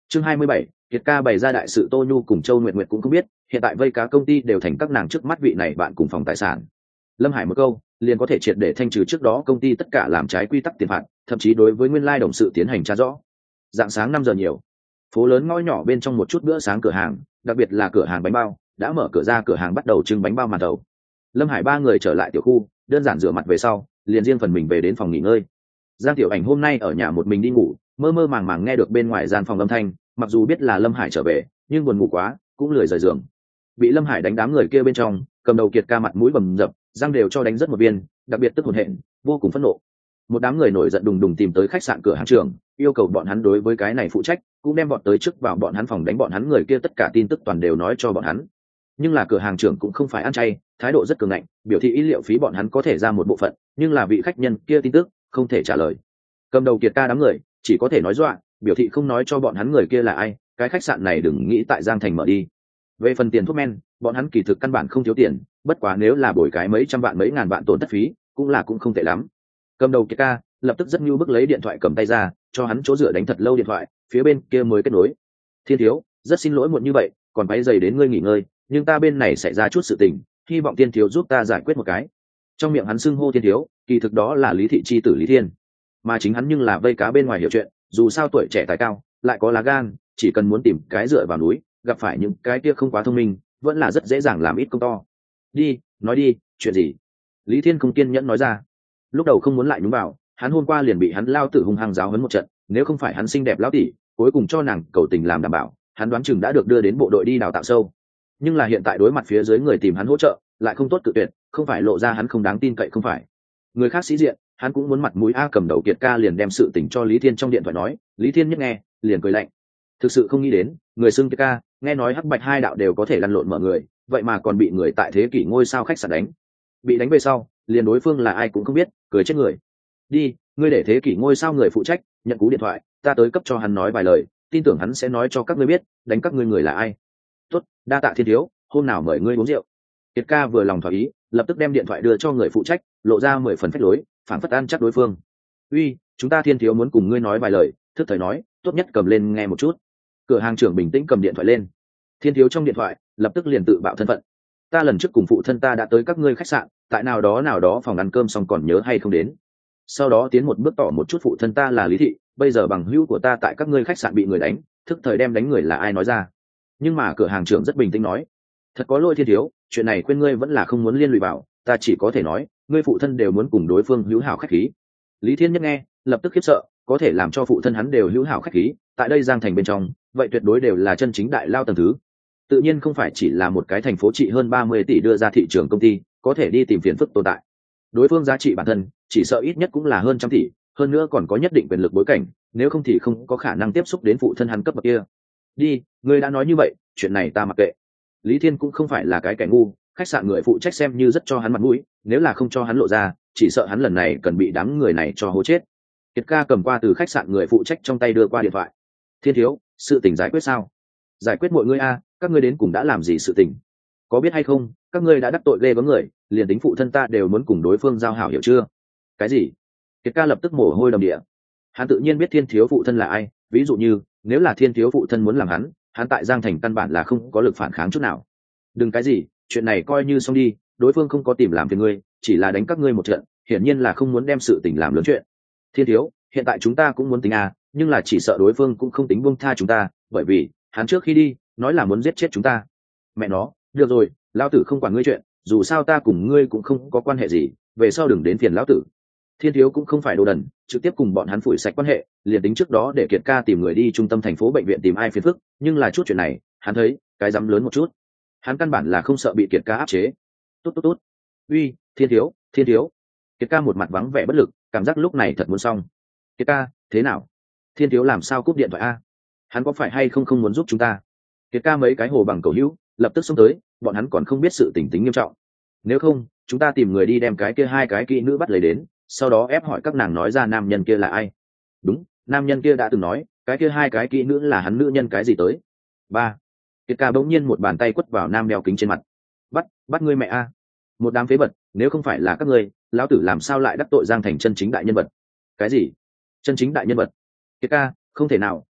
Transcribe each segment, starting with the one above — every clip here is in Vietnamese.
Chương 27, Kiệt ca bày ra đại sự. Tô Nhu cùng Châu Nguyệt Nguyệt cũng không biết, hiện tại vây cá công ty đều thành các nàng trước mắt vị này bạn cùng phòng tài sản. Lâm Hải một câu liền có thể triệt để thanh trừ trước đó công ty tất cả làm trái quy tắc tiền phạt, thậm chí đối với nguyên lai đồng sự tiến hành tra rõ. Dạng sáng 5 giờ nhiều, phố lớn ngõ nhỏ bên trong một chút bữa sáng cửa hàng, đặc biệt là cửa hàng bánh bao, đã mở cửa ra, cửa hàng bắt đầu trưng bánh bao màn thầu. Lâm Hải ba người trở lại tiểu khu, đơn giản rửa mặt về sau, liền riêng phần mình về đến phòng nghỉ ngơi. Giang Tiểu Ảnh hôm nay ở nhà một mình đi ngủ, mơ mơ màng màng nghe được bên ngoài gian phòng âm thanh, mặc dù biết là Lâm Hải trở về, nhưng buồn ngủ quá, cũng lười rời giường. Bị Lâm Hải đánh đám người kia bên trong, cầm đầu Kiệt ca mặt mũi bầm dập, răng đều cho đánh rất một viên, đặc biệt tức hồn hện, vô cùng phẫn nộ. Một đám người nổi giận đùng đùng tìm tới khách sạn cửa hàng trưởng, yêu cầu bọn hắn đối với cái này phụ trách, cũng đem bọn tới trước vào bọn hắn phòng đánh bọn hắn người kia, tất cả tin tức toàn đều nói cho bọn hắn. Nhưng là cửa hàng trưởng cũng không phải ăn chay, thái độ rất cường ngạnh, biểu thị ý liệu phí bọn hắn có thể ra một bộ phận, nhưng là vị khách nhân kia tin tức không thể trả lời. Cầm đầu Kiệt ca đám người chỉ có thể nói dọa, biểu thị không nói cho bọn hắn người kia là ai, cái khách sạn này đừng nghĩ tại Giang Thành mở đi. Về phần tiền thuốc men, bọn hắn kỳ thực căn bản không thiếu tiền, bất quá nếu là bồi cái mấy trăm vạn mấy ngàn vạn tổn thất phí, cũng không tệ lắm. Cầm đầu Kiệt ca lập tức rất nhu bức lấy điện thoại cầm tay ra, cho hắn chỗ dựa đánh thật lâu điện thoại, phía bên kia mới kết nối. Thiên thiếu, rất xin lỗi muộn như vậy, còn quấy rầy đến ngươi nghỉ ngơi, nhưng ta bên này xảy ra chút sự tình, hy vọng Thiên thiếu giúp ta giải quyết một cái. Trong miệng hắn xưng hô Thiên thiếu, kỳ thực đó là Lý thị chi tử Lý Thiên, mà chính hắn nhưng là vây cá bên ngoài hiểu chuyện, dù sao tuổi trẻ tài cao, lại có lá gan, chỉ cần muốn tìm cái dựa vào núi, gặp phải những cái kia không quá thông minh, vẫn là rất dễ dàng làm ít công to. Đi, nói đi, chuyện gì? Lý Thiên không kiên nhẫn nói ra. Lúc đầu không muốn lại nhúng vào, hắn hôm qua liền bị hắn lao tử hung hăng giáo huấn một trận, nếu không phải hắn xinh đẹp lão tỷ, cuối cùng cho nàng cầu tình làm đảm bảo, hắn đoán chừng đã được đưa đến bộ đội đi đào tạo sâu. Nhưng là hiện tại đối mặt phía dưới người tìm hắn hỗ trợ, lại không tốt cự tuyệt, không phải lộ ra hắn không đáng tin cậy không phải. Người khác sĩ diện, hắn cũng muốn mặt mũi. Cầm đầu Kiệt ca liền đem sự tình cho Lý Thiên trong điện thoại nói, Lý Thiên nhất nghe, liền cười lạnh. Thực sự không nghĩ đến, người xưng Kiệt ca, nghe nói hắc bạch hai đạo đều có thể lăn lộn mở người, vậy mà còn bị người tại thế kỷ ngôi sao khách sạn đánh. Bị đánh về sau, liền đối phương là ai cũng không biết, cười chết người. Đi, ngươi để thế kỷ ngôi sao người phụ trách nhận cú điện thoại, ta tới cấp cho hắn nói vài lời, tin tưởng hắn sẽ nói cho các ngươi biết đánh các ngươi người là ai. Tốt, đa tạ Thiên thiếu, hôm nào mời ngươi uống rượu. Kiệt ca vừa lòng thỏa ý, lập tức đem điện thoại đưa cho người phụ trách, lộ ra 10 phần phách lối, phản phất ăn chắc đối phương. Uy, chúng ta Thiên thiếu muốn cùng ngươi nói vài lời, thức thời nói, tốt nhất cầm lên nghe một chút. Cửa hàng trưởng bình tĩnh cầm điện thoại lên. Thiên thiếu trong điện thoại lập tức liền tự bạo thân phận. Ta lần trước cùng phụ thân ta đã tới các ngươi khách sạn, tại nào đó phòng ăn cơm xong còn nhớ hay không đến. Sau đó tiến một bước tỏ một chút phụ thân ta là Lý thị, bây giờ bằng hữu của ta tại các ngươi khách sạn bị người đánh, thức thời đem đánh người là ai nói ra. Nhưng mà cửa hàng trưởng rất bình tĩnh nói, thật có lỗi Thiên thiếu, chuyện này khuyên ngươi vẫn là không muốn liên lụy vào, ta chỉ có thể nói ngươi phụ thân đều muốn cùng đối phương hữu hảo khách khí. Lý Thiên nhất nghe, lập tức khiếp sợ, có thể làm cho phụ thân hắn đều hữu hảo khách khí, tại đây Giang Thành bên trong, vậy tuyệt đối đều là chân chính đại lao tầng thứ. Tự nhiên không phải chỉ là một cái thành phố trị hơn 30 tỷ đưa ra thị trường công ty có thể đi tìm phiền phức tồn tại. Đối phương giá trị bản thân chỉ sợ ít nhất cũng là hơn trăm tỷ, hơn nữa còn có nhất định quyền lực bối cảnh, nếu không thì không có khả năng tiếp xúc đến phụ thân hắn cấp bậc kia. Đi, ngươi đã nói như vậy, chuyện này ta mặc kệ. Lý Thiên cũng không phải là cái kẻ ngu, khách sạn người phụ trách xem như rất cho hắn mặt mũi, nếu là không cho hắn lộ ra, chỉ sợ hắn lần này cần bị đám người này cho hố chết. Kiệt ca cầm qua từ khách sạn người phụ trách trong tay đưa qua điện thoại. Thiên thiếu, sự tình giải quyết sao? Giải quyết mọi người a, các ngươi đến cùng đã làm gì sự tình? Có biết hay không, các ngươi đã đắc tội ghê gớm người, liền tính phụ thân ta đều muốn cùng đối phương giao hảo, hiểu chưa? Cái gì? Kiệt ca lập tức mồ hôi đầm địa. Hắn tự nhiên biết Thiên thiếu phụ thân là ai, ví dụ như nếu là Thiên thiếu phụ thân muốn làm hắn tại Giang Thành căn bản là không có lực phản kháng chút nào. Đừng cái gì, chuyện này coi như xong đi, đối phương không có tìm làm phiền ngươi, chỉ là đánh các ngươi một trận, hiển nhiên là không muốn đem sự tình làm lớn chuyện. Thiên thiếu, hiện tại chúng ta cũng muốn tính nhưng là chỉ sợ đối phương cũng không tính buông tha chúng ta, bởi vì hắn trước khi đi nói là muốn giết chết chúng ta. Mẹ nó, được rồi, lão tử không quản ngươi chuyện, dù sao ta cùng ngươi cũng không có quan hệ gì, về sau đừng đến phiền lão tử. Thiên thiếu cũng không phải đồ đần, trực tiếp cùng bọn hắn phủi sạch quan hệ, liền tính trước đó để Kiệt ca tìm người đi trung tâm thành phố bệnh viện tìm ai phiền phức, nhưng là chút chuyện này, hắn thấy cái dám lớn một chút, hắn căn bản là không sợ bị Kiệt ca áp chế. Tốt. Uy, Thiên thiếu. Kiệt ca một mặt vắng vẻ bất lực, cảm giác lúc này thật muốn xong. Kiệt ca, thế nào? Thiên thiếu làm sao cúp điện thoại a? Hắn có phải hay không muốn giúp chúng ta? Kiệt ca mấy cái hồ bằng cầu hữu lập tức xông tới, bọn hắn còn không biết sự tình tính nghiêm trọng. Nếu không, chúng ta tìm người đi đem cái kia hai cái kỹ nữ bắt lấy đến, sau đó ép hỏi các nàng nói ra nam nhân kia là ai. Đúng, nam nhân kia đã từng nói cái kia hai cái kỹ nữ là hắn nữ nhân cái gì tới. Ba. Kiệt ca bỗng nhiên một bàn tay quất vào nam đeo kính trên mặt. Bắt ngươi mẹ a! Một đám phế vật, nếu không phải là các ngươi, lão tử làm sao lại đắc tội Giang Thành chân chính đại nhân vật? Cái gì? Chân chính đại nhân vật? Kiệt ca, không thể nào,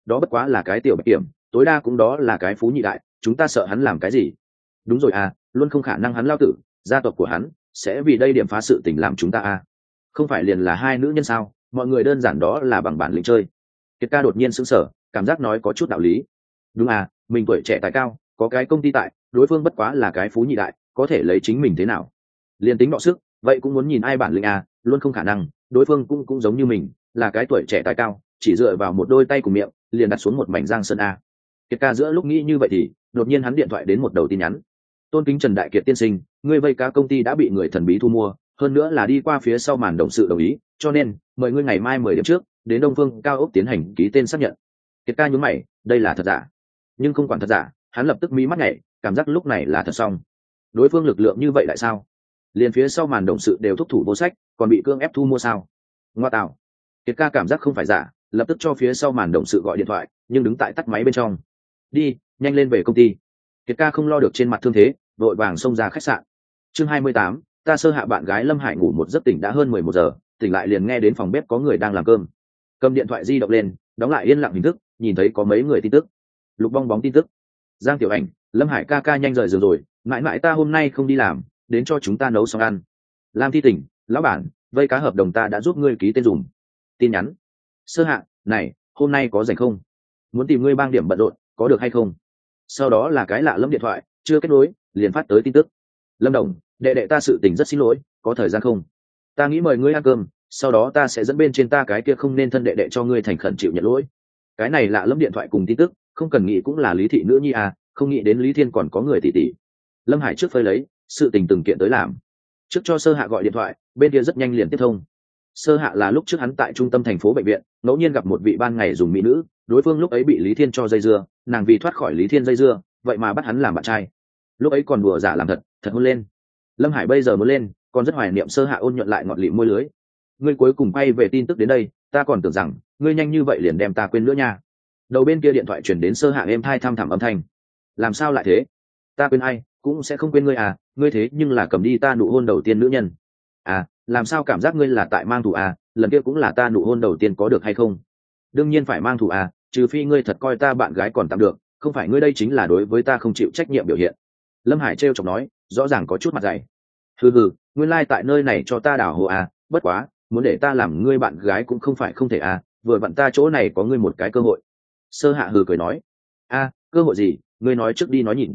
đó bất quá là cái tiểu bạch kiểm, tối đa cũng đó là cái phú nhị đại, chúng ta sợ hắn làm cái gì? Đúng rồi à, luôn không khả năng hắn lao tử, gia tộc của hắn sẽ vì đây điểm phá sự tình làm chúng ta à? Không phải liền là hai nữ nhân sao? Mọi người đơn giản đó là bằng bản lĩnh chơi. Kiệt ca đột nhiên sững sờ, cảm giác nói có chút đạo lý. Đúng à, mình tuổi trẻ tài cao, có cái công ty tại, đối phương bất quá là cái phú nhị đại, có thể lấy chính mình thế nào? Liên tính đọ sức, vậy cũng muốn nhìn ai bản lĩnh à, luôn không khả năng, đối phương cũng giống như mình, là cái tuổi trẻ tài cao, chỉ dựa vào một đôi tay cùng miệng, liền đặt xuống một mảnh giang sơn a. Kiệt ca giữa lúc nghĩ như vậy thì, đột nhiên hắn điện thoại đến một đầu tin nhắn. Tôn kính Trần Đại Kiệt tiên sinh, ngươi vây cá công ty đã bị người thần bí thu mua, hơn nữa là đi qua phía sau màn đồng sự đồng ý, cho nên mời ngươi ngày mai 10 điểm trước đến Đông Phương Cao ốc tiến hành ký tên xác nhận. Kiệt ca nhún mày, đây là thật giả? Nhưng không quản thật giả, hắn lập tức mí mắt nhảy, cảm giác lúc này là thật xong. Đối phương lực lượng như vậy lại sao? Liền phía sau màn đồng sự đều thúc thủ vô sách, còn bị cưỡng ép thu mua sao? Ngoa tạo. Kiệt ca cảm giác không phải giả, lập tức cho phía sau màn đồng sự gọi điện thoại, nhưng đứng tại tắt máy bên trong. Đi, nhanh lên về công ty. Kiệt ca không lo được trên mặt thương thế, vội vàng xông ra khách sạn. Chương 28, ta sơ hạ bạn gái Lâm Hải ngủ một giấc tỉnh đã hơn 11 giờ, tỉnh lại liền nghe đến phòng bếp có người đang làm cơm. Cầm điện thoại di động lên, đóng lại yên lặng hình thức, nhìn thấy có mấy người tin tức. Lục bong bóng tin tức. Giang Tiểu Ảnh, Lâm Hải ca ca nhanh rời giường rồi, mãi mãi ta hôm nay không đi làm, đến cho chúng ta nấu xong ăn. Lam Thi Tỉnh, lão bản, vây cá hợp đồng ta đã giúp ngươi ký tên dùng. Tin nhắn. Sơ hạ, này, hôm nay có rảnh không? Muốn tìm ngươi bang điểm bận rộn, có được hay không? Sau đó là cái lạ lẫm điện thoại, chưa kết nối, liền phát tới tin tức. Lâm Đồng, đệ đệ ta sự tình rất xin lỗi, có thời gian không? Ta nghĩ mời ngươi ăn cơm, sau đó ta sẽ dẫn bên trên ta cái kia không nên thân đệ đệ cho ngươi thành khẩn chịu nhận lỗi. Cái này lạ lẫm điện thoại cùng tin tức, không cần nghĩ cũng là Lý Thị nữ nhi à, không nghĩ đến Lý Thiên còn có người tỷ tỷ. Lâm Hải trước phơi lấy, sự tình từng kiện tới làm. Trước cho Sơ Hạ gọi điện thoại, bên kia rất nhanh liền tiếp thông. Sơ Hạ là lúc trước hắn tại trung tâm thành phố bệnh viện, ngẫu nhiên gặp một vị ban ngày dùng mỹ nữ, đối phương lúc ấy bị Lý Thiên cho dây dưa, nàng vì thoát khỏi Lý Thiên dây dưa, vậy mà bắt hắn làm bạn trai. Lúc ấy còn đùa giả làm thật, thật hôn lên. Lâm Hải bây giờ muốn lên, còn rất hoài niệm Sơ Hạ ôn nhuận lại ngọt lịm môi lưới. Ngươi cuối cùng quay về tin tức đến đây, ta còn tưởng rằng ngươi nhanh như vậy liền đem ta quên nữa nha. Đầu bên kia điện thoại chuyển đến Sơ Hạ êm thai thăm thẳm âm thanh. Làm sao lại thế? Ta quên ai, cũng sẽ không quên ngươi à, ngươi thế nhưng là cầm đi ta nụ hôn đầu tiên nữ nhân. À, làm sao cảm giác ngươi là tại mang thù à, lần kia cũng là ta nụ hôn đầu tiên có được hay không? Đương nhiên phải mang thù à, trừ phi ngươi thật coi ta bạn gái còn tạm được, không phải ngươi đây chính là đối với ta không chịu trách nhiệm biểu hiện. Lâm Hải trêu chọc nói, rõ ràng có chút mặt dày. Hừ, nguyên lai tại nơi này cho ta đảo hồ à, bất quá, muốn để ta làm ngươi bạn gái cũng không phải không thể à, vừa vặn ta chỗ này có ngươi một cái cơ hội. Sơ Hạ hừ cười nói, a, cơ hội gì, ngươi nói trước đi nói nhìn.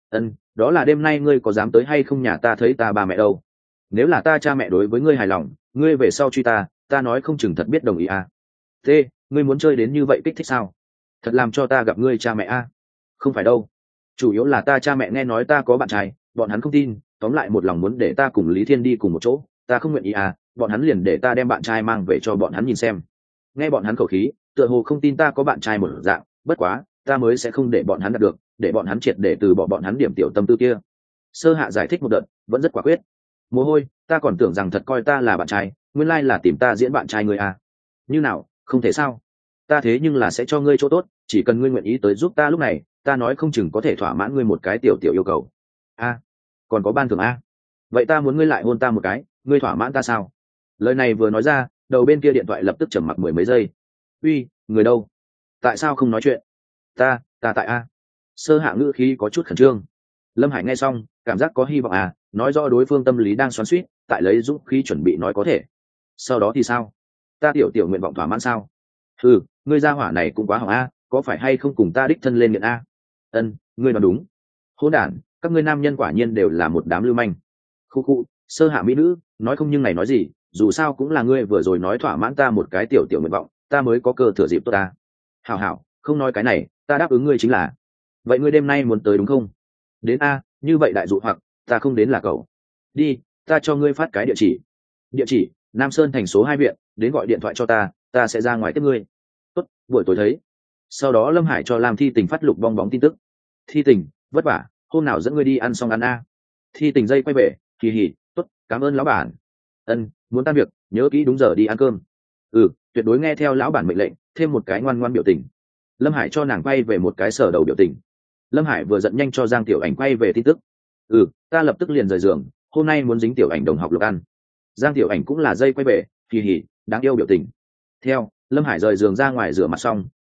Đó là đêm nay ngươi có dám tới hay không nhà ta thấy ta ba mẹ đâu. Nếu là ta cha mẹ đối với ngươi hài lòng, ngươi về sau truy ta nói không chừng thật biết đồng ý à. Thế, ngươi muốn chơi đến như vậy kích thích sao? Thật làm cho ta gặp ngươi cha mẹ à? Không phải đâu, chủ yếu là ta cha mẹ nghe nói ta có bạn trai, bọn hắn không tin, tóm lại một lòng muốn để ta cùng Lý Thiên đi cùng một chỗ, ta không nguyện ý à, bọn hắn liền để ta đem bạn trai mang về cho bọn hắn nhìn xem. Nghe bọn hắn khẩu khí, tựa hồ không tin ta có bạn trai một dạng, bất quá, ta mới sẽ không để bọn hắn đạt được, để bọn hắn triệt để từ bỏ bọn hắn điểm tiểu tâm tư kia. Sơ Hạ giải thích một đợt, vẫn rất quả quyết. Mồ hôi, ta còn tưởng rằng thật coi ta là bạn trai, nguyên lai là tìm ta diễn bạn trai ngươi à. Như nào, không thể sao? Ta thế nhưng là sẽ cho ngươi chỗ tốt, chỉ cần ngươi nguyện ý tới giúp ta lúc này, ta nói không chừng có thể thỏa mãn ngươi một cái tiểu tiểu yêu cầu. A, còn có ban thưởng a. Vậy ta muốn ngươi lại hôn ta một cái, ngươi thỏa mãn ta sao? Lời này vừa nói ra, đầu bên kia điện thoại lập tức trầm mặc mười mấy giây. Uy, người đâu? Tại sao không nói chuyện? Ta tại a. Sơ Hạ ngữ khí có chút khẩn trương. Lâm Hải nghe xong, cảm giác có hy vọng à, nói rõ đối phương tâm lý đang xoắn xuýt, tại lấy dũng khí chuẩn bị nói có thể. Sau đó thì sao? Ta tiểu nguyện vọng thỏa mãn sao? Ngươi gia hỏa này cũng quá hỏng a, có phải hay không cùng ta đích thân lên nghiện a? Ngươi nói đúng. Hỗn đản, các ngươi nam nhân quả nhiên đều là một đám lưu manh. Khu, Sơ Hạ mỹ nữ, nói không nhưng này nói gì, dù sao cũng là ngươi vừa rồi nói thỏa mãn ta một cái tiểu nguyện vọng, ta mới có cơ thừa dịp tốt ta. Hảo, không nói cái này, ta đáp ứng ngươi chính là. Vậy ngươi đêm nay muốn tới đúng không? Đến a, như vậy đại dụ hoặc, ta không đến là cậu. Đi, ta cho ngươi phát cái địa chỉ. Địa chỉ, Nam Sơn thành số 2 viện, đến gọi điện thoại cho ta sẽ ra ngoài tiếp ngươi. Tốt, buổi tối thấy. Sau đó Lâm Hải cho Lam Thi Tình phát lục bong bóng tin tức. Thi Tình, vất vả, hôm nào dẫn ngươi đi ăn xong ăn a. Thi Tình dây quay về, kỳ hỉ, tốt, cảm ơn lão bản. Muốn tan việc, nhớ kỹ đúng giờ đi ăn cơm. Tuyệt đối nghe theo lão bản mệnh lệnh, thêm một cái ngoan ngoan biểu tình. Lâm Hải cho nàng quay về một cái sở đầu biểu tình. Lâm Hải vừa giận nhanh cho Giang Tiểu Ảnh quay về tin tức. Ta lập tức liền rời giường, hôm nay muốn dính Tiểu Ảnh đồng học lục ăn. Giang Tiểu Ảnh cũng là dây quay về, kỳ hỉ, đáng yêu biểu tình. Theo Lâm Hải rời giường ra ngoài rửa mặt xong,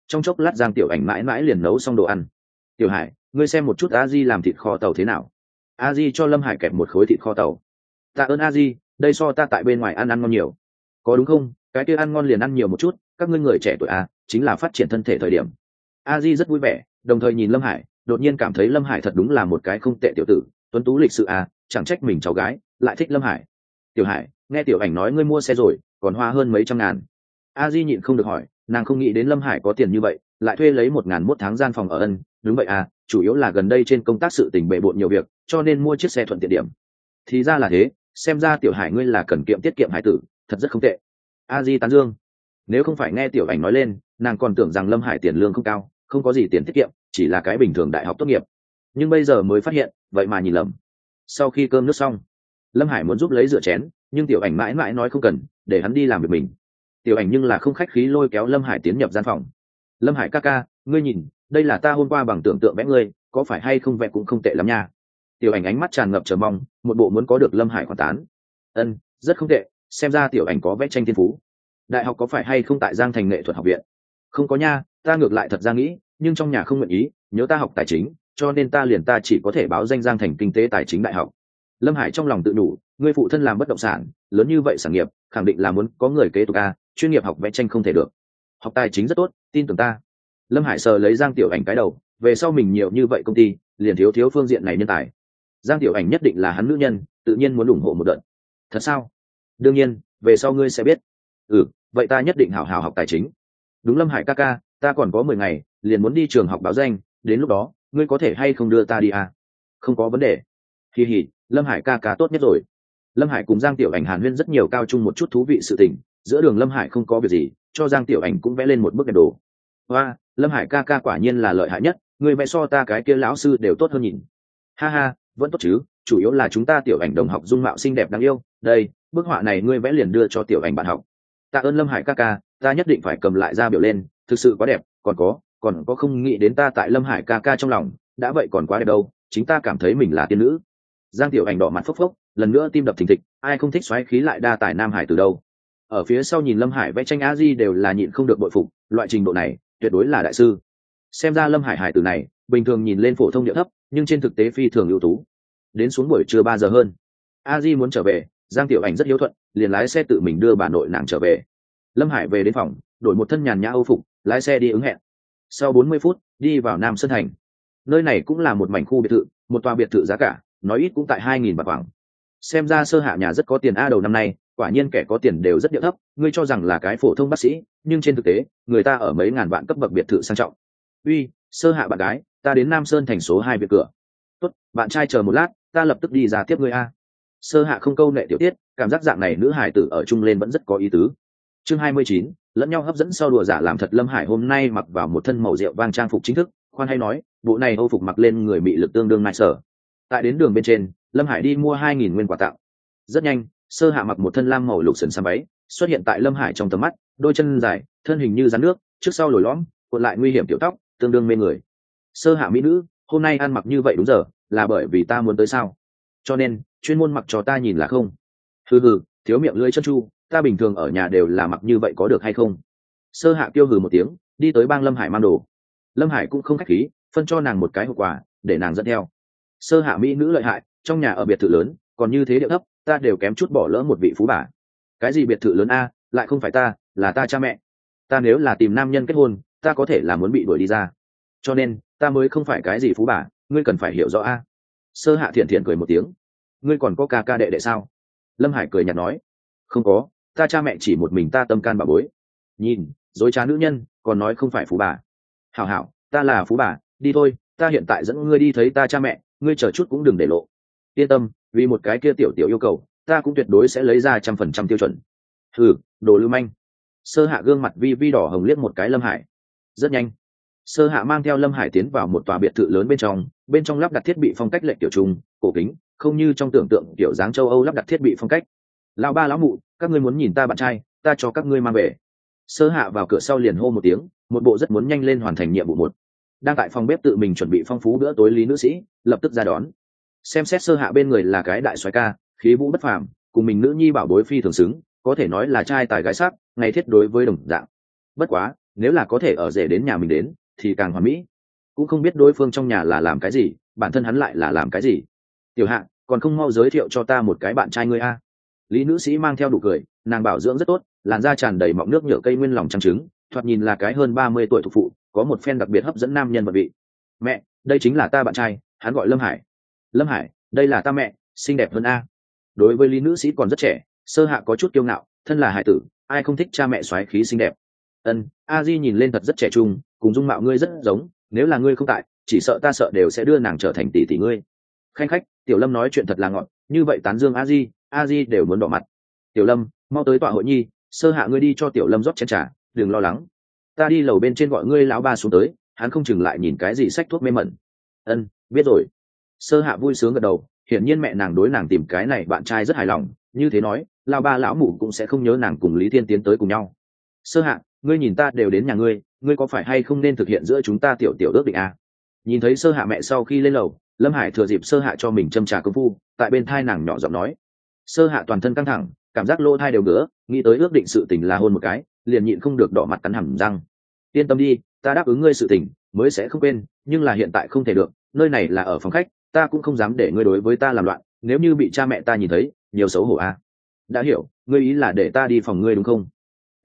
trong chốc lát Giang Tiểu Ảnh mãi mãi liền nấu xong đồ ăn. Tiểu Hải, ngươi xem một chút a di làm thịt kho tàu thế nào. A di cho Lâm Hải kẹp một khối thịt kho tàu. Tạ ơn a di, đây so ta tại bên ngoài ăn ngon nhiều. Có đúng không, cái kia ăn ngon liền ăn nhiều một chút, các ngươi người trẻ tuổi chính là phát triển thân thể thời điểm. A di rất vui vẻ, đồng thời nhìn Lâm Hải, đột nhiên cảm thấy Lâm Hải thật đúng là một cái không tệ tiểu tử, tuấn tú lịch sự chẳng trách mình cháu gái lại thích Lâm Hải. Tiểu Hải, nghe Tiểu Ảnh nói ngươi mua xe rồi, còn hoa hơn mấy trăm ngàn. A di nhịn không được hỏi, nàng không nghĩ đến Lâm Hải có tiền như vậy, lại thuê lấy 1.001 tháng gian phòng ở ân. Đúng vậy chủ yếu là gần đây trên công tác sự tình bề bộn nhiều việc, cho nên mua chiếc xe thuận tiện điểm. Thì ra là thế, xem ra Tiểu Hải ngươi là cần kiệm tiết kiệm hải tử, thật rất không tệ. A di tán dương. Nếu không phải nghe Tiểu Ảnh nói lên, nàng còn tưởng rằng Lâm Hải tiền lương không cao, không có gì tiền tiết kiệm, chỉ là cái bình thường đại học tốt nghiệp. Nhưng bây giờ mới phát hiện, vậy mà nhìn lầm. Sau khi cơm nước xong, Lâm Hải muốn giúp lấy rửa chén, nhưng Tiểu Ảnh mãi mãi nói không cần, để hắn đi làm việc mình. Tiểu Ảnh nhưng là không khách khí lôi kéo Lâm Hải tiến nhập gian phòng. Lâm Hải ca ca, ngươi nhìn, đây là ta hôm qua bằng tưởng tượng vẽ ngươi, có phải hay không vẽ cũng không tệ lắm nha. Tiểu Ảnh ánh mắt tràn ngập chờ mong, một bộ muốn có được Lâm Hải khoản tán. Ân, rất không tệ, xem ra Tiểu Ảnh có vẽ tranh thiên phú. Đại học có phải hay không tại Giang Thành Nghệ thuật học viện? Không có nha, ta ngược lại thật ra nghĩ, nhưng trong nhà không nguyện ý, nhớ ta học tài chính, cho nên ta chỉ có thể báo danh Giang Thành Kinh tế Tài chính Đại học. Lâm Hải trong lòng tự đủ, ngươi phụ thân làm bất động sản, lớn như vậy sản nghiệp, khẳng định là muốn có người kế tục chuyên nghiệp học vẽ tranh không thể được. Học tài chính rất tốt, tin tưởng ta. Lâm Hải sờ lấy Giang Tiểu Ảnh cái đầu, về sau mình nhiều như vậy công ty, liền thiếu phương diện này nhân tài. Giang Tiểu Ảnh nhất định là hắn nữ nhân, tự nhiên muốn ủng hộ một đợt. Thật sao? Đương nhiên, về sau ngươi sẽ biết. Vậy ta nhất định hảo hảo học tài chính. Đúng Lâm Hải ca ca, ta còn có 10 ngày, liền muốn đi trường học báo danh, đến lúc đó, ngươi có thể hay không đưa ta đi Không có vấn đề. Hi hi, Lâm Hải ca ca tốt nhất rồi. Lâm Hải cùng Giang Tiểu Ảnh hàn huyên rất nhiều cao chung một chút thú vị sự tình, giữa đường Lâm Hải không có việc gì, cho Giang Tiểu Ảnh cũng vẽ lên một bức đẹp đồ. Hoa, Lâm Hải ca ca quả nhiên là lợi hại nhất, người vẽ so ta cái kia lão sư đều tốt hơn nhìn. Ha ha, vẫn tốt chứ, chủ yếu là chúng ta Tiểu Ảnh đồng học dung mạo xinh đẹp đáng yêu, đây, bức họa này ngươi vẽ liền đưa cho Tiểu Ảnh bạn học. Tạ ơn Lâm Hải ca ca, ta nhất định phải cầm lại ra biểu lên, thực sự quá đẹp, còn có không nghĩ đến ta tại Lâm Hải ca ca trong lòng, đã vậy còn quá đẹp đâu, chính ta cảm thấy mình là tiên nữ. Giang Tiểu Ảnh đỏ mặt phốc phốc, lần nữa tim đập thình thịch, ai không thích xoáy khí lại đa tài nam hải từ đâu. Ở phía sau nhìn Lâm Hải vẽ tranh a di đều là nhịn không được bội phục, loại trình độ này tuyệt đối là đại sư. Xem ra Lâm Hải hải tử này bình thường nhìn lên phổ thông địa thấp, nhưng trên thực tế phi thường ưu tú. Đến xuống buổi trưa 3 giờ hơn, a di muốn trở về, Giang Tiểu Ảnh rất hiếu thuận, liền lái xe tự mình đưa bà nội nàng trở về. Lâm Hải về đến phòng, đổi một thân nhàn nhã âu phục, lái xe đi ứng hẹn. Sau 40 phút, đi vào Nam Sơn Thành. Nơi này cũng là một mảnh khu biệt thự, một tòa biệt thự giá cả nói ít cũng tại 2.000 bạc khoảng. Xem ra Sơ Hạ nhà rất có tiền đầu năm nay, quả nhiên kẻ có tiền đều rất điệu thấp, ngươi cho rằng là cái phổ thông bác sĩ, nhưng trên thực tế, người ta ở mấy ngàn vạn cấp bậc biệt thự sang trọng. Uy, Sơ Hạ bạn gái, ta đến Nam Sơn Thành số 2 biệt cửa. Tốt, bạn trai chờ một lát, ta lập tức đi ra tiếp ngươi Sơ Hạ không câu nệ tiểu tiết, cảm giác dạng này nữ hải tử ở chung lên vẫn rất có ý tứ. Chương 29, lẫn nhau hấp dẫn sau đùa giả làm thật. Lâm Hải hôm nay mặc vào một thân màu rượu vang trang phục chính thức, khoan hay nói, bộ này âu phục mặc lên người mị lực tương đương nại sở. Tại đến đường bên trên, Lâm Hải đi mua 2.000 nguyên quà tặng. Rất nhanh, Sơ Hạ mặc một thân lam màu lục sườn xám váy, xuất hiện tại Lâm Hải trong tầm mắt, đôi chân dài, thân hình như rắn nước, trước sau lồi lõm, cuộn lại nguy hiểm tiểu tóc, tương đương mê người. Sơ Hạ mỹ nữ, hôm nay ăn mặc như vậy đúng giờ, là bởi vì ta muốn tới sao? Cho nên, chuyên môn mặc cho ta nhìn là không? Hừ, thiếu miệng lưỡi chân chu, ta bình thường ở nhà đều là mặc như vậy có được hay không? Sơ Hạ kêu hừ một tiếng, đi tới bang Lâm Hải mang đồ. Lâm Hải cũng không khách khí, phân cho nàng một cái hộp quà, để nàng dẫn theo. Sơ Hạ mỹ nữ lợi hại, trong nhà ở biệt thự lớn, còn như thế điệu thấp, ta đều kém chút bỏ lỡ một vị phú bà. Cái gì biệt thự lớn lại không phải ta, là ta cha mẹ. Ta nếu là tìm nam nhân kết hôn, ta có thể là muốn bị đuổi đi ra. Cho nên, ta mới không phải cái gì phú bà, ngươi cần phải hiểu rõ Sơ Hạ thiện thiện cười một tiếng. Ngươi còn có ca ca đệ đệ sao? Lâm Hải cười nhạt nói. Không có, ta cha mẹ chỉ một mình ta tâm can bà bối. Nhìn, dối trá nữ nhân, còn nói không phải phú bà. Hảo hảo, ta là phú bà, đi thôi, ta hiện tại dẫn ngươi đi thấy ta cha mẹ, ngươi chờ chút cũng đừng để lộ. Yên tâm, vì một cái kia tiểu tiểu yêu cầu, ta cũng tuyệt đối sẽ lấy ra 100% tiêu chuẩn. Đồ lưu manh. Sơ Hạ gương mặt vi vi đỏ hồng liếc một cái Lâm Hải. Rất nhanh, Sơ Hạ mang theo Lâm Hải tiến vào một tòa biệt thự lớn bên trong lắp đặt thiết bị phong cách lệnh tiểu trung, cổ kính, không như trong tưởng tượng kiểu dáng châu Âu lắp đặt thiết bị phong cách. Lão ba lão mụ, các ngươi muốn nhìn ta bạn trai, ta cho các ngươi mang về. Sơ Hạ vào cửa sau liền hô một tiếng, một bộ rất muốn nhanh lên hoàn thành nhiệm vụ một. Đang tại phòng bếp tự mình chuẩn bị phong phú bữa tối lý nữ sĩ lập tức ra đón. Xem xét Sơ Hạ bên người là cái đại soái ca, khí vũ bất phàm, cùng mình nữ nhi bảo bối phi thường xứng, có thể nói là trai tài gái sắc, ngày thiết đối với đồng dạng. Bất quá, nếu là có thể ở rể đến nhà mình đến thì càng hoàn mỹ. Cũng không biết đối phương trong nhà là làm cái gì, bản thân hắn lại là làm cái gì. Tiểu Hạ, còn không mau giới thiệu cho ta một cái bạn trai ngươi a. Lý nữ sĩ mang theo nụ cười, nàng bảo dưỡng rất tốt, làn da tràn đầy mọng nước nhựa cây nguyên lòng trắng trứng, thoạt nhìn là cái hơn 30 tuổi thuộc phụ, có một phen đặc biệt hấp dẫn nam nhân vật vị. Mẹ, đây chính là ta bạn trai, hắn gọi Lâm Hải. Lâm Hải, đây là ta mẹ, xinh đẹp hơn a. Đối với Lý nữ sĩ còn rất trẻ, Sơ Hạ có chút kiêu ngạo, thân là hải tử, ai không thích cha mẹ soái khí xinh đẹp. A Di nhìn lên thật rất trẻ trung, cùng dung mạo ngươi rất giống, nếu là ngươi không tại, chỉ sợ ta sợ đều sẽ đưa nàng trở thành tỷ tỷ ngươi. Khanh khách, Tiểu Lâm nói chuyện thật là ngọt, như vậy tán dương A Di đều muốn đỏ mặt. Tiểu Lâm, mau tới tọa hội nhi, Sơ Hạ ngươi đi cho Tiểu Lâm rót chén trà, đừng lo lắng. Ta đi lầu bên trên gọi ngươi lão ba xuống tới, hắn không chừng lại nhìn cái gì sách thuốc mê mẩn. Biết rồi. Sơ Hạ vui sướng gật đầu, hiển nhiên mẹ nàng đối nàng tìm cái này bạn trai rất hài lòng, như thế nói, lão ba lão mụ cũng sẽ không nhớ nàng cùng Lý Thiên tiến tới cùng nhau. Sơ Hạ, ngươi nhìn ta đều đến nhà ngươi có phải hay không nên thực hiện giữa chúng ta tiểu tiểu ước định à? Nhìn thấy Sơ Hạ mẹ sau khi lên lầu, Lâm Hải thừa dịp Sơ Hạ cho mình châm trà công phu, tại bên thai nàng nhỏ giọng nói. Sơ Hạ toàn thân căng thẳng, cảm giác lỗ thai đều ngứa, nghĩ tới ước định sự tình là hôn một cái, liền nhịn không được đỏ mặt cắn hàm răng. Yên tâm đi, ta đáp ứng ngươi sự tình mới sẽ không quên, nhưng là hiện tại không thể được, nơi này là ở phòng khách, ta cũng không dám để ngươi đối với ta làm loạn, nếu như bị cha mẹ ta nhìn thấy, nhiều xấu hổ à. Đã hiểu, ngươi ý là để ta đi phòng ngươi đúng không?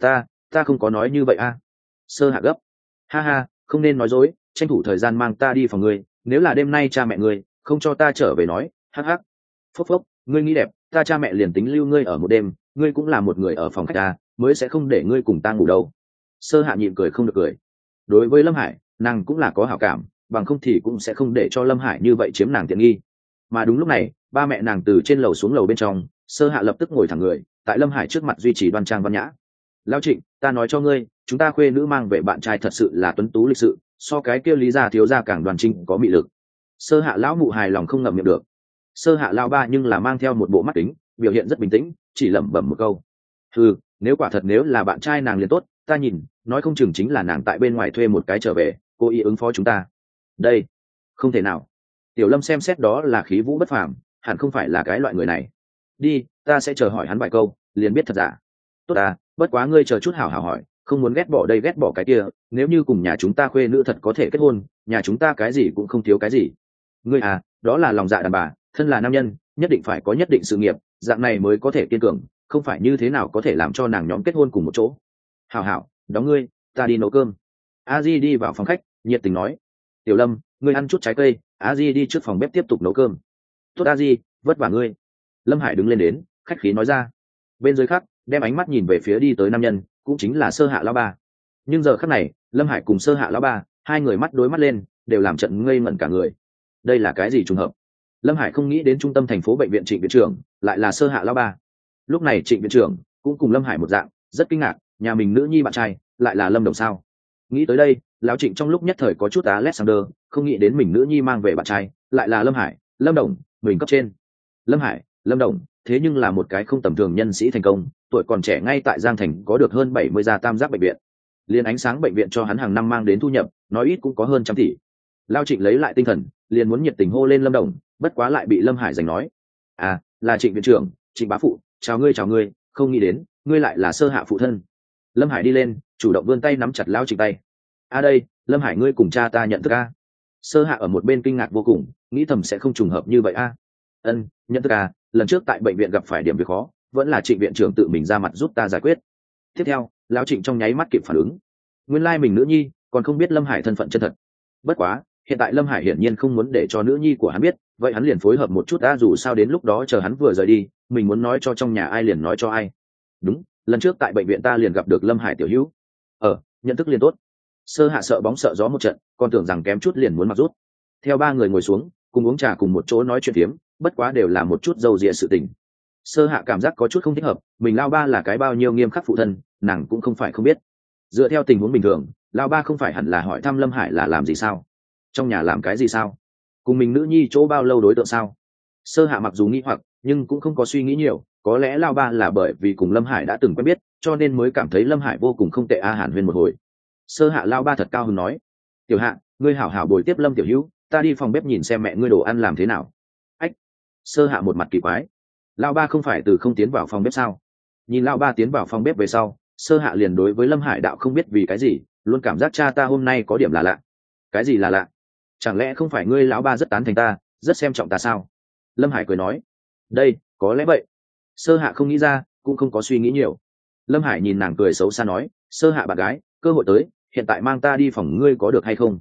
Ta không có nói như vậy à. Sơ Hạ gấp. Ha ha, không nên nói dối, tranh thủ thời gian mang ta đi phòng ngươi, nếu là đêm nay cha mẹ ngươi không cho ta trở về nói, hắc hắc. Phốc phốc, ngươi nghĩ đẹp, ta cha mẹ liền tính lưu ngươi ở một đêm, ngươi cũng là một người ở phòng khách ta, mới sẽ không để ngươi cùng ta ngủ đâu. Sơ Hạ nhịn cười không được cười. Đối với Lâm Hải, nàng cũng là có hảo cảm, bằng không thì cũng sẽ không để cho Lâm Hải như vậy chiếm nàng tiện nghi. Mà đúng lúc này, ba mẹ nàng từ trên lầu xuống lầu bên trong, Sơ Hạ lập tức ngồi thẳng người, tại Lâm Hải trước mặt duy trì đoan trang văn nhã. Lão Trịnh, ta nói cho ngươi, chúng ta khuê nữ mang về bạn trai thật sự là tuấn tú lịch sự, so cái kia Lý gia thiếu gia càng đoàn trinh có mị lực. Sơ Hạ lão mụ hài lòng không ngậm miệng được. Sơ Hạ lão ba nhưng là mang theo một bộ mắt kính, biểu hiện rất bình tĩnh, chỉ lẩm bẩm một câu. Nếu quả thật nếu là bạn trai nàng liền tốt, ta nhìn, nói không chừng chính là nàng tại bên ngoài thuê một cái trở về, cố ý ứng phó chúng ta. Đây, không thể nào. Tiểu Lâm xem xét đó là khí vũ bất phàm, hẳn không phải là cái loại người này. Đi, ta sẽ chờ hỏi hắn vài câu, liền biết thật giả. Tốt à, bất quá ngươi chờ chút hảo hảo hỏi, không muốn ghét bỏ đây ghét bỏ cái kia, nếu như cùng nhà chúng ta khuê nữ thật có thể kết hôn, nhà chúng ta cái gì cũng không thiếu cái gì. Ngươi à, đó là lòng dạ đàn bà, thân là nam nhân, nhất định phải có nhất định sự nghiệp, dạng này mới có thể kiên cường, không phải như thế nào có thể làm cho nàng nhóm kết hôn cùng một chỗ. Hảo hảo, đóng ngươi, ta đi nấu cơm. A Di đi vào phòng khách, nhiệt tình nói. Tiểu Lâm, ngươi ăn chút trái cây, A Di đi trước phòng bếp tiếp tục nấu cơm. Tốt A Di, vất vả ngươi. Lâm Hải đứng lên đến, khách khí nói ra. Bên dưới khắc, đem ánh mắt nhìn về phía đi tới nam nhân, cũng chính là Sơ Hạ lão ba. Nhưng giờ khắc này, Lâm Hải cùng Sơ Hạ lão ba, hai người mắt đối mắt lên, đều làm trận ngây ngẩn cả người. Đây là cái gì trùng hợp? Lâm Hải không nghĩ đến trung tâm thành phố bệnh viện Trịnh viện trưởng lại là Sơ Hạ lão ba. Lúc này Trịnh viện trưởng cũng cùng Lâm Hải một dạng, rất kinh ngạc, nhà mình nữ nhi bạn trai lại là Lâm Đồng sao? Nghĩ tới đây, lão Trịnh trong lúc nhất thời có chút Alexander, không nghĩ đến mình nữ nhi mang về bạn trai lại là Lâm Hải, Lâm Đồng, mình cấp trên. Lâm Hải, Lâm Đồng, thế nhưng là một cái không tầm thường nhân sĩ thành công, tuổi còn trẻ ngay tại Giang Thành có được hơn 70 gia tam giác bệnh viện. Liên ánh sáng bệnh viện cho hắn hàng năm mang đến thu nhập, nói ít cũng có hơn 100 tỷ. Lão Trịnh lấy lại tinh thần, liền muốn nhiệt tình hô lên Lâm Đồng, bất quá lại bị Lâm Hải giành nói. À, là Trịnh viện trưởng, Trịnh bá phụ, chào ngươi, không nghĩ đến, ngươi lại là Sơ Hạ phụ thân. Lâm Hải đi lên, chủ động vươn tay nắm chặt Lão Trịnh tay. Đây, Lâm Hải ngươi cùng cha ta nhận thức a. Sơ Hạ ở một bên kinh ngạc vô cùng, nghĩ thầm sẽ không trùng hợp như vậy a. Nhận thức a, lần trước tại bệnh viện gặp phải điểm việc khó, vẫn là Trịnh viện trưởng tự mình ra mặt giúp ta giải quyết. Tiếp theo, Lão Trịnh trong nháy mắt kịp phản ứng. Nguyên lai mình nữ nhi còn không biết Lâm Hải thân phận chân thật. Bất quá, hiện tại Lâm Hải hiển nhiên không muốn để cho nữ nhi của hắn biết, vậy hắn liền phối hợp một chút dù sao đến lúc đó chờ hắn vừa rời đi, mình muốn nói cho trong nhà ai liền nói cho ai. Đúng, lần trước tại bệnh viện ta liền gặp được Lâm Hải tiểu hữu. Nhận thức liền tốt. Sơ Hạ sợ bóng sợ gió một trận, còn tưởng rằng kém chút liền muốn mặc rút. Theo ba người ngồi xuống, cùng uống trà cùng một chỗ nói chuyện phiếm, bất quá đều là một chút dâu dịa sự tình. Sơ Hạ cảm giác có chút không thích hợp, mình lao ba là cái bao nhiêu nghiêm khắc phụ thân, nàng cũng không phải không biết. Dựa theo tình huống bình thường, lao ba không phải hẳn là hỏi thăm Lâm Hải là làm gì sao, trong nhà làm cái gì sao, cùng mình nữ nhi chỗ bao lâu đối tượng sao. Sơ Hạ mặc dù nghi hoặc, nhưng cũng không có suy nghĩ nhiều, có lẽ lao ba là bởi vì cùng Lâm Hải đã từng quen biết, cho nên mới cảm thấy Lâm Hải vô cùng không tệ. Hàn huyên một hồi, Sơ Hạ lao ba thật cao hứng nói. Tiểu Hạ, ngươi hảo hảo bồi tiếp Lâm tiểu hữu, ta đi phòng bếp nhìn xem mẹ ngươi đồ ăn làm thế nào. Ách. Sơ Hạ một mặt kỳ quái, lao ba không phải từ không tiến vào phòng bếp sao? Nhìn lao ba tiến vào phòng bếp về sau, Sơ Hạ liền đối với Lâm Hải đạo không biết vì cái gì luôn cảm giác cha ta hôm nay có điểm là lạ. Cái gì là lạ? Chẳng lẽ không phải ngươi lão ba rất tán thành ta, rất xem trọng ta sao? Lâm Hải cười nói. Đây, có lẽ vậy. Sơ Hạ không nghĩ ra, cũng không có suy nghĩ nhiều. Lâm Hải nhìn nàng cười xấu xa nói, Sơ Hạ bạn gái, cơ hội tới, hiện tại mang ta đi phòng ngươi có được hay không?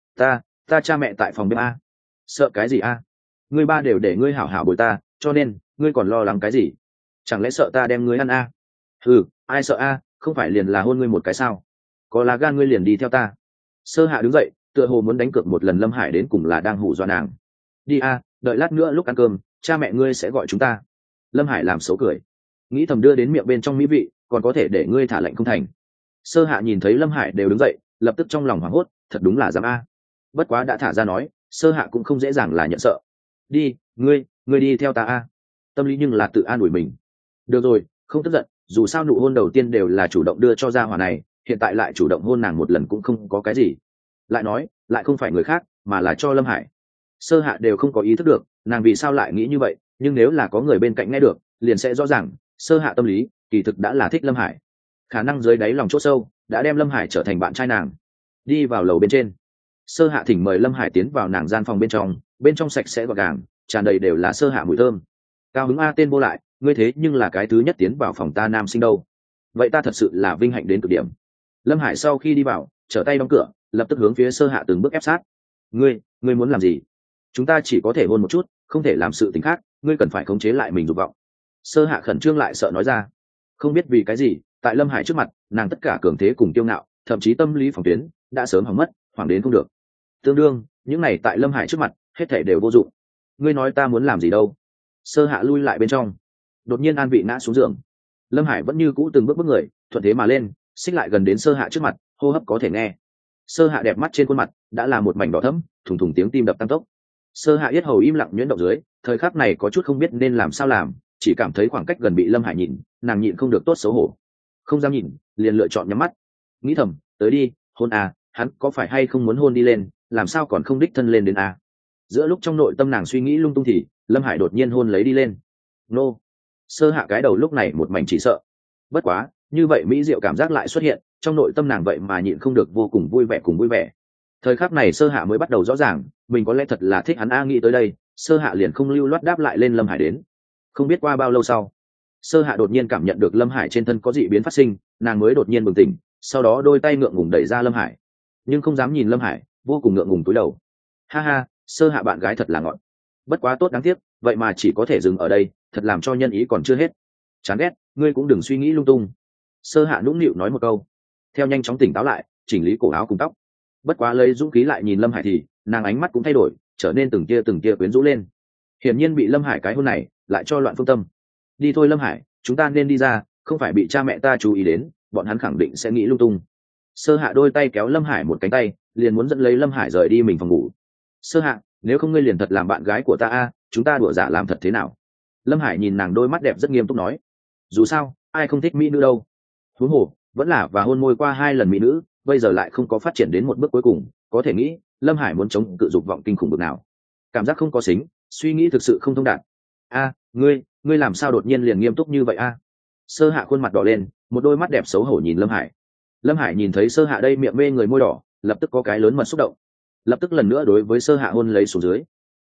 Ta cha mẹ tại phòng bếp a. Sợ cái gì a? Ngươi ba đều để ngươi hảo hảo bồi ta, cho nên ngươi còn lo lắng cái gì? Chẳng lẽ sợ ta đem ngươi ăn a? Ừ, ai sợ a, không phải liền là hôn ngươi một cái sao? Có lá gan ngươi liền đi theo ta. Sơ Hạ đứng dậy, tựa hồ muốn đánh cược một lần Lâm Hải đến cùng là đang hù dọa nàng. Đi a, đợi lát nữa lúc ăn cơm, cha mẹ ngươi sẽ gọi chúng ta. Lâm Hải làm xấu cười, nghĩ thầm đưa đến miệng bên trong mỹ vị, còn có thể để ngươi thả lệnh không thành. Sơ Hạ nhìn thấy Lâm Hải đều đứng dậy, lập tức trong lòng hoảng hốt, thật đúng là dám a. Bất quá đã thả ra nói, Sơ Hạ cũng không dễ dàng là nhận sợ. Đi, ngươi đi theo ta a. Tâm lý nhưng là tự an ủi mình. Được rồi, không tức giận, dù sao nụ hôn đầu tiên đều là chủ động đưa cho gia hỏa này, hiện tại lại chủ động hôn nàng một lần cũng không có cái gì. Lại nói, lại không phải người khác, mà là cho Lâm Hải. Sơ Hạ đều không có ý thức được, nàng vì sao lại nghĩ như vậy, nhưng nếu là có người bên cạnh nghe được, liền sẽ rõ ràng, Sơ Hạ tâm lý kỳ thực đã là thích Lâm Hải. Khả năng dưới đáy lòng chỗ sâu đã đem Lâm Hải trở thành bạn trai nàng. Đi vào lầu bên trên, Sơ Hạ thỉnh mời Lâm Hải tiến vào nàng gian phòng bên trong sạch sẽ gọn gàng, tràn đầy đều là Sơ Hạ mùi thơm. Cao hứng a tên vô lại, ngươi thế nhưng là cái thứ nhất tiến vào phòng ta nam sinh đâu. Vậy ta thật sự là vinh hạnh đến cực điểm. Lâm Hải sau khi đi vào, trở tay đóng cửa, lập tức hướng phía Sơ Hạ từng bước ép sát. Ngươi muốn làm gì? Chúng ta chỉ có thể hôn một chút, không thể làm sự tình khác, ngươi cần phải khống chế lại mình dục vọng. Sơ Hạ khẩn trương lại sợ nói ra. Không biết vì cái gì, tại Lâm Hải trước mặt, nàng tất cả cường thế cùng kiêu ngạo, thậm chí tâm lý phòng tuyến đã sớm hỏng mất, hoảng đến không được. Tương đương, những này tại Lâm Hải trước mặt, hết thảy đều vô dụng. Ngươi nói ta muốn làm gì đâu? Sơ Hạ lui lại bên trong, đột nhiên an vị ngã xuống giường. Lâm Hải vẫn như cũ từng bước người, thuận thế mà lên, xích lại gần đến Sơ Hạ trước mặt, hô hấp có thể nghe. Sơ Hạ đẹp mắt trên khuôn mặt đã là một mảnh đỏ thẫm, thùng thùng tiếng tim đập tăng tốc. Sơ Hạ yết hầu im lặng nhuyễn động dưới, thời khắc này có chút không biết nên làm sao làm, chỉ cảm thấy khoảng cách gần bị Lâm Hải nhìn, nàng nhịn không được tốt xấu hổ, không dám nhìn, liền lựa chọn nhắm mắt, nghĩ thầm, tới đi, hôn à, hắn có phải hay không muốn hôn đi lên, làm sao còn không đích thân lên đến à? Giữa lúc trong nội tâm nàng suy nghĩ lung tung thì Lâm Hải đột nhiên hôn lấy đi lên. Nô! Sơ Hạ cái đầu lúc này một mảnh chỉ sợ. Bất quá, như vậy mỹ diệu cảm giác lại xuất hiện, trong nội tâm nàng vậy mà nhịn không được vô cùng vui vẻ cùng vui vẻ. Thời khắc này Sơ Hạ mới bắt đầu rõ ràng, mình có lẽ thật là thích hắn a. Nghĩ tới đây, Sơ Hạ liền không lưu loát đáp lại lên Lâm Hải đến. Không biết qua bao lâu sau, Sơ Hạ đột nhiên cảm nhận được Lâm Hải trên thân có dị biến phát sinh, nàng mới đột nhiên bừng tỉnh, sau đó đôi tay ngượng ngùng đẩy ra Lâm Hải, nhưng không dám nhìn Lâm Hải, vô cùng ngượng ngùng cúi đầu. Ha ha, Sơ Hạ bạn gái thật là ngọn. Bất quá tốt đáng tiếc, vậy mà chỉ có thể dừng ở đây, thật làm cho nhân ý còn chưa hết. Chán ghét, ngươi cũng đừng suy nghĩ lung tung. Sơ Hạ nũng nịu nói một câu, theo nhanh chóng tỉnh táo lại, chỉnh lý cổ áo cùng tóc. Bất quá lấy dũng khí lại nhìn Lâm Hải thì nàng ánh mắt cũng thay đổi, trở nên từng tia quyến rũ lên. Hiển nhiên bị Lâm Hải cái hôn này lại cho loạn phương tâm. Đi thôi Lâm Hải, chúng ta nên đi ra, không phải bị cha mẹ ta chú ý đến, bọn hắn khẳng định sẽ nghĩ lung tung. Sơ Hạ đôi tay kéo Lâm Hải một cánh tay, liền muốn dẫn lấy Lâm Hải rời đi mình phòng ngủ. Sơ Hạ, nếu không ngươi liền thật làm bạn gái của ta a, chúng ta đùa giả làm thật thế nào? Lâm Hải nhìn nàng đôi mắt đẹp rất nghiêm túc nói. Dù sao, ai không thích mỹ nữ đâu? Huống hồ, vẫn là và hôn môi qua 2 lần mỹ nữ, bây giờ lại không có phát triển đến một bước cuối cùng, có thể nghĩ Lâm Hải muốn chống cự dục vọng kinh khủng bực nào. Cảm giác không có xính, suy nghĩ thực sự không thông đạt. A, ngươi làm sao đột nhiên liền nghiêm túc như vậy a? Sơ Hạ khuôn mặt đỏ lên, một đôi mắt đẹp xấu hổ nhìn Lâm Hải. Lâm Hải nhìn thấy Sơ Hạ đây miệng mê người môi đỏ, lập tức có cái lớn mật xúc động, lập tức lần nữa đối với Sơ Hạ hôn lấy xuống dưới.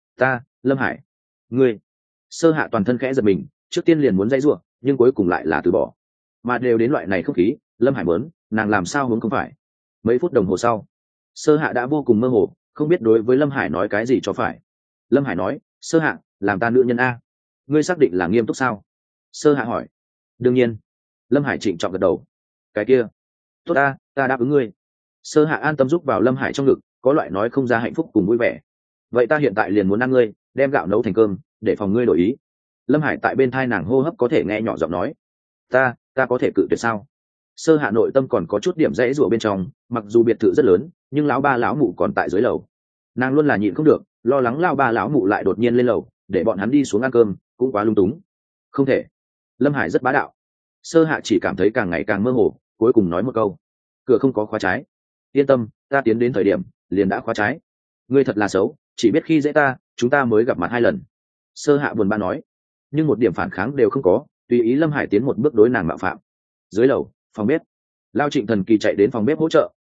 Lâm Hải, ngươi. Sơ Hạ toàn thân khẽ giật mình, trước tiên liền muốn dãy giụa, nhưng cuối cùng lại là từ bỏ. Mà đều đến loại này không khí, Lâm Hải muốn, nàng làm sao hướng không phải. Mấy phút đồng hồ sau, Sơ Hạ đã vô cùng mơ hồ, không biết đối với Lâm Hải nói cái gì cho phải. Lâm Hải nói, Sơ Hạ, làm ta nữ nhân a. Ngươi xác định là nghiêm túc sao? Sơ Hạ hỏi. Đương nhiên. Lâm Hải trịnh trọng gật đầu. Cái kia, tốt ta đáp ứng ngươi. Sơ Hạ an tâm giúp vào Lâm Hải trong ngực, có loại nói không ra hạnh phúc cùng vui vẻ. Vậy ta hiện tại liền muốn ăn ngươi, đem gạo nấu thành cơm, để phòng ngươi đổi ý. Lâm Hải tại bên thai nàng hô hấp có thể nghe nhỏ giọng nói. Ta có thể cự tuyệt sao? Sơ Hạ nội tâm còn có chút điểm rẽ rủa bên trong, mặc dù biệt thự rất lớn, nhưng lão ba lão mụ còn tại dưới lầu. Nàng luôn là nhịn không được, lo lắng lão ba lão mụ lại đột nhiên lên lầu, để bọn hắn đi xuống ăn cơm, cũng quá lung túng. Không thể. Lâm Hải rất bá đạo. Sơ Hạ chỉ cảm thấy càng ngày càng mơ hồ, cuối cùng nói một câu. Cửa không có khóa trái. Yên tâm, ta tiến đến thời điểm, liền đã khóa trái. Ngươi thật là xấu, chỉ biết khi dễ ta, chúng ta mới gặp mặt 2 lần. Sơ Hạ buồn bã nói. Nhưng một điểm phản kháng đều không có, tùy ý Lâm Hải tiến một bước đối nàng mạo phạm. Dưới lầu, phòng bếp. Lao Trịnh thần kỳ chạy đến phòng bếp hỗ trợ,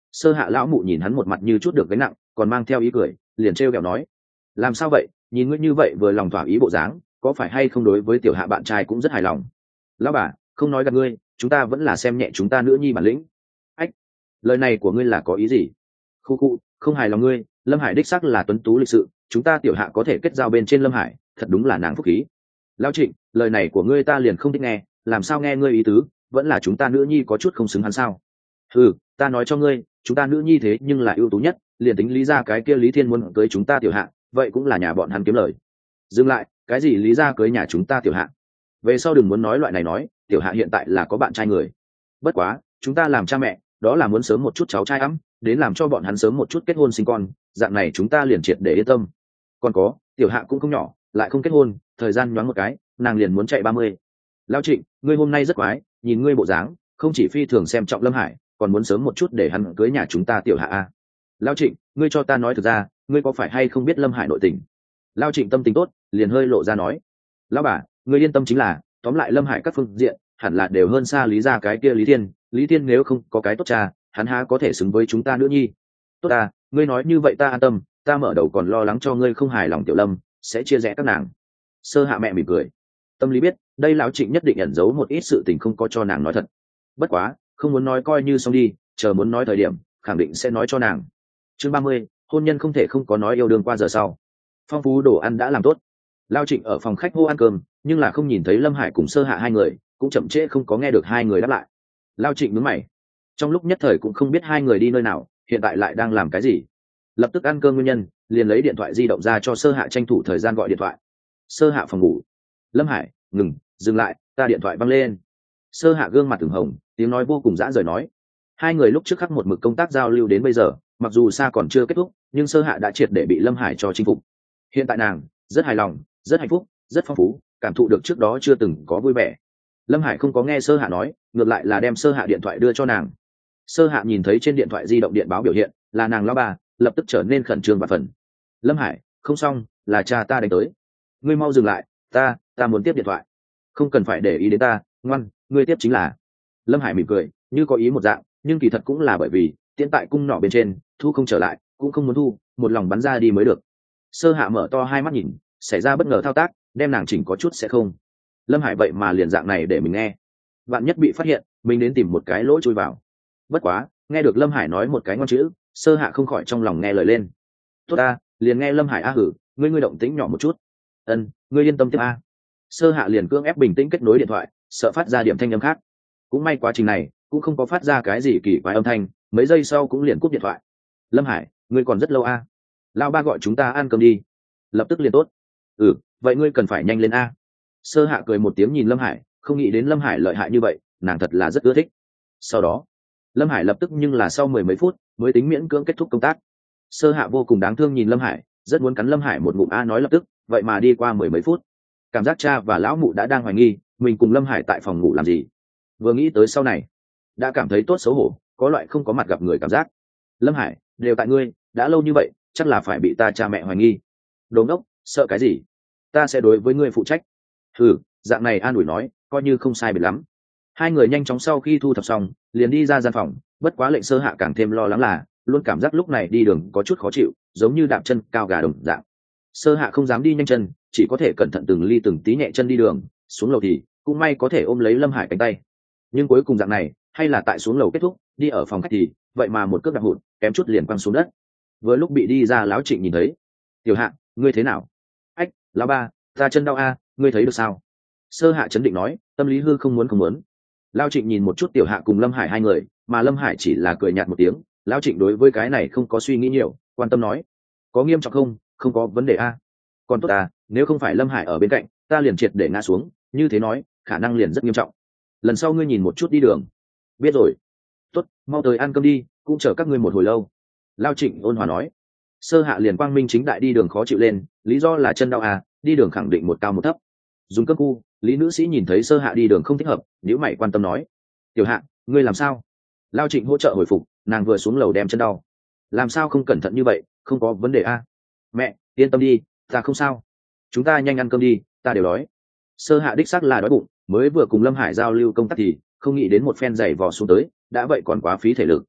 Sơ hạ lão mụ nhìn hắn một mặt như chút được gánh nặng, còn mang theo ý cười, liền trêu ghẹo nói: làm sao vậy, nhìn ngươi như vậy vừa lòng thỏa ý bộ dáng, có phải hay không đối với tiểu hạ bạn trai cũng rất hài lòng? Lão bà, không nói gặp ngươi, chúng ta vẫn là xem nhẹ chúng ta nữ nhi bản lĩnh. Ách, lời này của ngươi là có ý gì? Khu khu, không hài lòng ngươi, Lâm Hải đích xác là tuấn tú lịch sự, chúng ta tiểu hạ có thể kết giao bên trên Lâm Hải, thật đúng là nàng phúc khí. Lão Trịnh, lời này của ngươi ta liền không thích nghe, làm sao nghe ngươi ý tứ, vẫn là chúng ta nữ nhi có chút không xứng hắn sao? Ừ, ta nói cho ngươi, chúng ta nữ nhi thế nhưng là ưu tú nhất, liền tính lý ra cái kia Lý Thiên muốn cưới chúng ta tiểu hạ, vậy cũng là nhà bọn hắn kiếm lời. Dừng lại, cái gì lý ra cưới nhà chúng ta tiểu hạ? Về sau đừng muốn nói loại này nói, tiểu hạ hiện tại là có bạn trai người. Bất quá, chúng ta làm cha mẹ, đó là muốn sớm một chút cháu trai ấm, đến làm cho bọn hắn sớm một chút kết hôn sinh con, dạng này chúng ta liền triệt để yên tâm. Còn có, tiểu hạ cũng không nhỏ, lại không kết hôn, thời gian nhoáng một cái, nàng liền muốn chạy 30. Lão Trịnh, ngươi hôm nay rất quái, nhìn ngươi bộ dáng, không chỉ phi thường xem trọng Lâm Hải, còn muốn sớm một chút để hắn cưới nhà chúng ta tiểu hạ a. Lão Trịnh, ngươi cho ta nói thực ra, ngươi có phải hay không biết Lâm Hải nội tình? Lão Trịnh tâm tình tốt, liền hơi lộ ra nói: lão bà, ngươi yên tâm, chính là tóm lại Lâm Hải các phương diện hẳn là đều hơn xa lý ra cái kia Lý Thiên. Lý Thiên nếu không có cái tốt cha, hắn há có thể xứng với chúng ta nữa nhi. Tốt ta, ngươi nói như vậy ta an tâm, ta mở đầu còn lo lắng cho ngươi không hài lòng tiểu Lâm sẽ chia rẽ các nàng. Sơ hạ mẹ mỉm cười, tâm lý biết đây lão Trịnh nhất định ẩn giấu một ít sự tình không có cho nàng nói thật. Bất quá không muốn nói coi như xong đi, chờ muốn nói thời điểm khẳng định sẽ nói cho nàng. Chương 30, hôn nhân không thể không có nói yêu đương qua giờ sau. Phong phú đồ ăn đã làm tốt, Lao Trịnh ở phòng khách hô ăn cơm, nhưng là không nhìn thấy Lâm Hải cùng Sơ hạ hai người, cũng chậm trễ không có nghe được hai người đáp lại. Lao Trịnh nhướng mày, trong lúc nhất thời cũng không biết hai người đi nơi nào, hiện tại lại đang làm cái gì. Lập tức ăn cơm nguyên nhân, liền lấy điện thoại di động ra cho Sơ hạ tranh thủ thời gian gọi điện thoại. Sơ hạ phòng ngủ. Lâm Hải, ngừng, dừng lại, ta điện thoại văng lên. Sơ hạ gương mặt ửng hồng, tiếng nói vô cùng dã rời nói. Hai người lúc trước khắc một mực công tác giao lưu đến bây giờ, mặc dù xa còn chưa kết thúc, nhưng Sơ hạ đã triệt để bị Lâm Hải cho chinh phục. Hiện tại nàng rất hài lòng, rất hạnh phúc, rất phong phú, cảm thụ được trước đó chưa từng có vui vẻ. Lâm Hải không có nghe Sơ hạ nói, ngược lại là đem Sơ hạ điện thoại đưa cho nàng. Sơ hạ nhìn thấy trên điện thoại di động điện báo biểu hiện là nàng lão bà, lập tức trở nên khẩn trương và phần. Lâm Hải, không xong, là cha ta đánh tới. Ngươi mau dừng lại, ta muốn tiếp điện thoại. Không cần phải để ý đến ta, ngoan, ngươi tiếp chính là. Lâm Hải mỉm cười, như có ý một dạng, nhưng kỳ thật cũng là bởi vì tiễn tại cung nỏ bên trên, thu không trở lại, cũng không muốn thu, một lòng bắn ra đi mới được. Sơ hạ mở to hai mắt nhìn, xảy ra bất ngờ thao tác, đem nàng chỉnh có chút sẽ không. Lâm Hải vậy mà liền dạng này để mình nghe, bạn nhất bị phát hiện, mình đến tìm một cái lỗ chui vào. Bất quá, nghe được Lâm Hải nói một cái ngon chữ, Sơ hạ không khỏi trong lòng nghe lời lên. Tốt ta, liền nghe Lâm Hải a hử, ngươi động tĩnh nhỏ một chút. Ngươi yên tâm tiếp a. Sơ hạ liền cưỡng ép bình tĩnh kết nối điện thoại, sợ phát ra điểm thanh âm khác. Cũng may quá trình này cũng không có phát ra cái gì kỳ quái âm thanh, mấy giây sau cũng liền cúp điện thoại. Lâm Hải, ngươi còn rất lâu a. Lão ba gọi chúng ta ăn cơm đi. Lập tức liền tốt. Ừ, vậy ngươi cần phải nhanh lên a. Sơ hạ cười một tiếng nhìn Lâm Hải, không nghĩ đến Lâm Hải lợi hại như vậy, nàng thật là rất ưa thích. Sau đó Lâm Hải lập tức, nhưng là sau mười mấy phút mới tính miễn cưỡng kết thúc công tác. Sơ hạ vô cùng đáng thương nhìn Lâm Hải, rất muốn cắn Lâm Hải một ngụm a nói lập tức, vậy mà đi qua mười mấy phút, cảm giác cha và lão mụ đã đang hoài nghi mình cùng Lâm Hải tại phòng ngủ làm gì. Vừa nghĩ tới sau này, đã cảm thấy tốt xấu hổ, có loại không có mặt gặp người cảm giác. Lâm Hải, đều tại ngươi, đã lâu như vậy, chắc là phải bị ta cha mẹ hoài nghi. Đồ ngốc, sợ cái gì? Ta sẽ đối với ngươi phụ trách. Ừ, dạng này an ủi nói, coi như không sai biệt lắm. Hai người nhanh chóng sau khi thu thập xong, liền đi ra gian phòng. Bất quá lệnh Sơ hạ càng thêm lo lắng là, luôn cảm giác lúc này đi đường có chút khó chịu, giống như đạp chân cao gà đồng dạng. Sơ hạ không dám đi nhanh chân, chỉ có thể cẩn thận từng ly từng tí nhẹ chân đi đường. Xuống lầu thì cũng may có thể ôm lấy Lâm Hải cánh tay, nhưng cuối cùng dạng này hay là tại xuống lầu kết thúc, đi ở phòng khách thì vậy mà một cước đạp hụt, kém chút liền quăng xuống đất. Vừa lúc bị đi ra lão Trịnh nhìn thấy. Tiểu hạ, ngươi thế nào? Ách, lão ba, ta chân đau a, ngươi thấy được sao? Sơ hạ chấn định nói, tâm lý hư không muốn. Lão Trịnh nhìn một chút Tiểu hạ cùng Lâm Hải hai người, mà Lâm Hải chỉ là cười nhạt một tiếng. Lão Trịnh đối với cái này không có suy nghĩ nhiều, quan tâm nói, có nghiêm trọng không? Không có vấn đề a. Còn tốt ta, nếu không phải Lâm Hải ở bên cạnh, ta liền triệt để ngã xuống, như thế nói khả năng liền rất nghiêm trọng. Lần sau ngươi nhìn một chút đi đường. Biết rồi. Tốt, mau tới ăn cơm đi, cũng chờ các ngươi một hồi lâu. Lao Trịnh ôn hòa nói. Sơ hạ liền quang minh chính đại đi đường khó chịu lên, lý do là chân đau à, đi đường khẳng định một cao một thấp. Dùng cơm khu, lý nữ sĩ nhìn thấy Sơ hạ đi đường không thích hợp, nếu mày quan tâm nói, Tiểu hạ, ngươi làm sao? Lao Trịnh hỗ trợ hồi phục, nàng vừa xuống lầu đem chân đau. Làm sao không cẩn thận như vậy, không có vấn đề à? Mẹ, yên tâm đi, ta không sao. Chúng ta nhanh ăn cơm đi, ta đều đói. Sơ hạ đích xác là đói bụng, mới vừa cùng Lâm Hải giao lưu công tác thì không nghĩ đến một phen giày vò xuống tới, đã vậy còn quá phí thể lực.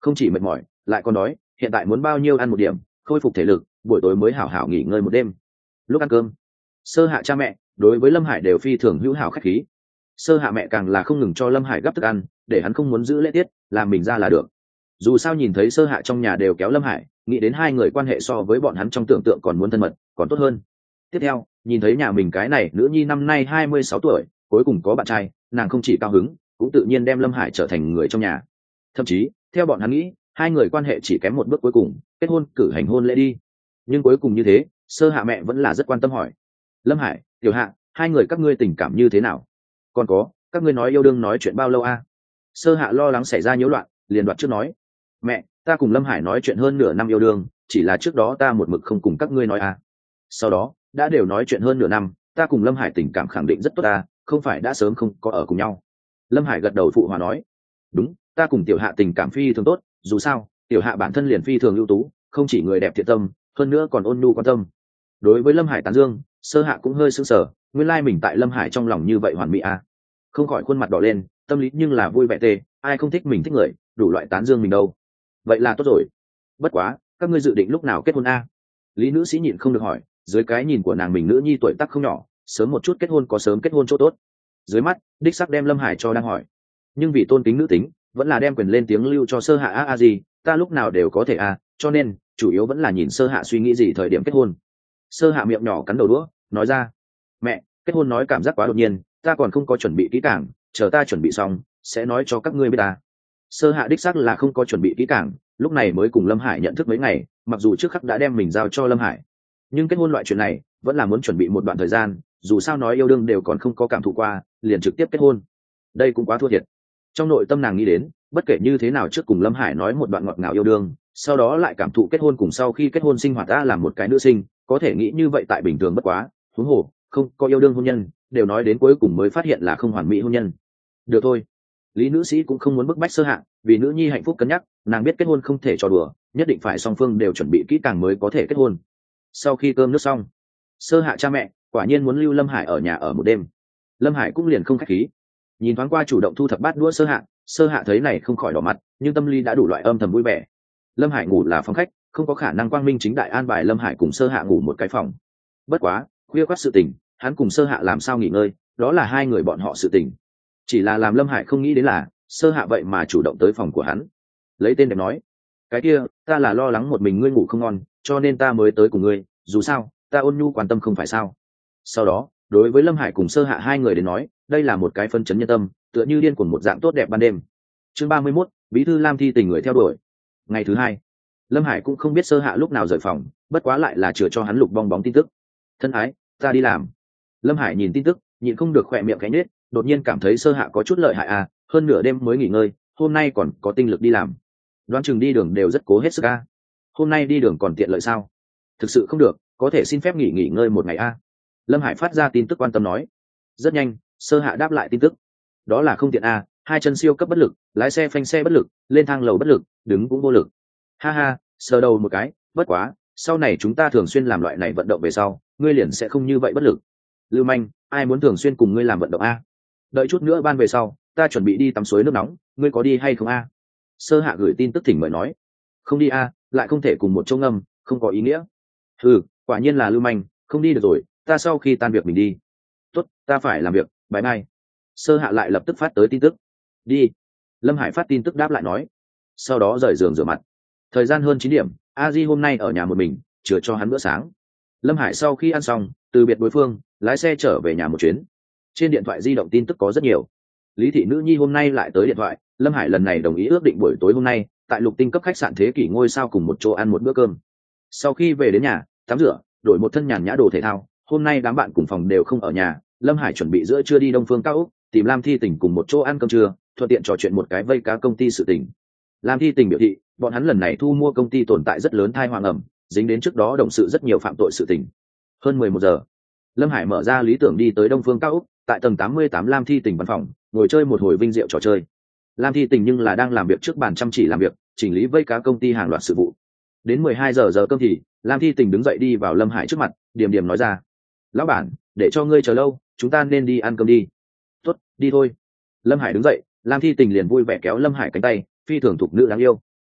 không chỉ mệt mỏi lại còn đói, hiện tại muốn bao nhiêu ăn một điểm, khôi phục thể lực, buổi tối mới hảo hảo nghỉ ngơi một đêm. Lúc ăn cơm, Sơ Hạ cha mẹ đối với Lâm Hải đều phi thường hữu hảo khách khí. Sơ Hạ mẹ càng là không ngừng cho Lâm Hải gắp thức ăn, để hắn không muốn giữ lễ tiết, làm mình ra là được. Dù sao nhìn thấy Sơ Hạ trong nhà đều kéo Lâm Hải, nghĩ đến hai người quan hệ so với bọn hắn trong tưởng tượng còn muốn thân mật, còn tốt hơn. Tiếp theo, nhìn thấy nhà mình cái này nữ nhi năm nay 26 tuổi, cuối cùng có bạn trai, nàng không chỉ cao hứng, cũng tự nhiên đem Lâm Hải trở thành người trong nhà. Thậm chí, theo bọn hắn nghĩ, hai người quan hệ chỉ kém một bước cuối cùng, kết hôn, cử hành hôn lễ đi. Nhưng cuối cùng như thế, Sơ Hạ mẹ vẫn là rất quan tâm hỏi: Lâm Hải, Tiểu Hạ, hai người các ngươi tình cảm như thế nào? Còn có, các ngươi nói yêu đương nói chuyện bao lâu a? Sơ Hạ lo lắng xảy ra nhiễu loạn, liền đoạt trước nói: Mẹ, ta cùng Lâm Hải nói chuyện hơn nửa năm yêu đương, chỉ là trước đó ta một mực không cùng các ngươi nói a. Sau đó, đã đều nói chuyện hơn nửa năm, ta cùng Lâm Hải tình cảm khẳng định rất tốt ta, không phải đã sớm không có ở cùng nhau. Lâm Hải gật đầu phụ hòa nói: Đúng, ta cùng Tiểu Hạ tình cảm phi thường tốt, dù sao, Tiểu Hạ bản thân liền phi thường ưu tú, không chỉ người đẹp thiện tâm, hơn nữa còn ôn nhu quan tâm. Đối với Lâm Hải tán dương, Sơ Hạ cũng hơi sững sờ, nguyên lai mình tại Lâm Hải trong lòng như vậy hoàn mỹ à. Không khỏi khuôn mặt đỏ lên, tâm lý nhưng là vui vẻ tê, ai không thích mình thích người, đủ loại tán dương mình đâu. Vậy là tốt rồi. Bất quá, các ngươi dự định lúc nào kết hôn a? Lý nữ sĩ nhịn không được hỏi, dưới cái nhìn của nàng mình nữ nhi tuổi tác không nhỏ, sớm một chút kết hôn có sớm kết hôn chỗ tốt. Dưới mắt, đích sắc đem Lâm Hải cho đang hỏi. Nhưng vì tôn kính nữ tính, vẫn là đem quyền lên tiếng lưu cho Sơ Hạ a gì, ta lúc nào đều có thể a, cho nên chủ yếu vẫn là nhìn Sơ Hạ suy nghĩ gì thời điểm kết hôn. Sơ Hạ miệng nhỏ cắn đầu đũa, nói ra: Mẹ, kết hôn nói cảm giác quá đột nhiên, ta còn không có chuẩn bị kỹ càng, chờ ta chuẩn bị xong sẽ nói cho các ngươi biết ta. Sơ Hạ đích xác là không có chuẩn bị kỹ càng, lúc này mới cùng Lâm Hải nhận thức mấy ngày, mặc dù trước khắc đã đem mình giao cho Lâm Hải, nhưng kết hôn loại chuyện này vẫn là muốn chuẩn bị một đoạn thời gian, dù sao nói yêu đương đều còn không có cảm thụ qua, liền trực tiếp kết hôn, đây cũng quá thua thiệt. Trong nội tâm nàng nghĩ đến, bất kể như thế nào trước cùng Lâm Hải nói một đoạn ngọt ngào yêu đương, sau đó lại cảm thụ kết hôn, cùng sau khi kết hôn sinh hoạt đã làm một cái nữ sinh, có thể nghĩ như vậy tại bình thường bất quá, huống hồ không có yêu đương hôn nhân, đều nói đến cuối cùng mới phát hiện là không hoàn mỹ hôn nhân. Được thôi, Lý nữ sĩ cũng không muốn bức bách Sơ Hạ, vì nữ nhi hạnh phúc cân nhắc, nàng biết kết hôn không thể trò đùa, nhất định phải song phương đều chuẩn bị kỹ càng mới có thể kết hôn. Sau khi cơm nước xong, Sơ Hạ cha mẹ quả nhiên muốn lưu Lâm Hải ở nhà ở một đêm. Lâm Hải cũng liền không khách khí, nhìn thoáng qua chủ động thu thập bát đũa Sơ Hạ thấy này không khỏi đỏ mặt, nhưng tâm lý đã đủ loại âm thầm vui vẻ. Lâm Hải ngủ là phòng khách, không có khả năng quang minh chính đại an bài Lâm Hải cùng Sơ Hạ ngủ một cái phòng. Bất quá, khuya khoắt sự tình, hắn cùng Sơ Hạ làm sao nghỉ ngơi, đó là hai người bọn họ sự tình. Chỉ là làm Lâm Hải không nghĩ đến là Sơ Hạ vậy mà chủ động tới phòng của hắn, lấy tên đẹp nói: Cái kia, ta là lo lắng một mình ngươi ngủ không ngon, cho nên ta mới tới cùng ngươi, dù sao, ta ôn nhu quan tâm không phải sao. Sau đó, đối với Lâm Hải cùng Sơ Hạ hai người đến nói, đây là một cái phân chấn nhân tâm, tựa như điên cuồng một dạng tốt đẹp ban đêm. Chương 31, bí thư Lam Thi tình người theo đuổi. Ngày thứ hai, Lâm Hải cũng không biết Sơ Hạ lúc nào rời phòng, bất quá lại là chừa cho hắn Lục Bong Bóng tin tức. Thân ái, ta đi làm. Lâm Hải nhìn tin tức, nhịn không được khỏe miệng cái nết, đột nhiên cảm thấy Sơ Hạ có chút lợi hại à, hơn nửa đêm mới nghỉ ngơi, hôm nay còn có tinh lực đi làm. Đoán chừng đi đường đều rất cố hết sức a. Hôm nay đi đường còn tiện lợi sao? Thực sự không được, có thể xin phép nghỉ ngơi một ngày a. Lâm Hải phát ra tin tức quan tâm nói. Rất nhanh, Sơ Hạ đáp lại tin tức. Đó là không tiện a, hai chân siêu cấp bất lực, lái xe phanh xe bất lực, lên thang lầu bất lực, đứng cũng vô lực. Ha ha, sờ đầu một cái, bất quá, sau này chúng ta thường xuyên làm loại này vận động về sau, ngươi liền sẽ không như vậy bất lực. Lưu manh, ai muốn thường xuyên cùng ngươi làm vận động a? Đợi chút nữa ban về sau, ta chuẩn bị đi tắm suối nước nóng, ngươi có đi hay không a? Sơ Hạ gửi tin tức thỉnh mời nói. Không đi a, lại không thể cùng một chỗ ngâm, không có ý nghĩa. Ừ, quả nhiên là lưu manh, không đi được rồi, ta sau khi tan việc mình đi. Tốt, ta phải làm việc, bye bye. Sơ Hạ lại lập tức phát tới tin tức. Đi. Lâm Hải phát tin tức đáp lại nói. Sau đó rời giường rửa mặt. Thời gian hơn 9 điểm, a di hôm nay ở nhà một mình, chừa cho hắn bữa sáng. Lâm Hải sau khi ăn xong, từ biệt đối phương, lái xe trở về nhà một chuyến. Trên điện thoại di động tin tức có rất nhiều. Lý thị nữ nhi hôm nay lại tới điện thoại, Lâm Hải lần này đồng ý ước định buổi tối hôm nay tại Lục Tinh cấp khách sạn Thế Kỷ ngôi sao cùng một chỗ ăn một bữa cơm. Sau khi về đến nhà, tắm rửa, đổi một thân nhàn nhã đồ thể thao, hôm nay đám bạn cùng phòng đều không ở nhà, Lâm Hải chuẩn bị giữa trưa đi Đông Phương Cao Úc, tìm Lam Thi Tình cùng một chỗ ăn cơm trưa, thuận tiện trò chuyện một cái vây cá công ty sự tình. Lam Thi Tình biểu thị, bọn hắn lần này thu mua công ty tồn tại rất lớn thai hoàng ẩm, dính đến trước đó đồng sự rất nhiều phạm tội sự tình. Hơn 11 giờ, Lâm Hải mở ra lý tưởng đi tới Đông Phương Cao Úc, tại tầng 88 Lam Thi Tình văn phòng, ngồi chơi một hồi vinh diệu trò chơi. Lam Thi Tình nhưng là đang làm việc trước bàn chăm chỉ làm việc, chỉnh lý vây cá công ty hàng loạt sự vụ. Đến 12 giờ cơm thì Lam Thi Tình đứng dậy đi vào Lâm Hải trước mặt, điềm điềm nói ra: lão bản, để cho ngươi chờ lâu, chúng ta nên đi ăn cơm đi. Tốt, đi thôi. Lâm Hải đứng dậy, Lam Thi Tình liền vui vẻ kéo Lâm Hải cánh tay, phi thường thục nữ đáng yêu.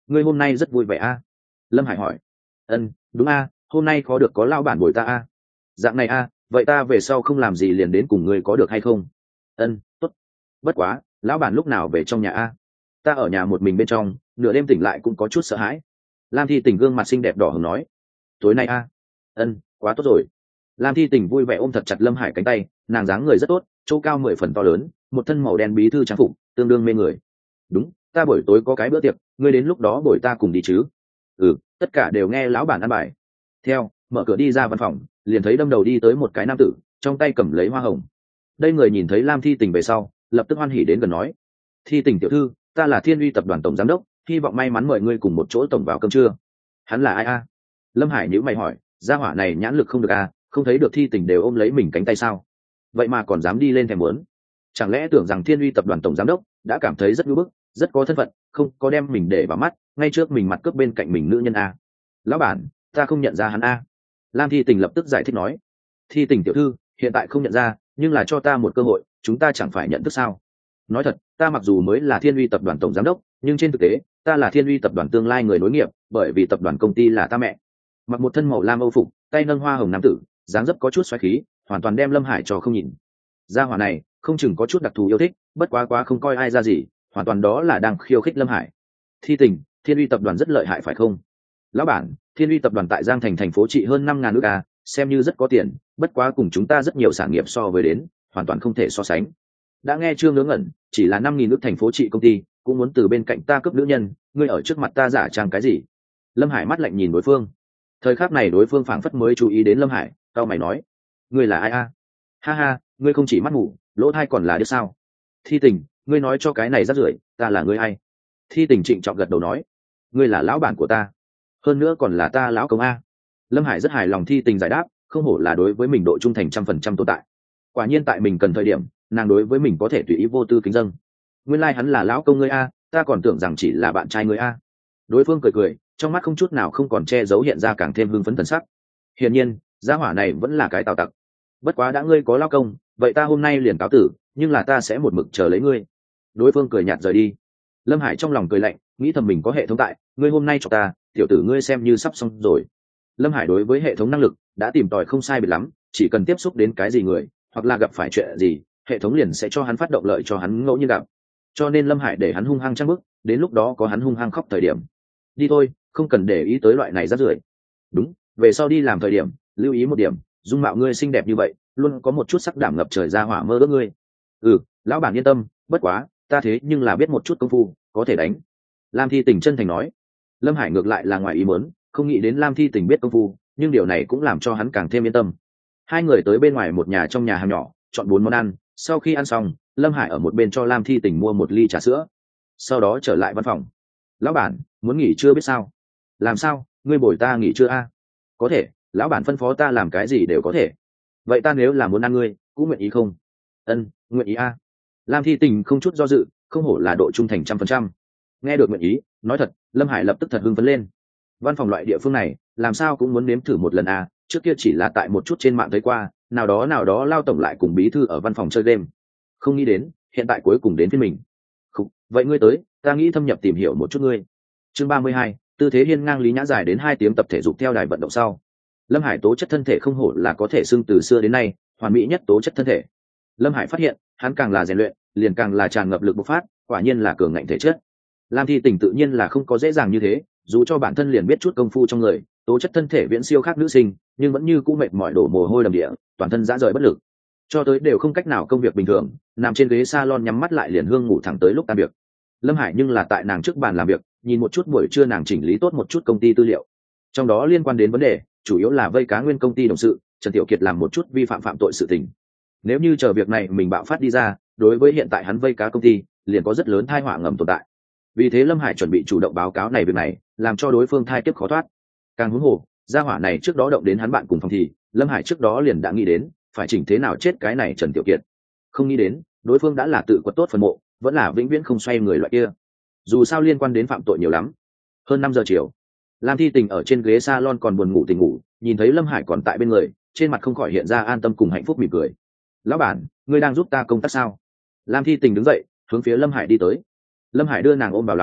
ngươi hôm nay rất vui vẻ a? Lâm Hải hỏi. Đúng a, hôm nay có được có lao bản bồi ta a. Dạng này a, vậy ta về sau không làm gì liền đến cùng ngươi có được hay không? Tốt. Bất quá lão bản lúc nào về trong nhà a? Ta ở nhà một mình bên trong, nửa đêm tỉnh lại cũng có chút sợ hãi. Lam Thi Tình gương mặt xinh đẹp đỏ hừng nói. Tối nay a? Quá tốt rồi. Lam Thi Tình vui vẻ ôm thật chặt Lâm Hải cánh tay, nàng dáng người rất tốt, chỗ cao 10 phần to lớn, một thân màu đen bí thư trang phục, tương đương mê người. Đúng, ta buổi tối có cái bữa tiệc, ngươi đến lúc đó bồi ta cùng đi chứ? Tất cả đều nghe lão bản ăn bài. Theo, mở cửa đi ra văn phòng, liền thấy đâm đầu đi tới một cái nam tử, trong tay cầm lấy hoa hồng. Đây người nhìn thấy Lam Thi Tình về sau, lập tức hoan hỉ đến gần nói: Thi Tình tiểu thư, ta là Thiên Uy tập đoàn tổng giám đốc, hy vọng may mắn mời ngươi cùng một chỗ tổng vào cơm trưa. Hắn là ai a? Lâm Hải nhíu mày hỏi, gia hỏa này nhãn lực không được a, không thấy được Thi Tình đều ôm lấy mình cánh tay sao? Vậy mà còn dám đi lên thèm muốn. Chẳng lẽ tưởng rằng Thiên Uy tập đoàn tổng giám đốc đã cảm thấy rất ngưỡng bức, rất có thân phận, không có đem mình để vào mắt, ngay trước mình mặt cướp bên cạnh mình nữ nhân a? Lão bản, ta không nhận ra hắn a. Lam Thi Tình lập tức giải thích nói. Thi Tình tiểu thư, hiện tại không nhận ra, nhưng là cho ta một cơ hội, chúng ta chẳng phải nhận thức sao? Nói thật, ta mặc dù mới là Thiên Uy tập đoàn tổng giám đốc, nhưng trên thực tế ta là Thiên Uy tập đoàn tương lai người nối nghiệp, bởi vì tập đoàn công ty là ta mẹ. Mặc một thân màu lam âu phục, tay nâng hoa hồng nam tử, dáng dấp có chút xoáy khí, hoàn toàn đem Lâm Hải cho không nhìn. Gia hỏa này không chừng có chút đặc thù yêu thích, bất quá không coi ai ra gì, hoàn toàn đó là đang khiêu khích Lâm Hải. Thi Tình, Thiên Uy tập đoàn rất lợi hại phải không? Lão bản, Thiên Uy tập đoàn tại Giang Thành thành phố trị hơn 5.000 nước a, xem như rất có tiền, bất quá cùng chúng ta rất nhiều sản nghiệp so với đến, hoàn toàn không thể so sánh. Đã nghe chưa ngớ ngẩn, chỉ là 5.000 nước thành phố trị công ty, cũng muốn từ bên cạnh ta cướp nữ nhân, ngươi ở trước mặt ta giả trang cái gì? Lâm Hải mắt lạnh nhìn đối phương. Thời khắc này đối phương phảng phất mới chú ý đến Lâm Hải, cau mày nói: ngươi là ai a? Ha ha, ngươi không chỉ mắt mù, lỗ tai còn là điếc sao? Thi Tình, ngươi nói cho cái này rác rưởi, ta là ngươi ai? Thi Tình trịnh trọng gật đầu nói: ngươi là lão bản của ta, hơn nữa còn là ta lão công a. Lâm Hải rất hài lòng Thi Tình giải đáp, không hổ là đối với mình độ trung thành 100% tồn tại. Quả nhiên tại mình cần thời điểm, nàng đối với mình có thể tùy ý vô tư kính dâng. Nguyên lai hắn là lão công ngươi a, ta còn tưởng rằng chỉ là bạn trai ngươi a. Đối phương cười cười, trong mắt không chút nào không còn che giấu hiện ra càng thêm hưng phấn thần sắc. Hiển nhiên, gia hỏa này vẫn là cái tào tặc. Bất quá đã ngươi có lão công, vậy ta hôm nay liền cáo tử, nhưng là ta sẽ một mực chờ lấy ngươi. Đối phương cười nhạt rời đi. Lâm Hải trong lòng cười lạnh, nghĩ thầm mình có hệ thống tại, ngươi hôm nay cho ta, tiểu tử ngươi xem như sắp xong rồi. Lâm Hải đối với hệ thống năng lực đã tìm tòi không sai biệt lắm, chỉ cần tiếp xúc đến cái gì người, hoặc là gặp phải chuyện gì, hệ thống liền sẽ cho hắn phát động lợi cho hắn ngẫu nhiên gặp. Cho nên Lâm Hải để hắn hung hăng trăng bức, đến lúc đó có hắn hung hăng khóc thời điểm. Đi thôi, không cần để ý tới loại này rác rưởi. Đúng, về sau đi làm thời điểm, lưu ý một điểm, dung mạo ngươi xinh đẹp như vậy, luôn có một chút sắc đảm ngập trời ra hỏa mơ ước ngươi. Lão bản yên tâm, bất quá, ta thế nhưng là biết một chút công phu, có thể đánh. Lam Thi Tình chân thành nói. Lâm Hải ngược lại là ngoài ý muốn, không nghĩ đến Lam Thi Tình biết công phu, nhưng điều này cũng làm cho hắn càng thêm yên tâm. Hai người tới bên ngoài một nhà trong nhà hàng nhỏ, chọn 4 món ăn, sau khi ăn xong, Lâm Hải ở một bên cho Lam Thi Tình mua một ly trà sữa, sau đó trở lại văn phòng. Lão bản, muốn nghỉ trưa biết sao? Làm sao, ngươi bồi ta nghỉ trưa a? Có thể, lão bản phân phó ta làm cái gì đều có thể. Vậy ta nếu là muốn ăn ngươi, cũng nguyện ý không? Nguyện ý a. Lam Thi Tình không chút do dự, không hổ là độ trung thành 100%. Nghe được nguyện ý, nói thật, Lâm Hải lập tức thật hưng phấn lên. Văn phòng loại địa phương này, làm sao cũng muốn nếm thử một lần a, trước kia chỉ là tại một chút trên mạng thấy qua, nào đó lao tổng lại cùng bí thư ở văn phòng chơi game. Không nghĩ đến, hiện tại cuối cùng đến phiên mình. Vậy ngươi tới, ta nghĩ thâm nhập tìm hiểu một chút ngươi. Chương 32, tư thế hiên ngang Lý Nhã dài đến 2 tiếng tập thể dục theo đài vận động sau. Lâm Hải tố chất thân thể không hổ là có thể xưng từ xưa đến nay hoàn mỹ nhất tố chất thân thể. Lâm Hải phát hiện, hắn càng là rèn luyện, liền càng là tràn ngập lực bộc phát, quả nhiên là cường ngạnh thể chất. Lam Thi Tình tự nhiên là không có dễ dàng như thế, dù cho bản thân liền biết chút công phu trong người, tố chất thân thể viễn siêu khác nữ sinh, nhưng vẫn như cũ mệt mỏi đổ mồ hôi đầm địa, toàn thân rã rời bất lực. Cho tới đều không cách nào công việc bình thường, nằm trên ghế salon nhắm mắt lại liền hương ngủ thẳng tới lúc tan việc. Lâm Hải nhưng là tại nàng trước bàn làm việc, nhìn một chút buổi trưa nàng chỉnh lý tốt một chút công ty tư liệu. Trong đó liên quan đến vấn đề, chủ yếu là vây cá nguyên công ty đồng sự, Trần Tiểu Kiệt làm một chút vi phạm tội sự tình. Nếu như chờ việc này mình bạo phát đi ra, đối với hiện tại hắn vây cá công ty, liền có rất lớn tai họa ngầm tồn tại. Vì thế Lâm Hải chuẩn bị chủ động báo cáo này việc này, làm cho đối phương thai kiếp khó thoát. Càng huống hồ, gia hỏa này trước đó động đến hắn bạn cùng phòng thì, Lâm Hải trước đó liền đã nghĩ đến, phải chỉnh thế nào chết cái này Trần Tiểu Kiệt. Không nghĩ đến, đối phương đã là tự quật tốt phần mộ, vẫn là vĩnh viễn không xoay người loại kia. Dù sao liên quan đến phạm tội nhiều lắm. Hơn 5 giờ chiều, Lam Thi Tình ở trên ghế salon còn buồn ngủ tỉnh ngủ, nhìn thấy Lâm Hải còn tại bên người, trên mặt không khỏi hiện ra an tâm cùng hạnh phúc mỉm cười. Lão bản, ngươi đang giúp ta công tác sao? Lam Thi Tình đứng dậy, hướng phía Lâm Hải đi tới. Lâm Hải đưa nàng ôm vào lòng,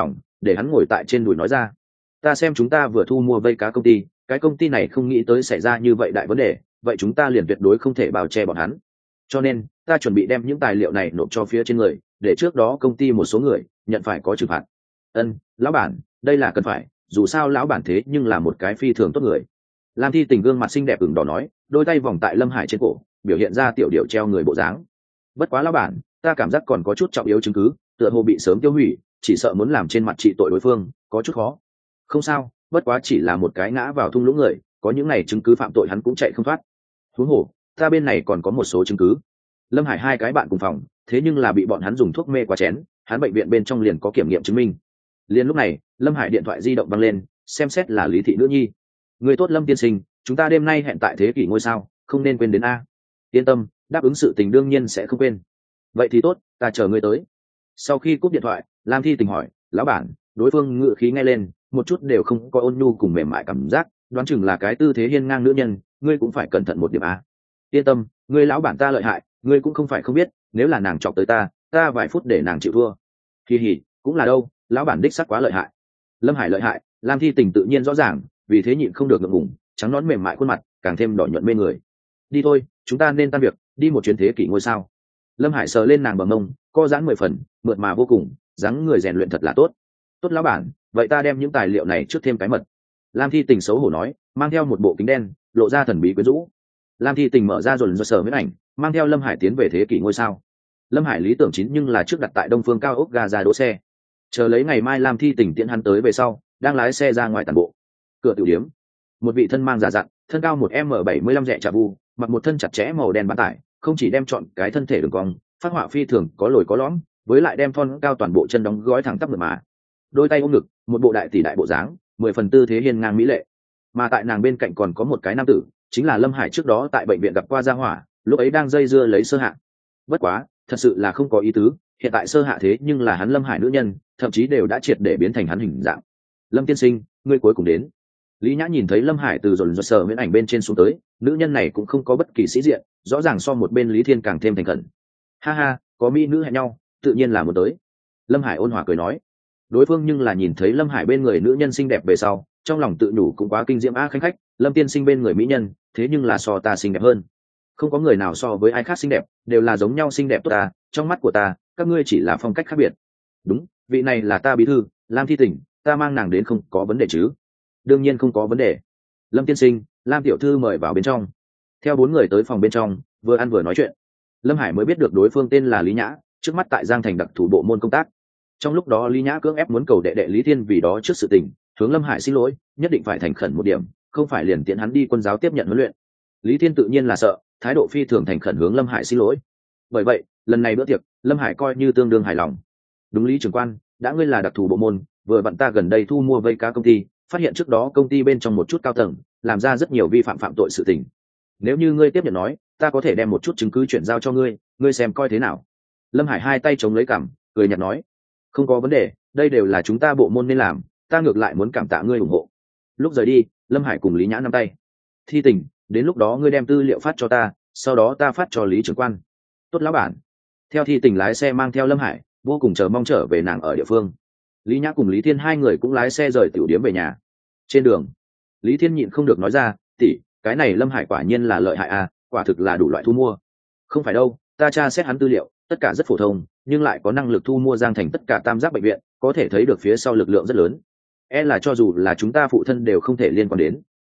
để hắn ngồi tại trên đùi nói ra. Ta xem chúng ta vừa thu mua vây cá công ty, cái công ty này không nghĩ tới xảy ra như vậy đại vấn đề, vậy chúng ta liền tuyệt đối không thể bao che bọn hắn. Cho nên ta chuẩn bị đem những tài liệu này nộp cho phía trên người, để trước đó công ty một số người nhận phải có trừng phạt. Lão bản, đây là cần phải, dù sao lão bản thế nhưng là một cái phi thường tốt người. Lam Thi Tình gương mặt xinh đẹp ửng đỏ nói, đôi tay vòng tại Lâm Hải trên cổ, biểu hiện ra tiểu điệu treo người bộ dáng. Bất quá lão bản, ta cảm giác còn có chút trọng yếu chứng cứ, tựa hồ bị sớm tiêu hủy, chỉ sợ muốn làm trên mặt trị tội đối phương có chút khó. Không sao, bất quá chỉ là một cái ngã vào thung lũng người, có những này chứng cứ phạm tội hắn cũng chạy không thoát. Huống hồ, ta bên này còn có một số chứng cứ. Lâm Hải hai cái bạn cùng phòng, thế nhưng là bị bọn hắn dùng thuốc mê quá chén, hắn bệnh viện bên trong liền có kiểm nghiệm chứng minh. Liền lúc này, Lâm Hải điện thoại di động vang lên, xem xét là Lý Thị nữ nhi. Người tốt Lâm tiên sinh, chúng ta đêm nay hẹn tại Thế Kỷ ngôi sao, không nên quên đến a. Yên tâm, đáp ứng sự tình đương nhiên sẽ không quên. Vậy thì tốt, ta chờ ngươi tới. Sau khi cúp điện thoại, Lam Thi Tình hỏi, lão bản, đối phương ngự khí nghe lên, một chút đều không có ôn nhu cùng mềm mại cảm giác, đoán chừng là cái tư thế hiên ngang nữ nhân, ngươi cũng phải cẩn thận một điểm a. Yên tâm, ngươi lão bản ta lợi hại, ngươi cũng không phải không biết, nếu là nàng chọc tới ta vài phút để nàng chịu thua. Kỳ hỉ, cũng là đâu, lão bản đích sắc quá lợi hại. Lâm Hải lợi hại, Lam Thi Tình tự nhiên rõ ràng, vì thế nhịn không được ngượng ngùng, trắng nõn mềm mại khuôn mặt càng thêm đỏ nhuận mê người. Đi thôi, chúng ta nên tan việc, đi một chuyến Thế Kỷ ngôi sao. Lâm Hải sờ lên nàng bờ mông, co giãn 10 phần, mượt mà vô cùng, dáng người rèn luyện thật là tốt. Tốt lão bản, vậy ta đem những tài liệu này trước thêm cái mật. Lam Thi Tình xấu hổ nói, mang theo một bộ kính đen, lộ ra thần bí quyến rũ. Lam Thi Tình mở ra rồi sờ miếng ảnh, mang theo Lâm Hải tiến về Thế Kỷ ngôi sao. Lâm Hải lý tưởng chín nhưng là trước đặt tại Đông Phương cao ốc ga ra đỗ xe, chờ lấy ngày mai Lam Thi Tình tiễn hắn tới về sau, đang lái xe ra ngoài tàn bộ. Cửa tiểu điếm, một vị thân mang giả dặn, thân cao 1m75 rẻ trà vu, mặc một thân chặt chẽ màu đen bán tải, không chỉ đem chọn cái thân thể đường cong phát họa phi thường có lồi có lõm, với lại đem thon cao toàn bộ chân đóng gói thẳng tắp mượt mà, đôi tay ôm ngực, một bộ đại tỷ đại bộ dáng, 10 phần tư thế hiên ngang mỹ lệ. Mà tại nàng bên cạnh còn có một cái nam tử, chính là Lâm Hải trước đó tại bệnh viện gặp qua Gia Hỏa, lúc ấy đang dây dưa lấy Sơ Hạ. Bất quá, thật sự là không có ý tứ, hiện tại Sơ Hạ thế nhưng là hắn Lâm Hải nữ nhân, thậm chí đều đã triệt để biến thành hắn hình dạng. Lâm tiên sinh, ngươi cuối cùng đến. Lý Nhã nhìn thấy Lâm Hải từ dồn dồn sờ miễn ảnh bên trên xuống tới, nữ nhân này cũng không có bất kỳ sĩ diện, rõ ràng so một bên Lý Thiên càng thêm thành khẩn. Ha ha, có mỹ nữ hẹn nhau, tự nhiên là muốn tới. Lâm Hải ôn hòa cười nói. Đối phương nhưng là nhìn thấy Lâm Hải bên người nữ nhân xinh đẹp về sau, trong lòng tự nhủ cũng quá kinh diễm khanh khách, Lâm tiên sinh bên người mỹ nhân, thế nhưng là so ta xinh đẹp hơn. Không có người nào so với ai khác xinh đẹp, đều là giống nhau xinh đẹp tốt ta, trong mắt của ta, các ngươi chỉ là phong cách khác biệt. Đúng, vị này là ta bí thư, Lam Thi Tình, ta mang nàng đến không có vấn đề chứ? Đương nhiên không có vấn đề. Lâm tiên sinh, Lam tiểu thư mời vào bên trong. Theo 4 người tới phòng bên trong, vừa ăn vừa nói chuyện. Lâm Hải mới biết được đối phương tên là Lý Nhã, trước mắt tại Giang Thành đặc thủ bộ môn công tác. Trong lúc đó Lý Nhã cưỡng ép muốn cầu đệ đệ Lý Thiên vì đó trước sự tình, hướng Lâm Hải xin lỗi, nhất định phải thành khẩn một điểm, không phải liền tiện hắn đi quân giáo tiếp nhận huấn luyện. Lý Thiên tự nhiên là sợ, thái độ phi thường thành khẩn hướng Lâm Hải xin lỗi. Bởi vậy, lần này bữa tiệc, Lâm Hải coi như tương đương hài lòng. Đúng Lý trưởng quan, đã ngươi là đặc thù bộ môn, vừa vặn ta gần đây thu mua vây cá công ty, phát hiện trước đó công ty bên trong một chút cao tầng làm ra rất nhiều vi phạm phạm tội sự tình. Nếu như ngươi tiếp nhận nói, ta có thể đem một chút chứng cứ chuyển giao cho ngươi, ngươi xem coi thế nào. Lâm Hải hai tay chống lấy cằm, cười nhạt nói, không có vấn đề, đây đều là chúng ta bộ môn nên làm, ta ngược lại muốn cảm tạ ngươi ủng hộ. Lúc rời đi, Lâm Hải cùng Lý Nhã nắm tay. Thi Tình, đến lúc đó ngươi đem tư liệu phát cho ta, sau đó ta phát cho Lý trưởng quan. Tốt lão bản. Theo Thi Tình lái xe mang theo Lâm Hải, vô cùng chờ mong trở về nàng ở địa phương. Lý Nhã cùng Lý Thiên hai người cũng lái xe rời tiểu điếm về nhà. Trên đường, Lý Thiên nhịn không được nói ra, tỷ, cái này Lâm Hải quả nhiên là lợi hại à, quả thực là đủ loại thu mua. Không phải đâu, ta tra xét hắn tư liệu, tất cả rất phổ thông, nhưng lại có năng lực thu mua Giang Thành tất cả tam giác bệnh viện, có thể thấy được phía sau lực lượng rất lớn. Là cho dù là chúng ta phụ thân đều không thể liên quan đến.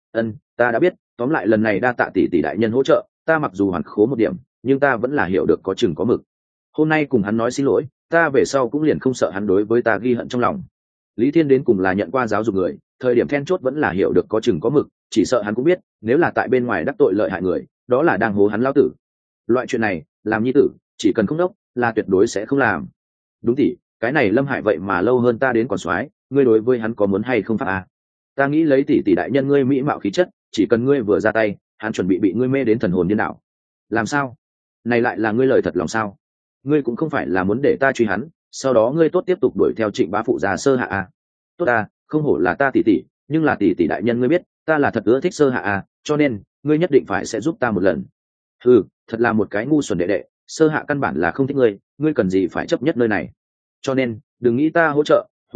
Ta đã biết, tóm lại lần này đa tạ tỷ tỷ đại nhân hỗ trợ, ta mặc dù hoàn khố một điểm, nhưng ta vẫn là hiểu được có chừng có mực. Hôm nay cùng hắn nói xin lỗi, ta về sau cũng liền không sợ hắn đối với ta ghi hận trong lòng. Lý Thiên đến cùng là nhận qua giáo dục người, thời điểm then chốt vẫn là hiểu được có chừng có mực, chỉ sợ hắn cũng biết, nếu là tại bên ngoài đắc tội lợi hại người, đó là đang hố hắn lao tử. Loại chuyện này, làm nhi tử, chỉ cần không đốc, là tuyệt đối sẽ không làm. Đúng tỷ, cái này Lâm Hải vậy mà lâu hơn ta đến còn soái, ngươi đối với hắn có muốn hay không pháp à? Ta nghĩ lấy tỷ tỷ đại nhân ngươi mỹ mạo khí chất, chỉ cần ngươi vừa ra tay, hắn chuẩn bị ngươi mê đến thần hồn điên đảo. Làm sao? Này lại là ngươi lời thật lòng sao? Ngươi cũng không phải là muốn để ta truy hắn, sau đó ngươi tốt tiếp tục đuổi theo Trịnh bá phụ già Sơ Hạ à? Tốt à, không hổ là ta tỷ tỷ, nhưng là tỷ tỷ đại nhân ngươi biết, ta là thật ưa thích Sơ Hạ à, cho nên ngươi nhất định phải sẽ giúp ta một lần. Thật là một cái ngu xuẩn đệ đệ, Sơ Hạ căn bản là không thích ngươi, ngươi cần gì phải chấp nhất nơi này. Cho nên, đừng nghĩ ta hỗ trợ, huống hồ,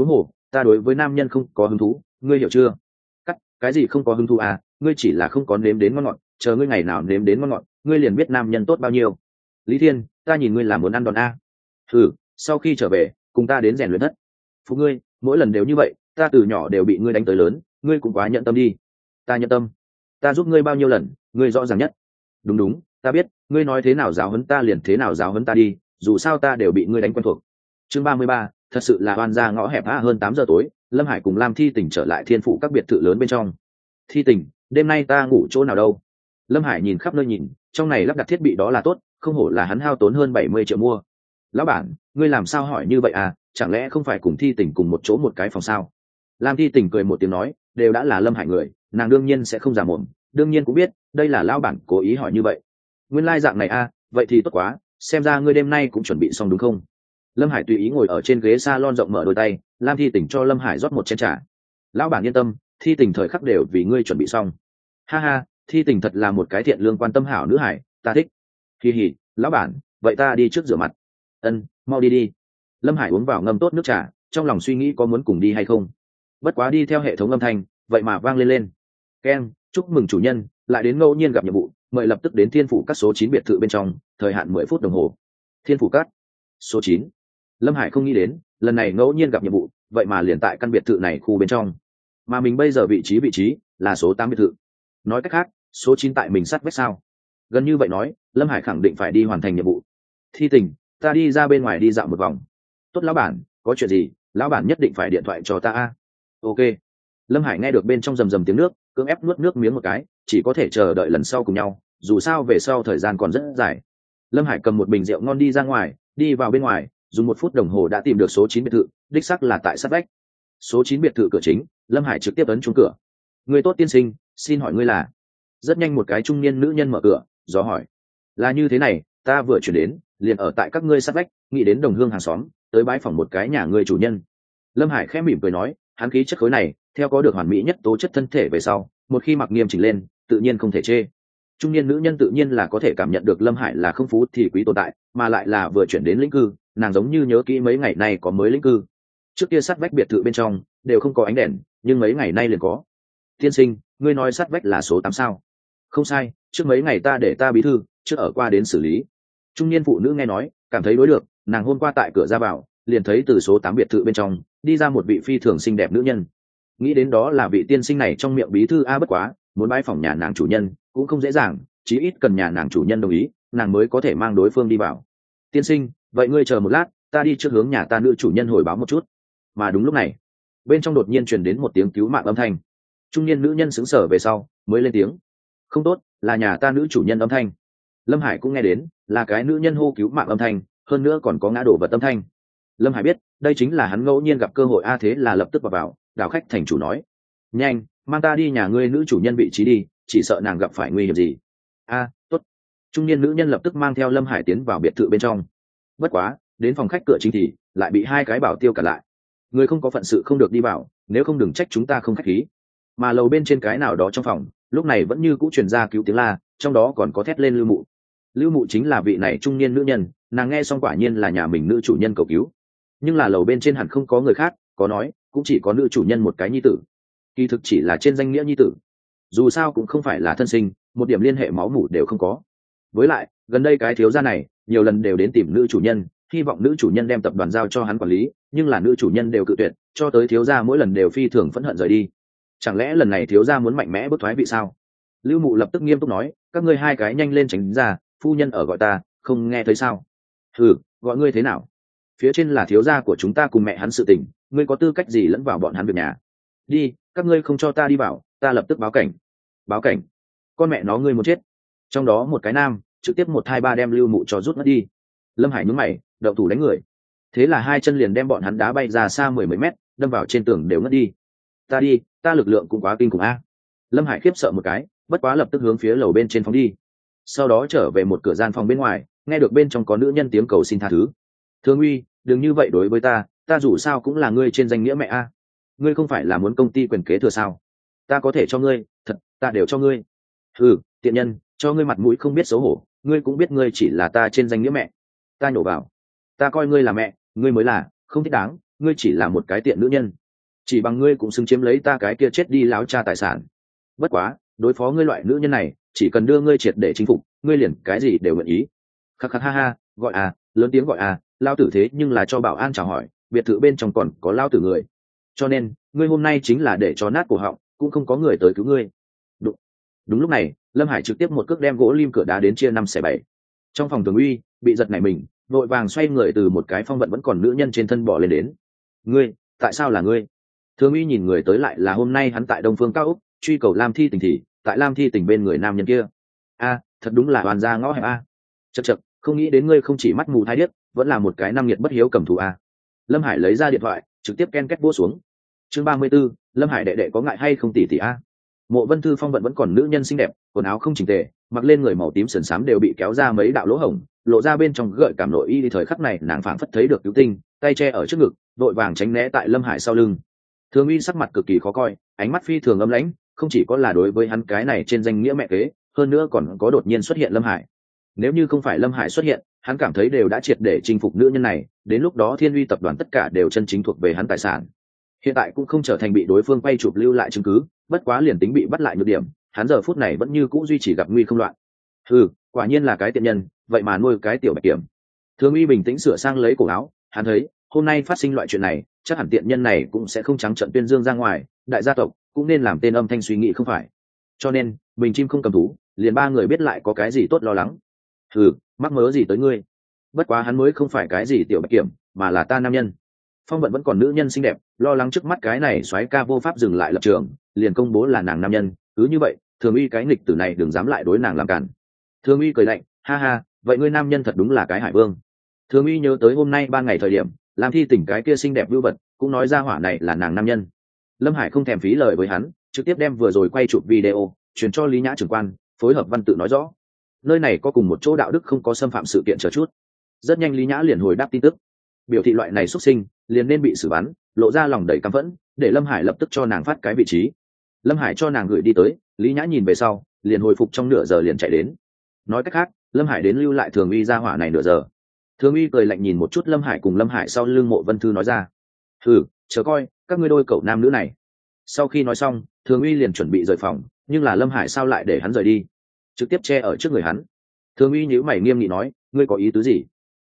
ta đối với nam nhân không có hứng thú, ngươi hiểu chưa? Cắt, cái gì không có hứng thú à, ngươi chỉ là không có nếm đến ngon ngọt, chờ ngươi ngày nào nếm đến ngon ngọt, ngươi liền biết nam nhân tốt bao nhiêu. Lý Thiên, ta nhìn ngươi là muốn ăn đòn a. Ừ, sau khi trở về cùng ta đến rèn luyện đất. Phụ ngươi mỗi lần đều như vậy, ta từ nhỏ đều bị ngươi đánh tới lớn, ngươi cũng quá nhận tâm đi. Ta nhận tâm? Ta giúp ngươi bao nhiêu lần, ngươi rõ ràng nhất. Đúng đúng, ta biết, ngươi nói thế nào giáo huấn ta liền thế nào giáo huấn ta đi, dù sao ta đều bị ngươi đánh quen thuộc. Chương 33, thật sự là oan ra ngõ hẹp há. Hơn 8 giờ tối, Lâm Hải cùng Lam Thi Tình trở lại Thiên Phụ các biệt thự lớn bên trong. Thi Tình, đêm nay ta ngủ chỗ nào đâu? Lâm Hải nhìn khắp nơi nhìn, trong này lắp đặt thiết bị đó là tốt, không hổ là hắn hao tốn hơn 70 triệu mua. Lão bản, ngươi làm sao hỏi như vậy à, chẳng lẽ không phải cùng Thi Tình cùng một chỗ một cái phòng sao? Lam Thi Tình cười một tiếng nói, đều đã là Lâm Hải người, nàng đương nhiên sẽ không giả mồm, đương nhiên cũng biết đây là lão bản cố ý hỏi như vậy. Nguyên lai dạng này à, vậy thì tốt quá, xem ra ngươi đêm nay cũng chuẩn bị xong đúng không? Lâm Hải tùy ý ngồi ở trên ghế salon rộng mở đôi tay, Lam Thi Tình cho Lâm Hải rót một chén trà. Lão bản yên tâm, Thi Tình thời khắc đều vì ngươi chuẩn bị xong. Ha ha, Thi Tình thật là một cái thiện lương quan tâm hảo nữ hải, ta thích. Hi hi, lão bản, vậy ta đi trước rửa mặt. Ân, mau đi đi. Lâm Hải uống vào ngâm tốt nước trà, trong lòng suy nghĩ có muốn cùng đi hay không. Bất quá đi theo hệ thống âm thanh, vậy mà vang lên lên. Keng, chúc mừng chủ nhân, lại đến ngẫu nhiên gặp nhiệm vụ, mời lập tức đến Thiên Phủ các số 9 biệt thự bên trong, thời hạn 10 phút đồng hồ. Thiên Phủ các số 9. Lâm Hải không nghĩ đến, lần này ngẫu nhiên gặp nhiệm vụ, vậy mà liền tại căn biệt thự này khu bên trong. Mà mình bây giờ vị trí là số 8 biệt thự. Nói cách khác, số 9 tại mình sát vách sao? Gần như vậy nói, Lâm Hải khẳng định phải đi hoàn thành nhiệm vụ. Thi Tình, ta đi ra bên ngoài đi dạo một vòng. Tốt lão bản, có chuyện gì, lão bản nhất định phải điện thoại cho ta a. Ok. Lâm Hải nghe được bên trong rầm rầm tiếng nước, cưỡng ép nuốt nước miếng một cái, chỉ có thể chờ đợi lần sau cùng nhau, dù sao về sau thời gian còn rất dài. Lâm Hải cầm một bình rượu ngon đi ra ngoài, đi vào bên ngoài, dùng 1 phút đồng hồ đã tìm được số 9 biệt thự, đích xác là tại sát vách. Số 9 biệt thự cửa chính, Lâm Hải trực tiếp ấn chuông cửa. Người tốt tiên sinh, xin hỏi ngươi là? Rất nhanh một cái trung niên nữ nhân mở cửa, dò hỏi. Là như thế này, ta vừa chuyển đến, liền ở tại các ngươi sát vách, nghĩ đến đồng hương hàng xóm, tới bái phỏng một cái nhà ngươi chủ nhân. Lâm Hải khẽ mỉm cười nói, hắn khí chất khối này, theo có được hoàn mỹ nhất tố chất thân thể về sau, một khi mặc nghiêm chỉnh lên, tự nhiên không thể chê. Trung niên nữ nhân tự nhiên là có thể cảm nhận được Lâm Hải là không phú thì quý tồn tại, mà lại là vừa chuyển đến lĩnh cư, nàng giống như nhớ kỹ mấy ngày nay có mới lĩnh cư. Trước kia sát vách biệt thự bên trong đều không có ánh đèn, nhưng mấy ngày nay liền có. Tiên sinh, ngươi nói sát vách là số 8 sao? Không sai, trước mấy ngày ta để ta bí thư trước ở qua đến xử lý. Trung niên phụ nữ nghe nói, cảm thấy đối được, nàng hôm qua tại cửa ra vào, liền thấy từ số 8 biệt thự bên trong đi ra một vị phi thường xinh đẹp nữ nhân. Nghĩ đến đó là vị tiên sinh này trong miệng bí thư a, bất quá muốn bái phỏng nhà nàng chủ nhân cũng không dễ dàng, chí ít cần nhà nàng chủ nhân đồng ý, nàng mới có thể mang đối phương đi vào. Tiên sinh, vậy ngươi chờ một lát, ta đi trước hướng nhà ta nữ chủ nhân hồi báo một chút. Mà đúng lúc này, bên trong đột nhiên truyền đến một tiếng cứu mạng âm thanh. Trung niên nữ nhân sững sờ về sau mới lên tiếng. Không tốt, là nhà ta nữ chủ nhân âm thanh. Lâm Hải cũng nghe đến, là cái nữ nhân hô cứu mạng âm thanh, hơn nữa còn có ngã đổ vật âm thanh. Lâm Hải biết, đây chính là hắn ngẫu nhiên gặp cơ hội a, thế là lập tức vào đảo khách thành chủ nói. Nhanh, mang ta đi nhà ngươi nữ chủ nhân vị trí đi, chỉ sợ nàng gặp phải nguy hiểm gì. A, tốt. Trung niên nữ nhân lập tức mang theo Lâm Hải tiến vào biệt thự bên trong. Bất quá, đến phòng khách cửa chính thì lại bị 2 cái bảo tiêu cản lại. Người không có phận sự không được đi vào, nếu không đừng trách chúng ta không khách khí. Mà lầu bên trên cái nào đó trong phòng, lúc này vẫn như cũ truyền ra cứu tiếng la, trong đó còn có thét lên Lưu Mụ. Lưu Mụ chính là vị này trung niên nữ nhân, nàng nghe xong quả nhiên là nhà mình nữ chủ nhân cầu cứu. Nhưng là lầu bên trên hẳn không có người khác, có nói cũng chỉ có nữ chủ nhân một cái nhi tử, kỳ thực chỉ là trên danh nghĩa nhi tử, dù sao cũng không phải là thân sinh, một điểm liên hệ máu mủ đều không có. Với lại gần đây cái thiếu gia này nhiều lần đều đến tìm nữ chủ nhân, hy vọng nữ chủ nhân đem tập đoàn giao cho hắn quản lý, nhưng là nữ chủ nhân đều cự tuyệt, cho tới thiếu gia mỗi lần đều phi thường phẫn hận rời đi. Chẳng lẽ lần này thiếu gia muốn mạnh mẽ bức thoái vị sao? Lưu Mụ lập tức nghiêm túc nói, các ngươi 2 cái nhanh lên tránh ra, phu nhân ở gọi ta, không nghe thấy sao? Ừ, gọi ngươi thế nào? Phía trên là thiếu gia của chúng ta cùng mẹ hắn sự tình, ngươi có tư cách gì lẫn vào bọn hắn việc nhà? Đi, các ngươi không cho ta đi vào, ta lập tức báo cảnh. Báo cảnh? Con mẹ nó ngươi muốn chết. Trong đó một cái nam trực tiếp 1 2 3 đem Lưu Mụ cho rút mất đi. Lâm Hải nhướng mày, động thủ đánh người. Thế là 2 chân liền đem bọn hắn đá bay ra xa 10 mấy mét, đâm vào trên tường đều ngất đi. Ta đi, ta lực lượng cũng quá kinh khủng a. Lâm Hải khiếp sợ một cái, bất quá lập tức hướng phía lầu bên trên phóng đi. Sau đó trở về một cửa gian phòng bên ngoài, nghe được bên trong có nữ nhân tiếng cầu xin tha thứ. Thương uy, đừng như vậy đối với ta dù sao cũng là ngươi trên danh nghĩa mẹ a. Ngươi không phải là muốn công ty quyền kế thừa sao? Ta có thể cho ngươi, thật, ta đều cho ngươi. Ừ, tiện nhân, cho ngươi mặt mũi không biết xấu hổ, ngươi cũng biết ngươi chỉ là ta trên danh nghĩa mẹ. Ta nhổ vào, ta coi ngươi là mẹ, ngươi mới là, không thích đáng, ngươi chỉ là một cái tiện nữ nhân. chỉ bằng ngươi cũng xứng chiếm lấy ta cái kia chết đi láo cha tài sản. Bất quá đối phó ngươi loại nữ nhân này, chỉ cần đưa ngươi triệt để chinh phục, ngươi liền cái gì đều nguyện ý. Khắc khắc ha ha, gọi à, lớn tiếng gọi à, lao tử thế nhưng là cho bảo an chào hỏi, biệt thự bên trong còn có lao tử người, cho nên ngươi hôm nay chính là để cho nát cổ họng cũng không có người tới cứu ngươi. Đúng lúc này Lâm Hải trực tiếp một cước đem gỗ lim cửa đá đến chia 5/7. Trong phòng Thường Uy bị giật nảy mình, vội vàng xoay người từ một cái phong vận vẫn còn nữ nhân trên thân bỏ lên đến. Ngươi, tại sao là ngươi? Thường Uy nhìn người tới lại là hôm nay hắn tại Đông Phương Cao Úc truy cầu Lam Thi Tình thì tại Lam Thi Tình bên người nam nhân kia. A, thật đúng là hoàn gia ngõ hẹp a. Chậc chậc, không nghĩ đến ngươi không chỉ mắt mù thái điếc, vẫn là một cái năm nghiệt bất hiếu cầm thú a. Lâm Hải lấy ra điện thoại, trực tiếp ken két vỗ xuống. Chương 34, Lâm Hải đệ đệ có ngại hay không tỷ tỷ a? Mộ Vân Thư phong vận vẫn còn nữ nhân xinh đẹp, quần áo không chỉnh tề, mặc lên người màu tím sườn xám đều bị kéo ra mấy đạo lỗ hổng, lộ ra bên trong gợi cảm nội y. Thời khắc này nàng phảng phất thấy được cứu tinh, tay che ở trước ngực, đội vàng tránh né tại Lâm Hải sau lưng. Thường Uy sắc mặt cực kỳ khó coi, ánh mắt phi thường âm lãnh, không chỉ có là đối với hắn cái này trên danh nghĩa mẹ kế, hơn nữa còn có đột nhiên xuất hiện Lâm Hải. Nếu như không phải Lâm Hải xuất hiện, hắn cảm thấy đều đã triệt để chinh phục nữ nhân này, đến lúc đó Thiên Uy tập đoàn tất cả đều chân chính thuộc về hắn tài sản. Hiện tại cũng không trở thành bị đối phương quay chụp lưu lại chứng cứ, bất quá liền tính bị bắt lại nhược điểm, hắn giờ phút này vẫn như cũ duy trì gặp nguy không loạn. Quả nhiên là cái tiện nhân, vậy mà nuôi cái tiểu bạch kiểm. Thường Uy bình tĩnh sửa sang lấy cổ áo, hắn thấy hôm nay phát sinh loại chuyện này, chắc hẳn tiện nhân này cũng sẽ không trắng trợn tuyên dương ra ngoài, đại gia tộc cũng nên làm tên âm thanh suy nghĩ không phải. Cho nên bình chim không cầm thú, liền ba người biết lại có cái gì tốt lo lắng. Mắc mớ gì tới ngươi? Bất quá hắn mới không phải cái gì tiểu bạch kiểm, mà là ta nam nhân. Phong vận vẫn còn nữ nhân xinh đẹp, lo lắng trước mắt cái này soái ca vô pháp dừng lại lập trường, liền công bố là nàng nam nhân. Cứ như vậy Thường Uy cái nghịch tử này đừng dám lại đối nàng làm cản. Thường Uy cười lạnh, ha ha, vậy ngươi nam nhân thật đúng là cái hải vương. Thường Uy nhớ tới hôm nay ban ngày thời điểm làm Thi Tình cái kia xinh đẹp vưu vật cũng nói ra hỏa này là nàng nam nhân. Lâm Hải không thèm phí lời với hắn, trực tiếp đem vừa rồi quay chụp video truyền cho Lý Nhã trưởng quan, phối hợp văn tự nói rõ nơi này có cùng một chỗ đạo đức không có xâm phạm sự kiện chờ chút. Rất nhanh Lý Nhã liền hồi đáp tin tức, biểu thị loại này xuất sinh liền nên bị xử bắn, lộ ra lòng đầy căm phẫn, để Lâm Hải lập tức cho nàng phát cái vị trí. Lâm Hải cho nàng gửi đi tới, Lý Nhã nhìn về sau liền hồi phục trong nửa giờ liền chạy đến. Nói cách khác Lâm Hải đến lưu lại Thường Uy ra hỏa này nửa giờ. Thường Uy cười lạnh nhìn một chút Lâm Hải cùng Lâm Hải sau lưng Mộ Vân Thư nói ra, chờ coi các ngươi đôi cậu nam nữ này. Sau khi nói xong Thường Uy liền chuẩn bị rời phòng, nhưng là Lâm Hải sao lại để hắn rời đi, trực tiếp che ở trước người hắn. Thường Uy nhíu mày nghiêm nghị nói, ngươi có ý tứ gì?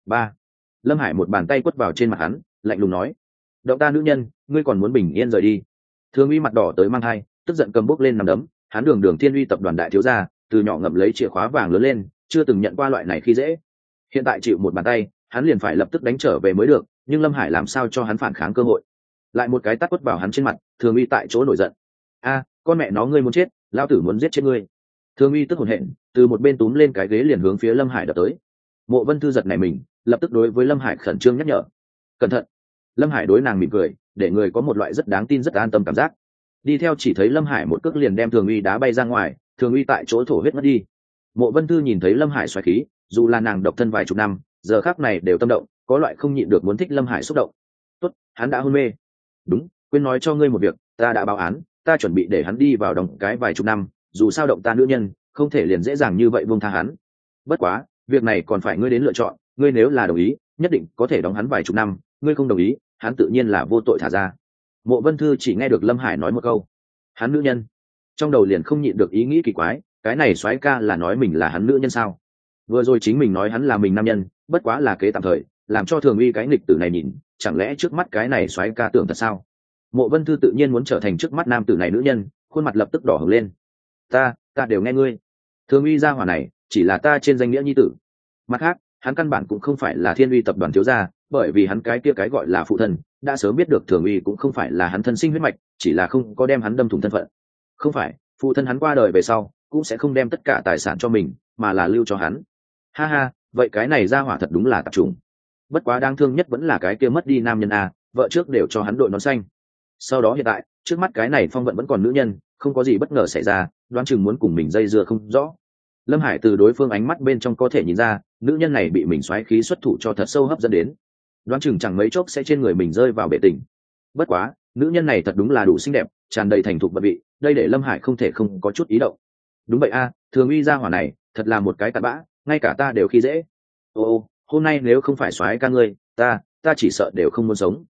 Lâm Hải một bàn tay quất vào trên mặt hắn, lạnh lùng nói, động ta nữ nhân, ngươi còn muốn bình yên rời đi? Thường Uy mặt đỏ tới mang hai, tức giận cầm bốc lên nằm đấm. Hắn đường Thiên Uy tập đoàn đại thiếu gia, từ nhỏ ngậm lấy chìa khóa vàng lớn lên, chưa từng nhận qua loại này khi dễ. Hiện tại chịu một bàn tay, hắn liền phải lập tức đánh trở về mới được, nhưng Lâm Hải làm sao cho hắn phản kháng cơ hội. Lại một cái tát quất vào hắn trên mặt, Thường Uy tại chỗ nổi giận, con mẹ nó ngươi muốn chết, lao tử muốn giết chết ngươi. Thường Uy tức hổn hển, từ một bên túm lên cái ghế liền hướng phía Lâm Hải đập tới. Mộ Vân Thư giật này mình, lập tức đối với Lâm Hải khẩn trương nhắc nhở, cẩn thận. Lâm Hải đối nàng mỉm cười, để người có một loại rất đáng tin rất an tâm cảm giác. Đi theo chỉ thấy Lâm Hải một cước liền đem Thường Uy đá bay ra ngoài, Thường Uy tại chỗ thổ huyết mất đi. Mộ Vân Thư nhìn thấy Lâm Hải xoáy khí, dù là nàng độc thân vài chục năm, giờ khắc này đều tâm động, có loại không nhịn được muốn thích Lâm Hải xúc động. Tốt, hắn đã hôn mê. Đúng, quên nói cho ngươi một việc, ta đã báo án, ta chuẩn bị để hắn đi vào đồng cái vài chục năm, dù sao động ta nữ nhân, không thể liền dễ dàng như vậy buông tha hắn. Bất quá việc này còn phải ngươi đến lựa chọn, ngươi nếu là đồng ý nhất định có thể đóng hắn vài chục năm, ngươi không đồng ý hắn tự nhiên là vô tội thả ra. Mộ Vân Thư chỉ nghe được Lâm Hải nói một câu hắn nữ nhân, trong đầu liền không nhịn được ý nghĩ kỳ quái, cái này soái ca là nói mình là hắn nữ nhân sao? Vừa rồi chính mình nói hắn là mình nam nhân, bất quá là kế tạm thời, làm cho Thường Uy cái nghịch tử này nhìn, chẳng lẽ trước mắt cái này soái ca tưởng thật sao? Mộ Vân Thư tự nhiên muốn trở thành trước mắt nam tử này nữ nhân, khuôn mặt lập tức đỏ hừng lên. Ta đều nghe ngươi. Thường Uy gia hỏa này chỉ là ta trên danh nghĩa nhi tử, mặt khác hắn căn bản cũng không phải là Thiên Uy tập đoàn thiếu gia, bởi vì hắn cái kia cái gọi là phụ thân đã sớm biết được Thường Uy cũng không phải là hắn thân sinh huyết mạch, chỉ là không có đem hắn đâm thủng thân phận. Không phải phụ thân hắn qua đời về sau cũng sẽ không đem tất cả tài sản cho mình, mà là lưu cho hắn. Ha ha, vậy cái này gia hỏa thật đúng là tạp chủng. Bất quá đáng thương nhất vẫn là cái kia mất đi nam nhân a, vợ trước đều cho hắn đội nón xanh. Sau đó hiện tại trước mắt cái này phong vận vẫn còn nữ nhân, không có gì bất ngờ xảy ra, đoán chừng muốn cùng mình dây dưa không rõ. Lâm Hải từ đối phương ánh mắt bên trong có thể nhìn ra, nữ nhân này bị mình xoáy khí xuất thủ cho thật sâu hấp dẫn đến, đoán chừng chẳng mấy chốc sẽ trên người mình rơi vào bể tình. Bất quá nữ nhân này thật đúng là đủ xinh đẹp, tràn đầy thành thục vật vị, đây để Lâm Hải không thể không có chút ý động. Đúng vậy a, Thường Uy gia hỏa này thật là một cái tạt bã, ngay cả ta đều khi dễ. Hôm nay nếu không phải soái ca ngươi, ta chỉ sợ đều không muốn sống.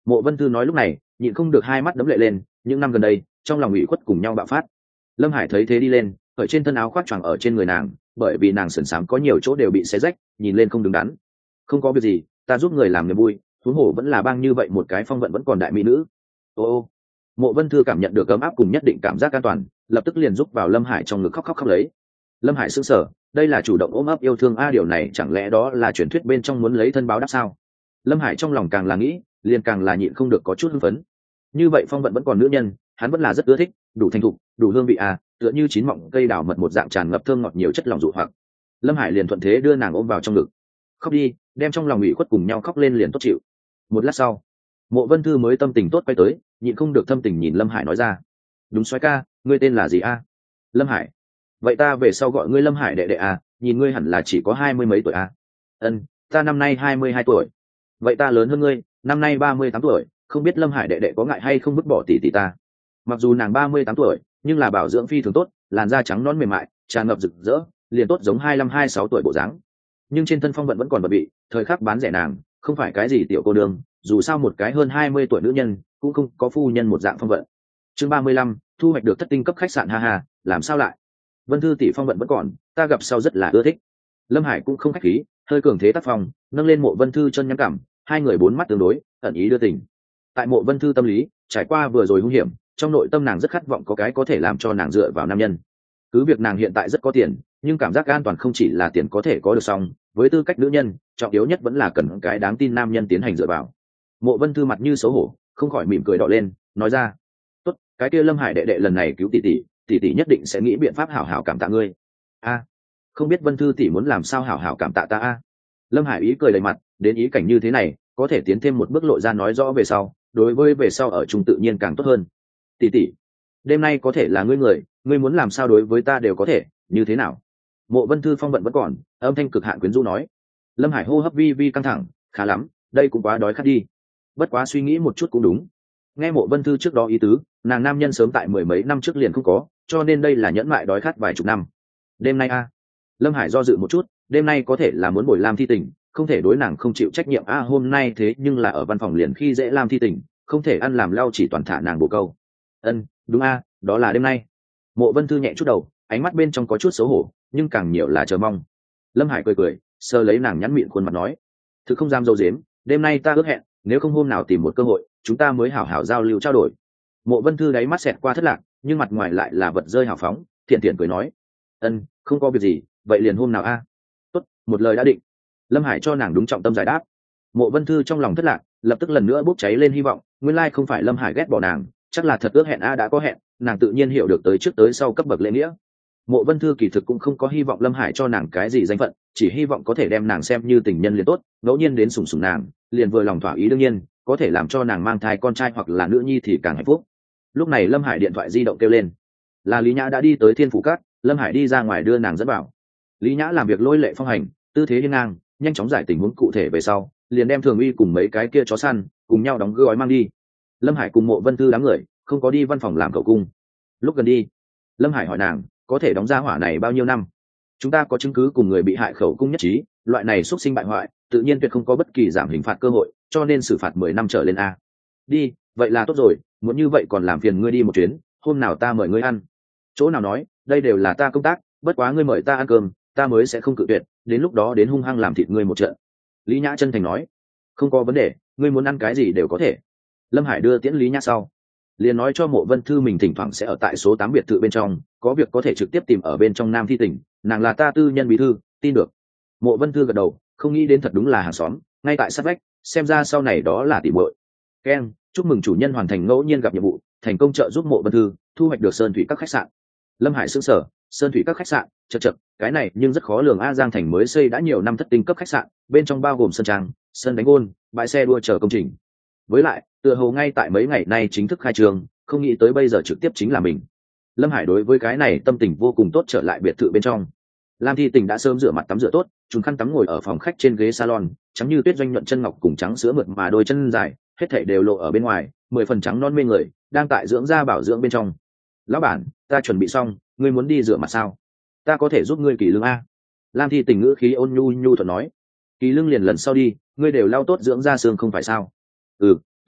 Mộ Vân Thư nói lúc này nhịn không được hai mắt đấm lệ lên, những năm gần đây trong lòng ủy khuất cùng nhau bạo phát. Lâm Hải thấy thế đi lên, cởi trên thân áo khoác choàng ở trên người nàng, bởi vì nàng sườn xám có nhiều chỗ đều bị xé rách, nhìn lên không đứng đắn. Không có việc gì, ta giúp người làm niềm vui, huống hồ vẫn là bang như vậy một cái phong vận vẫn còn đại mỹ nữ. Ô, Mộ Vân Thư cảm nhận được ấm áp cùng nhất định cảm giác an toàn, lập tức liền giúp vào Lâm Hải trong ngực khóc khóc khóc lấy. Lâm Hải sững sờ, đây là chủ động ôm ấp yêu thương a, điều này chẳng lẽ đó là truyền thuyết bên trong muốn lấy thân báo đáp sao? Lâm Hải trong lòng càng là nghĩ, liền càng là nhịn không được có chút hưng phấn. Như vậy phong vận vẫn còn nữ nhân, hắn vẫn là rất ưa thích, đủ thành thục, đủ hương vị à, tựa như chín mọng cây đào mật một dạng tràn ngập thơm ngọt nhiều chất lòng dụ hoặc. Lâm Hải liền thuận thế đưa nàng ôm vào trong ngực. Khóc đi, đem trong lòng ủy khuất cùng nhau khóc lên liền tốt chịu. Một lát sau, Mộ Vân Thư mới tâm tình tốt quay tới, nhịn không được thâm tình nhìn Lâm Hải nói ra: đúng soái ca, ngươi tên là gì a? Lâm Hải. Vậy ta về sau gọi ngươi Lâm Hải đệ đệ à, nhìn ngươi hẳn là chỉ có 20 mấy tuổi à? Ân, ta năm nay 22 tuổi. Vậy ta lớn hơn ngươi, năm nay 38 tuổi, không biết Lâm Hải đệ đệ có ngại hay không vứt bỏ tỷ tỷ ta. Mặc dù nàng 38 tuổi, nhưng là bảo dưỡng phi thường tốt, làn da trắng nõn mềm mại, tràn ngập rực rỡ, liền tốt giống 25-26 tuổi bộ dáng. Nhưng trên thân phong vận vẫn còn bận bị, thời khắc bán rẻ nàng, không phải cái gì tiểu cô đương, dù sao một cái hơn 20 tuổi nữ nhân, cũng không có phu nhân một dạng phong vận. Chương 35, thu hoạch được thất tinh cấp khách sạn, ha ha, làm sao lại? Vân Thư tỷ phong vận vẫn còn, ta gặp sau rất là ưa thích. Lâm Hải cũng không khách khí, hơi cường thế tác phong, nâng lên Mộ Vân Thư chân nhắn cảm, hai người bốn mắt tương đối, ẩn ý đưa tình. Tại Mộ Vân Thư tâm lý, trải qua vừa rồi hung hiểm, trong nội tâm nàng rất khát vọng có cái có thể làm cho nàng dựa vào nam nhân. Cứ việc nàng hiện tại rất có tiền, nhưng cảm giác an toàn không chỉ là tiền có thể có được, xong với tư cách nữ nhân, trọng yếu nhất vẫn là cần cái đáng tin nam nhân tiến hành dựa vào. Mộ Vân Thư mặt như xấu hổ, không khỏi mỉm cười đỏ lên, nói ra: tốt, cái kia Lâm Hải đệ đệ lần này cứu tỷ tỷ nhất định sẽ nghĩ biện pháp hảo hảo cảm tạ ngươi. A, không biết Vân Thư tỷ muốn làm sao hảo hảo cảm tạ ta a? Lâm Hải ý cười đầy mặt, đến ý cảnh như thế này, có thể tiến thêm một bước lộ ra nói rõ về sau, đối với về sau ở chung tự nhiên càng tốt hơn. Tỷ tỷ, đêm nay có thể là ngươi muốn làm sao đối với ta đều có thể, như thế nào? Mộ Vân Thư phong vận vẫn còn, âm thanh cực hạn quyến rũ nói. Lâm Hải hô hấp vi vi căng thẳng, khá lắm, đây cũng quá đói khát đi. Bất quá suy nghĩ một chút cũng đúng. Nghe Mộ Vân Thư trước đó ý tứ, nàng nam nhân sớm tại mười mấy năm trước liền không có, cho nên đây là nhẫn mại đói khát vài chục năm. Đêm nay a? Lâm Hải do dự một chút, đêm nay có thể là muốn bồi Lam thi tình, không thể đối nàng không chịu trách nhiệm a, hôm nay thế nhưng là ở văn phòng liền khi dễ Lam thi tình, không thể ăn làm lao chỉ toàn thả nàng bổ câu. Ân, đúng a, đó là đêm nay. Mộ Vân Thư nhẹ chút đầu, ánh mắt bên trong có chút xấu hổ, nhưng càng nhiều là chờ mong. Lâm Hải cười cười, sờ lấy nàng nhắn miệng khuôn mặt nói: thực không dám dâu dếm, đêm nay ta ước hẹn, nếu không hôm nào tìm một cơ hội, chúng ta mới hảo hảo giao lưu trao đổi. Mộ Vân Thư đáy mắt xẹt qua thất lạc, nhưng mặt ngoài lại là vật rơi hào phóng, thiện thiện cười nói: ân, không có việc gì, vậy liền hôm nào a? Tốt, một lời đã định. Lâm Hải cho nàng đúng trọng tâm giải đáp. Mộ Vân Thư trong lòng thất lạc, lập tức lần nữa bốc cháy lên hy vọng, nguyên lai không phải Lâm Hải ghét bỏ nàng, chắc là thật ước hẹn a, đã có hẹn, nàng tự nhiên hiểu được tới trước tới sau cấp bậc lễ nghĩa. Mộ Vân Thư kỳ thực cũng không có hy vọng Lâm Hải cho nàng cái gì danh phận, chỉ hy vọng có thể đem nàng xem như tình nhân liền tốt, ngẫu nhiên đến sủng sủng nàng, liền vừa lòng thỏa ý, đương nhiên có thể làm cho nàng mang thai con trai hoặc là nữ nhi thì càng hạnh phúc. Lúc này Lâm Hải điện thoại di động kêu lên, là Lý Nhã đã đi tới Thiên Phủ Cát. Lâm Hải đi ra ngoài đưa nàng dẫn vào. Lý Nhã làm việc lôi lệ phong hành, tư thế hiên ngang, nhanh chóng giải tình huống cụ thể về sau, liền đem Thường Uy cùng mấy cái kia chó săn cùng nhau đóng gói mang đi. Lâm Hải cùng Mộ Vân Thư đám người không có đi văn phòng làm cậu cung. Lúc gần đi, Lâm Hải hỏi nàng có thể đóng ra hỏa này bao nhiêu năm. Chúng ta có chứng cứ cùng người bị hại khẩu cung nhất trí, loại này xuất sinh bại hoại, tự nhiên tuyệt không có bất kỳ giảm hình phạt cơ hội, cho nên xử phạt 10 năm trở lên a. Đi, vậy là tốt rồi, muốn như vậy còn làm phiền ngươi đi một chuyến, hôm nào ta mời ngươi ăn. Chỗ nào nói, đây đều là ta công tác, bất quá ngươi mời ta ăn cơm, ta mới sẽ không cự tuyệt, đến lúc đó đến hung hăng làm thịt ngươi một trận. Lý Nhã chân thành nói. Không có vấn đề, ngươi muốn ăn cái gì đều có thể. Lâm Hải đưa tiễn Lý Nhã sau, liền nói cho Mộ Vân Thư mình thỉnh thoảng sẽ ở tại số 8 biệt thự bên trong, có việc có thể trực tiếp tìm ở bên trong Nam Thi tỉnh, nàng là ta tư nhân bí thư, tin được. Mộ Vân Thư gật đầu, không nghĩ đến thật đúng là hàng xóm, ngay tại sát vách, xem ra sau này đó là tỷ muội. Ken, chúc mừng chủ nhân hoàn thành ngẫu nhiên gặp nhiệm vụ, thành công trợ giúp Mộ Vân Thư thu hoạch được Sơn Thủy các khách sạn. Lâm Hải sững sờ, Sơn Thủy các khách sạn, chậc, cái này nhưng rất khó lường a. Giang Thành mới xây đã nhiều năm thất tinh cấp khách sạn, bên trong bao gồm sân trang, sân đánh gôn, bãi xe đua chờ công trình. Với lại, tựa hồ ngay tại mấy ngày nay chính thức khai trương, không nghĩ tới bây giờ trực tiếp chính là mình. Lâm Hải đối với cái này tâm tình vô cùng tốt, trở lại biệt thự bên trong. Lam Thi Tình đã sớm rửa mặt tắm rửa tốt, trùm khăn tắm ngồi ở phòng khách trên ghế salon, trắng như tuyết doanh nhuận chân ngọc cùng trắng sữa mượt mà đôi chân dài, hết thảy đều lộ ở bên ngoài, 10 phần trắng non mê người, đang tại dưỡng da bảo dưỡng bên trong. Lão bản, ta chuẩn bị xong, ngươi muốn đi rửa mặt sao? Ta có thể giúp ngươi Kỳ Lương a. Lam Thi Tình ngữ khí ôn nhu nhu thuận nói. Kỳ Lương liền lần sau đi, ngươi đều lau tốt dưỡng da xương không phải sao? Ừ,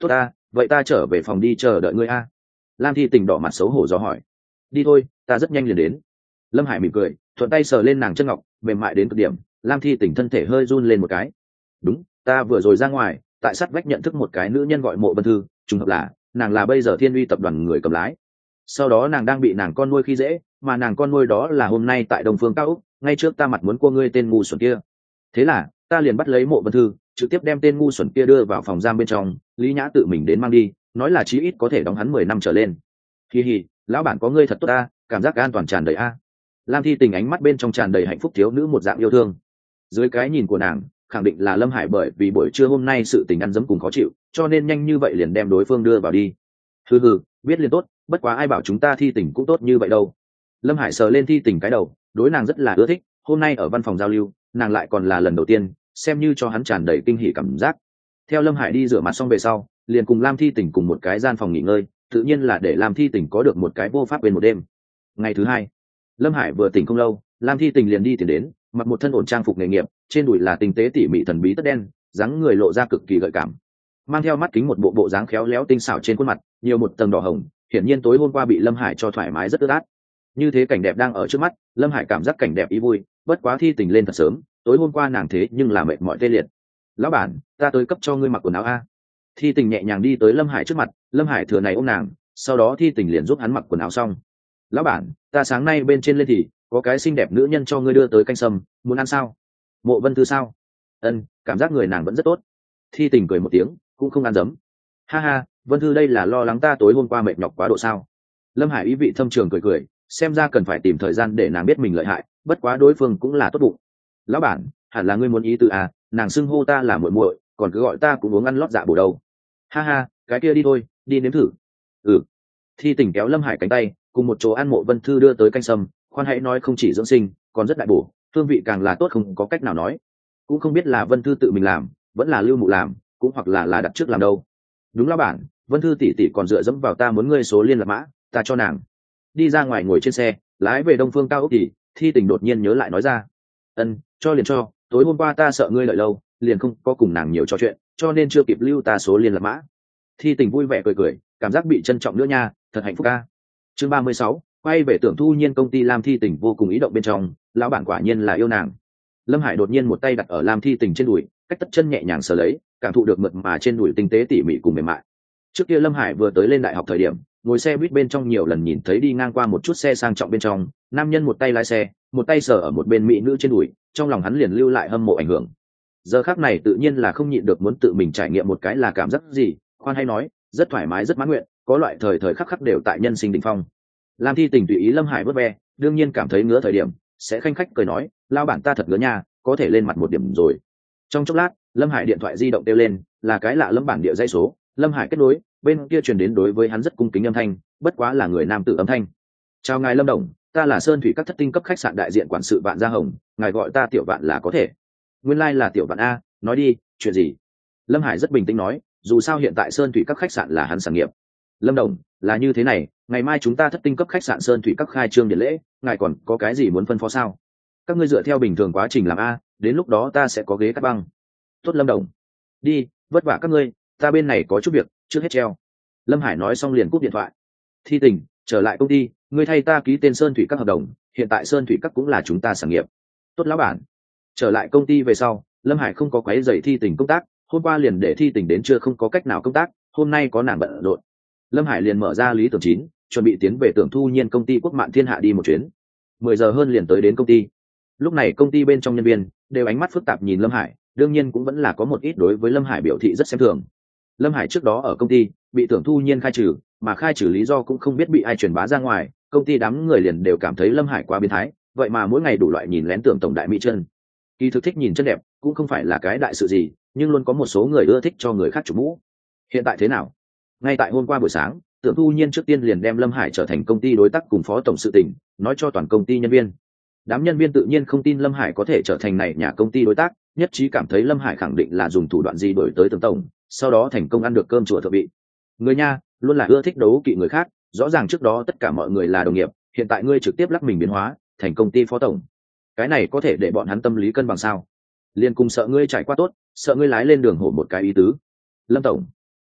Tốt ta, vậy ta trở về phòng đi chờ đợi ngươi a. Lam Thi Tình đỏ mặt xấu hổ do hỏi. Đi thôi, ta rất nhanh liền đến. Lâm Hải mỉm cười, thuận tay sờ lên nàng chân ngọc, mềm mại đến cực điểm. Lam Thi Tình thân thể hơi run lên một cái. Đúng, ta vừa rồi ra ngoài, tại sát vách nhận thức một cái nữ nhân gọi Mộ Vân Thư, trùng hợp là nàng là bây giờ Thiên Uy tập đoàn người cầm lái. Sau đó nàng đang bị nàng con nuôi khi dễ, mà nàng con nuôi đó là hôm nay tại Đông Phương Cao Úc, ngay trước ta mặt muốn cua ngươi tên ngu xuẩn kia. Thế là ta liền bắt lấy Mộ Vân Thư, trực tiếp đem tên ngu xuẩn kia đưa vào phòng giam bên trong, Lý Nhã tự mình đến mang đi, nói là chí ít có thể đóng hắn 10 năm trở lên. Hi hi, lão bản có ngươi thật tốt ta, cảm giác an toàn tràn đầy a. Lam Thi Tình ánh mắt bên trong tràn đầy hạnh phúc thiếu nữ một dạng yêu thương. Dưới cái nhìn của nàng, khẳng định là Lâm Hải bởi vì buổi trưa hôm nay sự tình ăn dấm cùng khó chịu, cho nên nhanh như vậy liền đem đối phương đưa vào đi. Hừ hừ, biết liền tốt, bất quá ai bảo chúng ta Thi Tình cũng tốt như vậy đâu. Lâm Hải sờ lên Thi Tình cái đầu, đối nàng rất là ưa thích, hôm nay ở văn phòng giao lưu, nàng lại còn là lần đầu tiên, xem như cho hắn tràn đầy kinh hỉ cảm giác. Theo Lâm Hải đi rửa mặt xong về sau, liền cùng Lam Thi Tình cùng một cái gian phòng nghỉ ngơi, tự nhiên là để Lam Thi Tình có được một cái vô pháp bên một đêm. Ngày thứ hai, Lâm Hải vừa tỉnh không lâu, Lam Thi Tình liền đi tìm đến, mặc một thân ổn trang phục nghề nghiệp, trên đùi là tinh tế tỉ mỉ thần bí tất đen, dáng người lộ ra cực kỳ gợi cảm, mang theo mắt kính một bộ dáng khéo léo tinh xảo trên khuôn mặt, nhiều một tầng đỏ hồng, hiển nhiên tối hôm qua bị Lâm Hải cho thoải mái rất ướt át. Như thế cảnh đẹp đang ở trước mắt, Lâm Hải cảm giác cảnh đẹp ý vui, bất quá Thi Tình lên thật sớm, tối hôm qua nàng thế nhưng là mệt mỏi tê liệt. Lão bản, ta tới cấp cho ngươi mặc quần áo a. Thi Tình nhẹ nhàng đi tới Lâm Hải trước mặt, Lâm Hải thừa này ôm nàng, sau đó Thi Tình liền giúp hắn mặc quần áo xong. Lão bản, ta sáng nay bên trên lên thì có cái xinh đẹp nữ nhân cho ngươi đưa tới canh sâm, muốn ăn sao? Mộ Vân Thư sao? Ân, cảm giác người nàng vẫn rất tốt. Thi Tình cười một tiếng, cũng không ăn dấm. Ha ha, Vân Thư đây là lo lắng ta tối hôm qua mệt nhọc quá độ sao? Lâm Hải ý vị thâm trường cười cười, xem ra cần phải tìm thời gian để nàng biết mình lợi hại, bất quá đối phương cũng là tốt bụng. Lão bản, hẳn là ngươi muốn ý từ à, nàng xưng hô ta là muội muội, còn cứ gọi ta cũng uống ăn lót dạ bổ đâu. Ha ha, cái kia đi thôi, đi nếm thử. Ừ. Thi Tình kéo Lâm Hải cánh tay, cùng một chỗ ăn Mộ Vân Thư đưa tới canh sâm, khoan hãy nói không chỉ dưỡng sinh, còn rất đại bổ, hương vị càng là tốt không có cách nào nói. Cũng không biết là Vân Thư tự mình làm, vẫn là Lưu Mụ làm, cũng hoặc là đặt trước làm đâu. Đúng lão bản, Vân Thư tỷ tỷ còn dựa dẫm vào ta muốn ngươi số liên lạc mã, ta cho nàng. Đi ra ngoài ngồi trên xe, lái về Đông Phương Cao Ốc thì Thi Tình đột nhiên nhớ lại nói ra. Ân, cho liền cho, tối hôm qua ta sợ ngươi lợi lâu, liền không có cùng nàng nhiều trò chuyện, cho nên chưa kịp lưu ta số liên lạc mã. Thi Tình vui vẻ cười cười, cảm giác bị trân trọng nữa nha, thật hạnh phúc ca. Chương 36, quay về Tưởng Thu Nhiên công ty. Lam Thi Tình vô cùng ý động bên trong, lão bản quả nhiên là yêu nàng. Lâm Hải đột nhiên một tay đặt ở Lam Thi Tình trên đùi, cách tất chân nhẹ nhàng sờ lấy, cảm thụ được mượt mà trên đùi tinh tế tỉ mỉ cùng mềm mại. Trước kia Lâm Hải vừa tới lên đại học thời điểm, ngồi xe buýt bên trong nhiều lần nhìn thấy đi ngang qua một chút xe sang trọng bên trong, nam nhân một tay lái xe, một tay sờ ở một bên mỹ nữ trên đùi, trong lòng hắn liền lưu lại hâm mộ ảnh hưởng. Giờ khắc này tự nhiên là không nhịn được muốn tự mình trải nghiệm một cái là cảm giác gì, khoan hay nói, rất thoải mái rất mãn nguyện, có loại thời thời khắc khắc đều tại nhân sinh đỉnh phong. Lam Thi Tình tùy ý Lâm Hải vớt ve, đương nhiên cảm thấy ngứa thời điểm, sẽ khanh khách cười nói, lao bản ta thật ngứa nha, có thể lên mặt một điểm rồi. Trong chốc lát, Lâm Hải điện thoại di động kêu lên, là cái lạ lẫm bản địa dây số, Lâm Hải kết nối, bên kia truyền đến đối với hắn rất cung kính âm thanh, bất quá là người nam tử âm thanh. Chào ngài Lâm Đồng, ta là Sơn Thủy các thất tinh cấp khách sạn đại diện quản sự Vạn Gia Hồng, ngài gọi ta Tiểu Vạn là có thể. Nguyên lai là Tiểu Vạn a, nói đi, chuyện gì? Lâm Hải rất bình tĩnh nói, dù sao hiện tại Sơn Thủy các khách sạn là hắn sản nghiệp. Lâm Đồng, là như thế này, ngày mai chúng ta thất tinh cấp khách sạn Sơn Thủy các khai trương điện lễ, ngài còn có cái gì muốn phân phó sao? Các ngươi dựa theo bình thường quá trình làm a, đến lúc đó ta sẽ có ghế cắt băng. Tốt Lâm Đồng, đi, vất vả các ngươi, ta bên này có chút việc, trước hết treo. Lâm Hải nói xong liền cúp điện thoại. Thi Tình, trở lại công ty, ngươi thay ta ký tên Sơn Thủy các hợp đồng, hiện tại Sơn Thủy các cũng là chúng ta sản nghiệp. Tốt lão bản. Trở lại công ty về sau, Lâm Hải không có quấy rầy Thi Tình công tác, hôm qua liền để Thi Tình đến trưa không có cách nào công tác, hôm nay có nàng bận rộn. Lâm Hải liền mở ra Lý Tưởng 9, chuẩn bị tiến về Tưởng Thu Nhiên công ty Quốc Mạn Thiên Hạ đi một chuyến. 10 giờ hơn liền tới đến công ty. Lúc này công ty bên trong nhân viên đều ánh mắt phức tạp nhìn Lâm Hải, đương nhiên cũng vẫn là có một ít đối với Lâm Hải biểu thị rất xem thường. Lâm Hải trước đó ở công ty bị Tưởng Thu Nhiên khai trừ, mà khai trừ lý do cũng không biết bị ai truyền bá ra ngoài, công ty đám người liền đều cảm thấy Lâm Hải quá biến thái, vậy mà mỗi ngày đủ loại nhìn lén Tưởng tổng đại mỹ chân. Kỳ thực thích nhìn chân đẹp cũng không phải là cái đại sự gì, nhưng luôn có một số người ưa thích cho người khác chụp mũ. Hiện tại thế nào? Ngay tại hôm qua buổi sáng, Tưởng Thu Nhiên trước tiên liền đem Lâm Hải trở thành công ty đối tác cùng phó tổng sự tỉnh, nói cho toàn công ty nhân viên. Đám nhân viên tự nhiên không tin Lâm Hải có thể trở thành này nhà công ty đối tác, nhất trí cảm thấy Lâm Hải khẳng định là dùng thủ đoạn gì đổi tới Tưởng tổng, sau đó thành công ăn được cơm chùa thượng vị. Người nha, luôn là ưa thích đấu kỵ người khác, rõ ràng trước đó tất cả mọi người là đồng nghiệp, hiện tại ngươi trực tiếp lắc mình biến hóa, thành công ty phó tổng. Cái này có thể để bọn hắn tâm lý cân bằng sao? Liên cùng sợ ngươi trải qua tốt, sợ ngươi lái lên đường hổ một cái ý tứ. Lâm tổng,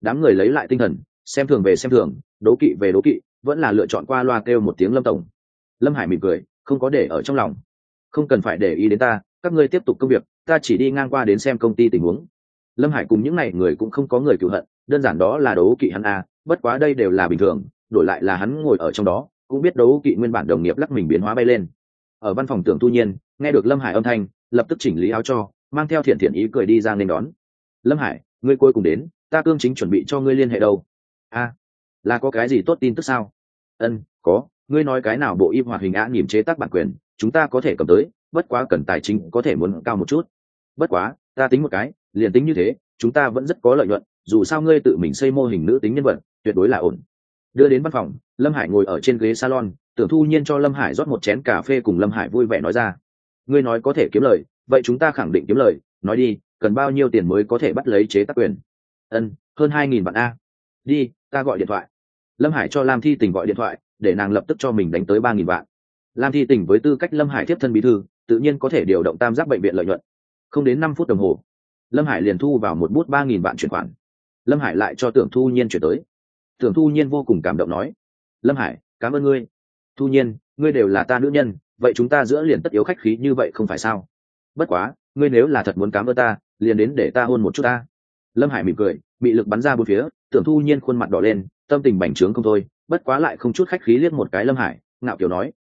Đám người lấy lại tinh thần, xem thường về xem thường, đố kỵ về đố kỵ, vẫn là lựa chọn qua loa kêu một tiếng Lâm tổng. Lâm Hải mỉm cười, không có để ở trong lòng. Không cần phải để ý đến ta, các ngươi tiếp tục công việc, ta chỉ đi ngang qua đến xem công ty tình huống. Lâm Hải cùng những này người cũng không có người cựu hận, đơn giản đó là đấu kỵ hắn à, bất quá đây đều là bình thường, đổi lại là hắn ngồi ở trong đó cũng biết đấu kỵ nguyên bản đồng nghiệp lắc mình biến hóa bay lên. Ở văn phòng Tưởng Thu Nhiên nghe được Lâm Hải âm thanh, lập tức chỉnh lý áo cho, mang theo thiện thiện ý cười đi ra nên đón. Lâm Hải, ngươi cuối cùng đến, ta cương chính chuẩn bị cho ngươi liên hệ đâu. A, là có cái gì tốt tin tức sao? Ân, có, ngươi nói cái nào bộ im hoạt hình nhỉm chế tác bản quyền, chúng ta có thể cầm tới, bất quá cần tài chính có thể muốn cao một chút. Bất quá, ta tính một cái, liền tính như thế, chúng ta vẫn rất có lợi nhuận, dù sao ngươi tự mình xây mô hình nữ tính nhân vật, tuyệt đối là ổn. Đưa đến văn phòng, Lâm Hải ngồi ở trên ghế salon, Tưởng Thu Nhiên cho Lâm Hải rót một chén cà phê, cùng Lâm Hải vui vẻ nói ra: ngươi nói có thể kiếm lời, vậy chúng ta khẳng định kiếm lời, nói đi, cần bao nhiêu tiền mới có thể bắt lấy chế tác quyền? Ân, hơn 2.000 vạn a. Đi, ta gọi điện thoại. Lâm Hải cho Lam Thi Tình gọi điện thoại, để nàng lập tức cho mình đánh tới 3.000 vạn. Lam Thi Tình với tư cách Lâm Hải tiếp thân bí thư, tự nhiên có thể điều động tam giác bệnh viện lợi nhuận. Không đến 5 phút đồng hồ, Lâm Hải liền thu vào một bút 3.000 vạn chuyển khoản. Lâm Hải lại cho Tưởng Thu Nhiên chuyển tới. Tưởng Thu Nhiên vô cùng cảm động nói: Lâm Hải, cảm ơn ngươi. Thu Nhiên, ngươi đều là ta nữ nhân, vậy chúng ta giữa liền tất yếu khách khí như vậy không phải sao? Bất quá, ngươi nếu là thật muốn cảm ơn ta, liền đến để ta hôn một chút ta. Lâm Hải mỉm cười, bị lực bắn ra bốn phía, Tưởng Thu Nhiên khuôn mặt đỏ lên, tâm tình bành trướng không thôi, bất quá lại không chút khách khí liếc một cái Lâm Hải, ngạo kiểu nói: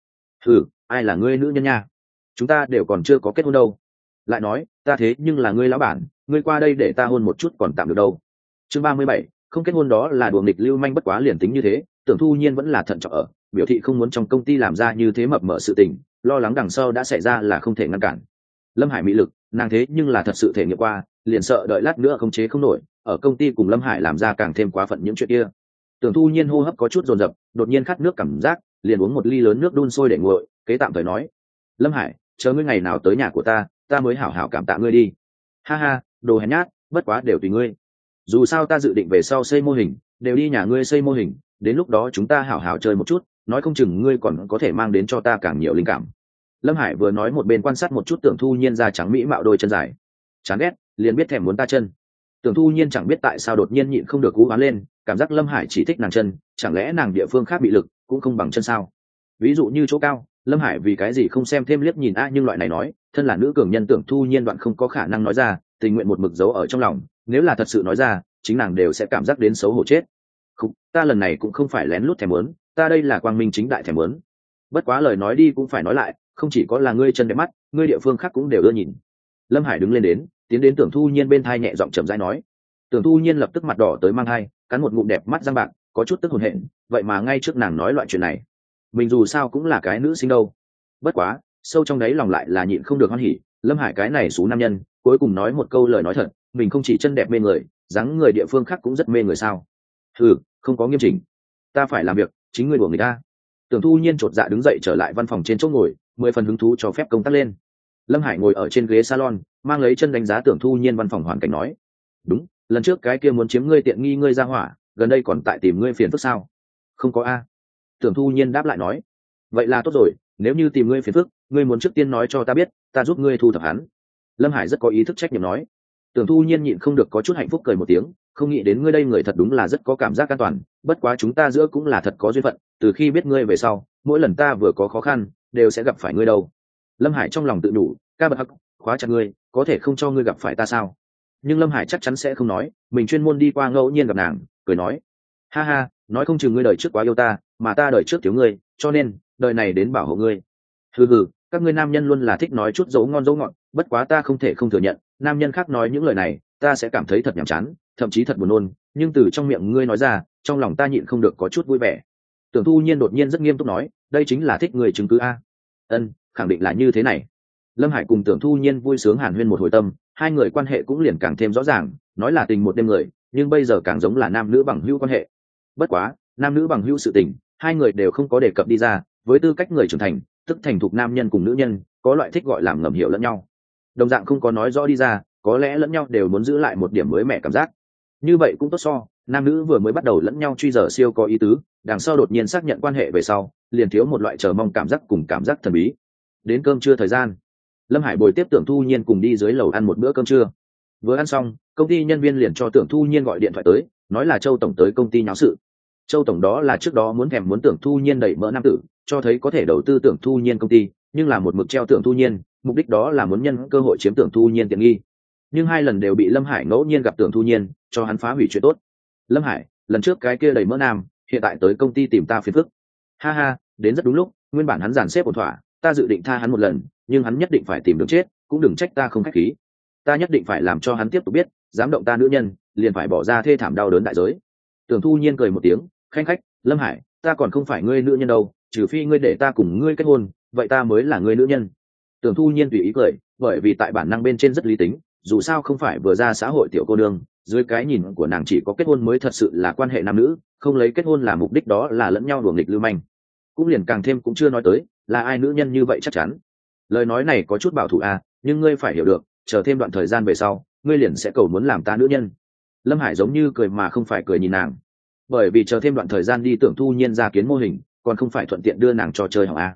ai là ngươi nữ nhân nha? Chúng ta đều còn chưa có kết hôn đâu. Lại nói, ta thế nhưng là ngươi lão bản, ngươi qua đây để ta hôn một chút còn tạm được đâu. Chương 37, không kết hôn đó là đùa nghịch lưu manh, bất quá liền tính như thế, Tưởng Thu Nhiên vẫn là thận trọng ở, biểu thị không muốn trong công ty làm ra như thế mập mờ sự tình, lo lắng đằng sau đã xảy ra là không thể ngăn cản. Lâm Hải mỹ lực, nàng thế nhưng là thật sự thể nghiệm qua, liền sợ đợi lát nữa không chế không nổi, ở công ty cùng Lâm Hải làm ra càng thêm quá phận những chuyện kia. Tưởng Thu Nhiên hô hấp có chút dồn dập, đột nhiên khát nước cảm giác, liền uống một ly lớn nước đun sôi để nguội, kế tạm thời nói: Lâm Hải, chờ ngươi ngày nào tới nhà của ta mới hảo hảo cảm tạ ngươi đi. Ha ha, đồ hèn nhát, bất quá đều tùy ngươi. Dù sao ta dự định về sau xây mô hình, đều đi nhà ngươi xây mô hình, đến lúc đó chúng ta hảo hảo chơi một chút, nói không chừng ngươi còn có thể mang đến cho ta càng nhiều linh cảm. Lâm Hải vừa nói một bên quan sát một chút Tưởng Thu Nhiên da trắng mỹ mạo đôi chân dài. Chán ghét, liền biết thèm muốn ta chân. Tưởng Thu Nhiên chẳng biết tại sao đột nhiên nhịn không được cú oán lên, cảm giác Lâm Hải chỉ thích nàng chân, chẳng lẽ nàng địa phương khác bị lực cũng không bằng chân sao? Ví dụ như chỗ cao, Lâm Hải vì cái gì không xem thêm liếc nhìn a, nhưng loại này nói, thân là nữ cường nhân Tưởng Thu Nhiên đoạn không có khả năng nói ra, tình nguyện một mực giấu ở trong lòng, nếu là thật sự nói ra, chính nàng đều sẽ cảm giác đến xấu hổ chết. Không, ta lần này cũng không phải lén lút thèm muốn, ta đây là quang minh chính đại thèm muốn. Bất quá lời nói đi cũng phải nói lại, không chỉ có là ngươi chân đẹp mắt, ngươi địa phương khác cũng đều ưa nhìn. Lâm Hải đứng lên đến, tiến đến Tưởng Thu Nhiên bên thai nhẹ giọng chậm rãi nói. Tưởng Thu Nhiên lập tức mặt đỏ tới mang hai, cắn một ngụm đẹp mắt răng bạc, có chút tức hồn hển, vậy mà ngay trước nàng nói loại chuyện này, mình dù sao cũng là cái nữ sinh đâu. Bất quá, sâu trong đấy lòng lại là nhịn không được hoan hỉ, Lâm Hải cái này xú nam nhân, cuối cùng nói một câu lời nói thật, mình không chỉ chân đẹp mê người, dáng người địa phương khác cũng rất mê người sao? Không có nghiêm chỉnh, ta phải làm việc, chính ngươi đùa người ta. Tưởng Thu Nhiên chột dạ đứng dậy trở lại văn phòng trên chỗ ngồi, 10 phần hứng thú cho phép công tác lên. Lâm Hải ngồi ở trên ghế salon, mang lấy chân đánh giá Tưởng Thu Nhiên văn phòng hoàn cảnh nói: đúng, lần trước cái kia muốn chiếm ngươi tiện nghi ngươi ra hỏa, gần đây còn tại tìm ngươi phiền phức sao? Không có a. Tưởng Thu Nhiên đáp lại nói: vậy là tốt rồi, nếu như tìm ngươi phiền phức, ngươi muốn trước tiên nói cho ta biết, ta giúp ngươi thu thập hắn. Lâm Hải rất có ý thức trách nhiệm nói. Tưởng Thu Nhiên nhịn không được có chút hạnh phúc cười một tiếng, không nghĩ đến ngươi đây người thật đúng là rất có cảm giác an toàn, bất quá chúng ta giữa cũng là thật có duyên phận, từ khi biết ngươi về sau, mỗi lần ta vừa có khó khăn đều sẽ gặp phải ngươi đâu. Lâm Hải trong lòng tự đủ, ca bật hắc, khóa chặt ngươi, có thể không cho ngươi gặp phải ta sao? Nhưng Lâm Hải chắc chắn sẽ không nói, mình chuyên môn đi qua ngẫu nhiên gặp nàng, cười nói: ha ha, nói không chừng ngươi đời trước quá yêu ta, mà ta đời trước thiếu ngươi, cho nên đời này đến bảo hộ ngươi. Các ngươi nam nhân luôn là thích nói chút dấu ngon dấu ngọt, bất quá ta không thể không thừa nhận, nam nhân khác nói những lời này, ta sẽ cảm thấy thật nhàm chán, thậm chí thật buồn nôn, nhưng từ trong miệng ngươi nói ra, trong lòng ta nhịn không được có chút vui vẻ. Tưởng Thu Nhiên đột nhiên rất nghiêm túc nói: đây chính là thích người chứng cứ a. Ân, khẳng định là như thế này. Lâm Hải cùng Tưởng Thu Nhiên vui sướng hàn huyên một hồi tâm, hai người quan hệ cũng liền càng thêm rõ ràng, nói là tình một đêm người, nhưng bây giờ càng giống là nam nữ bằng hữu quan hệ. Bất quá, nam nữ bằng hữu sự tình, hai người đều không có đề cập đi ra, với tư cách người trưởng thành, tức thành thục nam nhân cùng nữ nhân, có loại thích gọi làm ngầm hiểu lẫn nhau. Đồng dạng không có nói rõ đi ra, có lẽ lẫn nhau đều muốn giữ lại một điểm mới mẻ cảm giác. Như vậy cũng tốt so, nam nữ vừa mới bắt đầu lẫn nhau truy dở siêu có ý tứ, đằng sau đột nhiên xác nhận quan hệ về sau, liền thiếu một loại chờ mong cảm giác cùng cảm giác thần bí. Đến cơm trưa thời gian, Lâm Hải bồi tiếp Tưởng Thu Nhiên cùng đi dưới lầu ăn một bữa cơm trưa. Vừa ăn xong, công ty nhân viên liền cho Tưởng Thu Nhiên gọi điện thoại tới, nói là Châu tổng tới công ty nháo sự. Châu tổng đó là trước đó muốn Tưởng Thu Nhiên đẩy mỡ nam tử, cho thấy có thể đầu tư Tưởng Thu Nhiên công ty, nhưng là một mực treo Tưởng Thu Nhiên, mục đích đó là muốn nhân cơ hội chiếm Tưởng Thu Nhiên tiện nghi. Nhưng 2 lần đều bị Lâm Hải ngẫu nhiên gặp Tưởng Thu Nhiên, cho hắn phá hủy chuyện tốt. Lâm Hải, lần trước cái kia đẩy mỡ nam, hiện tại tới công ty tìm ta phiền phức. Ha ha, đến rất đúng lúc, nguyên bản hắn dàn xếp ổn thỏa, ta dự định tha hắn một lần, nhưng hắn nhất định phải tìm đường chết, cũng đừng trách ta không khách khí. Ta nhất định phải làm cho hắn tiếp tục biết, dám động ta nữ nhân, liền phải bỏ ra thê thảm đau đớn đại giới. Tưởng Thu Nhiên cười một tiếng, khanh khách, Lâm Hải, ta còn không phải ngươi nữ nhân đâu, trừ phi ngươi để ta cùng ngươi kết hôn, vậy ta mới là ngươi nữ nhân. Tưởng Thu Nhiên tùy ý cười, bởi vì tại bản năng bên trên rất lý tính, dù sao không phải vừa ra xã hội tiểu cô đương, dưới cái nhìn của nàng chỉ có kết hôn mới thật sự là quan hệ nam nữ, không lấy kết hôn là mục đích đó là lẫn nhau đùa nghịch lưu manh. Cũng liền càng thêm cũng chưa nói tới, là ai nữ nhân như vậy chắc chắn. Lời nói này có chút bảo thủ à, nhưng ngươi phải hiểu được, chờ thêm đoạn thời gian về sau, ngươi liền sẽ cầu muốn làm ta nữ nhân. Lâm Hải giống như cười mà không phải cười nhìn nàng, bởi vì chờ thêm đoạn thời gian đi Tưởng Thu Nhiên ra kiến mô hình, còn không phải thuận tiện đưa nàng cho chơi hỏng à.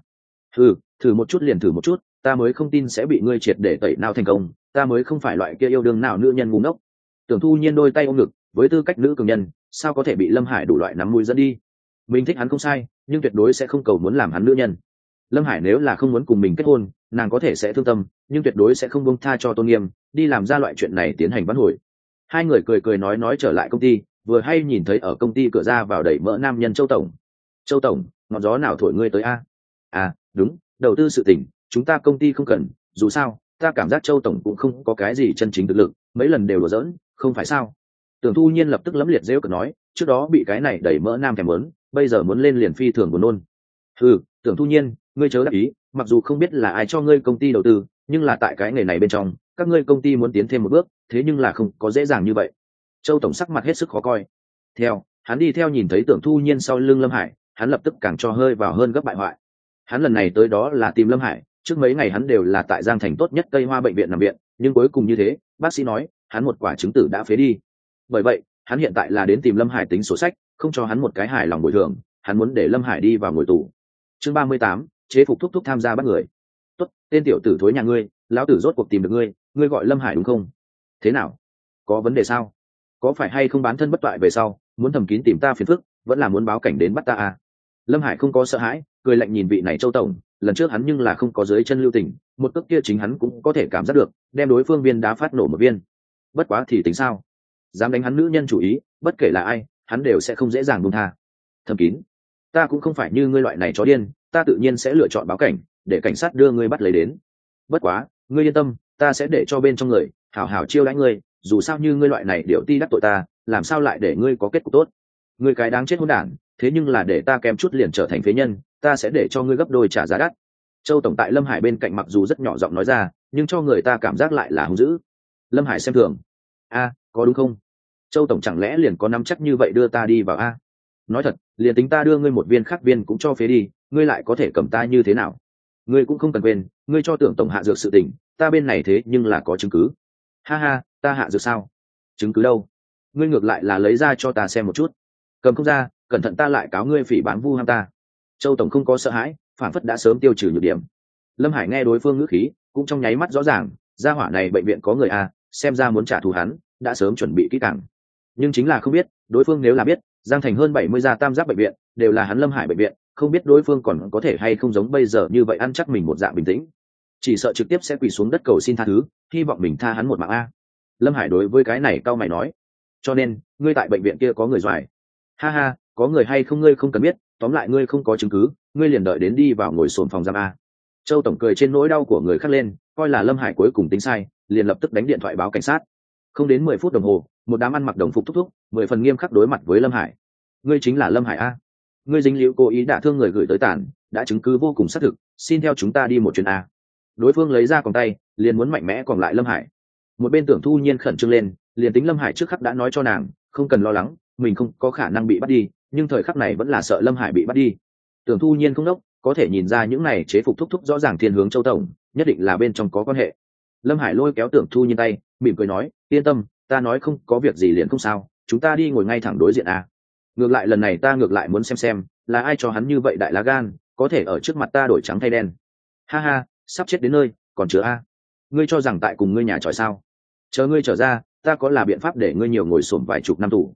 Thử một chút liền thử một chút, ta mới không tin sẽ bị ngươi triệt để tẩy não thành công, ta mới không phải loại kia yêu đương nào nữ nhân ngu ngốc. Tưởng Thu Nhiên đôi tay ôm ngực, với tư cách nữ cường nhân, sao có thể bị Lâm Hải đủ loại nắm mũi dẫn đi. Mình thích hắn không sai, nhưng tuyệt đối sẽ không cầu muốn làm hắn nữ nhân. Lâm Hải nếu là không muốn cùng mình kết hôn, nàng có thể sẽ thương tâm, nhưng tuyệt đối sẽ không buông tha cho tôn nghiêm, đi làm ra loại chuyện này tiến hành vãn hồi. Hai người cười cười nói trở lại công ty, vừa hay nhìn thấy ở công ty cửa ra vào đẩy mỡ nam nhân Châu tổng. Châu tổng, ngọn gió nào thổi ngươi tới a? À, đúng, đầu tư sự tình, chúng ta công ty không cần, dù sao, ta cảm giác Châu tổng cũng không có cái gì chân chính thực lực, mấy lần đều đùa giỡn, không phải sao? Tưởng Thu Nhiên lập tức lẫm liệt giễu cợt nói, trước đó bị cái này đẩy mỡ nam thèm muốn, bây giờ muốn lên liền phi thường buồn nôn. Tưởng Thu Nhiên, ngươi chớ đắc ý, mặc dù không biết là ai cho ngươi công ty đầu tư, nhưng là tại cái nghề này bên trong, các ngươi công ty muốn tiến thêm một bước, thế nhưng là không có dễ dàng như vậy. Châu tổng sắc mặt hết sức khó coi. Hắn đi theo nhìn thấy Tưởng Thu Nhiên sau lưng Lâm Hải, hắn lập tức càng cho hơi vào hơn gấp bại hoại. Hắn lần này tới đó là tìm Lâm Hải, trước mấy ngày hắn đều là tại Giang Thành tốt nhất Tây Hoa bệnh viện nằm viện, nhưng cuối cùng như thế, bác sĩ nói, hắn một quả trứng tử đã phế đi. Bởi vậy, hắn hiện tại là đến tìm Lâm Hải tính sổ sách, không cho hắn một cái hài lòng bồi thường, hắn muốn để Lâm Hải đi vào ngồi tù. Chương 38, chế phục thúc thúc tham gia bắt người. Tốt, tên tiểu tử thối nhà ngươi, lão tử rốt cuộc tìm được ngươi, ngươi gọi Lâm Hải đúng không? Thế nào? Có vấn đề sao? Có phải hay không bán thân bất toại về sau, muốn thầm kín tìm ta phiền phức, vẫn là muốn báo cảnh đến bắt ta à? Lâm Hải không có sợ hãi, cười lạnh nhìn vị này Châu tổng, lần trước hắn nhưng là không có dưới chân lưu tình, một cước kia chính hắn cũng có thể cảm giác được, đem đối phương viên đá phát nổ một viên. Bất quá thì tính sao? Dám đánh hắn nữ nhân chủ ý, bất kể là ai, hắn đều sẽ không dễ dàng buông tha. Thầm kín, ta cũng không phải như ngươi loại này chó điên, ta tự nhiên sẽ lựa chọn báo cảnh, để cảnh sát đưa ngươi bắt lấy đến. Bất quá, ngươi yên tâm, ta sẽ để cho bên trong người hảo hảo chiêu đãi ngươi, dù sao như ngươi loại này điệu ti đắc tội ta, làm sao lại để ngươi có kết cục tốt? Ngươi cái đáng chết hỗn đản, thế nhưng là để ta kém chút liền trở thành phế nhân, ta sẽ để cho ngươi gấp đôi trả giá đắt. Châu tổng tại Lâm Hải bên cạnh mặc dù rất nhỏ giọng nói ra, nhưng cho người ta cảm giác lại là hung dữ. Lâm Hải xem thường. A, có đúng không? Châu tổng chẳng lẽ liền có nắm chắc như vậy đưa ta đi vào a? Nói thật, liền tính ta đưa ngươi một viên khác viên cũng cho phế đi, ngươi lại có thể cầm ta như thế nào? Ngươi cũng không cần quên, ngươi cho Tưởng tổng hạ dược sự tình, ta bên này thế nhưng là có chứng cứ. Ha ha, ta hạ dược sao? Chứng cứ đâu? Ngươi ngược lại là lấy ra cho ta xem một chút. Cầm không ra, cẩn thận ta lại cáo ngươi phỉ báng vu ham ta. Châu tổng không có sợ hãi, phản phất đã sớm tiêu trừ nhược điểm. Lâm Hải nghe đối phương ngữ khí, cũng trong nháy mắt rõ ràng, gia hỏa này bệnh viện có người a, xem ra muốn trả thù hắn, đã sớm chuẩn bị kỹ càng. Nhưng chính là không biết, đối phương nếu là biết, Giang Thành hơn 70 gia tam giác bệnh viện đều là hắn Lâm Hải bệnh viện, không biết đối phương còn có thể hay không giống bây giờ như vậy ăn chắc mình một dạng bình tĩnh, chỉ sợ trực tiếp sẽ quỳ xuống đất cầu xin tha thứ, hy vọng mình tha hắn một mạng a. Lâm Hải đối với cái này cau mày nói, cho nên ngươi tại bệnh viện kia có người doài? Ha ha, có người hay không ngươi không cần biết, tóm lại ngươi không có chứng cứ, ngươi liền đợi đến đi vào ngồi xổm phòng giam a. Châu tổng cười trên nỗi đau của người khác lên, coi là Lâm Hải cuối cùng tính sai, liền lập tức đánh điện thoại báo cảnh sát. Không đến 10 phút đồng hồ, một đám ăn mặc đồng phục thúc thúc 10 phần nghiêm khắc đối mặt với Lâm Hải. Ngươi chính là Lâm Hải a? Ngươi dính liễu cố ý đả thương người gửi tới tàn, đã chứng cứ vô cùng xác thực, xin theo chúng ta đi một chuyến a. Đối phương lấy ra còng tay, liền muốn mạnh mẽ còn lại Lâm Hải. Một bên Tưởng Thu Nhiên khẩn trương lên, liền tính Lâm Hải trước khắc đã nói cho nàng, không cần lo lắng, mình không có khả năng bị bắt đi, nhưng thời khắc này vẫn là sợ Lâm Hải bị bắt đi. Tưởng Thu Nhiên không đốc, có thể nhìn ra những này chế phục thúc thúc rõ ràng thiên hướng Châu tổng, nhất định là bên trong có quan hệ. Lâm Hải lôi kéo Tưởng Thu Nhiên tay, mỉm cười nói, yên tâm, ta nói không có việc gì liền không sao, chúng ta đi ngồi ngay thẳng đối diện a. Ngược lại lần này ta ngược lại muốn xem là ai cho hắn như vậy đại lá gan, có thể ở trước mặt ta đổi trắng thay đen. Ha ha, sắp chết đến nơi, còn chứa a. Ngươi cho rằng tại cùng ngươi nhà tròi sao? Chờ ngươi trở ra, ta có là biện pháp để ngươi nhiều ngồi xổm vài chục năm tù.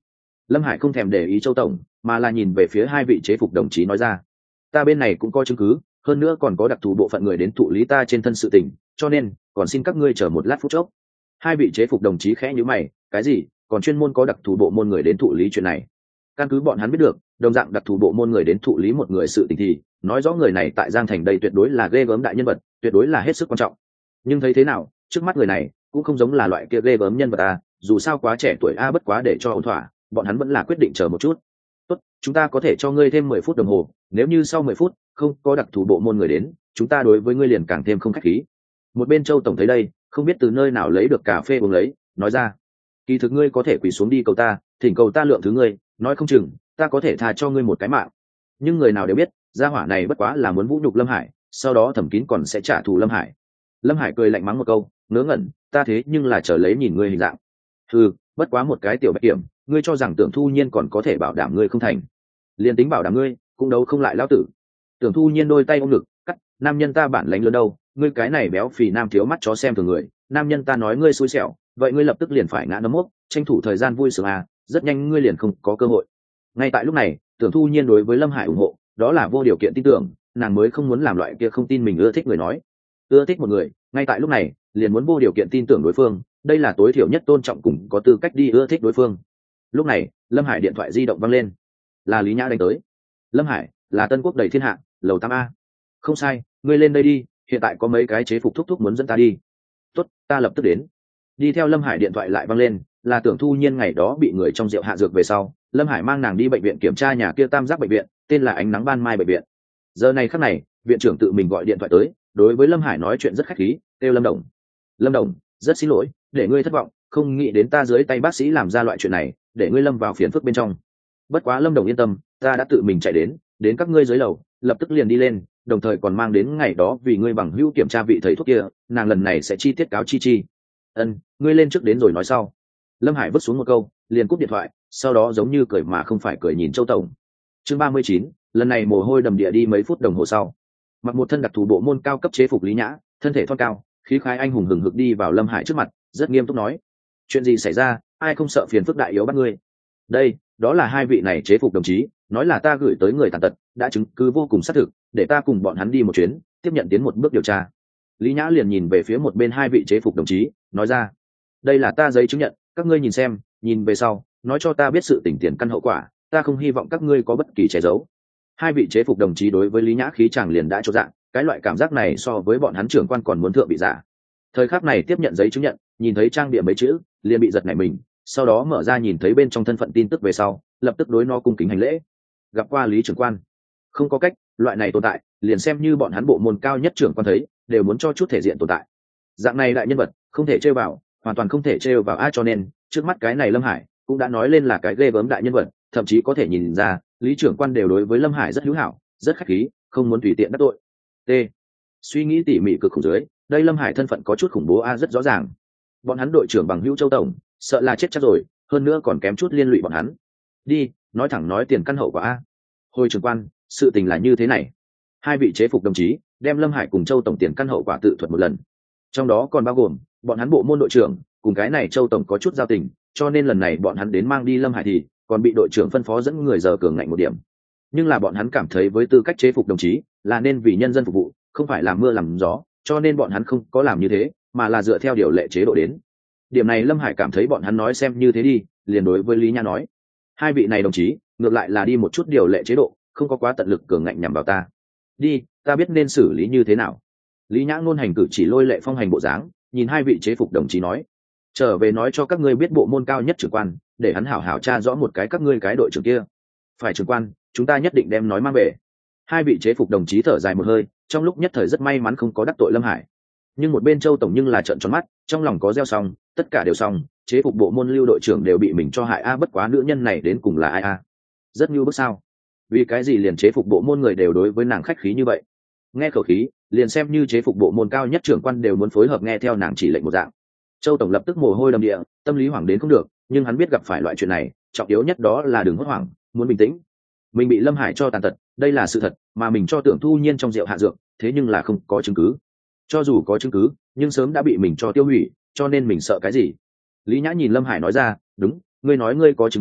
Lâm Hải không thèm để ý Châu tổng, mà là nhìn về phía hai vị chế phục đồng chí nói ra, ta bên này cũng có chứng cứ, hơn nữa còn có đặc thù bộ phận người đến thụ lý ta trên thân sự tình, cho nên còn xin các ngươi chờ một lát phút chốc. Hai vị chế phục đồng chí khẽ nhíu mày, cái gì? Còn chuyên môn có đặc thù bộ môn người đến thụ lý chuyện này? Căn cứ bọn hắn biết được, đồng dạng đặc thù bộ môn người đến thụ lý một người sự tình thì nói rõ người này tại Giang Thành đây tuyệt đối là ghê gớm đại nhân vật, tuyệt đối là hết sức quan trọng. Nhưng thấy thế nào, trước mắt người này cũng không giống là loại kia ghê gớm nhân vật à, dù sao quá trẻ tuổi a, bất quá để cho ổn thỏa, bọn hắn vẫn là quyết định chờ một chút. Tốt, chúng ta có thể cho ngươi thêm 10 phút đồng hồ, nếu như sau 10 phút không có đặc thù bộ môn người đến, chúng ta đối với ngươi liền càng thêm không khách khí. Một bên Châu tổng thấy đây, không biết từ nơi nào lấy được cà phê uống lấy, nói ra, kỳ thực ngươi có thể quỳ xuống đi cầu ta, thỉnh cầu ta lượng thứ ngươi, nói không chừng ta có thể tha cho ngươi một cái mạng. Nhưng người nào đều biết, gia hỏa này bất quá là muốn vũ nhục Lâm Hải, sau đó thẩm kín còn sẽ trả thù Lâm Hải. Lâm Hải cười lạnh mắng một câu, ngớ ngẩn, ta thế nhưng là chờ lấy nhìn ngươi hình dạng. Ừ, bất quá một cái tiểu bạch kiểm, ngươi cho rằng Tưởng Thu Nhiên còn có thể bảo đảm ngươi không thành? Liên tính bảo đảm ngươi, cũng đấu không lại lão tử. Tưởng Thu Nhiên đôi tay ôm ngực, cắt, nam nhân ta bản lãnh lớn đâu, ngươi cái này béo phì nam thiếu mắt chó xem thường người, nam nhân ta nói ngươi xui xẻo, vậy ngươi lập tức liền phải ngã nấm mốc, tranh thủ thời gian vui sướng à, rất nhanh ngươi liền không có cơ hội. Ngay tại lúc này, Tưởng Thu Nhiên đối với Lâm Hải ủng hộ, đó là vô điều kiện tin tưởng, nàng mới không muốn làm loại kia không tin mình ưa thích người nói. Ưa thích một người, ngay tại lúc này, liền muốn vô điều kiện tin tưởng đối phương, đây là tối thiểu nhất tôn trọng cùng có tư cách đi ưa thích đối phương. Lúc này, Lâm Hải điện thoại di động vang lên, là Lý Nhã đánh tới. Lâm Hải, là Tân Quốc đầy thiên hạ, lầu 8A. Không sai, ngươi lên đây đi, hiện tại có mấy cái chế phục thúc thúc muốn dẫn ta đi. Tốt, ta lập tức đến. Đi theo Lâm Hải điện thoại lại vang lên, là Tưởng Thu Nhiên ngày đó bị người trong rượu hạ dược về sau, Lâm Hải mang nàng đi bệnh viện kiểm tra nhà kia tam giác bệnh viện, tên là Ánh Nắng Ban Mai bệnh viện. Giờ này khắc này, viện trưởng tự mình gọi điện thoại tới, đối với Lâm Hải nói chuyện rất khách khí, kêu Lâm Đồng. Lâm Đồng, rất xin lỗi, để ngươi thất vọng, không nghĩ đến ta dưới tay bác sĩ làm ra loại chuyện này, để ngươi lâm vào phiền phức bên trong. Bất quá Lâm Đồng yên tâm, ta đã tự mình chạy đến các ngươi dưới lầu, lập tức liền đi lên, đồng thời còn mang đến ngày đó vì ngươi bằng hữu kiểm tra vị thầy thuốc kia, nàng lần này sẽ chi tiết cáo chi. Ngươi lên trước đến rồi nói sau. Lâm Hải vứt xuống một câu, liền cúp điện thoại, sau đó giống như cười mà không phải cười nhìn Châu tổng. Chương 39, lần này mồ hôi đầm địa đi mấy phút đồng hồ sau. Mặc một thân đặc thù bộ môn cao cấp chế phục Lý Nhã, thân thể thon cao, khí khái anh hùng hừng hực đi vào Lâm Hải trước mặt, rất nghiêm túc nói: chuyện gì xảy ra, ai không sợ phiền phức đại yếu bắt ngươi? Đây, đó là hai vị này chế phục đồng chí, nói là ta gửi tới người tàn tật, đã chứng cứ vô cùng xác thực, để ta cùng bọn hắn đi một chuyến, tiếp nhận tiến một bước điều tra. Lý Nhã liền nhìn về phía một bên hai vị chế phục đồng chí, nói ra: đây là ta giấy chứng nhận, các ngươi nhìn xem, nhìn về sau, nói cho ta biết sự tình tiền căn hậu quả, ta không hy vọng các ngươi có bất kỳ che giấu. Hai vị chế phục đồng chí đối với Lý Nhã khí chàng liền đã chốt dạng, cái loại cảm giác này so với bọn hắn trưởng quan còn muốn thượng bị giả. Thời khắc này tiếp nhận giấy chứng nhận, nhìn thấy trang bìa mấy chữ, liền bị giật nảy mình, sau đó mở ra nhìn thấy bên trong thân phận tin tức về sau, lập tức đối nó cung kính hành lễ. Gặp qua Lý trưởng quan. Không có cách, loại này tồn tại, liền xem như bọn hắn bộ môn cao nhất trưởng quan thấy, đều muốn cho chút thể diện tồn tại. Dạng này đại nhân vật, không thể trêu vào, hoàn toàn không thể trêu vào ai, cho nên trước mắt cái này Lâm Hải cũng đã nói lên là cái ghê gớm đại nhân vật, thậm chí có thể nhìn ra Lý trưởng quan đều đối với Lâm Hải rất hữu hảo, rất khách khí, không muốn tùy tiện đắc tội. T. Suy nghĩ tỉ mỉ cực khủng dưới, đây Lâm Hải thân phận có chút khủng bố a, rất rõ ràng. Bọn hắn đội trưởng bằng hữu Châu tổng, sợ là chết chắc rồi, hơn nữa còn kém chút liên lụy bọn hắn. Đi, nói thẳng nói tiền căn hậu quả a. Hồi trưởng quan, sự tình là như thế này. Hai vị chế phục đồng chí đem Lâm Hải cùng Châu tổng tiền căn hậu quả tự thuật một lần. Trong đó còn bao gồm bọn hắn bộ môn đội trưởng cùng cái này Châu tổng có chút giao tình, cho nên lần này bọn hắn đến mang đi Lâm Hải thì còn bị đội trưởng phân phó dẫn người giờ cường ngạnh một điểm. Nhưng là bọn hắn cảm thấy với tư cách chế phục đồng chí là nên vì nhân dân phục vụ, không phải làm mưa làm gió, cho nên bọn hắn không có làm như thế, mà là dựa theo điều lệ chế độ đến. Điểm này Lâm Hải cảm thấy bọn hắn nói xem như thế đi, liền đối với Lý Nhã nói: hai vị này đồng chí ngược lại là đi một chút điều lệ chế độ, không có quá tận lực cường ngạnh nhằm vào ta. Đi, ta biết nên xử lý như thế nào. Lý Nhã ngôn hành cử chỉ lôi lệ phong hành bộ dáng, nhìn hai vị chế phục đồng chí nói: trở về nói cho các ngươi biết bộ môn cao nhất trưởng quan, để hắn hảo hảo tra rõ một cái các ngươi cái đội trưởng kia. Phải trưởng quan, chúng ta nhất định đem nói mang về. Hai vị chế phục đồng chí thở dài một hơi, trong lúc nhất thời rất may mắn không có đắc tội Lâm Hải. Nhưng một bên Châu tổng nhưng là trợn tròn mắt, trong lòng có gieo xong, tất cả đều xong, chế phục bộ môn lưu đội trưởng đều bị mình cho hại a, bất quá nữ nhân này đến cùng là ai a? Rất nhu bức sao? Vì cái gì liền chế phục bộ môn người đều đối với nàng khách khí như vậy? Nghe khẩu khí, liền xem như chế phục bộ môn cao nhất trưởng quan đều muốn phối hợp nghe theo nàng chỉ lệnh một dạng. Châu tổng lập tức mồ hôi đầm địa, tâm lý hoảng đến không được, nhưng hắn biết gặp phải loại chuyện này, trọng yếu nhất đó là đừng hốt hoảng, muốn bình tĩnh. Mình bị Lâm Hải cho tàn tật, đây là sự thật, mà mình cho Tưởng Thu Nhiên trong rượu hạ dược, thế nhưng là không có chứng cứ. Cho dù có chứng cứ, nhưng sớm đã bị mình cho tiêu hủy, cho nên mình sợ cái gì? Lý Nhã nhìn Lâm Hải nói ra: đúng, ngươi nói ngươi có chứng cứ,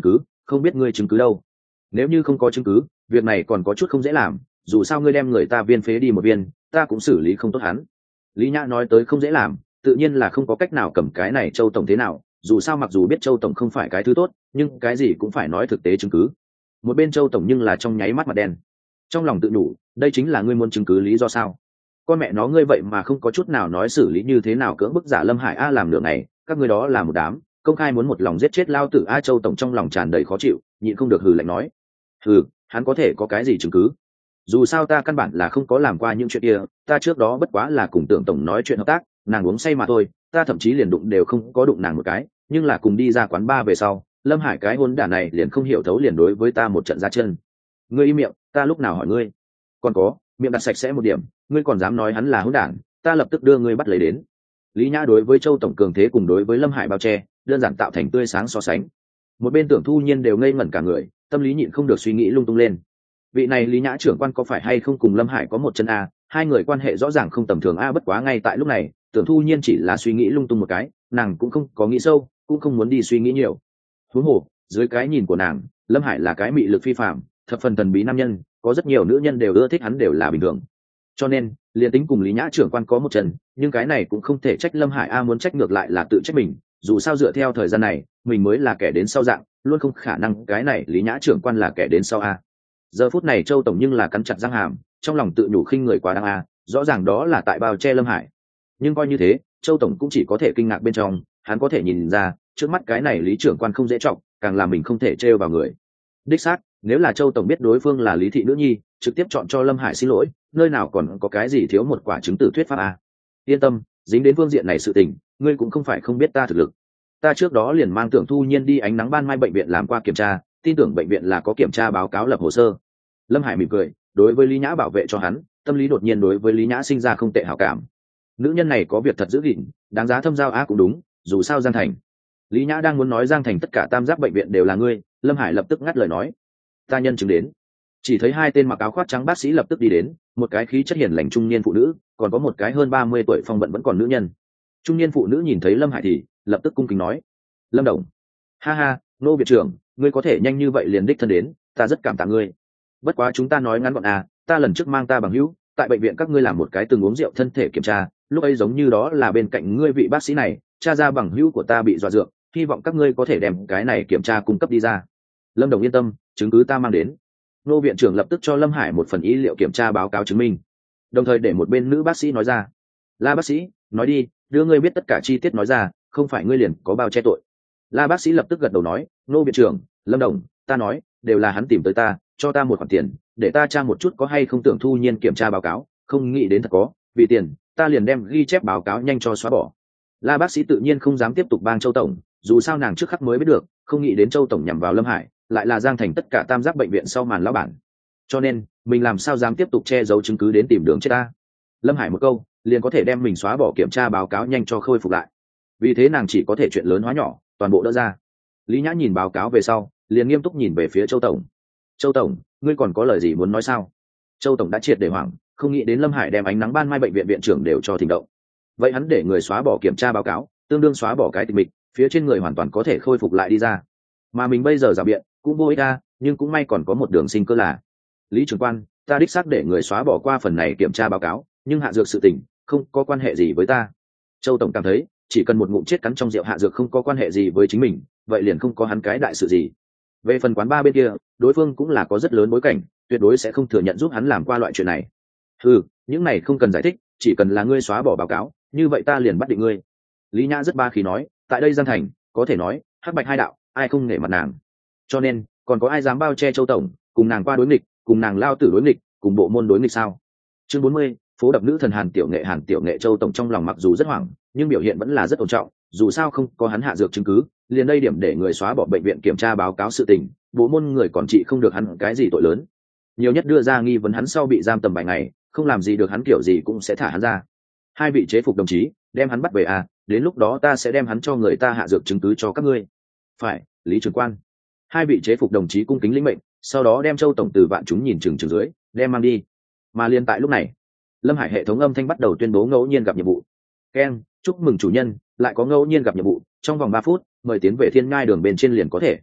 không biết ngươi chứng cứ đâu. Nếu như không có chứng cứ, việc này còn có chút không dễ làm, dù sao ngươi đem người ta viên phế đi một viên, ta cũng xử lý không tốt hắn. Lý Nhã nói tới không dễ làm, tự nhiên là không có cách nào cầm cái này Châu tổng thế nào, dù sao mặc dù biết Châu tổng không phải cái thứ tốt, nhưng cái gì cũng phải nói thực tế chứng cứ. Một bên Châu tổng nhưng là trong nháy mắt mặt đen, trong lòng tự nhủ, đây chính là ngươi muốn chứng cứ lý do sao? Con mẹ nó ngươi vậy mà không có chút nào nói xử lý như thế nào cưỡng bức giả Lâm Hải A làm nửa ngày, các ngươi đó là một đám công khai muốn một lòng giết chết lao tử A. Châu tổng trong lòng tràn đầy khó chịu, nhịn không được hừ lạnh nói, hừ, hắn có thể có cái gì chứng cứ? Dù sao ta căn bản là không có làm qua những chuyện kia, ta trước đó bất quá là cùng Tưởng tổng nói chuyện hợp tác, nàng uống say mà thôi, ta thậm chí liền đụng đều không có đụng nàng một cái, nhưng là cùng đi ra quán bar về sau, Lâm Hải cái hôn đản này liền không hiểu thấu liền đối với ta một trận ra chân. Ngươi im miệng, ta lúc nào hỏi ngươi? Còn có, miệng đặt sạch sẽ một điểm, ngươi còn dám nói hắn là hỗn đản, ta lập tức đưa ngươi bắt lấy đến. Lý Nhã đối với Châu tổng cường thế cùng đối với Lâm Hải bao che, đơn giản tạo thành tươi sáng so sánh. Một bên Tưởng Thu Nhiên đều ngây ngẩn cả người, tâm lý nhịn không được suy nghĩ lung tung lên. Vị này Lý Nhã trưởng quan có phải hay không cùng Lâm Hải có một chân a? Hai người quan hệ rõ ràng không tầm thường a, bất quá ngay tại lúc này, Tưởng Thu Nhiên chỉ là suy nghĩ lung tung một cái, nàng cũng không có nghĩ sâu, cũng không muốn đi suy nghĩ nhiều. Huống hồ, dưới cái nhìn của nàng, Lâm Hải là cái mị lực phi phàm, thập phần thần bí nam nhân, có rất nhiều nữ nhân đều ưa thích hắn đều là bình thường. Cho nên, liền tính cùng Lý Nhã trưởng quan có một chân, nhưng cái này cũng không thể trách Lâm Hải a, muốn trách ngược lại là tự trách mình, dù sao dựa theo thời gian này, mình mới là kẻ đến sau dạng, luôn không khả năng cái này Lý Nhã trưởng quan là kẻ đến sau a. Giờ phút này Châu tổng nhưng là cắn chặt răng hàm, trong lòng tự nhủ khinh người quá đáng a, rõ ràng đó là tại bao che Lâm Hải. Nhưng coi như thế, Châu tổng cũng chỉ có thể kinh ngạc bên trong, hắn có thể nhìn ra, trước mắt cái này Lý trưởng quan không dễ trọng, càng làm mình không thể trêu vào người. Đích xác, nếu là Châu tổng biết đối phương là Lý thị nữ nhi, trực tiếp chọn cho Lâm Hải xin lỗi, nơi nào còn có cái gì thiếu một quả chứng tử thuyết pháp a. Yên tâm, dính đến phương diện này sự tình, ngươi cũng không phải không biết ta thực lực. Ta trước đó liền mang Tưởng Thu Nhiên đi ánh nắng ban mai bệnh viện làm qua kiểm tra, tin tưởng bệnh viện là có kiểm tra báo cáo lập hồ sơ. Lâm Hải mỉm cười, đối với Lý Nhã bảo vệ cho hắn, tâm lý đột nhiên đối với Lý Nhã sinh ra không tệ hảo cảm. Nữ nhân này có việc thật giữ gìn, đáng giá thâm giao á cũng đúng, dù sao Giang Thành. Lý Nhã đang muốn nói Giang Thành tất cả tam giác bệnh viện đều là ngươi, Lâm Hải lập tức ngắt lời nói, ta nhân chứng đến. Chỉ thấy hai tên mặc áo khoác trắng bác sĩ lập tức đi đến, một cái khí chất hiền lành trung niên phụ nữ, còn có một cái hơn 30 tuổi phong vận vẫn còn nữ nhân. Trung niên phụ nữ nhìn thấy Lâm Hải thì lập tức cung kính nói, Lâm đồng, ha ha, Nô viện trưởng, ngươi có thể nhanh như vậy liền đích thân đến, ta rất cảm tạ ngươi. Bất quá chúng ta nói ngắn gọn à, ta lần trước mang ta bằng hữu tại bệnh viện các ngươi làm một cái từng uống rượu thân thể kiểm tra, lúc ấy giống như đó là bên cạnh ngươi vị bác sĩ này tra ra bằng hữu của ta bị dọa dược, hy vọng các ngươi có thể đem cái này kiểm tra cung cấp đi ra. Lâm đồng yên tâm, chứng cứ ta mang đến. Nô viện trưởng lập tức cho Lâm Hải một phần ý liệu kiểm tra báo cáo chứng minh, đồng thời để một bên nữ bác sĩ nói ra, La bác sĩ, nói đi, đưa ngươi biết tất cả chi tiết nói ra, không phải ngươi liền có bao che tội. La bác sĩ lập tức gật đầu nói, Nô viện trưởng, Lâm đồng, ta nói đều là hắn tìm tới ta, cho ta một khoản tiền để ta tra một chút có hay không Tưởng Thu Nhiên kiểm tra báo cáo, không nghĩ đến thật có, vì tiền ta liền đem ghi chép báo cáo nhanh cho xóa bỏ. La bác sĩ tự nhiên không dám tiếp tục bang Châu tổng, dù sao nàng trước khắc mới biết được, không nghĩ đến Châu tổng nhằm vào Lâm Hải lại là Giang Thành tất cả tam giác bệnh viện sau màn lão bản, cho nên mình làm sao dám tiếp tục che giấu chứng cứ đến tìm đường chết ta. Lâm Hải một câu liền có thể đem mình xóa bỏ kiểm tra báo cáo nhanh cho khôi phục lại, vì thế nàng chỉ có thể chuyện lớn hóa nhỏ, toàn bộ đỡ ra. Lý Nhã nhìn báo cáo về sau liền nghiêm túc nhìn về phía Châu tổng. Châu tổng, ngươi còn có lời gì muốn nói sao? Châu tổng đã triệt để hoảng, không nghĩ đến Lâm Hải đem ánh nắng ban mai bệnh viện viện trưởng đều cho thỉnh động. Vậy hắn để người xóa bỏ kiểm tra báo cáo, tương đương xóa bỏ cái tịch mịch, phía trên người hoàn toàn có thể khôi phục lại đi ra. Mà mình bây giờ rào biện cũng vô ích ra, nhưng cũng may còn có một đường sinh cơ là, Lý trưởng quan, ta đích xác để người xóa bỏ qua phần này kiểm tra báo cáo, nhưng hạ dược sự tình không có quan hệ gì với ta. Châu tổng cảm thấy chỉ cần một ngụm chết cắn trong rượu hạ dược không có quan hệ gì với chính mình, vậy liền không có hắn cái đại sự gì. Về phần quán ba bên kia, đối phương cũng là có rất lớn bối cảnh, tuyệt đối sẽ không thừa nhận giúp hắn làm qua loại chuyện này. Những này không cần giải thích, chỉ cần là ngươi xóa bỏ báo cáo, như vậy ta liền bắt định ngươi. Lý Nhã rất ba khí nói, tại đây Giang Thành có thể nói hắc bạch hai đạo, ai không nể mặt nàng. Cho nên còn có ai dám bao che Châu tổng, cùng nàng qua đối nghịch, cùng nàng lao tử đối nghịch, cùng bộ môn đối nghịch sao? Chương 40, phố đập nữ thần Hàn Tiểu Nghệ. Châu tổng trong lòng mặc dù rất hoảng, nhưng biểu hiện vẫn là rất ổn trọng, dù sao không có hắn hạ dược chứng cứ, liền đây điểm để người xóa bỏ bệnh viện kiểm tra báo cáo sự tình, bộ môn người còn trị không được hắn cái gì tội lớn, nhiều nhất đưa ra nghi vấn hắn sau bị giam tầm 7 ngày, không làm gì được hắn kiểu gì cũng sẽ thả hắn ra. Hai vị chế phục đồng chí, đem hắn bắt về à, đến lúc đó ta sẽ đem hắn cho người ta hạ dược chứng cứ cho các ngươi. Phải, Lý trưởng quan. Hai vị chế phục đồng chí cung kính lĩnh mệnh, sau đó đem Châu tổng từ vạn chúng nhìn chừng dưới, đem mang đi. Mà liên tại lúc này, Lâm Hải hệ thống âm thanh bắt đầu tuyên bố ngẫu nhiên gặp nhiệm vụ. Keng, chúc mừng chủ nhân, lại có ngẫu nhiên gặp nhiệm vụ, trong vòng 3 phút, mời tiến về Thiên Ngai đường bên trên liền có thể.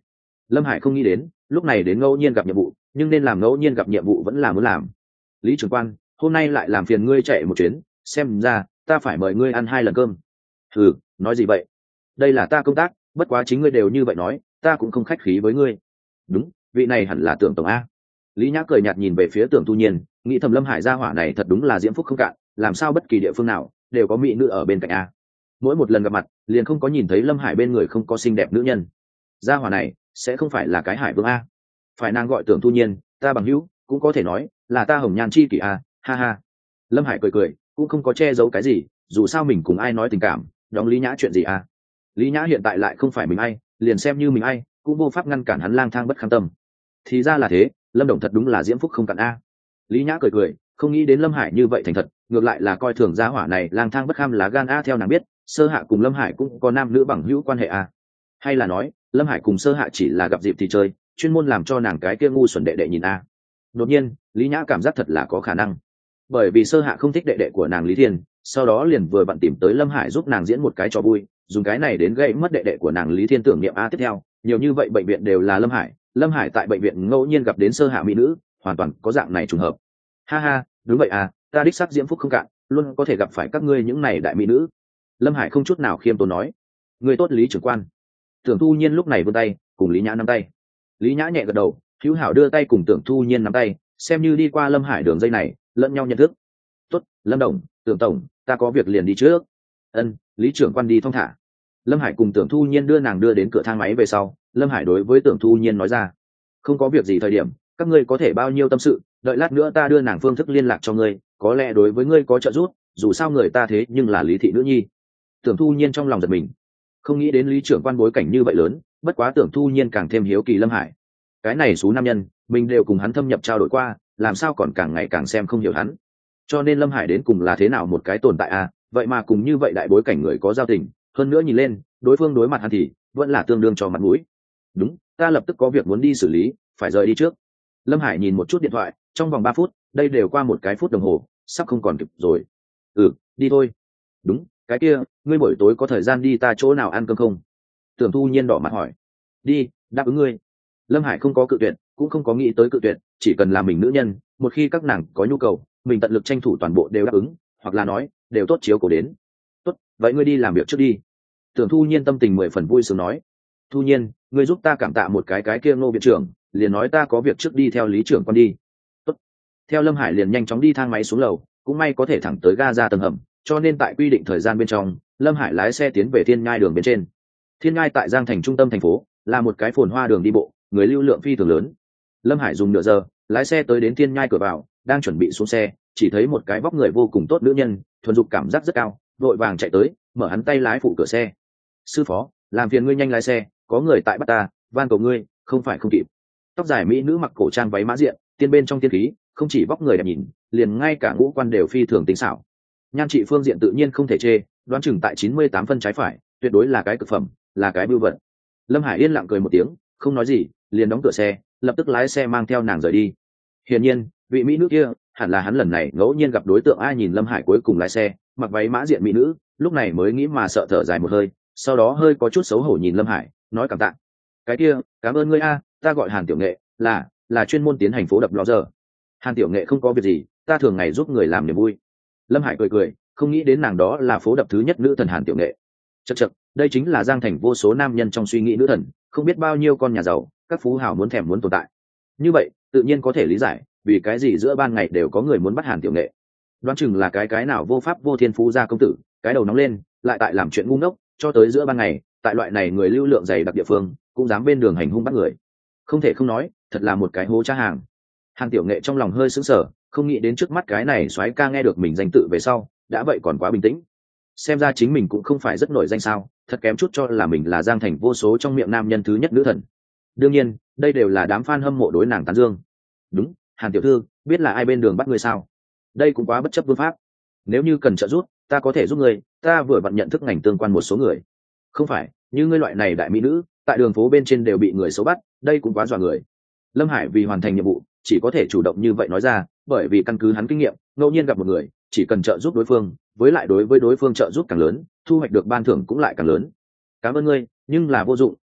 Lâm Hải không nghĩ đến lúc này đến ngẫu nhiên gặp nhiệm vụ, nhưng nên làm ngẫu nhiên gặp nhiệm vụ vẫn là muốn làm. Lý trưởng quan, hôm nay lại làm phiền ngươi chạy một chuyến, xem ra ta phải mời ngươi ăn 2 lần cơm. Ừ, nói gì vậy? Đây là ta công tác, bất quá chính ngươi đều như vậy nói, ta cũng không khách khí với ngươi. Đúng, vị này hẳn là Tưởng tổng a. Lý Nhã cười nhạt nhìn về phía Tưởng Thu Nhiên, nghĩ thầm Lâm Hải gia hỏa này thật đúng là diễm phúc không cạn, làm sao bất kỳ địa phương nào đều có mỹ nữ ở bên cạnh a. Mỗi một lần gặp mặt liền không có nhìn thấy Lâm Hải bên người không có xinh đẹp nữ nhân. Gia hỏa này sẽ không phải là cái Hải Vương a? Phải nàng gọi Tưởng Thu Nhiên, ta bằng hữu, cũng có thể nói là ta hồng nhan chi kỷ a, ha ha. Lâm Hải cười cười, cũng không có che giấu cái gì, dù sao mình cùng ai nói tình cảm, đóng Lý Nhã chuyện gì a? Lý Nhã hiện tại lại không phải mình ai, liền xem như mình ai cũng vô pháp ngăn cản hắn lang thang bất kham tâm. Thì ra là thế, Lâm Đồng thật đúng là diễm phúc không cạn a. Lý Nhã cười cười, không nghĩ đến Lâm Hải như vậy thành thật, ngược lại là coi thường gia hỏa này lang thang bất kham lá gan a. Theo nàng biết, Sơ Hạ cùng Lâm Hải cũng có nam nữ bằng hữu quan hệ a. Hay là nói Lâm Hải cùng Sơ Hạ chỉ là gặp dịp thì chơi, chuyên môn làm cho nàng cái kia ngu xuẩn đệ đệ nhìn a. Đột nhiên Lý Nhã cảm giác thật là có khả năng, bởi vì Sơ Hạ không thích đệ đệ của nàng Lý Thiên, sau đó liền vừa vặn tìm tới Lâm Hải giúp nàng diễn một cái trò vui, dùng cái này đến gây mất đệ đệ của nàng Lý Thiên tưởng niệm a. Tiếp theo nhiều như vậy bệnh viện đều là Lâm Hải tại bệnh viện ngẫu nhiên gặp đến Sơ Hạ mỹ nữ, hoàn toàn có dạng này trùng hợp. Ha ha, đúng vậy à, ta đích xác diễm phúc không cạn, luôn có thể gặp phải các ngươi những này đại mỹ nữ. Lâm Hải không chút nào khiêm tốn nói. Người tốt Lý trưởng quan. Tưởng Thu Nhiên lúc này vươn tay cùng Lý Nhã nắm tay. Lý Nhã nhẹ gật đầu, hữu hảo đưa tay cùng Tưởng Thu Nhiên nắm tay, xem như đi qua Lâm Hải đường dây này lẫn nhau nhận thức. Tốt, Lâm Đồng, Tưởng tổng, ta có việc liền đi trước. Ân, Lý trưởng quan đi thong thả. Lâm Hải cùng Tưởng Thu Nhiên đưa nàng đưa đến cửa thang máy về sau, Lâm Hải đối với Tưởng Thu Nhiên nói ra, không có việc gì thời điểm các ngươi có thể bao nhiêu tâm sự, đợi lát nữa ta đưa nàng phương thức liên lạc cho ngươi, có lẽ đối với ngươi có trợ giúp, dù sao người ta thế nhưng là Lý thị nữ nhi. Tưởng Thu Nhiên trong lòng giật mình, không nghĩ đến Lý trưởng quan bối cảnh như vậy lớn, bất quá Tưởng Thu Nhiên càng thêm hiếu kỳ Lâm Hải. Cái này số nam nhân, mình đều cùng hắn thâm nhập trao đổi qua, làm sao còn càng ngày càng xem không hiểu hắn. Cho nên Lâm Hải đến cùng là thế nào một cái tồn tại à, vậy mà cùng như vậy đại bối cảnh người có giao tình, hơn nữa nhìn lên, đối phương đối mặt hắn thì vẫn là tương đương cho mặt mũi. Đúng, ta lập tức có việc muốn đi xử lý, phải rời đi trước. Lâm Hải nhìn một chút điện thoại, trong vòng 3 phút, đây đều qua 1 cái phút đồng hồ, sắp không còn kịp rồi. Ừ, đi thôi. Đúng, cái kia, ngươi buổi tối có thời gian đi ta chỗ nào ăn cơm không? Tưởng Thu Nhiên đỏ mặt hỏi. Đi, đáp ứng ngươi. Lâm Hải không có cự tuyệt, cũng không có nghĩ tới cự tuyệt, chỉ cần là mình nữ nhân, một khi các nàng có nhu cầu, mình tận lực tranh thủ toàn bộ đều đáp ứng, hoặc là nói, đều tốt chiếu cố đến. Tốt, vậy ngươi đi làm việc trước đi. Tưởng Thu Nhiên tâm tình 10 phần vui sướng nói. Thu Nhiên, ngươi giúp ta cảm tạ một cái kia Ngô viện trưởng, liền nói ta có việc trước đi theo Lý trưởng quan đi. Tốt. Theo Lâm Hải liền nhanh chóng đi thang máy xuống lầu, cũng may có thể thẳng tới ga ra tầng hầm, cho nên tại quy định thời gian bên trong, Lâm Hải lái xe tiến về Thiên Nhai đường bên trên. Thiên Nhai tại Giang Thành trung tâm thành phố, là một cái phồn hoa đường đi bộ, người lưu lượng phi thường lớn. Lâm Hải dùng nửa giờ lái xe tới đến Thiên Nhai cửa vào, đang chuẩn bị xuống xe, chỉ thấy một cái vóc người vô cùng tốt nữ nhân, thuần dục cảm giác rất cao, vội vàng chạy tới, mở hắn tay lái phụ cửa xe. Sư phó, làm phiền ngươi nhanh lái xe, có người tại bắt ta, van cầu ngươi, không phải không kịp. Tóc dài mỹ nữ mặc cổ trang váy mã diện, tiên bên trong tiên khí, không chỉ vóc người đẹp nhìn, liền ngay cả ngũ quan đều phi thường tinh xảo. Nhan trị phương diện tự nhiên không thể chê, đoán chừng tại 98 phân trái phải, tuyệt đối là cái cực phẩm, là cái bưu vật. Lâm Hải yên lặng cười một tiếng, không nói gì, liền đóng cửa xe, lập tức lái xe mang theo nàng rời đi. Hiển nhiên, vị mỹ nữ kia hẳn là hắn lần này ngẫu nhiên gặp đối tượng. Ai nhìn Lâm Hải cuối cùng lái xe, mặc váy mã diện mỹ nữ, lúc này mới nghĩ mà sợ thở dài một hơi, sau đó hơi có chút xấu hổ nhìn Lâm Hải, nói cảm tạ. Cái kia, cảm ơn ngươi a, ta gọi Hàn Tiểu Nghệ, là chuyên môn tiến hành phố đập lò giờ. Hàn Tiểu Nghệ không có việc gì, ta thường ngày giúp người làm niềm vui. Lâm Hải cười cười, không nghĩ đến nàng đó là phố đập thứ nhất nữ thần Hàn Tiểu Nghệ. Chậc chậc, đây chính là Giang Thành vô số nam nhân trong suy nghĩ nữ thần, không biết bao nhiêu con nhà giàu, các phú hào muốn thèm muốn tồn tại. Như vậy, tự nhiên có thể lý giải, vì cái gì giữa ban ngày đều có người muốn bắt Hàn Tiểu Nghệ. Đoán chừng là cái nào vô pháp vô thiên phú gia công tử, cái đầu nóng lên, lại tại làm chuyện ngu ngốc, cho tới giữa ban ngày, tại loại này người lưu lượng dày đặc địa phương, cũng dám bên đường hành hung bắt người. Không thể không nói, thật là một cái hố cha hàng. Hàn Tiểu Nghệ trong lòng hơi sững sờ, không nghĩ đến trước mắt cái này soái ca nghe được mình danh tự về sau, đã vậy còn quá bình tĩnh. Xem ra chính mình cũng không phải rất nổi danh sao, thật kém chút cho là mình là Giang Thành vô số trong miệng nam nhân thứ nhất nữ thần. Đương nhiên, đây đều là đám fan hâm mộ đối nàng tán dương. Đúng, Hàn tiểu thư, biết là ai bên đường bắt ngươi sao? Đây cũng quá bất chấp vương pháp. Nếu như cần trợ giúp, ta có thể giúp ngươi, ta vừa vặn nhận thức ngành tương quan một số người. Không phải, như ngươi loại này đại mỹ nữ, tại đường phố bên trên đều bị người xấu bắt, đây cũng quá dọa người. Lâm Hải vì hoàn thành nhiệm vụ, chỉ có thể chủ động như vậy nói ra, bởi vì căn cứ hắn kinh nghiệm, ngẫu nhiên gặp một người, chỉ cần trợ giúp đối phương, với lại đối với đối phương trợ giúp càng lớn, thu hoạch được ban thưởng cũng lại càng lớn. Cảm ơn ngươi, nhưng là vô dụng,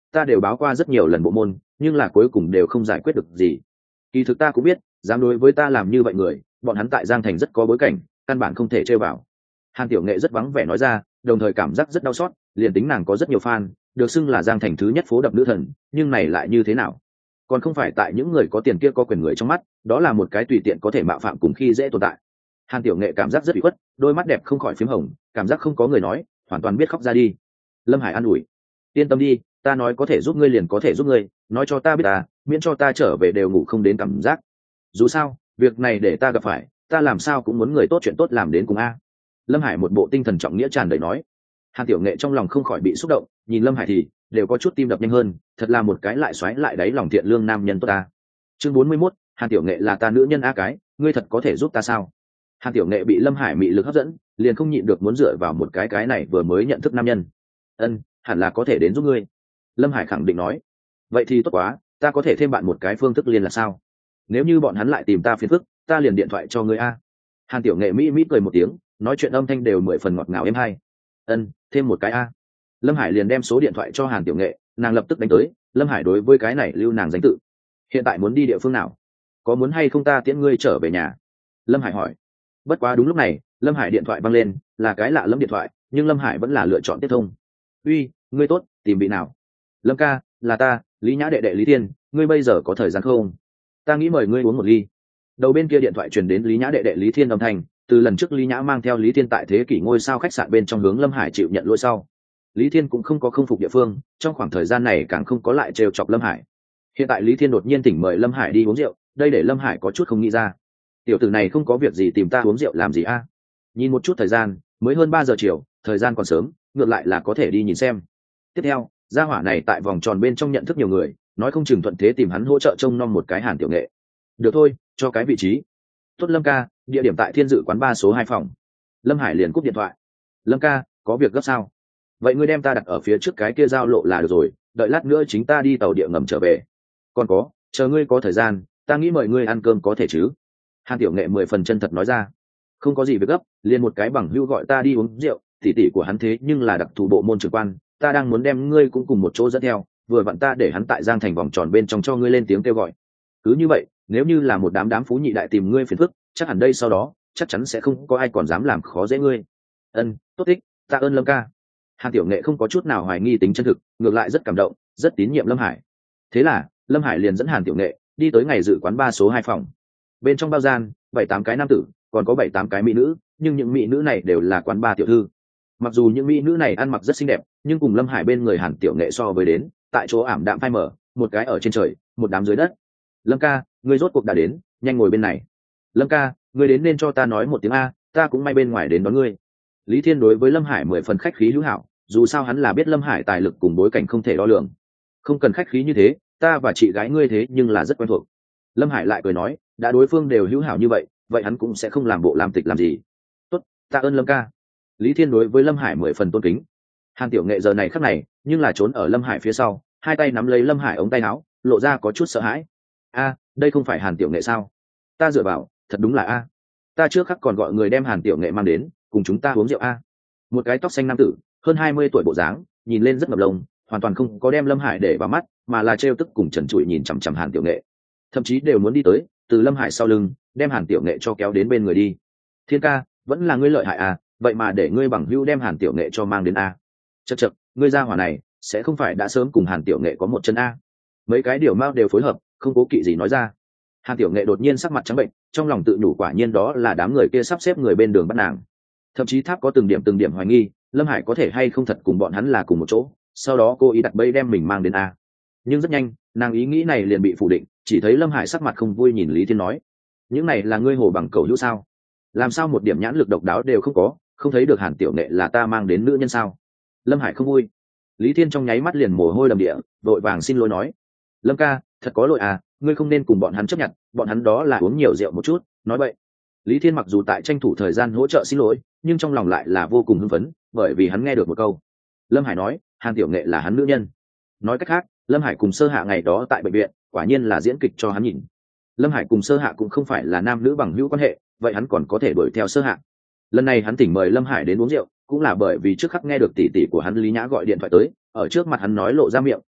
ta đều báo qua rất nhiều lần bộ môn, nhưng là cuối cùng đều không giải quyết được gì. Kỳ thực ta cũng biết, dám đối với ta làm như vậy người, bọn hắn tại Giang Thành rất có bối cảnh, căn bản không thể chơi vào. Hàn Tiểu Nghệ rất vắng vẻ nói ra, đồng thời cảm giác rất đau xót, liền tính nàng có rất nhiều fan, được xưng là Giang Thành thứ nhất phố đập nữ thần, nhưng này lại như thế nào? Còn không phải tại những người có tiền kia có quyền người trong mắt, đó là một cái tùy tiện có thể mạo phạm cùng khi dễ tồn tại. Hàn Tiểu Nghệ cảm giác rất bị khuất, đôi mắt đẹp không khỏi phím hồng, cảm giác không có người nói, hoàn toàn biết khóc ra đi. Lâm Hải an ủi, yên tâm đi, ta nói có thể giúp ngươi liền có thể giúp ngươi, nói cho ta biết ta, miễn cho ta trở về đều ngủ không đến cảm giác. Dù sao, việc này để ta gặp phải, ta làm sao cũng muốn người tốt chuyện tốt làm đến cùng a. Lâm Hải một bộ tinh thần trọng nghĩa tràn đầy nói. Hàn Tiểu Nghệ trong lòng không khỏi bị xúc động, nhìn Lâm Hải thì đều có chút tim đập nhanh hơn, thật là một cái lại xoáy lại đáy lòng thiện lương nam nhân tốt ta. Chương 41, Hàn Tiểu Nghệ là ta nữ nhân a cái, ngươi thật có thể giúp ta sao? Hàn Tiểu Nghệ bị Lâm Hải mị lực hấp dẫn, liền không nhịn được muốn dựa vào một cái này vừa mới nhận thức nam nhân. Ân, hẳn là có thể đến giúp ngươi. Lâm Hải khẳng định nói. Vậy thì tốt quá, ta có thể thêm bạn một cái phương thức liên là sao? Nếu như bọn hắn lại tìm ta phiền phức, ta liền điện thoại cho ngươi a. Hàn Tiểu Nghệ mỹ cười một tiếng, nói chuyện âm thanh đều 10 phần ngọt ngào êm hay. Ân, thêm một cái a. Lâm Hải liền đem số điện thoại cho Hàn Tiểu Nghệ, nàng lập tức đánh tới. Lâm Hải đối với cái này lưu nàng danh tự. Hiện tại muốn đi địa phương nào? Có muốn hay không ta tiễn ngươi trở về nhà? Lâm Hải hỏi. Bất quá đúng lúc này, Lâm Hải điện thoại văng lên, là cái lạ lẫm điện thoại, nhưng Lâm Hải vẫn là lựa chọn tiếp thông. Uy, ngươi tốt, tìm vị nào? Lâm ca, là ta, Lý Nhã đệ đệ Lý Thiên, ngươi bây giờ có thời gian không? Ta nghĩ mời ngươi uống một ly. Đầu bên kia điện thoại truyền đến Lý Nhã đệ đệ Lý Thiên âm thanh, từ lần trước Lý Nhã mang theo Lý Thiên tại thế kỷ ngôi sao khách sạn bên trong hướng Lâm Hải chịu nhận lỗi sau. Lý Thiên cũng không có không phục địa phương, trong khoảng thời gian này càng không có lại trêu chọc Lâm Hải. Hiện tại Lý Thiên đột nhiên tỉnh mời Lâm Hải đi uống rượu, đây để Lâm Hải có chút không nghĩ ra. Tiểu tử này không có việc gì tìm ta uống rượu làm gì a? Nhìn một chút thời gian, mới hơn 3 giờ chiều, thời gian còn sớm, ngược lại là có thể đi nhìn xem. Tiếp theo, gia hỏa này tại vòng tròn bên trong nhận thức nhiều người, nói không chừng thuận thế tìm hắn hỗ trợ trông nom một cái Hàn Tiểu Nghệ. Được thôi, cho cái vị trí. Tốt Lâm ca, địa điểm tại Thiên Dự quán 3 số 2 phòng. Lâm Hải liền cúp điện thoại. Lâm ca, có việc gấp sao? Vậy ngươi đem ta đặt ở phía trước cái kia giao lộ là được rồi, đợi lát nữa chính ta đi tàu địa ngầm trở về. Còn có, chờ ngươi có thời gian, ta nghĩ mời ngươi ăn cơm có thể chứ? Hàn Tiểu Nghệ 10 phần chân thật nói ra. Không có gì việc gấp, liền một cái bằng hữu gọi ta đi uống rượu, tỷ tỷ của hắn thế nhưng là đặc thù bộ môn trưởng quan, ta đang muốn đem ngươi cũng cùng một chỗ dẫn theo, vừa vặn ta để hắn tại Giang Thành vòng tròn bên trong cho ngươi lên tiếng kêu gọi. Cứ như vậy, nếu như là một đám phú nhị đại tìm ngươi phiền phức, chắc hẳn đây sau đó, chắc chắn sẽ không có ai còn dám làm khó dễ ngươi. Ân, tốt thích, tạ ơn Lâm ca. Hàn Tiểu Nghệ không có chút nào hoài nghi tính chân thực, ngược lại rất cảm động, rất tín nhiệm Lâm Hải. Thế là, Lâm Hải liền dẫn Hàn Tiểu Nghệ đi tới ngày dự quán 3 số 2 phòng. Bên trong bao gian, 7-8 cái nam tử, còn có 7-8 cái mỹ nữ, nhưng những mỹ nữ này đều là quán bar tiểu thư. Mặc dù những mỹ nữ này ăn mặc rất xinh đẹp, nhưng cùng Lâm Hải bên người Hàn Tiểu Nghệ so với đến, tại chỗ ảm đạm phai mờ, một cái ở trên trời, một đám dưới đất. Lâm ca, ngươi rốt cuộc đã đến, nhanh ngồi bên này. Lâm ca, ngươi đến nên cho ta nói một tiếng a, ta cũng may bên ngoài đến đón ngươi. Lý Thiên đối với Lâm Hải 10 phần khách khí hữu hảo, dù sao hắn là biết Lâm Hải tài lực cùng bối cảnh không thể đo lường. Không cần khách khí như thế, ta và chị gái ngươi thế nhưng là rất quen thuộc. Lâm Hải lại cười nói, đã đối phương đều hữu hảo như vậy, vậy hắn cũng sẽ không làm bộ làm tịch làm gì. Tốt, tạ ơn Lâm ca. Lý Thiên đối với Lâm Hải 10 phần tôn kính. Hàn Tiểu Nghệ giờ này khắc này, nhưng là trốn ở Lâm Hải phía sau, hai tay nắm lấy Lâm Hải ống tay áo, lộ ra có chút sợ hãi. A, đây không phải Hàn Tiểu Nghệ sao? Ta dựa vào, thật đúng là a. Ta trước khắc còn gọi người đem Hàn Tiểu Nghệ mang đến, cùng chúng ta uống rượu a. Một cái tóc xanh nam tử, hơn 20 tuổi bộ dáng, nhìn lên rất ngập lông, hoàn toàn không có đem Lâm Hải để vào mắt, mà là trêu tức cùng trần trụi nhìn chằm chằm Hàn Tiểu Nghệ. Thậm chí đều muốn đi tới, từ Lâm Hải sau lưng, đem Hàn Tiểu Nghệ cho kéo đến bên người đi. Thiên ca, vẫn là ngươi lợi hại à, vậy mà để ngươi bằng hữu đem Hàn Tiểu Nghệ cho mang đến a. Chậc chậc, ngươi ra hỏa này, sẽ không phải đã sớm cùng Hàn Tiểu Nghệ có một chân a. Mấy cái điều mao đều phối hợp, không cố kỵ gì nói ra. Hàn Tiểu Nghệ đột nhiên sắc mặt trắng bệnh, trong lòng tự nhủ quả nhiên đó là đám người kia sắp xếp người bên đường bắt nàng. Thậm chí Tháp có từng điểm hoài nghi, Lâm Hải có thể hay không thật cùng bọn hắn là cùng một chỗ, sau đó cô ý đặt bẫy đem mình mang đến a. Nhưng rất nhanh, nàng ý nghĩ này liền bị phủ định, chỉ thấy Lâm Hải sắc mặt không vui nhìn Lý Thiên nói: những này là ngươi hồ bằng cầu hữu sao? Làm sao một điểm nhãn lực độc đáo đều không có, không thấy được Hàn Tiểu Nghệ là ta mang đến nữ nhân sao? Lâm Hải không vui. Lý Thiên trong nháy mắt liền mồ hôi đầm địa, vội vàng xin lỗi nói: Lâm ca, thật có lỗi à, ngươi không nên cùng bọn hắn chấp nhận, bọn hắn đó là uống nhiều rượu một chút, nói vậy. Lý Thiên mặc dù tại tranh thủ thời gian hỗ trợ xin lỗi, nhưng trong lòng lại là vô cùng hưng phấn, bởi vì hắn nghe được một câu. Lâm Hải nói, Hàn Tiểu Nghệ là hắn nữ nhân. Nói cách khác, Lâm Hải cùng Sơ Hạ ngày đó tại bệnh viện, quả nhiên là diễn kịch cho hắn nhìn. Lâm Hải cùng Sơ Hạ cũng không phải là nam nữ bằng hữu quan hệ, vậy hắn còn có thể đuổi theo Sơ Hạ. Lần này hắn tỉnh mời Lâm Hải đến uống rượu, cũng là bởi vì trước khắc nghe được tỷ tỷ của hắn Lý Nhã gọi điện thoại tới, ở trước mặt hắn nói lộ ra miệng,